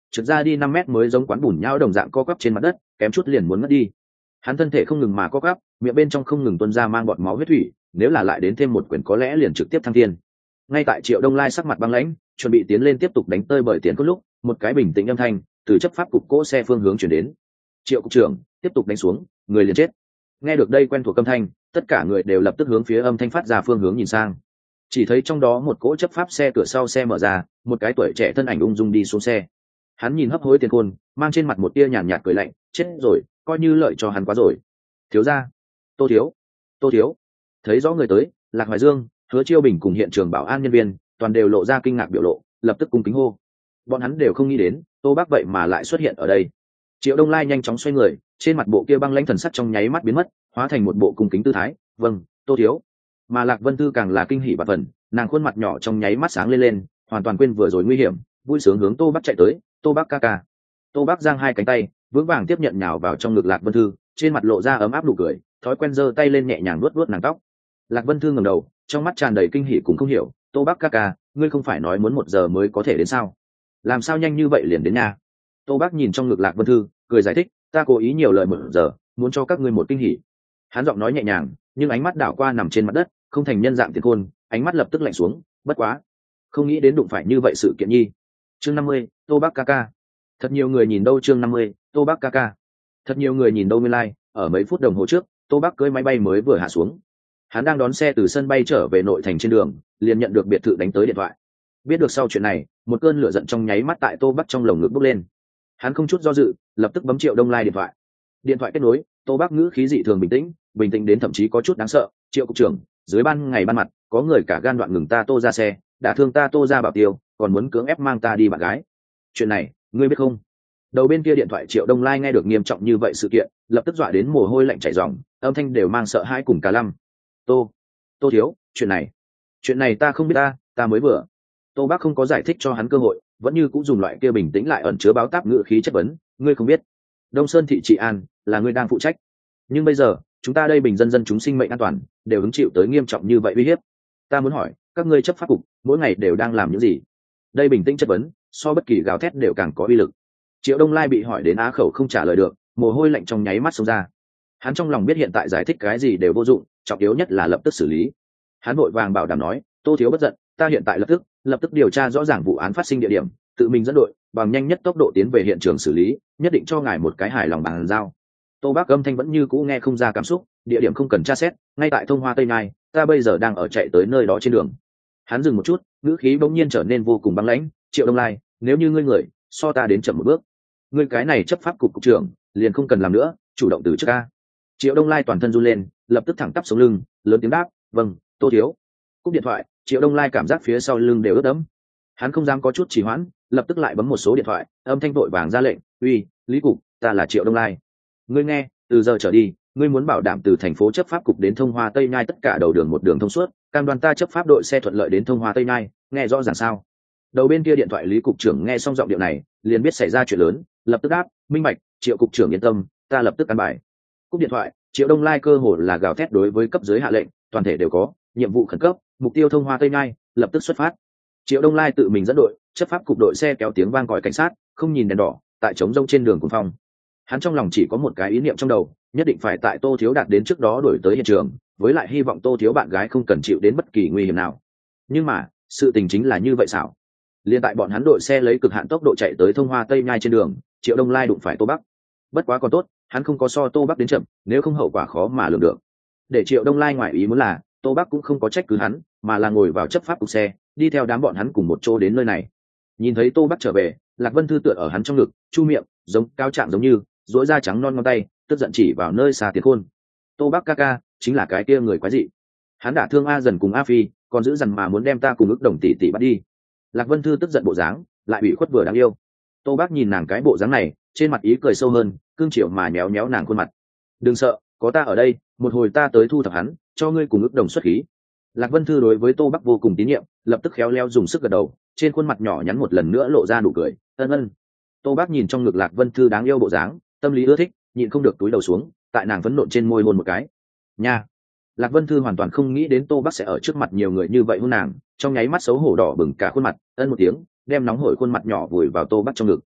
trượt ra đi năm mét mới giống quán bùn nhão đồng dạng co quắp trên mặt đất, kém chút liền muốn ngất đi. Hắn thân thể không ngừng mà co quắp, miệng bên trong không ngừng tuôn ra mang bọt máu huyết thủy, nếu là lại đến thêm một quyền có lẽ liền trực tiếp thăng thiên. Ngay tại Triệu Đông Lai sắc mặt băng lãnh, chuẩn bị tiến lên tiếp tục đánh tơi bởi tiền cốt lúc, một cái bình tĩnh âm thanh từ chấp pháp cục cỗ xe phương hướng chuyển đến. Triệu cục trưởng, tiếp tục đánh xuống, người liền chết. Nghe được đây quen thuộc âm thanh, tất cả người đều lập tức hướng phía âm thanh phát ra phương hướng nhìn sang. Chỉ thấy trong đó một cỗ chấp pháp xe cửa sau xe mở ra, một cái tuổi trẻ thân ảnh ung dung đi xuống xe. Hắn nhìn hấp hối tiền khôn, mang trên mặt một tia nhàn nhạt cười lạnh, chết rồi, coi như lợi cho hắn quá rồi. Thiếu gia, Tô thiếu, Tô thiếu. Thấy rõ người tới, Lạc Hoài Dương, Hứa Chiêu Bình cùng hiện trường bảo an nhân viên, toàn đều lộ ra kinh ngạc biểu lộ, lập tức cung kính hô. Bọn hắn đều không nghĩ đến, Tô Bác vậy mà lại xuất hiện ở đây. Triệu Đông Lai nhanh chóng xoay người, trên mặt bộ kia băng lãnh thần sắc trong nháy mắt biến mất, hóa thành một bộ cung kính tư thái, "Vâng, Tô thiếu." Mà Lạc Vân Thư càng là kinh hỉ bạt phần, nàng khuôn mặt nhỏ trong nháy mắt sáng lên lên, hoàn toàn quên vừa rồi nguy hiểm, vui sướng hướng Tô Bác chạy tới, "Tô Bác ca ca." Tô Bác giang hai cánh tay, vững vàng tiếp nhận nhào vào trong ngực Lạc Vân Thư, trên mặt lộ ra ấm áp nụ cười, thói quen giơ tay lên nhẹ nhàng vuốt vuốt nàng tóc. Lạc Vân Thư ngẩng đầu, trong mắt tràn đầy kinh hỉ cũng không hiểu, "Tô Bác ca ca, ngươi không phải nói muốn một giờ mới có thể đến sao? Làm sao nhanh như vậy liền đến nha?" Tô Bác nhìn trong ngực Lạc Vân Thư, cười giải thích, "Ta cố ý nhiều lời một giờ, muốn cho các ngươi một kinh hỉ." Hắn giọng nói nhẹ nhàng, nhưng ánh mắt đảo qua nằm trên mặt đất, không thành nhân dạng tiền khôn, ánh mắt lập tức lạnh xuống, "Bất quá, không nghĩ đến đụng phải như vậy sự kiện nhi." Chương năm mươi, Tô Bác ca ca. Thật nhiều người nhìn đâu chương năm mươi, Tô Bác ca ca. Thật nhiều người nhìn đâu nguyên lai, like, ở mấy phút đồng hồ trước, Tô Bác cưỡi máy bay mới vừa hạ xuống. Hắn đang đón xe từ sân bay trở về nội thành trên đường, liền nhận được biệt thự đánh tới điện thoại. Biết được sau chuyện này, một cơn lửa giận trong nháy mắt tại Tô Bác trong lồng ngực bốc lên. Hắn không chút do dự, lập tức bấm Triệu Đông Lai điện thoại. Điện thoại kết nối, Tô Bác ngữ khí dị thường bình tĩnh, bình tĩnh đến thậm chí có chút đáng sợ, "Triệu cục trưởng, dưới ban ngày ban mặt, có người cả gan đoạn ngừng ta Tô ra xe, đả thương ta Tô ra bảo tiêu, còn muốn cưỡng ép mang ta đi bạn gái. Chuyện này, ngươi biết không?" Đầu bên kia điện thoại Triệu Đông Lai nghe được nghiêm trọng như vậy sự kiện, lập tức dọa đến mồ hôi lạnh chảy ròng, âm thanh đều mang sợ hãi cùng cả lăm. "Tô, Tô thiếu, chuyện này, chuyện này ta không biết ta, ta mới vừa." Tô Bác không có giải thích cho hắn cơ hội, vẫn như cũng dùng loại kia bình tĩnh lại ẩn chứa báo táp ngữ khí chất vấn, "Ngươi không biết, Đông Sơn thị trị an là ngươi đang phụ trách, nhưng bây giờ chúng ta đây bình dân dân chúng sinh mệnh an toàn đều hứng chịu tới nghiêm trọng như vậy uy hiếp. Ta muốn hỏi, các ngươi chấp pháp cục mỗi ngày đều đang làm những gì?" Đây bình tĩnh chất vấn, so bất kỳ gào thét đều càng có uy lực. Triệu Đông Lai bị hỏi đến á khẩu không trả lời được, mồ hôi lạnh trong nháy mắt xông ra. Hắn trong lòng biết hiện tại giải thích cái gì đều vô dụng, trọng yếu nhất là lập tức xử lý. Hắn vội vàng bảo đảm nói, "Tô thiếu bất giận, ta hiện tại lập tức lập tức điều tra rõ ràng vụ án phát sinh địa điểm, tự mình dẫn đội bằng nhanh nhất tốc độ tiến về hiện trường xử lý, nhất định cho ngài một cái hài lòng bàn giao." Tô Bác âm thanh vẫn như cũ nghe không ra cảm xúc, "Địa điểm không cần tra xét, ngay tại Thông Hoa Tây Nhai, ta bây giờ đang ở chạy tới nơi đó trên đường." Hắn dừng một chút, ngữ khí bỗng nhiên trở nên vô cùng băng lãnh, "Triệu Đông Lai, nếu như ngươi người so ta đến chậm một bước, ngươi cái này chấp pháp cục cục trưởng liền không cần làm nữa, chủ động từ chức a." Triệu Đông Lai toàn thân run lên, lập tức thẳng tắp sống lưng, lớn tiếng đáp, "Vâng, Tô thiếu." Cúp điện thoại, Triệu Đông Lai cảm giác phía sau lưng đều ướt đẫm. Hắn không dám có chút trì hoãn, lập tức lại bấm một số điện thoại, âm thanh vội vàng ra lệnh, "Uy, Lý cục, ta là Triệu Đông Lai. Ngươi nghe, từ giờ trở đi, ngươi muốn bảo đảm từ thành phố chấp pháp cục đến Thông Hoa Tây Nhai tất cả đầu đường một đường thông suốt, cam đoan ta chấp pháp đội xe thuận lợi đến Thông Hoa Tây Nhai, nghe rõ ràng sao?" Đầu bên kia điện thoại Lý cục trưởng nghe xong giọng điệu này, liền biết xảy ra chuyện lớn, lập tức đáp, "Minh bạch, Triệu cục trưởng yên tâm, ta lập tức ăn bài." Cúp điện thoại, Triệu Đông Lai cơ hồ là gào thét đối với cấp dưới hạ lệnh, toàn thể đều có nhiệm vụ khẩn cấp, mục tiêu Thông Hoa Tây Nhai, lập tức xuất phát. Triệu Đông Lai tự mình dẫn đội, chấp pháp cục đội xe kéo tiếng vang còi cảnh sát, không nhìn đèn đỏ, tại trống rông trên đường Cuồng Phong. Hắn trong lòng chỉ có một cái ý niệm trong đầu, nhất định phải tại Tô thiếu đạt đến trước đó đuổi tới hiện trường, với lại hy vọng Tô thiếu bạn gái không cần chịu đến bất kỳ nguy hiểm nào. Nhưng mà, sự tình chính là như vậy xảo. Liên tại bọn hắn đội xe lấy cực hạn tốc độ chạy tới Thông Hoa Tây Nhai trên đường, Triệu Đông Lai đụng phải Tô Bắc. Bất quá còn tốt, hắn không có so Tô Bắc đến chậm, nếu không hậu quả khó mà lường được. Để Triệu Đông Lai ngoại ý muốn là, Tô Bắc cũng không có trách cứ hắn, mà là ngồi vào chấp pháp cục xe, đi theo đám bọn hắn cùng một chỗ đến nơi này. Nhìn thấy Tô Bắc trở về, Lạc Vân Thư tựa ở hắn trong ngực, chu miệng, giống cao trạng giống như, duỗi da trắng non ngón tay, tức giận chỉ vào nơi xa Tiền Khôn. "Tô Bắc ca ca, chính là cái kia người quái dị. Hắn đả thương A Dần cùng A Phi, còn giữ dằn mà muốn đem ta cùng ức đồng tỷ tỷ bắt đi." Lạc Vân Thư tức giận bộ dáng, lại bị khuất vừa đáng yêu. Tô Bắc nhìn nàng cái bộ dáng này, trên mặt ý cười sâu hơn, cương chiều mà nhéo nhéo nàng khuôn mặt. "Đừng sợ, có ta ở đây, một hồi ta tới thu thập hắn, cho ngươi cùng ức đồng xuất khí." Lạc Vân Thư đối với Tô Bắc vô cùng tín nhiệm, lập tức khéo léo dùng sức gật đầu, trên khuôn mặt nhỏ nhắn một lần nữa lộ ra nụ cười, "Ân ân." Tô Bắc nhìn trong ngực Lạc Vân Thư đáng yêu bộ dáng, tâm lý ưa thích, nhịn không được túi đầu xuống, tại nàng phấn nộn trên môi hôn một cái. Nha. Lạc Vân Thư hoàn toàn không nghĩ đến Tô Bắc sẽ ở trước mặt nhiều người như vậy hôn nàng, trong nháy mắt xấu hổ đỏ bừng cả khuôn mặt, ân một tiếng, đem nóng hổi khuôn mặt nhỏ vùi vào Tô Bắc trong ngực.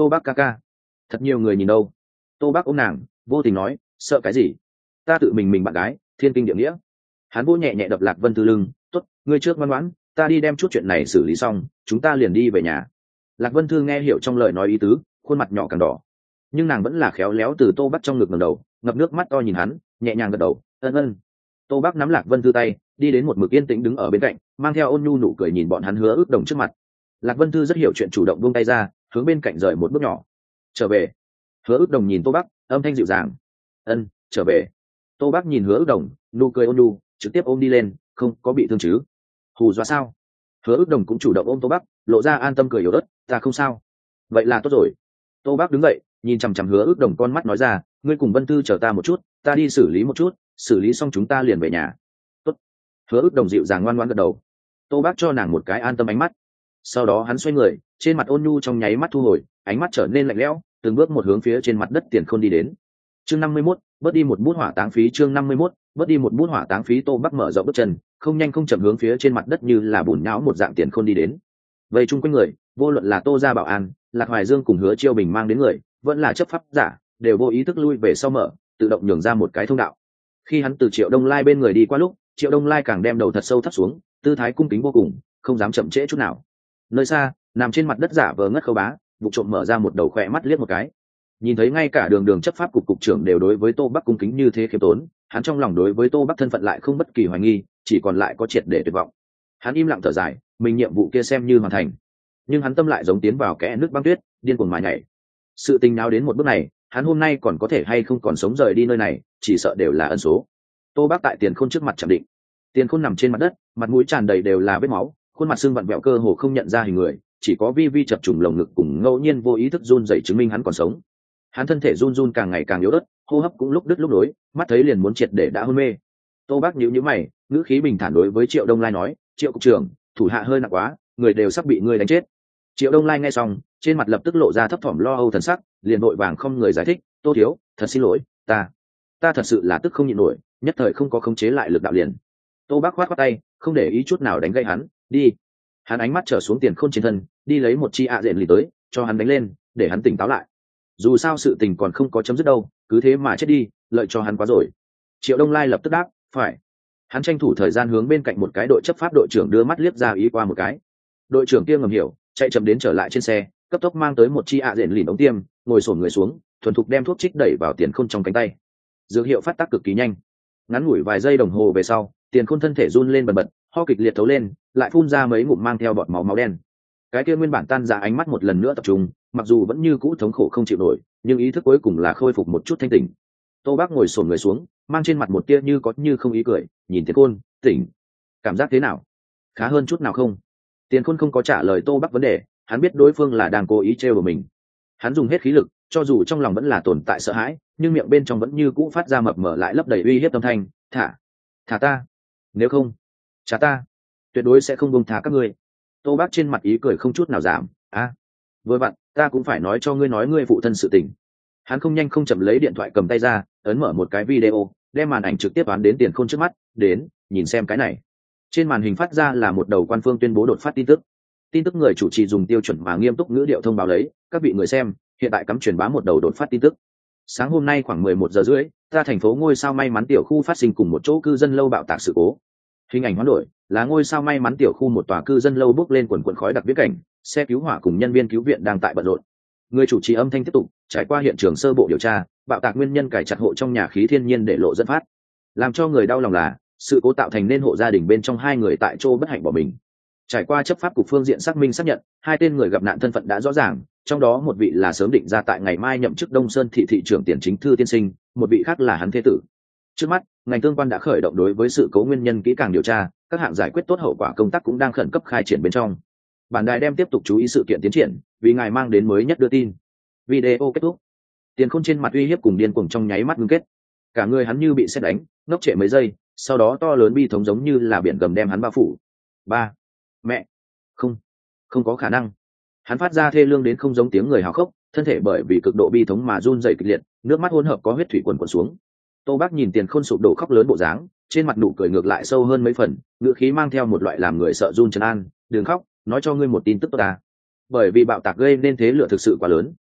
Tô Bác ca ca, thật nhiều người nhìn đâu. Tô Bác ôm nàng vô tình nói, sợ cái gì, ta tự mình mình bạn gái, thiên kinh địa nghĩa. Hắn vỗ nhẹ nhẹ đập Lạc Vân Thư lưng, tốt, ngươi trước ngoan ngoãn, ta đi đem chút chuyện này xử lý xong, chúng ta liền đi về nhà. Lạc Vân Thư nghe hiểu trong lời nói ý tứ, khuôn mặt nhỏ càng đỏ, nhưng nàng vẫn là khéo léo từ Tô Bắc trong ngực ngẩng đầu, ngập nước mắt to nhìn hắn, nhẹ nhàng gật đầu, ân ân. Tô Bắc nắm Lạc Vân Thư tay, đi đến một mực yên tĩnh đứng ở bên cạnh, mang theo ôn nhu nụ cười nhìn bọn hắn Hứa Ước Đồng trước mặt. Lạc Vân Thư rất hiểu chuyện, chủ động buông tay ra, hướng bên cạnh rời một bước nhỏ. Trở về. Hứa Ước Đồng nhìn Tô Bắc, âm thanh dịu dàng. Ân, trở về. Tô Bắc nhìn Hứa Ước Đồng, nụ cười ôn nhu, trực tiếp ôm đi lên, không có bị thương chứ? Hù dọa sao? Hứa Ước Đồng cũng chủ động ôm Tô Bắc, lộ ra an tâm cười yếu ớt, ta không sao. Vậy là tốt rồi. Tô Bắc đứng dậy, nhìn chằm chằm Hứa Ước Đồng con mắt nói ra, ngươi cùng Vân Thư chờ ta một chút, ta đi xử lý một chút, xử lý xong chúng ta liền về nhà. Tốt. Hứa Ước Đồng dịu dàng ngoan ngoãn gật đầu. Tô Bắc cho nàng một cái an tâm ánh mắt, sau đó hắn xoay người, trên mặt ôn nhu trong nháy mắt thu hồi, ánh mắt trở nên lạnh lẽo, từng bước một hướng phía trên mặt đất Tiền Khôn đi đến. Chương năm mươi mốt, bớt đi một bút hỏa táng phí. Chương năm mươi mốt, bớt đi một bút hỏa táng phí. Tô Bắc mở rộng bước chân, không nhanh không chậm hướng phía trên mặt đất như là bùn nhão một dạng Tiền Khôn đi đến. Vây chung quanh người, vô luận là Tô Gia Bảo An, Lạc Hoài Dương cùng Hứa Chiêu Bình mang đến người, vẫn là chấp pháp giả, đều vô ý thức lui về sau mở, tự động nhường ra một cái thông đạo. Khi hắn từ Triệu Đông Lai bên người đi qua lúc, Triệu Đông Lai càng đem đầu thật sâu thấp xuống, tư thái cung kính vô cùng, không dám chậm trễ chút nào. Nơi xa, nằm trên mặt đất giả vờ ngất Khâu Bá, vụ trộm mở ra một đầu khỏe mắt liếc một cái, nhìn thấy ngay cả đường đường chấp pháp cục cục trưởng đều đối với Tô Bắc cung kính như thế khiêm tốn, hắn trong lòng đối với Tô Bắc thân phận lại không bất kỳ hoài nghi, chỉ còn lại có triệt để tuyệt vọng. Hắn im lặng thở dài, mình nhiệm vụ kia xem như hoàn thành, nhưng hắn tâm lại giống tiến vào kẽ nước băng tuyết, điên cuồng mà nhảy. Sự tình nào đến một bước này, hắn hôm nay còn có thể hay không còn sống rời đi nơi này, chỉ sợ đều là ẩn số. Tô Bắc tại Tiền Khôn trước mặt chạm định. Tiền Khôn nằm trên mặt đất, mặt mũi tràn đầy đều là vết máu, khuôn mặt xương vặn vẹo cơ hồ không nhận ra hình người, chỉ có vi vi chập trùng lồng ngực cùng ngẫu nhiên vô ý thức run rẩy chứng minh hắn còn sống. Hắn thân thể run run càng ngày càng yếu ớt, hô hấp cũng lúc đứt lúc nối, mắt thấy liền muốn triệt để đã hôn mê. Tô Bắc nhíu nhíu mày, ngữ khí bình thản đối với Triệu Đông Lai nói, Triệu cục trưởng, thủ hạ hơi nặng quá, người đều sắp bị ngươi đánh chết. Triệu Đông Lai nghe xong, trên mặt lập tức lộ ra thấp thỏm lo âu thần sắc, liền vội vàng không người giải thích, Tô thiếu, thật xin lỗi, ta, ta thật sự là tức không nhịn nổi, nhất thời không có khống chế lại lực đạo liền. Tô Bắc khoát khoát tay, không để ý chút nào đánh gây hắn, đi. Hắn ánh mắt trở xuống Tiền Khôn trên thân, đi lấy một chi ạ à diện lì tới, cho hắn đánh lên, để hắn tỉnh táo lại. Dù sao sự tình còn không có chấm dứt đâu, cứ thế mà chết đi, lợi cho hắn quá rồi. Triệu Đông Lai lập tức đáp, phải. Hắn tranh thủ thời gian hướng bên cạnh một cái đội chấp pháp đội trưởng đưa mắt liếc ra ý qua một cái. Đội trưởng kia ngầm hiểu, chạy chậm đến trở lại trên xe, cấp tốc mang tới một chi ạ à diện lìn ống tiêm, ngồi xổm người xuống, thuần thục đem thuốc trích đẩy vào Tiền Khôn trong cánh tay. Dược hiệu phát tác cực kỳ nhanh, ngắn ngủi vài giây đồng hồ về sau, Tiền Khôn thân thể run lên bần bật, ho kịch liệt thấu lên, lại phun ra mấy ngụm mang theo bọt máu máu đen. Cái kia nguyên bản tan ra ánh mắt một lần nữa tập trung, mặc dù vẫn như cũ thống khổ không chịu nổi, nhưng ý thức cuối cùng là khôi phục một chút thanh tỉnh. Tô Bác ngồi xổm người xuống, mang trên mặt một tia như có như không ý cười, nhìn Tiền Khôn, tỉnh, cảm giác thế nào? Khá hơn chút nào không? Tiền Khôn không có trả lời Tô Bác vấn đề, hắn biết đối phương là đang cố ý trêu đùa mình. Hắn dùng hết khí lực, cho dù trong lòng vẫn là tồn tại sợ hãi, nhưng miệng bên trong vẫn như cũ phát ra mập mờ lại lấp đầy uy hiếp âm thanh, thả, thả ta, nếu không, trả ta, tuyệt đối sẽ không buông tha các ngươi. Tô Bác trên mặt ý cười không chút nào giảm, a, à, vừa vặn, ta cũng phải nói cho ngươi nói ngươi phụ thân sự tình. Hắn không nhanh không chậm lấy điện thoại cầm tay ra, ấn mở một cái video, đem màn ảnh trực tiếp bán đến Tiền Khôn trước mắt, đến, nhìn xem cái này. Trên màn hình phát ra là một đầu quan phương tuyên bố đột phát tin tức. Tin tức người chủ trì dùng tiêu chuẩn mà nghiêm túc ngữ điệu thông báo lấy, các vị người xem, hiện tại cắm truyền bá một đầu đột phát tin tức. Sáng hôm nay khoảng mười một giờ rưỡi, ta thành phố ngôi sao may mắn tiểu khu phát sinh cùng một chỗ cư dân lâu bạo tạc sự cố. Hình ảnh hoán đổi là ngôi sao may mắn tiểu khu một tòa cư dân lâu bốc lên quần quần khói đặc viễn cảnh, xe cứu hỏa cùng nhân viên cứu viện đang tại bận rộn. Người chủ trì âm thanh tiếp tục, trải qua hiện trường sơ bộ điều tra, bạo tạc nguyên nhân cải chặt hộ trong nhà khí thiên nhiên để lộ dẫn phát. Làm cho người đau lòng là, sự cố tạo thành nên hộ gia đình bên trong hai người tại chỗ bất hạnh bỏ mình. Trải qua chấp pháp cục phương diện xác minh xác nhận, hai tên người gặp nạn thân phận đã rõ ràng, trong đó một vị là sớm định ra tại ngày mai nhậm chức Đông Sơn thị thị trưởng Tiền Chính Thư tiên sinh, một vị khác là hắn thế tử. Trước mắt, ngành tương quan đã khởi động đối với sự cố nguyên nhân kỹ càng điều tra, các hạng giải quyết tốt hậu quả công tác cũng đang khẩn cấp khai triển bên trong. Bản đài đem tiếp tục chú ý sự kiện tiến triển, vì ngài mang đến mới nhất đưa tin. Video kết thúc. Tiền Khôn trên mặt uy hiếp cùng điên cuồng trong nháy mắt ngưng kết, cả người hắn như bị sét đánh, ngốc trệ mấy giây, sau đó to lớn bi thống giống như là biển gầm đem hắn bao phủ. Ba, mẹ, không, không có khả năng. Hắn phát ra thê lương đến không giống tiếng người hào khóc, thân thể bởi vì cực độ bi thống mà run rẩy kịch liệt, nước mắt hỗn hợp có huyết thủy quần quần xuống. Tô Bác nhìn Tiền Khôn sụp đổ khóc lớn bộ dáng, trên mặt nụ cười ngược lại sâu hơn mấy phần, ngữ khí mang theo một loại làm người sợ run trấn an, "Đừng khóc, nói cho ngươi một tin tức tốt ta. Bởi vì bạo tạc gây nên thế lửa thực sự quá lớn,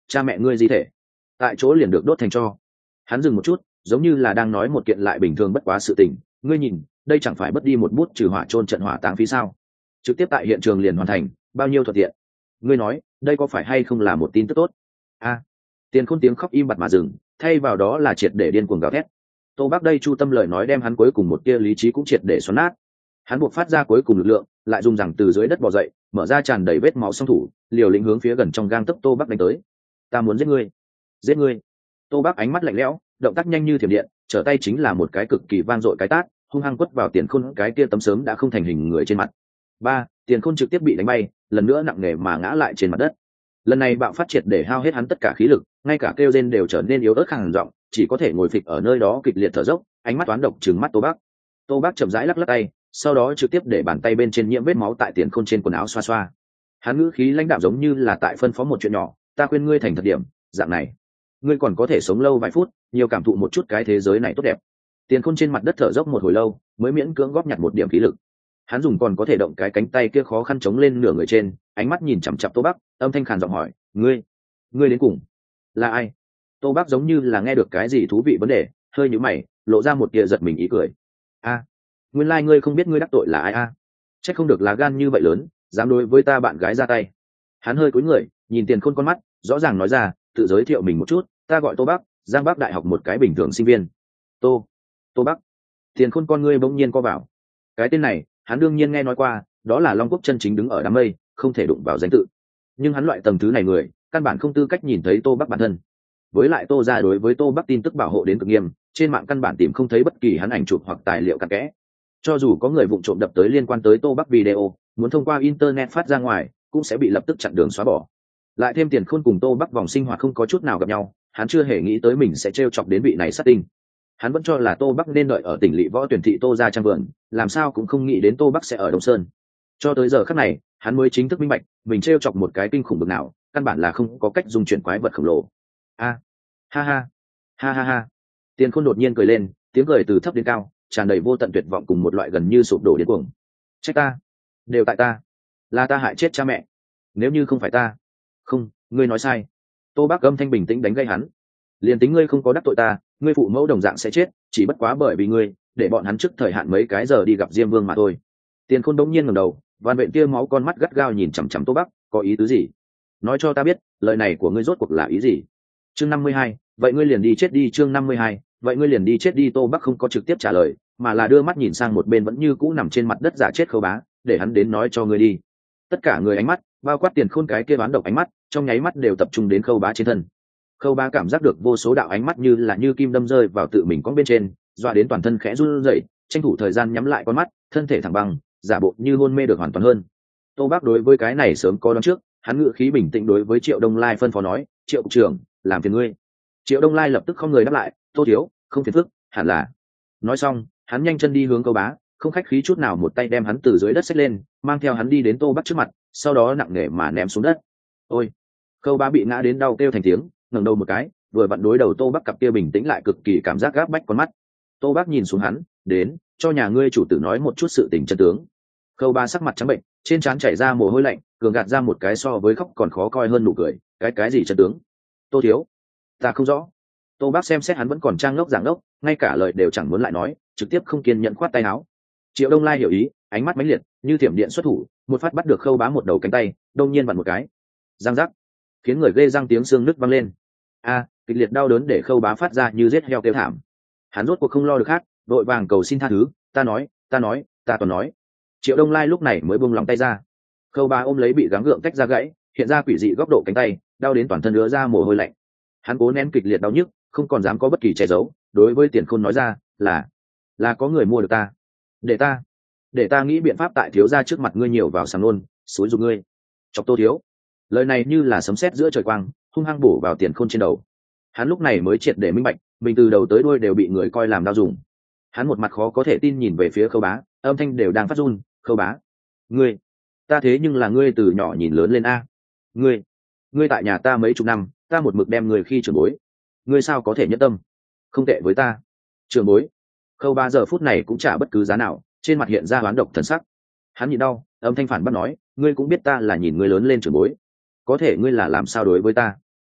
cha mẹ ngươi di thể tại chỗ liền được đốt thành tro. Hắn dừng một chút, giống như là đang nói một kiện lại bình thường bất quá sự tình. Ngươi nhìn, đây chẳng phải mất đi một bút trừ hỏa chôn trận hỏa táng phí sao? Trực tiếp tại hiện trường liền hoàn thành, bao nhiêu thuận tiện. Ngươi nói, đây có phải hay không là một tin tức tốt? A, Tiền Khôn tiếng khóc im bặt mà dừng, thay vào đó là triệt để điên cuồng gào thét. Tô Bác đây chu tâm lời nói đem hắn cuối cùng một tia lý trí cũng triệt để xoắn nát. Hắn buộc phát ra cuối cùng lực lượng, lại dùng rằng từ dưới đất bò dậy, mở ra tràn đầy vết máu song thủ, liều lĩnh hướng phía gần trong gang tấc Tô Bác đánh tới. Ta muốn giết ngươi, giết ngươi. Tô Bác ánh mắt lạnh lẽo, động tác nhanh như thiểm điện, trở tay chính là một cái cực kỳ vang dội cái tát, hung hăng quất vào Tiền Khôn cái kia tấm sớm đã không thành hình người trên mặt. Ba, Tiền Khôn trực tiếp bị đánh bay, lần nữa nặng nề mà ngã lại trên mặt đất. Lần này bạo phát triệt để hao hết hắn tất cả khí lực, ngay cả kêu rên đều trở nên yếu ớt khàn giọng, chỉ có thể ngồi phịch ở nơi đó kịch liệt thở dốc, ánh mắt toán độc trừng mắt Tô Bác. Tô Bác chậm rãi lắc lắc tay, sau đó trực tiếp để bàn tay bên trên nhiễm vết máu tại Tiền Khôn trên quần áo xoa xoa. Hắn ngữ khí lãnh đạm giống như là tại phân phó một chuyện nhỏ, ta khuyên ngươi thành thật điểm, dạng này, ngươi còn có thể sống lâu vài phút, nhiều cảm thụ một chút cái thế giới này tốt đẹp. Tiền Khôn trên mặt đất thở dốc một hồi lâu, mới miễn cưỡng góp nhặt một điểm khí lực. Hắn dùng còn có thể động cái cánh tay kia khó khăn chống lên nửa người trên, ánh mắt nhìn chằm chằm Tô Bác, âm thanh khàn giọng hỏi, ngươi, ngươi đến cùng là ai? Tô Bác giống như là nghe được cái gì thú vị vấn đề, hơi nhíu mày, lộ ra một tia giật mình ý cười. A, nguyên lai like ngươi không biết ngươi đắc tội là ai a? À? Chắc không được lá gan như vậy lớn, dám đối với ta bạn gái ra tay. Hắn hơi cúi người, nhìn Tiền Khôn con mắt, rõ ràng nói ra, tự giới thiệu mình một chút, ta gọi Tô Bác, Giang Bắc Đại học một cái bình thường sinh viên. Tô, Tô Bác. Tiền Khôn con ngươi bỗng nhiên co vào. Cái tên này, hắn đương nhiên nghe nói qua, đó là Long Quốc chân chính đứng ở đám mây, không thể đụng vào danh tự. Nhưng hắn loại tầng thứ này người, căn bản không tư cách nhìn thấy Tô Bác bản thân. Với lại Tô gia đối với Tô Bác tin tức bảo hộ đến cực nghiêm, trên mạng căn bản tìm không thấy bất kỳ hắn ảnh chụp hoặc tài liệu cặn kẽ. Cho dù có người vụng trộm đập tới liên quan tới Tô Bác video, muốn thông qua internet phát ra ngoài, cũng sẽ bị lập tức chặn đường xóa bỏ. Lại thêm Tiền Khôn cùng Tô Bác vòng sinh hoạt không có chút nào gặp nhau, hắn chưa hề nghĩ tới mình sẽ trêu chọc đến vị này sát tinh. Hắn vẫn cho là Tô Bác nên đợi ở tỉnh lỵ võ tuyển thị Tô gia trang vườn, làm sao cũng không nghĩ đến Tô Bác sẽ ở Đông Sơn. Cho tới giờ khắc này, hắn mới chính thức minh bạch, mình trêu chọc một cái kinh khủng bực nào, căn bản là không có cách dung chuyển quái vật khổng lồ. A, ha ha, ha ha ha. Tiền Khôn đột nhiên cười lên, tiếng cười từ thấp đến cao, tràn đầy vô tận tuyệt vọng cùng một loại gần như sụp đổ điên cuồng. Trách ta, đều tại ta, là ta hại chết cha mẹ. Nếu như không phải ta, không, ngươi nói sai. Tô Bác âm thanh bình tĩnh đánh gây hắn. Liền tính ngươi không có đắc tội ta, ngươi phụ mẫu đồng dạng sẽ chết, chỉ bất quá bởi vì ngươi, để bọn hắn trước thời hạn mấy cái giờ đi gặp Diêm Vương mà thôi. Tiền Khôn đống nhiên ngẩng đầu, van vện tia máu con mắt gắt gao nhìn chằm chằm Tô Bác, có ý tứ gì? Nói cho ta biết, lời này của ngươi rốt cuộc là ý gì? Chương năm mươi hai, vậy ngươi liền đi chết đi. Chương năm mươi hai, vậy ngươi liền đi chết đi. Tô Bác không có trực tiếp trả lời, mà là đưa mắt nhìn sang một bên vẫn như cũ nằm trên mặt đất giả chết Khâu Bá, để hắn đến nói cho ngươi đi. Tất cả người ánh mắt, bao quát Tiền Khôn cái kia bán độc ánh mắt, trong nháy mắt đều tập trung đến Khâu Bá trên thân. Khâu Bá cảm giác được vô số đạo ánh mắt như là như kim đâm rơi vào tự mình con bên trên, dọa đến toàn thân khẽ run rẩy, tranh thủ thời gian nhắm lại con mắt, thân thể thẳng băng, giả bộ như hôn mê được hoàn toàn hơn. Tô Bác đối với cái này sớm có đoán trước, hắn ngữ khí bình tĩnh đối với Triệu Đông Lai phân phó nói, Triệu cục trưởng, làm phiền ngươi. Triệu Đông Lai lập tức không người đáp lại, Tô thiếu, không phiền phức, hẳn là. Nói xong, hắn nhanh chân đi hướng Khâu Bá, không khách khí chút nào một tay đem hắn từ dưới đất xách lên, mang theo hắn đi đến Tô Bác trước mặt, sau đó nặng nề mà ném xuống đất. Ôi! Khâu Bá bị ngã đến đau kêu thành tiếng, ngẩng đầu một cái, vừa vặn đối đầu Tô Bác cặp kia bình tĩnh lại cực kỳ cảm giác gáp bách con mắt. Tô Bác nhìn xuống hắn, đến, cho nhà ngươi chủ tử nói một chút sự tình chân tướng. Khâu Bá sắc mặt trắng bệnh, trên trán chảy ra mồ hôi lạnh, cường gạt ra một cái so với khóc còn khó coi hơn nụ cười, cái cái gì chân tướng? Tô thiếu, ta không rõ. Tô Bác xem xét hắn vẫn còn trang ngốc giảng ngốc, ngay cả lời đều chẳng muốn lại nói, trực tiếp không kiên nhẫn khoát tay áo. Triệu Đông Lai hiểu ý, ánh mắt mãnh liệt, như thiểm điện xuất thủ, một phát bắt được Khâu Bá một đầu cánh tay, đông nhiên vặn một cái. Răng rắc, khiến người ghê răng tiếng xương nứt vang lên. A, kịch liệt đau đớn để Khâu Bá phát ra như giết heo kêu thảm. Hắn rốt cuộc không lo được khác, đội vàng cầu xin tha thứ, ta nói, ta nói, ta toàn nói. Triệu Đông Lai lúc này mới buông lòng tay ra. Khâu Bá ôm lấy bị gắng gượng tách ra gãy, hiện ra quỷ dị góc độ cánh tay, đau đến toàn thân ứa ra mồ hôi lạnh. Hắn cố nén kịch liệt đau nhức, không còn dám có bất kỳ che giấu, đối với Tiền Khôn nói ra, là, là có người mua được ta, để ta, để ta nghĩ biện pháp tại thiếu gia trước mặt ngươi nhiều vào sàng nôn, xúi giục ngươi, chọc Tô thiếu. Lời này như là sấm sét giữa trời quang, hung hăng bổ vào Tiền Khôn trên đầu. Hắn lúc này mới triệt để minh bạch, mình từ đầu tới đuôi đều bị người coi làm đao dùng. Hắn một mặt khó có thể tin nhìn về phía Khâu Bá, âm thanh đều đang phát run, Khâu Bá, ngươi, ta thế nhưng là ngươi từ nhỏ nhìn lớn lên a, ngươi, ngươi tại nhà ta mấy chục năm, ta một mực đem người khi trưởng bối, ngươi sao có thể nhẫn tâm, không tệ với ta, trưởng bối. Khâu Bá giờ phút này cũng chả bất cứ giá nào, trên mặt hiện ra oán độc thần sắc. Hắn nhịn đau, âm thanh phản bác nói, ngươi cũng biết ta là nhìn ngươi lớn lên trưởng bối, có thể ngươi là làm sao đối với ta?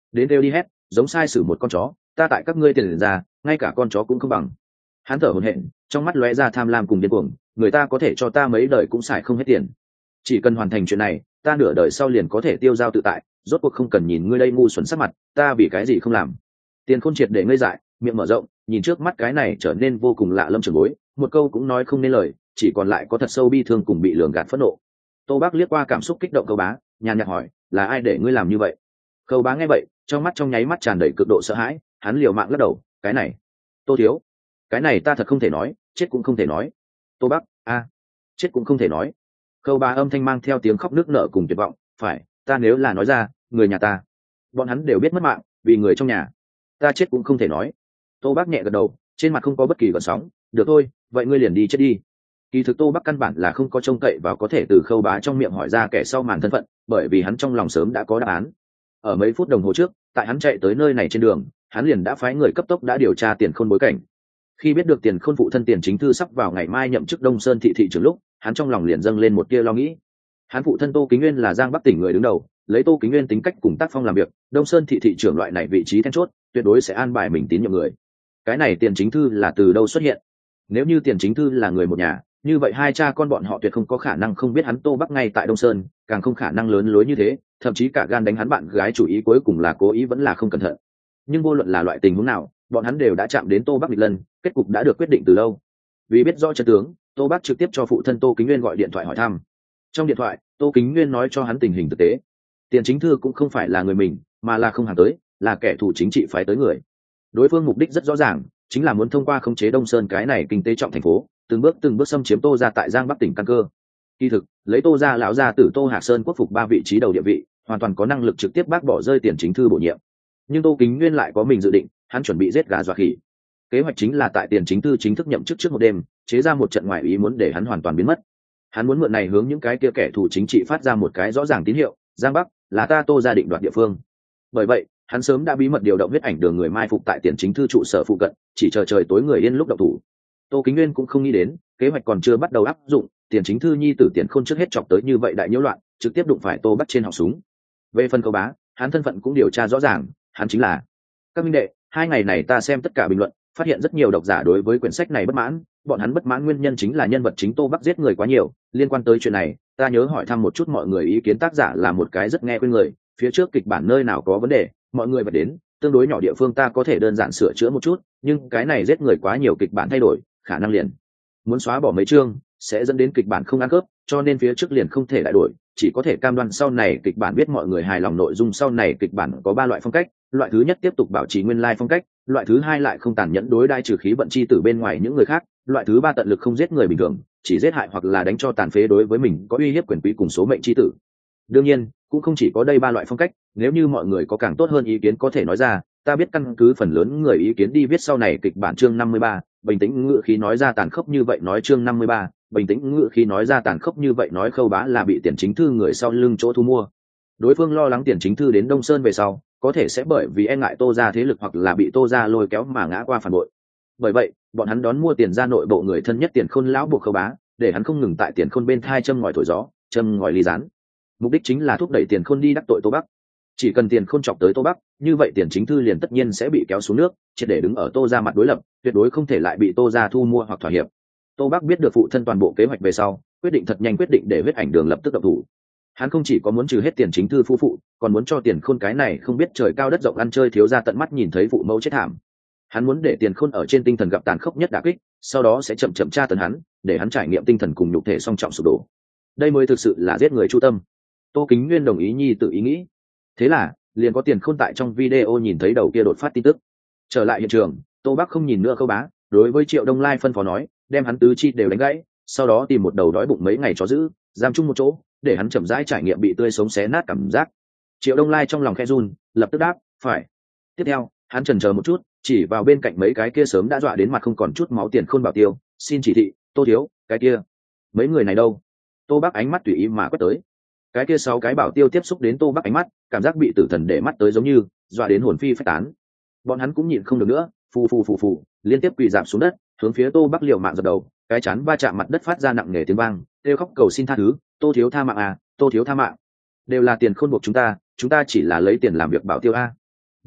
đến đều đi hét giống sai sử một con chó, ta tại các ngươi tiền ra ngay cả con chó cũng không bằng. Hắn thở hổn hển, trong mắt lóe ra tham lam cùng điên cuồng, người ta có thể cho ta mấy đời cũng xài không hết tiền, chỉ cần hoàn thành chuyện này ta nửa đời sau liền có thể tiêu dao tự tại, rốt cuộc không cần nhìn ngươi đây ngu xuẩn sắc mặt, ta vì cái gì không làm. Tiền Khôn triệt để ngây dại, miệng mở rộng nhìn trước mắt cái này trở nên vô cùng lạ lâm trưởng bối, một câu cũng nói không nên lời, chỉ còn lại có thật sâu bi thương cùng bị lường gạt phẫn nộ. Tô Bác liếc qua cảm xúc kích động Khâu Bá, nhàn nhạt hỏi, là ai để ngươi làm như vậy? Khâu Bá nghe vậy, trong mắt trong nháy mắt tràn đầy cực độ sợ hãi, hắn liều mạng lắc đầu, cái này, Tô thiếu, cái này ta thật không thể nói, chết cũng không thể nói. Tô Bác, a, chết cũng không thể nói. Khâu Bá âm thanh mang theo tiếng khóc nức nở cùng tuyệt vọng, phải, ta nếu là nói ra, người nhà ta, bọn hắn đều biết mất mạng, vì người trong nhà, ta chết cũng không thể nói. Tô Bác nhẹ gật đầu, trên mặt không có bất kỳ gợn sóng, được thôi, vậy ngươi liền đi chết đi. Kỳ thực Tô Bắc căn bản là không có trông cậy vào có thể từ Khâu Bá trong miệng hỏi ra kẻ sau màn thân phận, bởi vì hắn trong lòng sớm đã có đáp án. Ở mấy phút đồng hồ trước, tại hắn chạy tới nơi này trên đường, hắn liền đã phái người cấp tốc đã điều tra Tiền Khôn bối cảnh. Khi biết được Tiền Khôn phụ thân Tiền Chính Thư sắp vào ngày mai nhậm chức Đông Sơn thị thị trưởng lúc, hắn trong lòng liền dâng lên một tia lo nghĩ. Hắn phụ thân Tô Kính Nguyên là Giang Bắc tỉnh người đứng đầu, lấy Tô Kính Nguyên tính cách cùng tác phong làm việc, Đông Sơn thị thị trưởng loại này vị trí then chốt, tuyệt đối sẽ an bài mình tín nhiệm người. Cái này Tiền Chính Thư là từ đâu xuất hiện? Nếu như Tiền Chính Thư là người một nhà, như vậy hai cha con bọn họ tuyệt không có khả năng không biết hắn Tô Bắc ngay tại Đông Sơn, càng không khả năng lớn lối như thế, thậm chí cả gan đánh hắn bạn gái chủ ý cuối cùng là cố ý vẫn là không cẩn thận. Nhưng vô luận là loại tình huống nào, bọn hắn đều đã chạm đến Tô Bắc một lần, kết cục đã được quyết định từ lâu. Vì biết rõ chân tướng, Tô Bắc trực tiếp cho phụ thân Tô Kính Nguyên gọi điện thoại hỏi thăm. Trong điện thoại, Tô Kính Nguyên nói cho hắn tình hình thực tế. Tiền Chính Thư cũng không phải là người mình, mà là không hàng tới, là kẻ thù chính trị phái tới người. Đối phương mục đích rất rõ ràng, chính là muốn thông qua khống chế Đông Sơn cái này kinh tế trọng thành phố, từng bước từng bước xâm chiếm Tô gia tại Giang Bắc tỉnh căn cơ. Kỳ thực, lấy Tô gia lão gia tử Tô Hạc Sơn quốc phục ba vị trí đầu địa vị, hoàn toàn có năng lực trực tiếp bác bỏ rơi Tiền Chính Thư bổ nhiệm. Nhưng Tô Kính Nguyên lại có mình dự định, hắn chuẩn bị giết gà dọa khỉ. Kế hoạch chính là tại Tiền Chính Thư chính thức nhậm chức trước một đêm, chế ra một trận ngoại ý muốn để hắn hoàn toàn biến mất. Hắn muốn mượn này hướng những cái kia kẻ thù chính trị phát ra một cái rõ ràng tín hiệu, Giang Bắc là ta Tô gia định đoạt địa phương. Bởi vậy, hắn sớm đã bí mật điều động huyết ảnh đường người mai phục tại Tiền Chính Thư trụ sở phụ cận, chỉ chờ trời tối người yên lúc động thủ. Tô Kính Nguyên cũng không nghĩ đến, kế hoạch còn chưa bắt đầu áp dụng, Tiền Chính Thư nhi tử Tiền Khôn trước hết chọc tới như vậy đại nhiễu loạn, trực tiếp đụng phải Tô Bắc trên họng súng. Về phần Khâu Bá, hắn thân phận cũng điều tra rõ ràng, hắn chính là các minh đệ. Hai ngày này ta xem tất cả bình luận, phát hiện rất nhiều độc giả đối với quyển sách này bất mãn, bọn hắn bất mãn nguyên nhân chính là nhân vật chính Tô Bắc giết người quá nhiều. Liên quan tới chuyện này, ta nhớ hỏi thăm một chút mọi người ý kiến, tác giả là một cái rất nghe khuyên người, phía trước kịch bản nơi nào có vấn đề, mọi người bật đến, tương đối nhỏ địa phương ta có thể đơn giản sửa chữa một chút, nhưng cái này giết người quá nhiều kịch bản thay đổi, khả năng liền muốn xóa bỏ mấy chương, sẽ dẫn đến kịch bản không ăn khớp, cho nên phía trước liền không thể lại đổi, chỉ có thể cam đoan sau này kịch bản biết mọi người hài lòng. Nội dung sau này kịch bản có ba loại phong cách, loại thứ nhất tiếp tục bảo trì nguyên lai phong cách, loại thứ hai lại không tàn nhẫn đối đãi trừ khí vận chi từ bên ngoài những người khác, loại thứ ba tận lực không giết người bình thường, chỉ giết hại hoặc là đánh cho tàn phế đối với mình có uy hiếp quyền quý cùng số mệnh chi tử. Đương nhiên, cũng không chỉ có đây ba loại phong cách, nếu như mọi người có càng tốt hơn ý kiến có thể nói ra, ta biết căn cứ phần lớn người ý kiến đi viết sau này kịch bản. Chương năm mươi ba, bình tĩnh ngữ khí nói ra tàn khốc như vậy nói chương năm mươi ba, bình tĩnh ngữ khí nói ra tàn khốc như vậy nói Khâu Bá là bị Tiền Chính Thư người sau lưng chỗ thu mua. Đối phương lo lắng Tiền Chính Thư đến Đông Sơn về sau, có thể sẽ bởi vì e ngại Tô gia thế lực hoặc là bị Tô gia lôi kéo mà ngã qua phản bội. Bởi vậy, bọn hắn đón mua Tiền gia nội bộ người thân nhất Tiền Khôn lão buộc Khâu Bá, để hắn không ngừng tại Tiền Khôn bên thai châm ngòi thổi gió, châm ngòi ly gián. Mục đích chính là thúc đẩy Tiền Khôn đi đắc tội Tô Bắc. Chỉ cần Tiền Khôn chọc tới Tô Bắc, như vậy Tiền Chính Thư liền tất nhiên sẽ bị kéo xuống nước, triệt để đứng ở Tô gia mặt đối lập, tuyệt đối không thể lại bị Tô gia thu mua hoặc thỏa hiệp. Tô Bắc biết được phụ thân toàn bộ kế hoạch về sau, quyết định thật nhanh quyết định để huyết ảnh đường lập tức động thủ. Hắn không chỉ có muốn trừ hết Tiền Chính Thư phu phụ, còn muốn cho Tiền Khôn cái này không biết trời cao đất rộng ăn chơi thiếu gia tận mắt nhìn thấy phụ mẫu chết thảm. Hắn muốn để Tiền Khôn ở trên tinh thần gặp tàn khốc nhất đả kích, sau đó sẽ chậm chậm tra tấn hắn, để hắn trải nghiệm tinh thần cùng nhục thể song trọng sụp đổ. Đây mới thực sự là giết người chu tâm. Tô Kính Nguyên đồng ý nhi tự ý nghĩ. Thế là, liền có Tiền Khôn tại trong video nhìn thấy đầu kia đột phát tin tức. Trở lại hiện trường, Tô Bắc không nhìn nữa Khâu Bá, đối với Triệu Đông Lai phân phó nói, đem hắn tứ chi đều đánh gãy, sau đó tìm một đầu đói bụng mấy ngày chó giữ, giam chung một chỗ, để hắn chậm rãi trải nghiệm bị tươi sống xé nát cảm giác. Triệu Đông Lai trong lòng khẽ run, lập tức đáp, phải. Tiếp theo, hắn chần chờ một chút, chỉ vào bên cạnh mấy cái kia sớm đã dọa đến mặt không còn chút máu Tiền Khôn bảo tiêu, xin chỉ thị, Tô thiếu, cái kia, mấy người này đâu? Tô Bắc ánh mắt tùy ý mà quét tới. Cái kia sáu cái bảo tiêu tiếp xúc đến Tô Bắc ánh mắt, cảm giác bị tử thần để mắt tới giống như dọa đến hồn phi phách tán. Bọn hắn cũng nhịn không được nữa, phù phù phù phù, liên tiếp quỳ rạp xuống đất, hướng phía Tô Bắc liều mạng dập đầu, cái chán va chạm mặt đất phát ra nặng nề tiếng vang, kêu khóc cầu xin tha thứ, Tô thiếu tha mạng à, Tô thiếu tha mạng. Đều là Tiền Khôn buộc chúng ta, chúng ta chỉ là lấy tiền làm việc bảo tiêu a.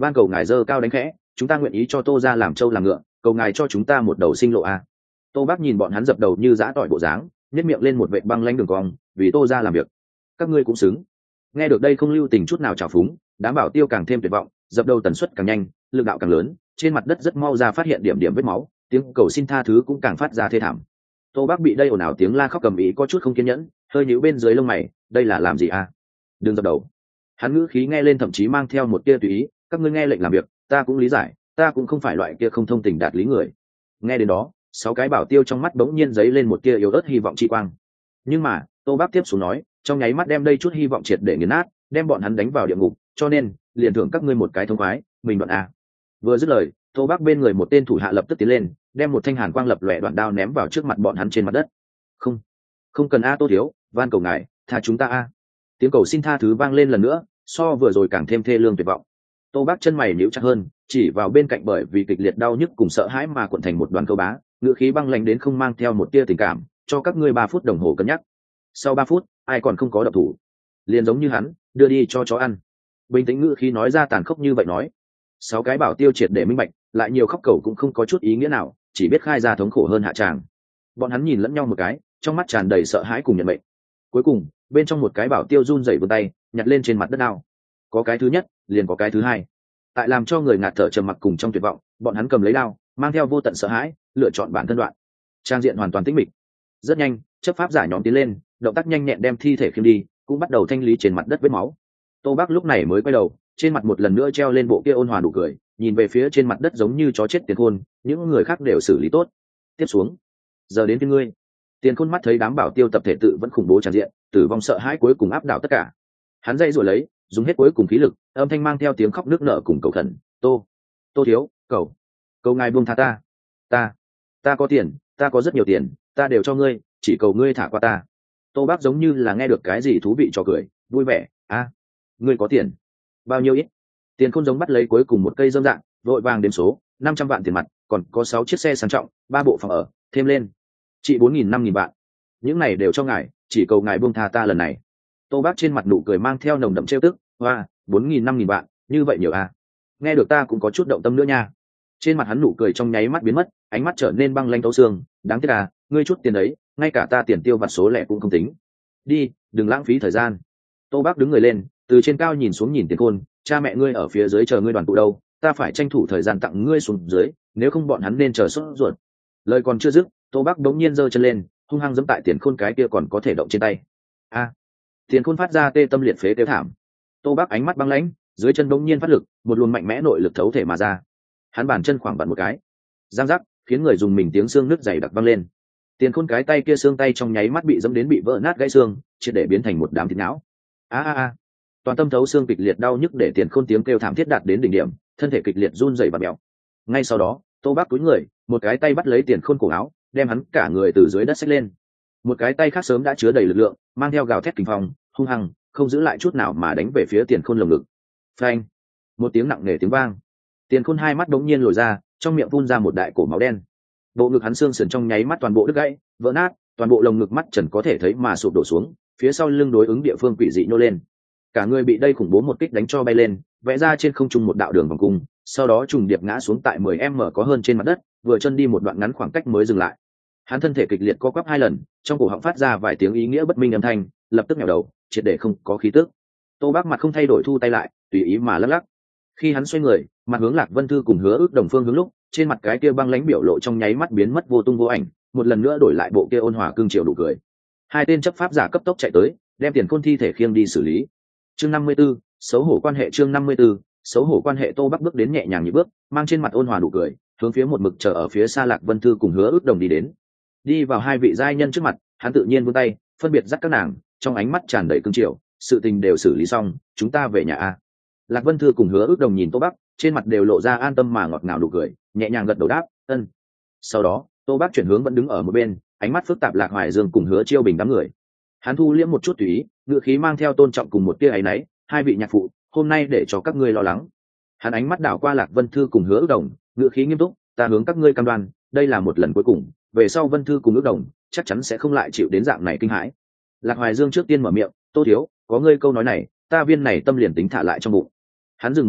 van cầu ngài dơ cao đánh khẽ, chúng ta nguyện ý cho Tô ra làm trâu làm ngựa, cầu ngài cho chúng ta một đầu sinh lộ a. Tô Bác nhìn bọn hắn dập đầu như dã tỏi bộ dáng, nhếch miệng lên một vệt băng lãnh đường cong, vì Tô ra làm việc, các ngươi cũng xứng. Nghe được đây không lưu tình chút nào trào phúng, đám bảo tiêu càng thêm tuyệt vọng, dập đầu tần suất càng nhanh, lực đạo càng lớn, trên mặt đất rất mau ra phát hiện điểm điểm vết máu, tiếng cầu xin tha thứ cũng càng phát ra thê thảm. Tô Bác bị đây ồn ào tiếng la khóc cầm ý có chút không kiên nhẫn, hơi nhíu bên dưới lông mày, đây là làm gì a? Đừng dập đầu. Hắn ngữ khí nghe lên thậm chí mang theo một tia tùy ý, các ngươi nghe lệnh làm việc, ta cũng lý giải, ta cũng không phải loại kia không thông tình đạt lý người. Nghe đến đó, sáu cái bảo tiêu trong mắt bỗng nhiên giấy lên một tia yếu ớt hy vọng chi quang. Nhưng mà Tô Bác tiếp xuống nói, trong nháy mắt đem đây chút hy vọng triệt để nghiền nát, đem bọn hắn đánh vào địa ngục, cho nên liền thưởng các ngươi một cái thông khoái, mình đoạn a. Vừa dứt lời, Tô Bác bên người một tên thủ hạ lập tức tiến lên, đem một thanh hàn quang lập lòe đoạn đao ném vào trước mặt bọn hắn trên mặt đất. Không, không cần a Tô thiếu, van cầu ngài, tha chúng ta a. Tiếng cầu xin tha thứ vang lên lần nữa, so vừa rồi càng thêm thê lương tuyệt vọng. Tô Bác chân mày nhíu chặt hơn, chỉ vào bên cạnh bởi vì kịch liệt đau nhức cùng sợ hãi mà cuộn thành một đoàn câu bá, ngữ khí băng lãnh đến không mang theo một tia tình cảm, cho các ngươi ba phút đồng hồ cân nhắc. Sau ba phút, ai còn không có độc thủ, liền giống như hắn, đưa đi cho chó ăn. Bình tĩnh ngữ khí nói ra tàn khốc như vậy nói. Sáu cái bảo tiêu triệt để minh bạch, lại nhiều khóc cầu cũng không có chút ý nghĩa nào, chỉ biết khai ra thống khổ hơn hạ tràng. Bọn hắn nhìn lẫn nhau một cái, trong mắt tràn đầy sợ hãi cùng nhận mệnh. Cuối cùng, bên trong một cái bảo tiêu run rẩy vươn tay, nhặt lên trên mặt đất đao. Có cái thứ nhất, liền có cái thứ hai. Tại làm cho người ngạt thở trầm mặc cùng trong tuyệt vọng, bọn hắn cầm lấy đao, mang theo vô tận sợ hãi, lựa chọn bản thân đoạn. Trang diện hoàn toàn tĩnh mịch. Rất nhanh, chấp pháp giả nhóm tiến lên, động tác nhanh nhẹn đem thi thể khiêng đi, cũng bắt đầu thanh lý trên mặt đất vết máu. Tô Bác lúc này mới quay đầu, trên mặt một lần nữa treo lên bộ kia ôn hòa nụ cười, nhìn về phía trên mặt đất giống như chó chết Tiền Khôn, những người khác đều xử lý tốt. Tiếp xuống, giờ đến với ngươi. Tiền Khôn mắt thấy đám bảo tiêu tập thể tự vẫn khủng bố tràn diện, tử vong sợ hãi cuối cùng áp đảo tất cả. Hắn dây rồi lấy, dùng hết cuối cùng khí lực, âm thanh mang theo tiếng khóc nước nở cùng cầu khẩn, "Tô, Tô thiếu, cầu, cầu ngài buông tha ta. Ta, ta có tiền, ta có rất nhiều tiền, ta đều cho ngươi, chỉ cầu ngươi thả qua ta." Tô Bác giống như là nghe được cái gì thú vị cho cười, vui vẻ, "A, ngươi có tiền? Bao nhiêu ít?" Tiền Khôn giống bắt lấy cuối cùng một cây dâm dạng, vội vàng đếm số, năm trăm vạn tiền mặt, còn có sáu chiếc xe sang trọng, ba bộ phòng ở, thêm lên, chị bốn nghìn năm nghìn vạn. Những này đều cho ngài, chỉ cầu ngài buông tha ta lần này. Tô Bác trên mặt nụ cười mang theo nồng đậm trêu tức, "Hoa, bốn nghìn năm nghìn vạn, như vậy nhiều à? Nghe được ta cũng có chút động tâm nữa nha." Trên mặt hắn nụ cười trong nháy mắt biến mất, ánh mắt trở nên băng lãnh thấu xương, "Đáng tiếc à, ngươi chút tiền đấy, ngay cả ta tiền tiêu vặt số lẻ cũng không tính. Đi, đừng lãng phí thời gian." Tô Bác đứng người lên, từ trên cao nhìn xuống nhìn Tiền Khôn, "Cha mẹ ngươi ở phía dưới chờ ngươi đoàn tụ đâu, ta phải tranh thủ thời gian tặng ngươi xuống dưới, nếu không bọn hắn nên chờ sốt ruột." Lời còn chưa dứt, Tô Bác đống nhiên giơ chân lên, hung hăng giẫm tại Tiền Khôn cái kia còn có thể động trên tay. A! Tiền Khôn phát ra tê tâm liệt phế kêu thảm. Tô Bác ánh mắt băng lãnh, dưới chân đống nhiên phát lực, một luồng mạnh mẽ nội lực thấu thể mà ra. Hắn bàn chân khoảng vặn một cái, giang rắc, khiến người dùng mình tiếng xương nứt dày đặc vang lên. Tiền Khôn cái tay kia xương tay trong nháy mắt bị giẫm đến bị vỡ nát gãy xương, triệt để biến thành một đám thịt não. A a a! Toàn tâm thấu xương kịch liệt đau nhức để Tiền Khôn tiếng kêu thảm thiết đạt đến đỉnh điểm, thân thể kịch liệt run rẩy và mèo. Ngay sau đó, Tô Bác cúi người, một cái tay bắt lấy Tiền Khôn cổ áo, đem hắn cả người từ dưới đất xách lên. Một cái tay khác sớm đã chứa đầy lực lượng, mang theo gào thét kinh phong, hung hăng, không giữ lại chút nào mà đánh về phía Tiền Khôn lồng ngực. Phanh! Một tiếng nặng nề tiếng vang. Tiền Khôn hai mắt đống nhiên lồi ra, trong miệng phun ra một đại cổ máu đen. Bộ ngực hắn xương sườn trong nháy mắt toàn bộ đứt gãy, vỡ nát, toàn bộ lồng ngực mắt trần có thể thấy mà sụp đổ xuống, phía sau lưng đối ứng địa phương quỷ dị nô lên. Cả người bị đây khủng bố một kích đánh cho bay lên, vẽ ra trên không trung một đạo đường vòng cung, sau đó trùng điệp ngã xuống tại mười mét có hơn trên mặt đất, vừa chân đi một đoạn ngắn khoảng cách mới dừng lại. Hắn thân thể kịch liệt co quắp hai lần, trong cổ họng phát ra vài tiếng ý nghĩa bất minh âm thanh, lập tức nhào đầu, triệt để không có khí tức. Tô Bác mặt không thay đổi thu tay lại, tùy ý mà lắc lắc. Khi hắn xoay người, mặt hướng Lạc Vân Thư cùng Hứa Ước đồng phương hướng lúc, trên mặt cái kia băng lãnh biểu lộ trong nháy mắt biến mất vô tung vô ảnh, một lần nữa đổi lại bộ kia ôn hòa cương triều đủ cười. Hai tên chấp pháp giả cấp tốc chạy tới, đem Tiền Khôn thi thể khiêng đi xử lý. Chương năm mươi 54, xấu hổ quan hệ chương năm mươi 54, xấu hổ quan hệ Tô Bác bước đến nhẹ nhàng như bước, mang trên mặt ôn hòa đủ cười, hướng phía một mực chờ ở phía xa Lạc Vân Thư cùng Hứa Ước đồng đi đến. Đi vào hai vị giai nhân trước mặt, hắn tự nhiên vươn tay, phân biệt dắt các nàng, trong ánh mắt tràn đầy cương triều, "Sự tình đều xử lý xong, chúng ta về nhà a." Lạc Vân Thư cùng Hứa Ước đồng nhìn Tô Bác, trên mặt đều lộ ra an tâm mà ngọt ngào đủ cười, nhẹ nhàng gật đầu đáp, "Ân." Sau đó, Tô Bác chuyển hướng vẫn đứng ở một bên, ánh mắt phức tạp Lạc Hoài Dương cùng Hứa Chiêu Bình đám người. Hắn thu liễm một chút tùy ý, ngữ khí mang theo tôn trọng cùng một tia áy náy, "Hai vị nhạc phụ, hôm nay để cho các ngươi lo lắng." Hắn ánh mắt đảo qua Lạc Vân Thư cùng Hứa Ước đồng, ngữ khí nghiêm túc, "Ta hướng các ngươi cam đoan, đây là một lần cuối cùng, về sau Vân Thư cùng Ước đồng chắc chắn sẽ không lại chịu đến dạng này kinh hãi." Lạc Hoài Dương trước tiên mở miệng, "Tô thiếu, có ngươi câu nói này, ta viên này tâm liền tính thả lại trong bụng." Hắn dừng một chút,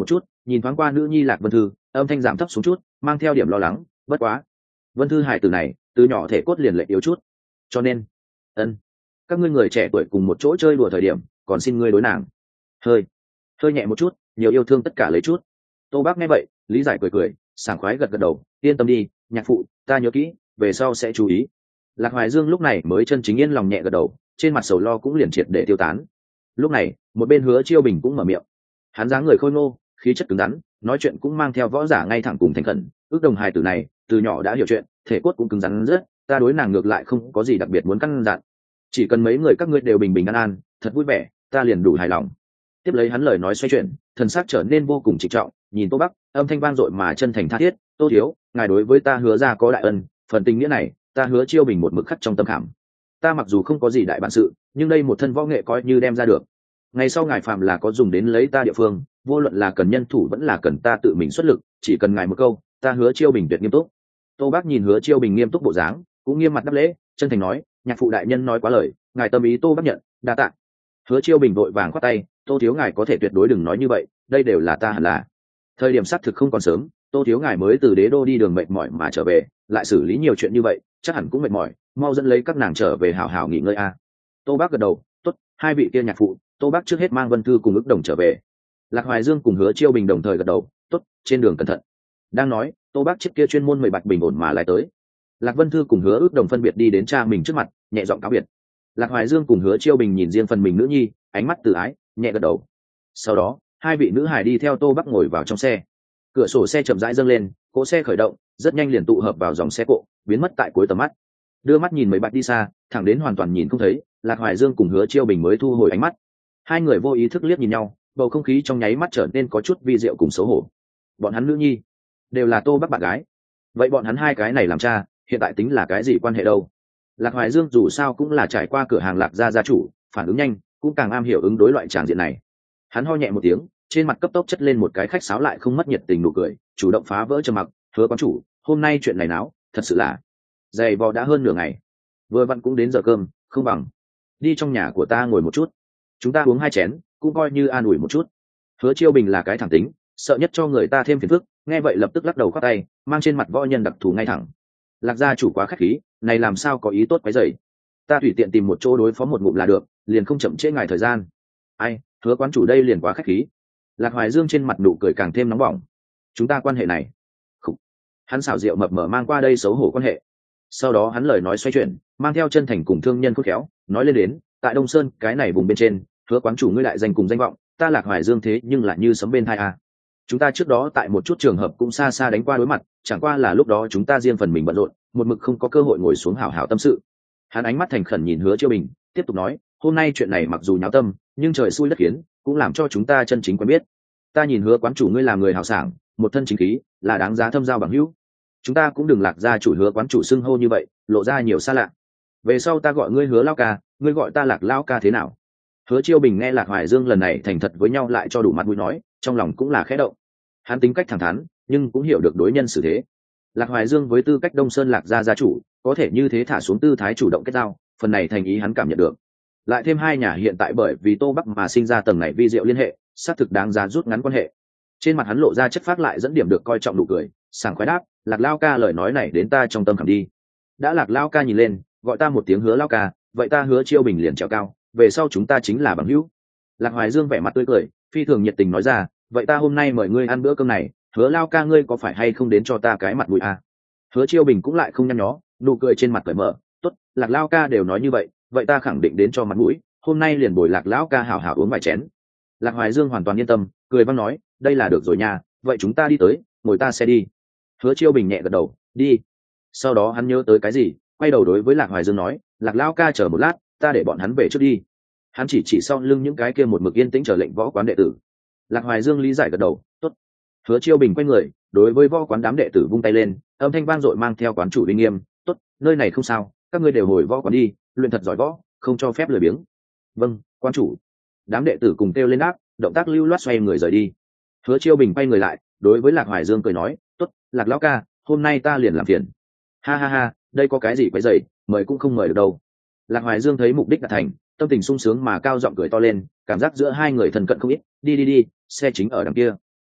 nhìn thoáng qua nữ nhi Lạc Vân Thư, âm thanh giảm thấp xuống chút, mang theo điểm lo lắng. Bất quá, Vân Thư hải tử này từ nhỏ thể cốt liền lệch yếu chút, cho nên ân các ngươi người trẻ tuổi cùng một chỗ chơi đùa thời điểm, còn xin ngươi đối nàng hơi hơi nhẹ một chút, nhiều yêu thương tất cả lấy chút. Tô Bác nghe vậy lý giải cười cười, sảng khoái gật gật đầu, yên tâm đi nhạc phụ, ta nhớ kỹ, về sau sẽ chú ý. Lạc Hoài Dương lúc này mới chân chính yên lòng nhẹ gật đầu, trên mặt sầu lo cũng liền triệt để tiêu tán. Lúc này một bên Hứa Chiêu Bình cũng mở miệng, hắn dáng người khôi ngô, khí chất cứng rắn, nói chuyện cũng mang theo võ giả ngay thẳng cùng thành khẩn. Ước đồng hài tử này từ nhỏ đã hiểu chuyện, thể cốt cũng cứng rắn rất, ta đối nàng ngược lại không có gì đặc biệt muốn căn dặn, chỉ cần mấy người các ngươi đều bình bình an an, thật vui vẻ, ta liền đủ hài lòng. Tiếp lấy hắn lời nói xoay chuyển, thần sắc trở nên vô cùng trịnh trọng, nhìn Tô Bắc, âm thanh vang dội mà chân thành tha thiết, Tô thiếu, ngài đối với ta Hứa ra có đại ân, phần tình nghĩa này ta Hứa Chiêu Bình một mực khắc trong tâm khảm. Ta mặc dù không có gì đại bản sự, nhưng đây một thân võ nghệ coi như đem ra được. Ngày sau ngài phạm là có dùng đến lấy ta địa phương, vô luận là cần nhân thủ vẫn là cần ta tự mình xuất lực, chỉ cần ngài một câu, ta Hứa Chiêu Bình tuyệt nghiêm túc. Tô Bác nhìn Hứa Chiêu Bình nghiêm túc bộ dáng, cũng nghiêm mặt đáp lễ, chân thành nói, nhạc phụ đại nhân nói quá lời, ngài tâm ý Tô Bác nhận, đa tạ. Hứa Chiêu Bình vội vàng khoát tay, Tô thiếu ngài có thể tuyệt đối đừng nói như vậy, đây đều là ta hẳn là. Thời điểm xác thực không còn sớm, Tô thiếu ngài mới từ đế đô đi đường mệt mỏi mà trở về, lại xử lý nhiều chuyện như vậy, chắc hẳn cũng mệt mỏi, mau dẫn lấy các nàng trở về hào hào nghỉ ngơi a. Tô Bác gật đầu, tốt, hai vị kia nhạc phụ, Tô Bác trước hết mang Vân Thư cùng Ước Đồng trở về. Lạc Hoài Dương cùng Hứa Chiêu Bình đồng thời gật đầu, tốt, trên đường cẩn thận. Đang nói, Tô Bác chiếc kia chuyên môn mười bạch bình ổn mà lại tới. Lạc Vân Thư cùng Hứa Ước Đồng phân biệt đi đến cha mình trước mặt, nhẹ giọng cáo biệt. Lạc Hoài Dương cùng Hứa Chiêu Bình nhìn riêng phần mình nữ nhi, ánh mắt từ ái, nhẹ gật đầu. Sau đó, hai vị nữ hài đi theo Tô Bác ngồi vào trong xe. Cửa sổ xe chậm rãi dâng lên, cỗ xe khởi động, rất nhanh liền tụ hợp vào dòng xe cộ, biến mất tại cuối tầm mắt. Đưa mắt nhìn mấy bạch đi xa, thẳng đến hoàn toàn nhìn không thấy, Lạc Hoài Dương cùng Hứa Chiêu Bình mới thu hồi ánh mắt. Hai người vô ý thức liếc nhìn nhau, bầu không khí trong nháy mắt trở nên có chút vi diệu cùng xấu hổ. Bọn hắn nữ nhi đều là Tô Bác bạn gái, vậy bọn hắn hai cái này làm cha, hiện tại tính là cái gì quan hệ đâu? Lạc Hoài Dương dù sao cũng là trải qua cửa hàng Lạc gia gia chủ, phản ứng nhanh, cũng càng am hiểu ứng đối loại tràng diện này. Hắn ho nhẹ một tiếng, trên mặt cấp tốc chất lên một cái khách sáo lại không mất nhiệt tình nụ cười, chủ động phá vỡ trầm mặc, Hứa quán chủ, hôm nay chuyện này náo, thật sự là dày vò đã hơn nửa ngày, vừa vặn cũng đến giờ cơm, không bằng đi trong nhà của ta ngồi một chút, chúng ta uống hai chén, cũng coi như an ủi một chút. Hứa Chiêu Bình là cái thẳng tính, sợ nhất cho người ta thêm phiền phức, nghe vậy lập tức lắc đầu khoát tay, mang trên mặt võ nhân đặc thù ngay thẳng. Lạc gia chủ quá khách khí, này làm sao có ý tốt quấy rầy, ta tùy tiện tìm một chỗ đối phó một ngụm là được, liền không chậm trễ ngài thời gian. Ai, Hứa quán chủ đây liền quá khách khí. Lạc Hoài Dương trên mặt nụ cười càng thêm nóng bỏng. Chúng ta quan hệ này, Khủ. Hắn xảo diệu mập mờ mang qua đây xấu hổ quan hệ. Sau đó hắn lời nói xoay chuyển, mang theo chân thành cùng thương nhân khôn khéo, nói lên đến, tại Đông Sơn cái này vùng bên trên, Hứa quán chủ ngươi lại danh cùng danh vọng, ta Lạc Hoài Dương thế nhưng lại như sấm bên thai a. Chúng ta trước đó tại một chút trường hợp cũng xa xa đánh qua đối mặt, chẳng qua là lúc đó chúng ta riêng phần mình bận rộn, một mực không có cơ hội ngồi xuống hảo hảo tâm sự. Hắn ánh mắt thành khẩn nhìn Hứa Chiêu Bình, tiếp tục nói, hôm nay chuyện này mặc dù nháo tâm, nhưng trời xui đất khiến, cũng làm cho chúng ta chân chính quen biết. Ta nhìn Hứa quán chủ ngươi làm người hào sảng, một thân chính khí, là đáng giá thâm giao bằng hữu. Chúng ta cũng đừng Lạc gia chủ Hứa quán chủ xưng hô như vậy, lộ ra nhiều xa lạ. Về sau ta gọi ngươi Hứa lão ca, ngươi gọi ta Lạc lão ca thế nào? Hứa Chiêu Bình nghe Lạc Hoài Dương lần này thành thật với nhau lại cho đủ mặt mũi nói, trong lòng cũng là khẽ động. Hắn tính cách thẳng thắn, nhưng cũng hiểu được đối nhân xử thế. Lạc Hoài Dương với tư cách Đông Sơn Lạc gia gia chủ, có thể như thế thả xuống tư thái chủ động kết giao, phần này thành ý hắn cảm nhận được. Lại thêm hai nhà hiện tại bởi vì Tô Bắc mà sinh ra tầng này vi diệu liên hệ, xác thực đáng giá rút ngắn quan hệ. Trên mặt hắn lộ ra chất phác lại dẫn điểm được coi trọng nụ cười, sảng khoái đáp, Lạc lao ca lời nói này đến ta trong tâm khảm đi. Đã Lạc lao ca nhìn lên, gọi ta một tiếng Hứa lao ca, vậy ta Hứa Chiêu Bình liền trèo cao, về sau chúng ta chính là bằng hữu. Lạc Hoài Dương vẻ mặt tươi cười, phi thường nhiệt tình nói ra, vậy ta hôm nay mời ngươi ăn bữa cơm này, Hứa lao ca ngươi có phải hay không đến cho ta cái mặt mũi à? Hứa Chiêu Bình cũng lại không nhăn nhó, nụ cười trên mặt cởi mở, tốt, Lạc lao ca đều nói như vậy, vậy ta khẳng định đến cho mặt mũi, hôm nay liền bồi Lạc lão ca hảo hảo uống vài chén. Lạc Hoài Dương hoàn toàn yên tâm, cười vang nói, đây là được rồi nha, vậy chúng ta đi tới, ngồi ta xe đi. Hứa Chiêu Bình nhẹ gật đầu, đi. Sau đó hắn nhớ tới cái gì, quay đầu đối với Lạc Hoài Dương nói, Lạc lão ca chờ một lát, ta để bọn hắn về trước đi. Hắn chỉ chỉ sau lưng những cái kia một mực yên tĩnh chờ lệnh võ quán đệ tử. Lạc Hoài Dương lý giải gật đầu, tốt. Hứa Chiêu Bình quay người, đối với võ quán đám đệ tử vung tay lên, âm thanh vang dội mang theo quán chủ uy nghiêm, tốt, nơi này không sao, các ngươi đều hồi võ quán đi, luyện thật giỏi võ, không cho phép lười biếng. Vâng, quán chủ. Đám đệ tử cùng kêu lên đáp, động tác lưu loát xoay người rời đi. Hứa Chiêu Bình quay người lại, đối với Lạc Hoài Dương cười nói, tốt, Lạc lão ca, hôm nay ta liền làm phiền. Ha ha ha, đây có cái gì quấy rầy, mời cũng không mời được đâu. Lạc Hoài Dương thấy mục đích đạt thành, tâm tình sung sướng mà cao giọng cười to lên, cảm giác giữa hai người thân cận không ít, đi đi đi, xe chính ở đằng kia.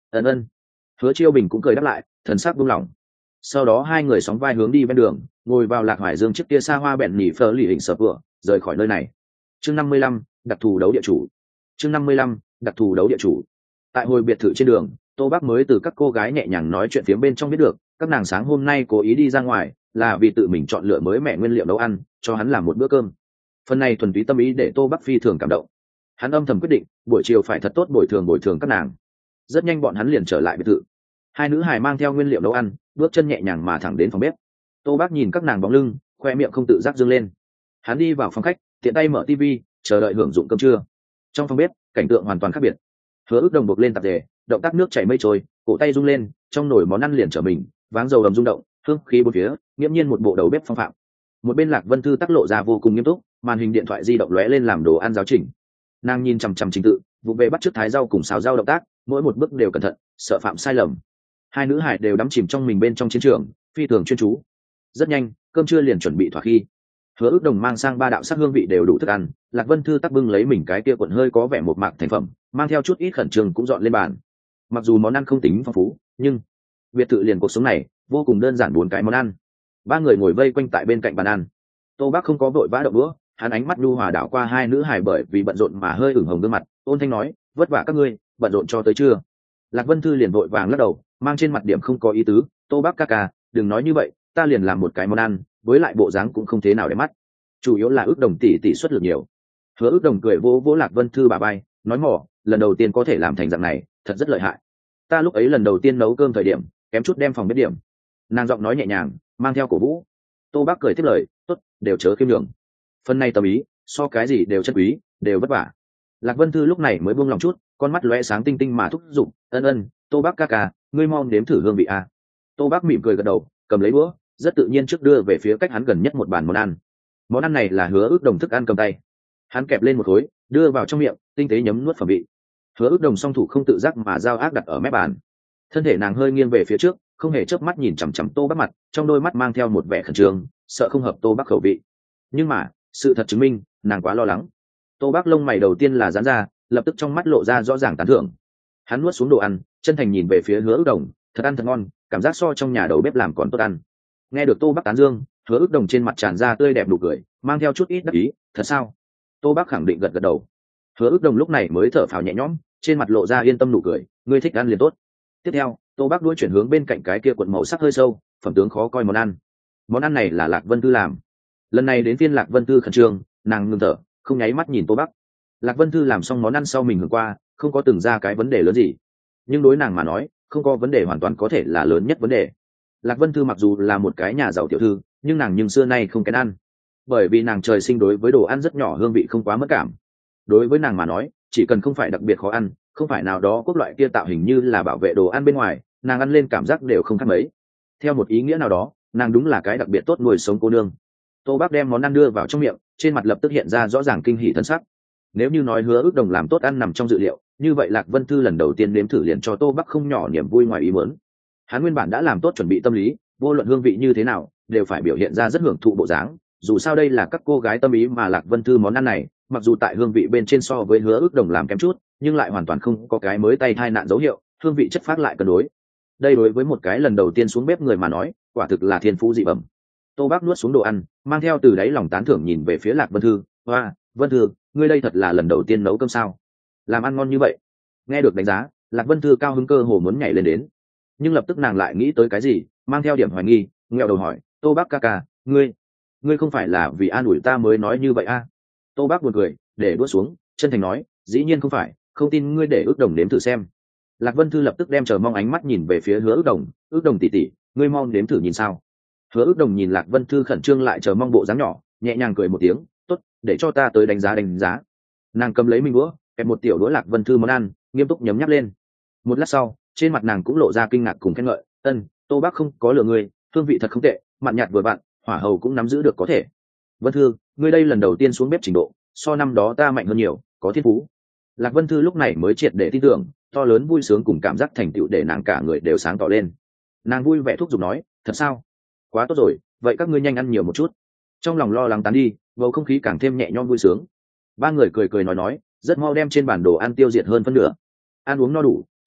ân ân. Hứa Chiêu Bình cũng cười đáp lại, thần sắc buông lỏng. Sau đó hai người sóng vai hướng đi bên đường, ngồi vào Lạc Hoài Dương chiếc kia xa hoa bẹn nỉ phở lì hình sập vừa, rời khỏi nơi này. Chương năm mươi lăm, đặc thù đấu địa chủ. Chương năm mươi lăm, đặc thù đấu địa chủ. Tại hồi biệt thự trên đường, Tô Bắc mới từ các cô gái nhẹ nhàng nói chuyện phía bên trong biết được, các nàng sáng hôm nay cố ý đi ra ngoài, là vì tự mình chọn lựa mới mẻ nguyên liệu nấu ăn, cho hắn làm một bữa cơm. Phần này thuần túy tâm ý để Tô Bắc phi thường cảm động. Hắn âm thầm quyết định, buổi chiều phải thật tốt bồi thường bồi thường các nàng. Rất nhanh bọn hắn liền trở lại biệt thự. Hai nữ hài mang theo nguyên liệu nấu ăn, bước chân nhẹ nhàng mà thẳng đến phòng bếp. Tô Bác nhìn các nàng bóng lưng, khoe miệng không tự giác dương lên. Hắn đi vào phòng khách, tiện tay mở tivi, chờ đợi hưởng dụng cơm trưa. Trong phòng bếp, cảnh tượng hoàn toàn khác biệt. Hứa Ước Đồng buộc lên tạp dề, động tác nước chảy mây trôi, cổ tay rung lên, trong nồi món ăn liền trở mình, váng dầu đầm rung động, hương khí bốn phía, nghiêm nhiên một bộ đầu bếp phong phạm. Một bên Lạc Vân Thư tác lộ ra vô cùng nghiêm túc, màn hình điện thoại di động lóe lên làm đồ ăn giáo trình. Nàng nhìn chằm chằm trình tự, vụ về bắt chước thái rau cùng xào rau động tác, mỗi một bước đều cẩn thận, sợ phạm sai lầm. Hai nữ hải đều đắm chìm trong mình bên trong chiến trường, phi thường chuyên chú. Rất nhanh, cơm trưa liền chuẩn bị thỏa khi. Hứa Ước Đồng mang sang ba đạo sắc hương vị đều đủ thức ăn, Lạc Vân Thư tắc bưng lấy mình cái kia cuộn hơi có vẻ một mạc thành phẩm, mang theo chút ít khẩn trương cũng dọn lên bàn. Mặc dù món ăn không tính phong phú, nhưng biệt thự liền cuộc sống này vô cùng đơn giản, bốn cái món ăn. Ba người ngồi vây quanh tại bên cạnh bàn ăn. Tô Bác không có vội vã động đũa, hắn ánh mắt nhu hòa đảo qua hai nữ hài bởi vì bận rộn mà hơi ửng hồng gương mặt, ôn thanh nói, vất vả các ngươi, bận rộn cho tới trưa. Lạc Vân Thư liền vội vàng lắc đầu, mang trên mặt điểm không có ý tứ, Tô Bác ca ca, đừng nói như vậy, ta liền làm một cái món ăn, với lại bộ dáng cũng không thế nào để mắt, chủ yếu là Ước Đồng tỷ tỷ xuất lực nhiều. Hứa Ước Đồng cười vỗ vỗ Lạc Vân Thư bà bay, nói mỏ, lần đầu tiên có thể làm thành dạng này, thật rất lợi hại. Ta lúc ấy lần đầu tiên nấu cơm thời điểm, kém chút đem phòng bếp điểm. Nàng giọng nói nhẹ nhàng, mang theo cổ vũ. Tô Bác cười tiếp lời, tốt, đều chớ khiêm nhường. Phần này tâm ý, so cái gì đều chất quý, đều vất vả. Lạc Vân Thư lúc này mới buông lòng chút, con mắt lóe sáng tinh tinh mà thúc giục, ân ân, Tô Bác ca ca, ngươi mong nếm thử hương vị a. Tô Bác mỉm cười gật đầu, cầm lấy đũa, rất tự nhiên trước đưa về phía cách hắn gần nhất một bàn món ăn. Món ăn này là Hứa Ước Đồng thức ăn cầm tay. Hắn kẹp lên một khối, đưa vào trong miệng, tinh tế nhấm nuốt phẩm vị. Hứa Ước Đồng song thủ không tự giác mà dao ác đặt ở mép bàn. Thân thể nàng hơi nghiêng về phía trước, không hề chớp mắt nhìn chằm chằm Tô Bác mặt, trong đôi mắt mang theo một vẻ khẩn trương, sợ không hợp Tô Bác khẩu vị. Nhưng mà, sự thật chứng minh, nàng quá lo lắng. Tô Bác lông mày đầu tiên là giãn ra, lập tức trong mắt lộ ra rõ ràng tán thưởng. Hắn nuốt xuống đồ ăn, chân thành nhìn về phía Hứa Ước Đồng, thật ăn thật ngon, cảm giác so trong nhà đầu bếp làm còn tốt ăn. Nghe được Tô Bác tán dương, Hứa Ước Đồng trên mặt tràn ra tươi đẹp nụ cười, mang theo chút ít đắc ý, thật sao? Tô Bác khẳng định gật gật đầu. Hứa Ước Đồng lúc này mới thở phào nhẹ nhõm, trên mặt lộ ra yên tâm nụ cười, ngươi thích ăn liền tốt. Tiếp theo, Tô Bác đuôi chuyển hướng bên cạnh cái kia cuộn màu sắc hơi sâu, phẩm tướng khó coi món ăn. Món ăn này là Lạc Vân Thư làm. Lần này đến phiên Lạc Vân Thư khẩn trương, nàng ngừng thở, không nháy mắt nhìn Tô Bác. Lạc Vân Thư làm xong món ăn sau mình hưởng qua, không có từng ra cái vấn đề lớn gì. Nhưng đối nàng mà nói, không có vấn đề hoàn toàn có thể là lớn nhất vấn đề. Lạc Vân Thư mặc dù là một cái nhà giàu tiểu thư, nhưng nàng nhưng xưa nay không kén ăn. Bởi vì nàng trời sinh đối với đồ ăn rất nhỏ hương vị không quá mất cảm. Đối với nàng mà nói, chỉ cần không phải đặc biệt khó ăn, không phải nào đó quốc loại kia tạo hình như là bảo vệ đồ ăn bên ngoài, nàng ăn lên cảm giác đều không khác mấy. Theo một ý nghĩa nào đó, nàng đúng là cái đặc biệt tốt nuôi sống cô nương. Tô Bác đem món ăn đưa vào trong miệng, trên mặt lập tức hiện ra rõ ràng kinh hỉ thân sắc. Nếu như nói Hứa Ước Đồng làm tốt ăn nằm trong dự liệu, như vậy Lạc Vân Thư lần đầu tiên nếm thử liền cho Tô Bác không nhỏ niềm vui ngoài ý muốn. Hắn nguyên bản đã làm tốt chuẩn bị tâm lý, vô luận hương vị như thế nào, đều phải biểu hiện ra rất hưởng thụ bộ dáng. Dù sao đây là các cô gái tâm ý mà Lạc Vân Thư món ăn này, mặc dù tại hương vị bên trên so với Hứa Ước Đồng làm kém chút, nhưng lại hoàn toàn không có cái mới tay thai nạn dấu hiệu, hương vị chất phát lại cân đối. Đây đối với một cái lần đầu tiên xuống bếp người mà nói, quả thực là thiên phú dị bẩm. Tô Bác nuốt xuống đồ ăn, mang theo từ đáy lòng tán thưởng nhìn về phía Lạc Vân Thư, "Oa, Vân Thư, ngươi đây thật là lần đầu tiên nấu cơm sao? Làm ăn ngon như vậy." Nghe được đánh giá, Lạc Vân Thư cao hứng cơ hồ muốn nhảy lên đến. Nhưng lập tức nàng lại nghĩ tới cái gì, mang theo điểm hoài nghi, nghẹo đầu hỏi, "Tô Bác ca ca, ngươi, ngươi không phải là vì an ủi ta mới nói như vậy a?" À? Tô Bác buồn cười, để đũa xuống, chân thành nói, "Dĩ nhiên không phải, không tin ngươi để Ước Đồng nếm thử xem." Lạc Vân Thư lập tức đem chờ mong ánh mắt nhìn về phía Hứa Ước Đồng, "Ước Đồng tỷ tỷ, ngươi mong nếm thử nhìn sao?" Hứa Ước Đồng nhìn Lạc Vân Thư khẩn trương lại chờ mong bộ dáng nhỏ, nhẹ nhàng cười một tiếng, "Tốt, để cho ta tới đánh giá đánh giá." Nàng cầm lấy mình đũa, kẹp một tiểu đũa Lạc Vân Thư món ăn, nghiêm túc nhấm nháp lên. Một lát sau, trên mặt nàng cũng lộ ra kinh ngạc cùng khen ngợi, "Ân, Tô Bác không có lừa ngươi, hương vị thật không tệ, mặn nhạt vừa vặn, hỏa hầu cũng nắm giữ được có thể. Vân Thư, ngươi đây lần đầu tiên xuống bếp trình độ, so năm đó ta mạnh hơn nhiều, có thiên phú." Lạc Vân Thư lúc này mới triệt để tin tưởng, to lớn vui sướng cùng cảm giác thành tựu để nàng cả người đều sáng tỏ lên. Nàng vui vẻ thúc giục nói, "Thật sao? Quá tốt rồi, vậy các ngươi nhanh ăn nhiều một chút." Trong lòng lo lắng tán đi, bầu không khí càng thêm nhẹ nhõm vui sướng. Ba người cười cười nói nói, rất mau đem trên bản đồ ăn tiêu diệt hơn phân nửa. Ăn uống no đủ,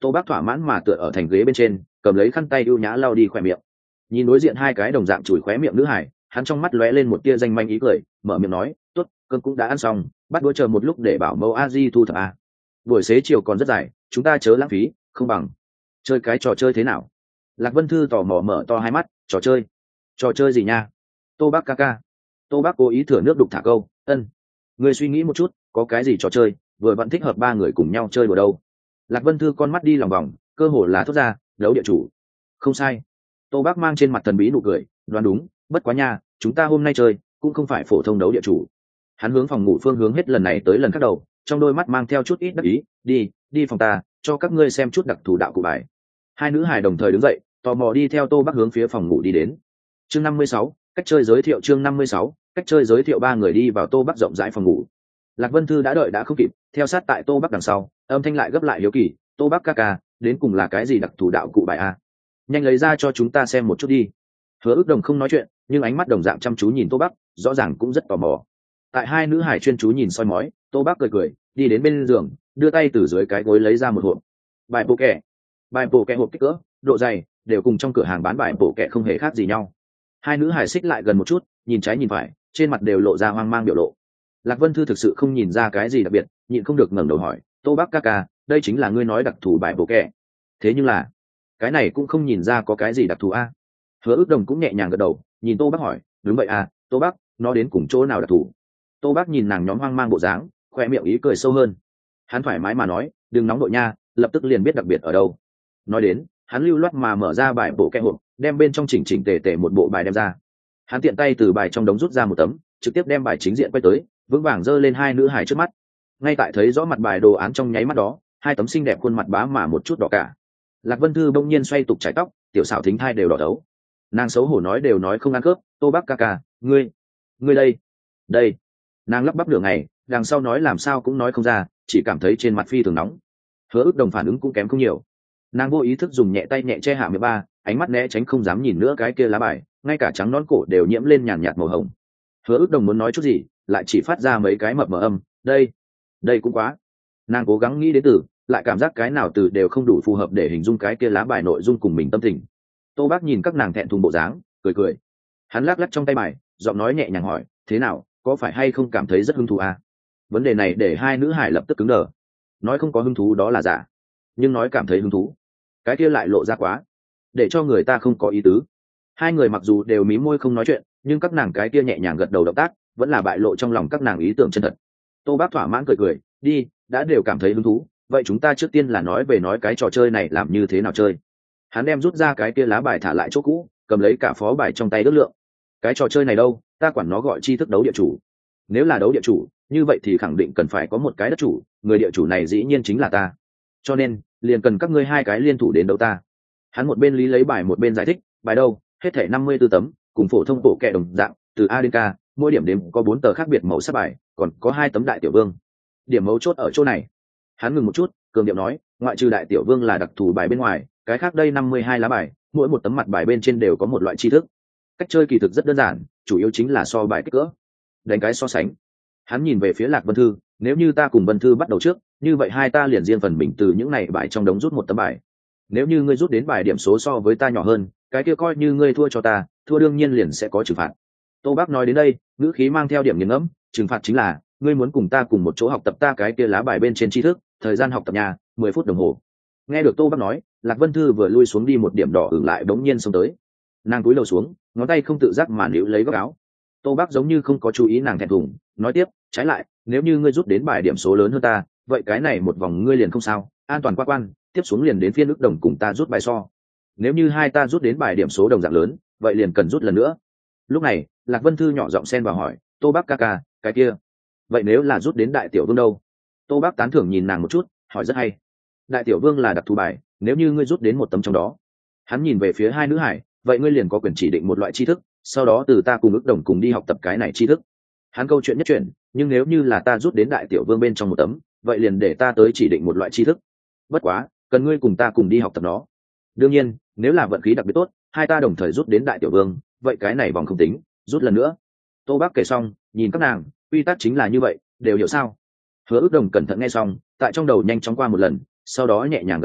Tô Bác thỏa mãn mà tựa ở thành ghế bên trên, cầm lấy khăn tay ưu nhã lau đi khỏe miệng. Nhìn đối diện hai cái đồng dạng chùi khóe miệng nữ hải, hắn trong mắt lóe lên một tia danh manh ý cười, mở miệng nói, tốt, cơm cũng đã ăn xong, bắt đũa chờ một lúc để bảo mẫu a di thu thập a. Buổi xế chiều còn rất dài, chúng ta chớ lãng phí, không bằng chơi cái trò chơi thế nào? Lạc Vân Thư tò mò mở to hai mắt, trò chơi? Trò chơi gì nha? Tô Bác ca ca. Tô Bác cố ý thừa nước đục thả câu, ân. Người suy nghĩ một chút, có cái gì trò chơi, vừa vẫn thích hợp ba người cùng nhau chơi đùa đâu? Lạc Vân Thư con mắt đi lòng vòng, cơ hồ là thốt ra, đấu địa chủ. Không sai. Tô Bác mang trên mặt thần bí nụ cười, đoán đúng, bất quá nha, chúng ta hôm nay chơi cũng không phải phổ thông đấu địa chủ. Hắn hướng phòng ngủ phương hướng hết lần này tới lần khác đầu, trong đôi mắt mang theo chút ít đắc ý, đi, đi phòng ta, cho các ngươi xem chút đặc thù đạo cụ bài. Hai nữ hài đồng thời đứng dậy, tò mò đi theo Tô Bác hướng phía phòng ngủ đi đến. Chương năm mươi sáu, cách chơi giới thiệu chương năm mươi sáu, cách chơi giới thiệu ba người đi vào Tô Bác rộng rãi phòng ngủ. Lạc Vân Thư đã đợi đã không kịp, theo sát tại Tô Bác đằng sau, âm thanh lại gấp lại hiếu kỳ, Tô Bác ca ca, đến cùng là cái gì đặc thù đạo cụ bài a? Nhanh lấy ra cho chúng ta xem một chút đi. Hứa Ước Đồng không nói chuyện, nhưng ánh mắt đồng dạng chăm chú nhìn Tô Bác, rõ ràng cũng rất tò mò. Tại hai nữ hải chuyên chú nhìn soi mói, Tô Bác cười cười, đi đến bên giường, đưa tay từ dưới cái gối lấy ra một hộp bài bộ kẻ. Bài bộ kẻ hộp kích cỡ, độ dày đều cùng trong cửa hàng bán bài bộ kẻ không hề khác gì nhau. Hai nữ hải xích lại gần một chút, nhìn trái nhìn phải, trên mặt đều lộ ra hoang mang biểu lộ. Lạc Vân Thư thực sự không nhìn ra cái gì đặc biệt, nhịn không được ngẩng đầu hỏi, Tô Bác ca ca, đây chính là ngươi nói đặc thù bài bộ kẻ? Thế nhưng là cái này cũng không nhìn ra có cái gì đặc thù a. Hứa Ước Đồng cũng nhẹ nhàng gật đầu, nhìn Tô Bác hỏi, đúng vậy à, Tô Bác, nó đến cùng chỗ nào đặc thù? Tô Bác nhìn nàng nhóm hoang mang bộ dáng, khoe miệng ý cười sâu hơn. Hắn thoải mái mà nói, đừng nóng đội nha, lập tức liền biết đặc biệt ở đâu. Nói đến, hắn lưu loát mà mở ra bài bộ kẹ hộp, đem bên trong chỉnh chỉnh tề tề một bộ bài đem ra. Hắn tiện tay từ bài trong đống rút ra một tấm, trực tiếp đem bài chính diện quay tới, vững vàng giơ lên hai nữ hài trước mắt. Ngay tại thấy rõ mặt bài đồ án trong nháy mắt đó, hai tấm xinh đẹp khuôn mặt bá mà một chút đỏ cả. Lạc Vân Thư bỗng nhiên xoay tục trái tóc, tiểu xảo thính thai đều đỏ đấu. Nàng xấu hổ nói đều nói không ăn cướp, Tô Bác ca ca, ngươi, ngươi đây, đây. Nàng lắp bắp nửa ngày, đằng sau nói làm sao cũng nói không ra, chỉ cảm thấy trên mặt phi thường nóng. Hứa Ước Đồng phản ứng cũng kém không nhiều, nàng vô ý thức dùng nhẹ tay nhẹ che hạ miệng ba, ánh mắt né tránh không dám nhìn nữa cái kia lá bài, ngay cả trắng nón cổ đều nhiễm lên nhàn nhạt màu hồng. Hứa Ước Đồng muốn nói chút gì, lại chỉ phát ra mấy cái mập mờ âm, đây, đây cũng quá. Nàng cố gắng nghĩ đến từ, lại cảm giác cái nào từ đều không đủ phù hợp để hình dung cái kia lá bài nội dung cùng mình tâm tình. Tô Bác nhìn các nàng thẹn thùng bộ dáng, cười cười. Hắn lắc lắc trong tay bài, giọng nói nhẹ nhàng hỏi, thế nào, có phải hay không cảm thấy rất hứng thú à? Vấn đề này để hai nữ hải lập tức cứng đờ. Nói không có hứng thú đó là giả, nhưng nói cảm thấy hứng thú, cái kia lại lộ ra quá, để cho người ta không có ý tứ. Hai người mặc dù đều mím môi không nói chuyện, nhưng các nàng cái kia nhẹ nhàng gật đầu động tác, vẫn là bại lộ trong lòng các nàng ý tưởng chân thật. Tô Bác thỏa mãn cười cười, đi, đã đều cảm thấy hứng thú, vậy chúng ta trước tiên là nói về nói cái trò chơi này làm như thế nào chơi. Hắn đem rút ra cái kia lá bài thả lại chỗ cũ, cầm lấy cả phó bài trong tay ước lượng. Cái trò chơi này đâu, ta quản nó gọi tri thức đấu địa chủ. Nếu là đấu địa chủ, như vậy thì khẳng định cần phải có một cái đất chủ, người địa chủ này dĩ nhiên chính là ta. Cho nên, liền cần các ngươi hai cái liên thủ đến đấu ta. Hắn một bên lý lấy bài một bên giải thích, bài đâu, hết thể năm mươi tư tấm, cùng phổ thông bộ kẹ đồng dạng, từ A đến K, mỗi điểm đếm có bốn tờ khác biệt màu sắc bài, còn có hai tấm đại tiểu vương. Điểm mấu chốt ở chỗ này. Hắn ngừng một chút, cường điệu nói, ngoại trừ đại tiểu vương là đặc thù bài bên ngoài, cái khác đây năm mươi hai lá bài, mỗi một tấm mặt bài bên trên đều có một loại tri thức. Cách chơi kỳ thực rất đơn giản, chủ yếu chính là so bài kích cỡ, đánh cái so sánh. Hắn nhìn về phía Lạc Vân Thư, nếu như ta cùng Vân Thư bắt đầu trước, như vậy hai ta liền riêng phần mình từ những này bài trong đống rút một tấm bài. Nếu như ngươi rút đến bài điểm số so với ta nhỏ hơn, cái kia coi như ngươi thua cho ta, thua đương nhiên liền sẽ có trừng phạt. Tô Bác nói đến đây, ngữ khí mang theo điểm nghiền ngẫm, trừng phạt chính là ngươi muốn cùng ta cùng một chỗ học tập ta cái kia lá bài bên trên tri thức, thời gian học tập nhà mười phút đồng hồ. Nghe được Tô Bác nói, Lạc Vân Thư vừa lui xuống đi một điểm đỏ ửng lại bỗng nhiên xông tới. Nàng cúi đầu xuống, ngón tay không tự giác mà níu lấy góc áo. Tô Bác giống như không có chú ý nàng thẹn thùng, nói tiếp, trái lại, nếu như ngươi rút đến bài điểm số lớn hơn ta, vậy cái này một vòng ngươi liền không sao, an toàn qua quan, tiếp xuống liền đến phiên Ước Đồng cùng ta rút bài so. Nếu như hai ta rút đến bài điểm số đồng dạng lớn, vậy liền cần rút lần nữa. Lúc này, Lạc Vân Thư nhỏ giọng xen vào hỏi, Tô Bác ca ca, cái kia, vậy nếu là rút đến đại tiểu vương đâu? Tô Bác tán thưởng nhìn nàng một chút, hỏi rất hay. Đại tiểu vương là đặc thù bài, nếu như ngươi rút đến một tấm trong đó. Hắn nhìn về phía hai nữ hải, vậy ngươi liền có quyền chỉ định một loại tri thức, sau đó từ ta cùng Ước Đồng cùng đi học tập cái này tri thức. Hắn câu chuyện nhất chuyển, nhưng nếu như là ta rút đến đại tiểu vương bên trong một tấm, vậy liền để ta tới chỉ định một loại tri thức. Bất quá, cần ngươi cùng ta cùng đi học tập nó. Đương nhiên, nếu là vận khí đặc biệt tốt, hai ta đồng thời rút đến đại tiểu vương, vậy cái này vòng không tính, rút lần nữa. Tô Bác kể xong, nhìn các nàng, quy tắc chính là như vậy, đều hiểu sao? Hứa Ước Đồng cẩn thận nghe xong, tại trong đầu nhanh chóng qua một lần, sau đó nhẹ nhàng gật đầu,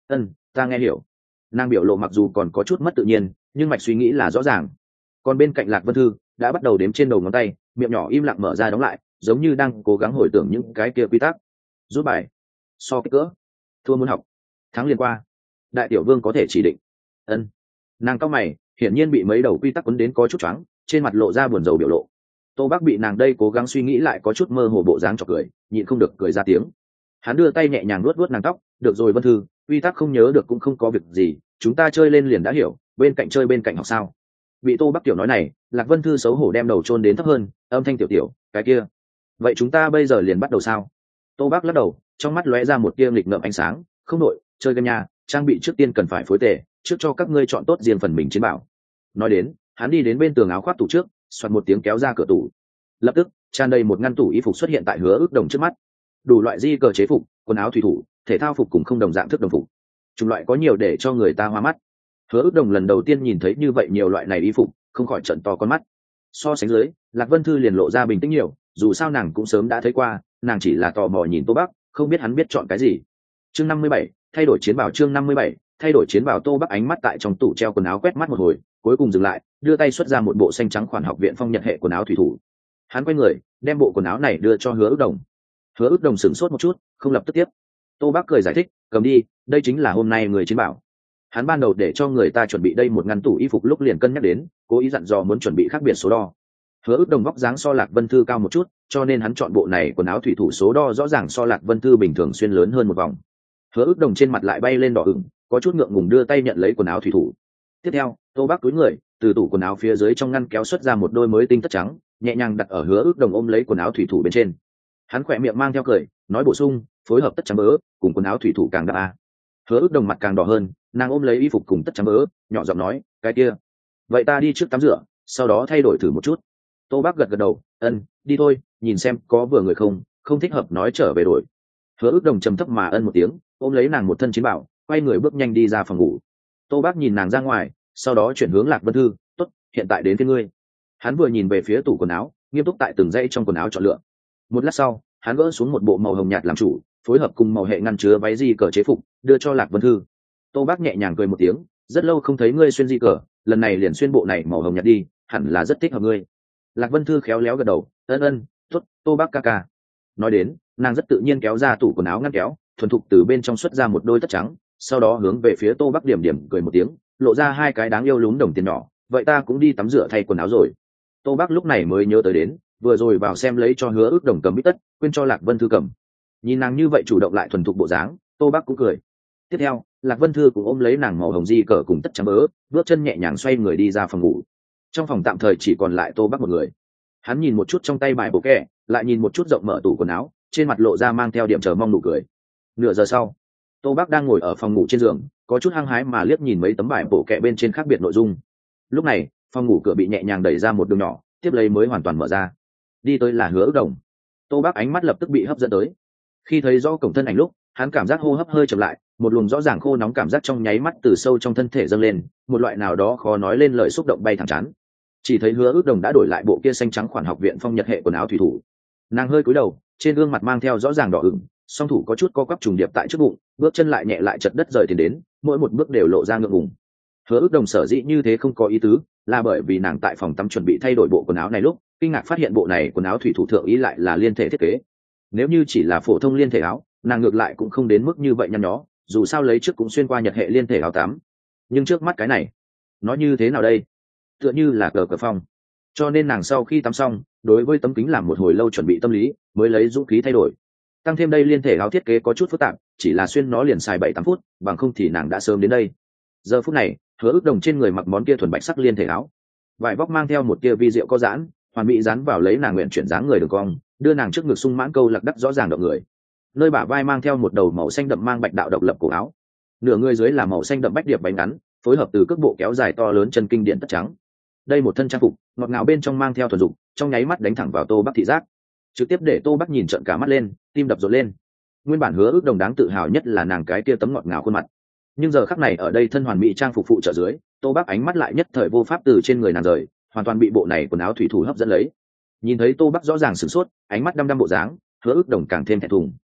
ân ta nghe hiểu. Nàng biểu lộ mặc dù còn có chút mất tự nhiên nhưng mạch suy nghĩ là rõ ràng. Còn bên cạnh Lạc Vân Thư đã bắt đầu đếm trên đầu ngón tay, miệng nhỏ im lặng mở ra đóng lại, giống như đang cố gắng hồi tưởng những cái kia quy tắc. Rút bài, so kích cỡ, thua muốn học, thắng liền qua, đại tiểu vương có thể chỉ định. Ân. Nàng cau mày, hiển nhiên bị mấy đầu quy tắc quấn đến có chút choáng, trên mặt lộ ra buồn rầu biểu lộ. Tô Bác bị nàng đây cố gắng suy nghĩ lại có chút mơ hồ bộ dáng chọc cười, nhịn không được cười ra tiếng. Hắn đưa tay nhẹ nhàng luốt luốt nàng tóc, được rồi Vân Thư, quy tắc không nhớ được cũng không có việc gì, chúng ta chơi lên liền đã hiểu, bên cạnh chơi bên cạnh học sao. Bị Tô Bác tiểu nói này, Lạc Vân Thư xấu hổ đem đầu chôn đến thấp hơn, âm thanh tiểu tiểu, cái kia. Vậy chúng ta bây giờ liền bắt đầu sao? Tô Bác lắc đầu, trong mắt lóe ra một tia nghịch ngợm ánh sáng, không đội, chơi game nhà, trang bị trước tiên cần phải phối tề, trước cho các ngươi chọn tốt riêng phần mình chiến bảo. Nói đến, hắn đi đến bên tường áo khoác tủ trước, xoạt một tiếng kéo ra cửa tủ. Lập tức, tràn đầy một ngăn tủ y phục xuất hiện tại Hứa Ước Đồng trước mắt. Đủ loại di cờ chế phục, quần áo thủy thủ, thể thao phục cùng không đồng dạng thức đồng phục. Chủng loại có nhiều để cho người ta hoa mắt. Hứa Ước Đồng lần đầu tiên nhìn thấy như vậy nhiều loại này y phục, không khỏi trợn to con mắt. So sánh dưới, Lạc Vân Thư liền lộ ra bình tĩnh nhiều, dù sao nàng cũng sớm đã thấy qua, nàng chỉ là tò mò nhìn Tô Bắc, không biết hắn biết chọn cái gì. Chương năm mươi bảy, thay đổi chiến bảo. Chương năm mươi bảy, thay đổi chiến bảo. Tô Bắc ánh mắt tại trong tủ treo quần áo quét mắt một hồi, cuối cùng dừng lại, đưa tay xuất ra một bộ xanh trắng khoản học viện phong nhật hệ quần áo thủy thủ. Hắn quay người, đem bộ quần áo này đưa cho Hứa Ước Đồng. Hứa Ước Đồng sửng sốt một chút, không lập tức tiếp. Tô Bắc cười giải thích, cầm đi, đây chính là hôm nay người chiến bảo. Hắn ban đầu để cho người ta chuẩn bị đây một ngăn tủ y phục lúc liền cân nhắc đến, cố ý dặn dò muốn chuẩn bị khác biệt số đo. Hứa Ước Đồng vóc dáng so Lạc Vân Thư cao một chút, cho nên hắn chọn bộ này quần áo thủy thủ số đo rõ ràng so Lạc Vân Thư bình thường xuyên lớn hơn một vòng. Hứa Ước Đồng trên mặt lại bay lên đỏ ửng, có chút ngượng ngùng đưa tay nhận lấy quần áo thủy thủ. Tiếp theo, Tô Bắc cúi người, từ tủ quần áo phía dưới trong ngăn kéo xuất ra một đôi mới tinh tất trắng, nhẹ nhàng đặt ở Hứa Ước Đồng ôm lấy quần áo thủy thủ bên trên. Hắn khỏe miệng mang theo cười, nói bổ sung, phối hợp tất trắng bớ, cùng quần áo thủy thủ càng đậm a. Hứa Ước Đồng mặt càng đỏ hơn, nàng ôm lấy y phục cùng tất trắng bớ, nhỏ giọng nói, cái kia, vậy ta đi trước tắm rửa, sau đó thay đổi thử một chút. Tô Bác gật gật đầu, ân, đi thôi, nhìn xem có vừa người không, không thích hợp nói trở về đổi. Hứa Ước Đồng trầm thấp mà ân một tiếng, ôm lấy nàng một thân chiến bảo, quay người bước nhanh đi ra phòng ngủ. Tô Bác nhìn nàng ra ngoài, sau đó chuyển hướng Lạc Vân Thư, tốt, hiện tại đến phía ngươi. Hắn vừa nhìn về phía tủ quần áo, nghiêm túc tại từng dãy trong quần áo chọn lựa. Một lát sau, hắn gỡ xuống một bộ màu hồng nhạt làm chủ, phối hợp cùng màu hệ ngăn chứa váy di cờ chế phục, đưa cho Lạc Vân Thư. Tô Bác nhẹ nhàng cười một tiếng, rất lâu không thấy ngươi xuyên di cờ, lần này liền xuyên bộ này màu hồng nhạt đi, hẳn là rất thích hợp ngươi. Lạc Vân Thư khéo léo gật đầu, ân ân, tốt, Tô Bác ca ca. Nói đến, nàng rất tự nhiên kéo ra tủ quần áo ngăn kéo, thuần thục từ bên trong xuất ra một đôi tất trắng, sau đó hướng về phía Tô Bác điểm điểm cười một tiếng, lộ ra hai cái đáng yêu lún đồng tiền nhỏ, vậy ta cũng đi tắm rửa thay quần áo rồi. Tô Bác lúc này mới nhớ tới đến, vừa rồi vào xem lấy cho Hứa Ước Đồng cầm bít tất, quên cho Lạc Vân Thư cầm. Nhìn nàng như vậy chủ động lại thuần thục bộ dáng, Tô Bác cũng cười. Tiếp theo, Lạc Vân Thư cũng ôm lấy nàng màu hồng di cờ cùng tất trắng bớ, bước chân nhẹ nhàng xoay người đi ra phòng ngủ. Trong phòng tạm thời chỉ còn lại Tô Bác một người. Hắn nhìn một chút trong tay bài bộ kẹ, lại nhìn một chút rộng mở tủ quần áo, trên mặt lộ ra mang theo điểm chờ mong nụ cười. Nửa giờ sau, Tô Bác đang ngồi ở phòng ngủ trên giường, có chút hăng hái mà liếc nhìn mấy tấm bài bộ kẹ bên trên khác biệt nội dung. Lúc này, phòng ngủ cửa bị nhẹ nhàng đẩy ra một đường nhỏ, tiếp lấy mới hoàn toàn mở ra. Đi tới là Hứa Ước Đồng. Tô Bác ánh mắt lập tức bị hấp dẫn tới. Khi thấy rõ cổng thân ảnh lúc, hắn cảm giác hô hấp hơi chậm lại, một luồng rõ ràng khô nóng cảm giác trong nháy mắt từ sâu trong thân thể dâng lên, một loại nào đó khó nói lên lời xúc động bay thẳng chán. Chỉ thấy Hứa Ước Đồng đã đổi lại bộ kia xanh trắng khoản học viện phong nhật hệ quần áo thủy thủ. Nàng hơi cúi đầu, trên gương mặt mang theo rõ ràng đỏ ửng, song thủ có chút co quắp trùng điệp tại trước bụng, bước chân lại nhẹ lại chật đất rời tiền đến, mỗi một bước đều lộ ra ngượng ngùng. Hứa Ước Đồng sở dĩ như thế không có ý tứ, là bởi vì nàng tại phòng tắm chuẩn bị thay đổi bộ quần áo này lúc, kinh ngạc phát hiện bộ này quần áo thủy thủ thượng ý lại là liên thể thiết kế. Nếu như chỉ là phổ thông liên thể áo, nàng ngược lại cũng không đến mức như vậy nhăn nhó, dù sao lấy trước cũng xuyên qua nhật hệ liên thể áo tắm. Nhưng trước mắt cái này, nó như thế nào đây? Tựa như là cờ cờ phong. Cho nên nàng sau khi tắm xong, đối với tấm kính làm một hồi lâu chuẩn bị tâm lý, mới lấy dũng khí thay đổi. Tăng thêm đây liên thể áo thiết kế có chút phức tạp, chỉ là xuyên nó liền xài bảy tám phút, bằng không thì nàng đã sớm đến đây. Giờ phút này, Hứa Ước Đồng trên người mặc món kia thuần bạch sắc liên thể áo, vải vóc mang theo một tia vi diệu có giãn, hoàn mỹ dán vào lấy nàng nguyện chuyển dáng người đường cong, đưa nàng trước ngực sung mãn câu lạc đắc rõ ràng động người. Nơi bả vai mang theo một đầu màu xanh đậm mang bạch đạo độc lập cổ áo, nửa người dưới là màu xanh đậm bách điệp bánh ngắn, phối hợp từ cước bộ kéo dài to lớn chân kinh điển tất trắng. Đây một thân trang phục ngọt ngào bên trong mang theo thuần dục, trong nháy mắt đánh thẳng vào Tô Bác thị giác, trực tiếp để Tô Bác nhìn trợn cả mắt lên, tim đập rộn lên. Nguyên bản Hứa Ước Đồng đáng tự hào nhất là nàng cái kia tấm ngọt ngào khuôn mặt, nhưng giờ khắc này ở đây thân hoàn mỹ trang phục phụ trợ dưới, Tô Bác ánh mắt lại nhất thời vô pháp từ trên người nàng rời, hoàn toàn bị bộ này quần áo thủy thủ hấp dẫn lấy. Nhìn thấy Tô Bác rõ ràng sửng sốt, ánh mắt đăm đăm bộ dáng, Hứa Ước Đồng càng thêm thẹn thùng.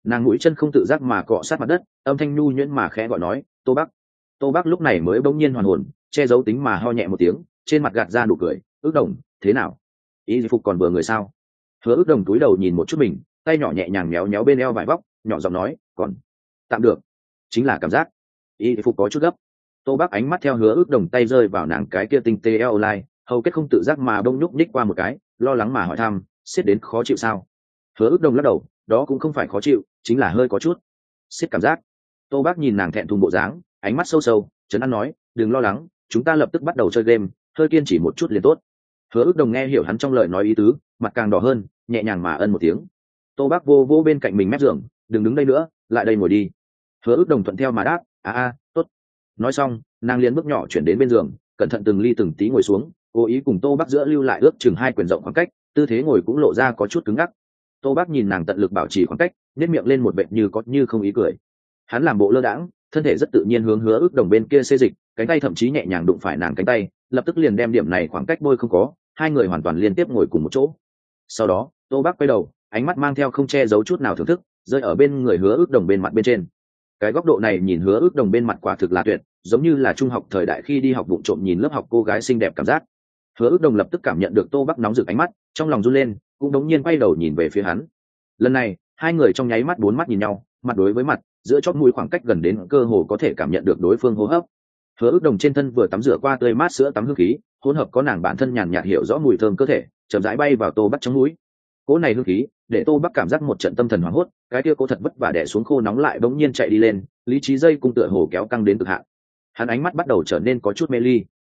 nàng mũi chân không tự giác mà cọ sát mặt đất, âm thanh nhu nhuyễn mà khẽ gọi nói tô bắc. Tô bắc lúc này mới bỗng nhiên hoàn hồn, che giấu tính mà ho nhẹ một tiếng, trên mặt gạt ra nụ cười. Ước Đồng, thế nào, y phục còn vừa người sao? Hứa Ước Đồng túi đầu nhìn một chút mình, tay nhỏ nhẹ nhàng méo méo bên eo vải vóc, nhỏ giọng nói còn tạm được. Chính là cảm giác y phục có chút gấp. Tô bắc ánh mắt theo Hứa Ước Đồng tay rơi vào nàng cái kia tinh tế eo lai, hầu kết không tự giác mà bông nhúc nhích qua một cái, lo lắng mà hỏi thăm siết đến khó chịu sao? Hứa Ước Đồng lắc đầu, đó cũng không phải khó chịu, chính là hơi có chút siết cảm giác. Tô bác nhìn nàng thẹn thùng bộ dáng, ánh mắt sâu sâu trấn an nói đừng lo lắng, chúng ta lập tức bắt đầu chơi game, hơi kiên trì một chút liền tốt. Hứa Ước Đồng nghe hiểu hắn trong lời nói ý tứ, mặt càng đỏ hơn, nhẹ nhàng mà ân một tiếng. Tô bác vô vô bên cạnh mình mép giường, đừng đứng đây nữa, lại đây ngồi đi. Hứa Ước Đồng thuận theo mà đáp a a tốt. Nói xong nàng liền bước nhỏ chuyển đến bên giường, cẩn thận từng ly từng tí ngồi xuống, cố ý cùng Tô bác giữa lưu lại ước chừng hai quyền rộng khoảng cách, tư thế ngồi cũng lộ ra có chút cứng ngắc. Tô bác nhìn nàng tận lực bảo trì khoảng cách, nếp miệng lên một vệt như có như không ý cười. Hắn làm bộ lơ đãng, thân thể rất tự nhiên hướng Hứa Ước Đồng bên kia xê dịch, cánh tay thậm chí nhẹ nhàng đụng phải nàng cánh tay, lập tức liền đem điểm này khoảng cách bôi không có, hai người hoàn toàn liên tiếp ngồi cùng một chỗ. Sau đó Tô bác quay đầu, ánh mắt mang theo không che giấu chút nào thưởng thức, rơi ở bên người Hứa Ước Đồng bên mặt bên trên. Cái góc độ này nhìn Hứa Ước Đồng bên mặt quả thực là tuyệt, giống như là trung học thời đại khi đi học vụng trộm nhìn lớp học cô gái xinh đẹp cảm giác. Hứa Ước Đồng lập tức cảm nhận được Tô bác nóng rực ánh mắt, trong lòng run lên, cũng đống nhiên quay đầu nhìn về phía hắn. Lần này hai người trong nháy mắt bốn mắt nhìn nhau, mặt đối với mặt, giữa chóp mũi khoảng cách gần đến cơ hồ có thể cảm nhận được đối phương hô hấp. Hứa Ước Đồng trên thân vừa tắm rửa qua tươi mát sữa tắm hương khí, hỗn hợp có nàng bản thân nhàn nhạt hiểu rõ mùi thơm cơ thể, chậm rãi bay vào Tô Bắc trong mũi. Cỗ này hương khí để Tô Bắc cảm giác một trận tâm thần hoảng hốt, cái kia cố thật vất vả đè xuống khô nóng lại bỗng nhiên chạy đi lên, lý trí dây cung tựa hồ kéo căng đến cực hạn. Hắn ánh mắt bắt đầu trở nên có chút mê ly.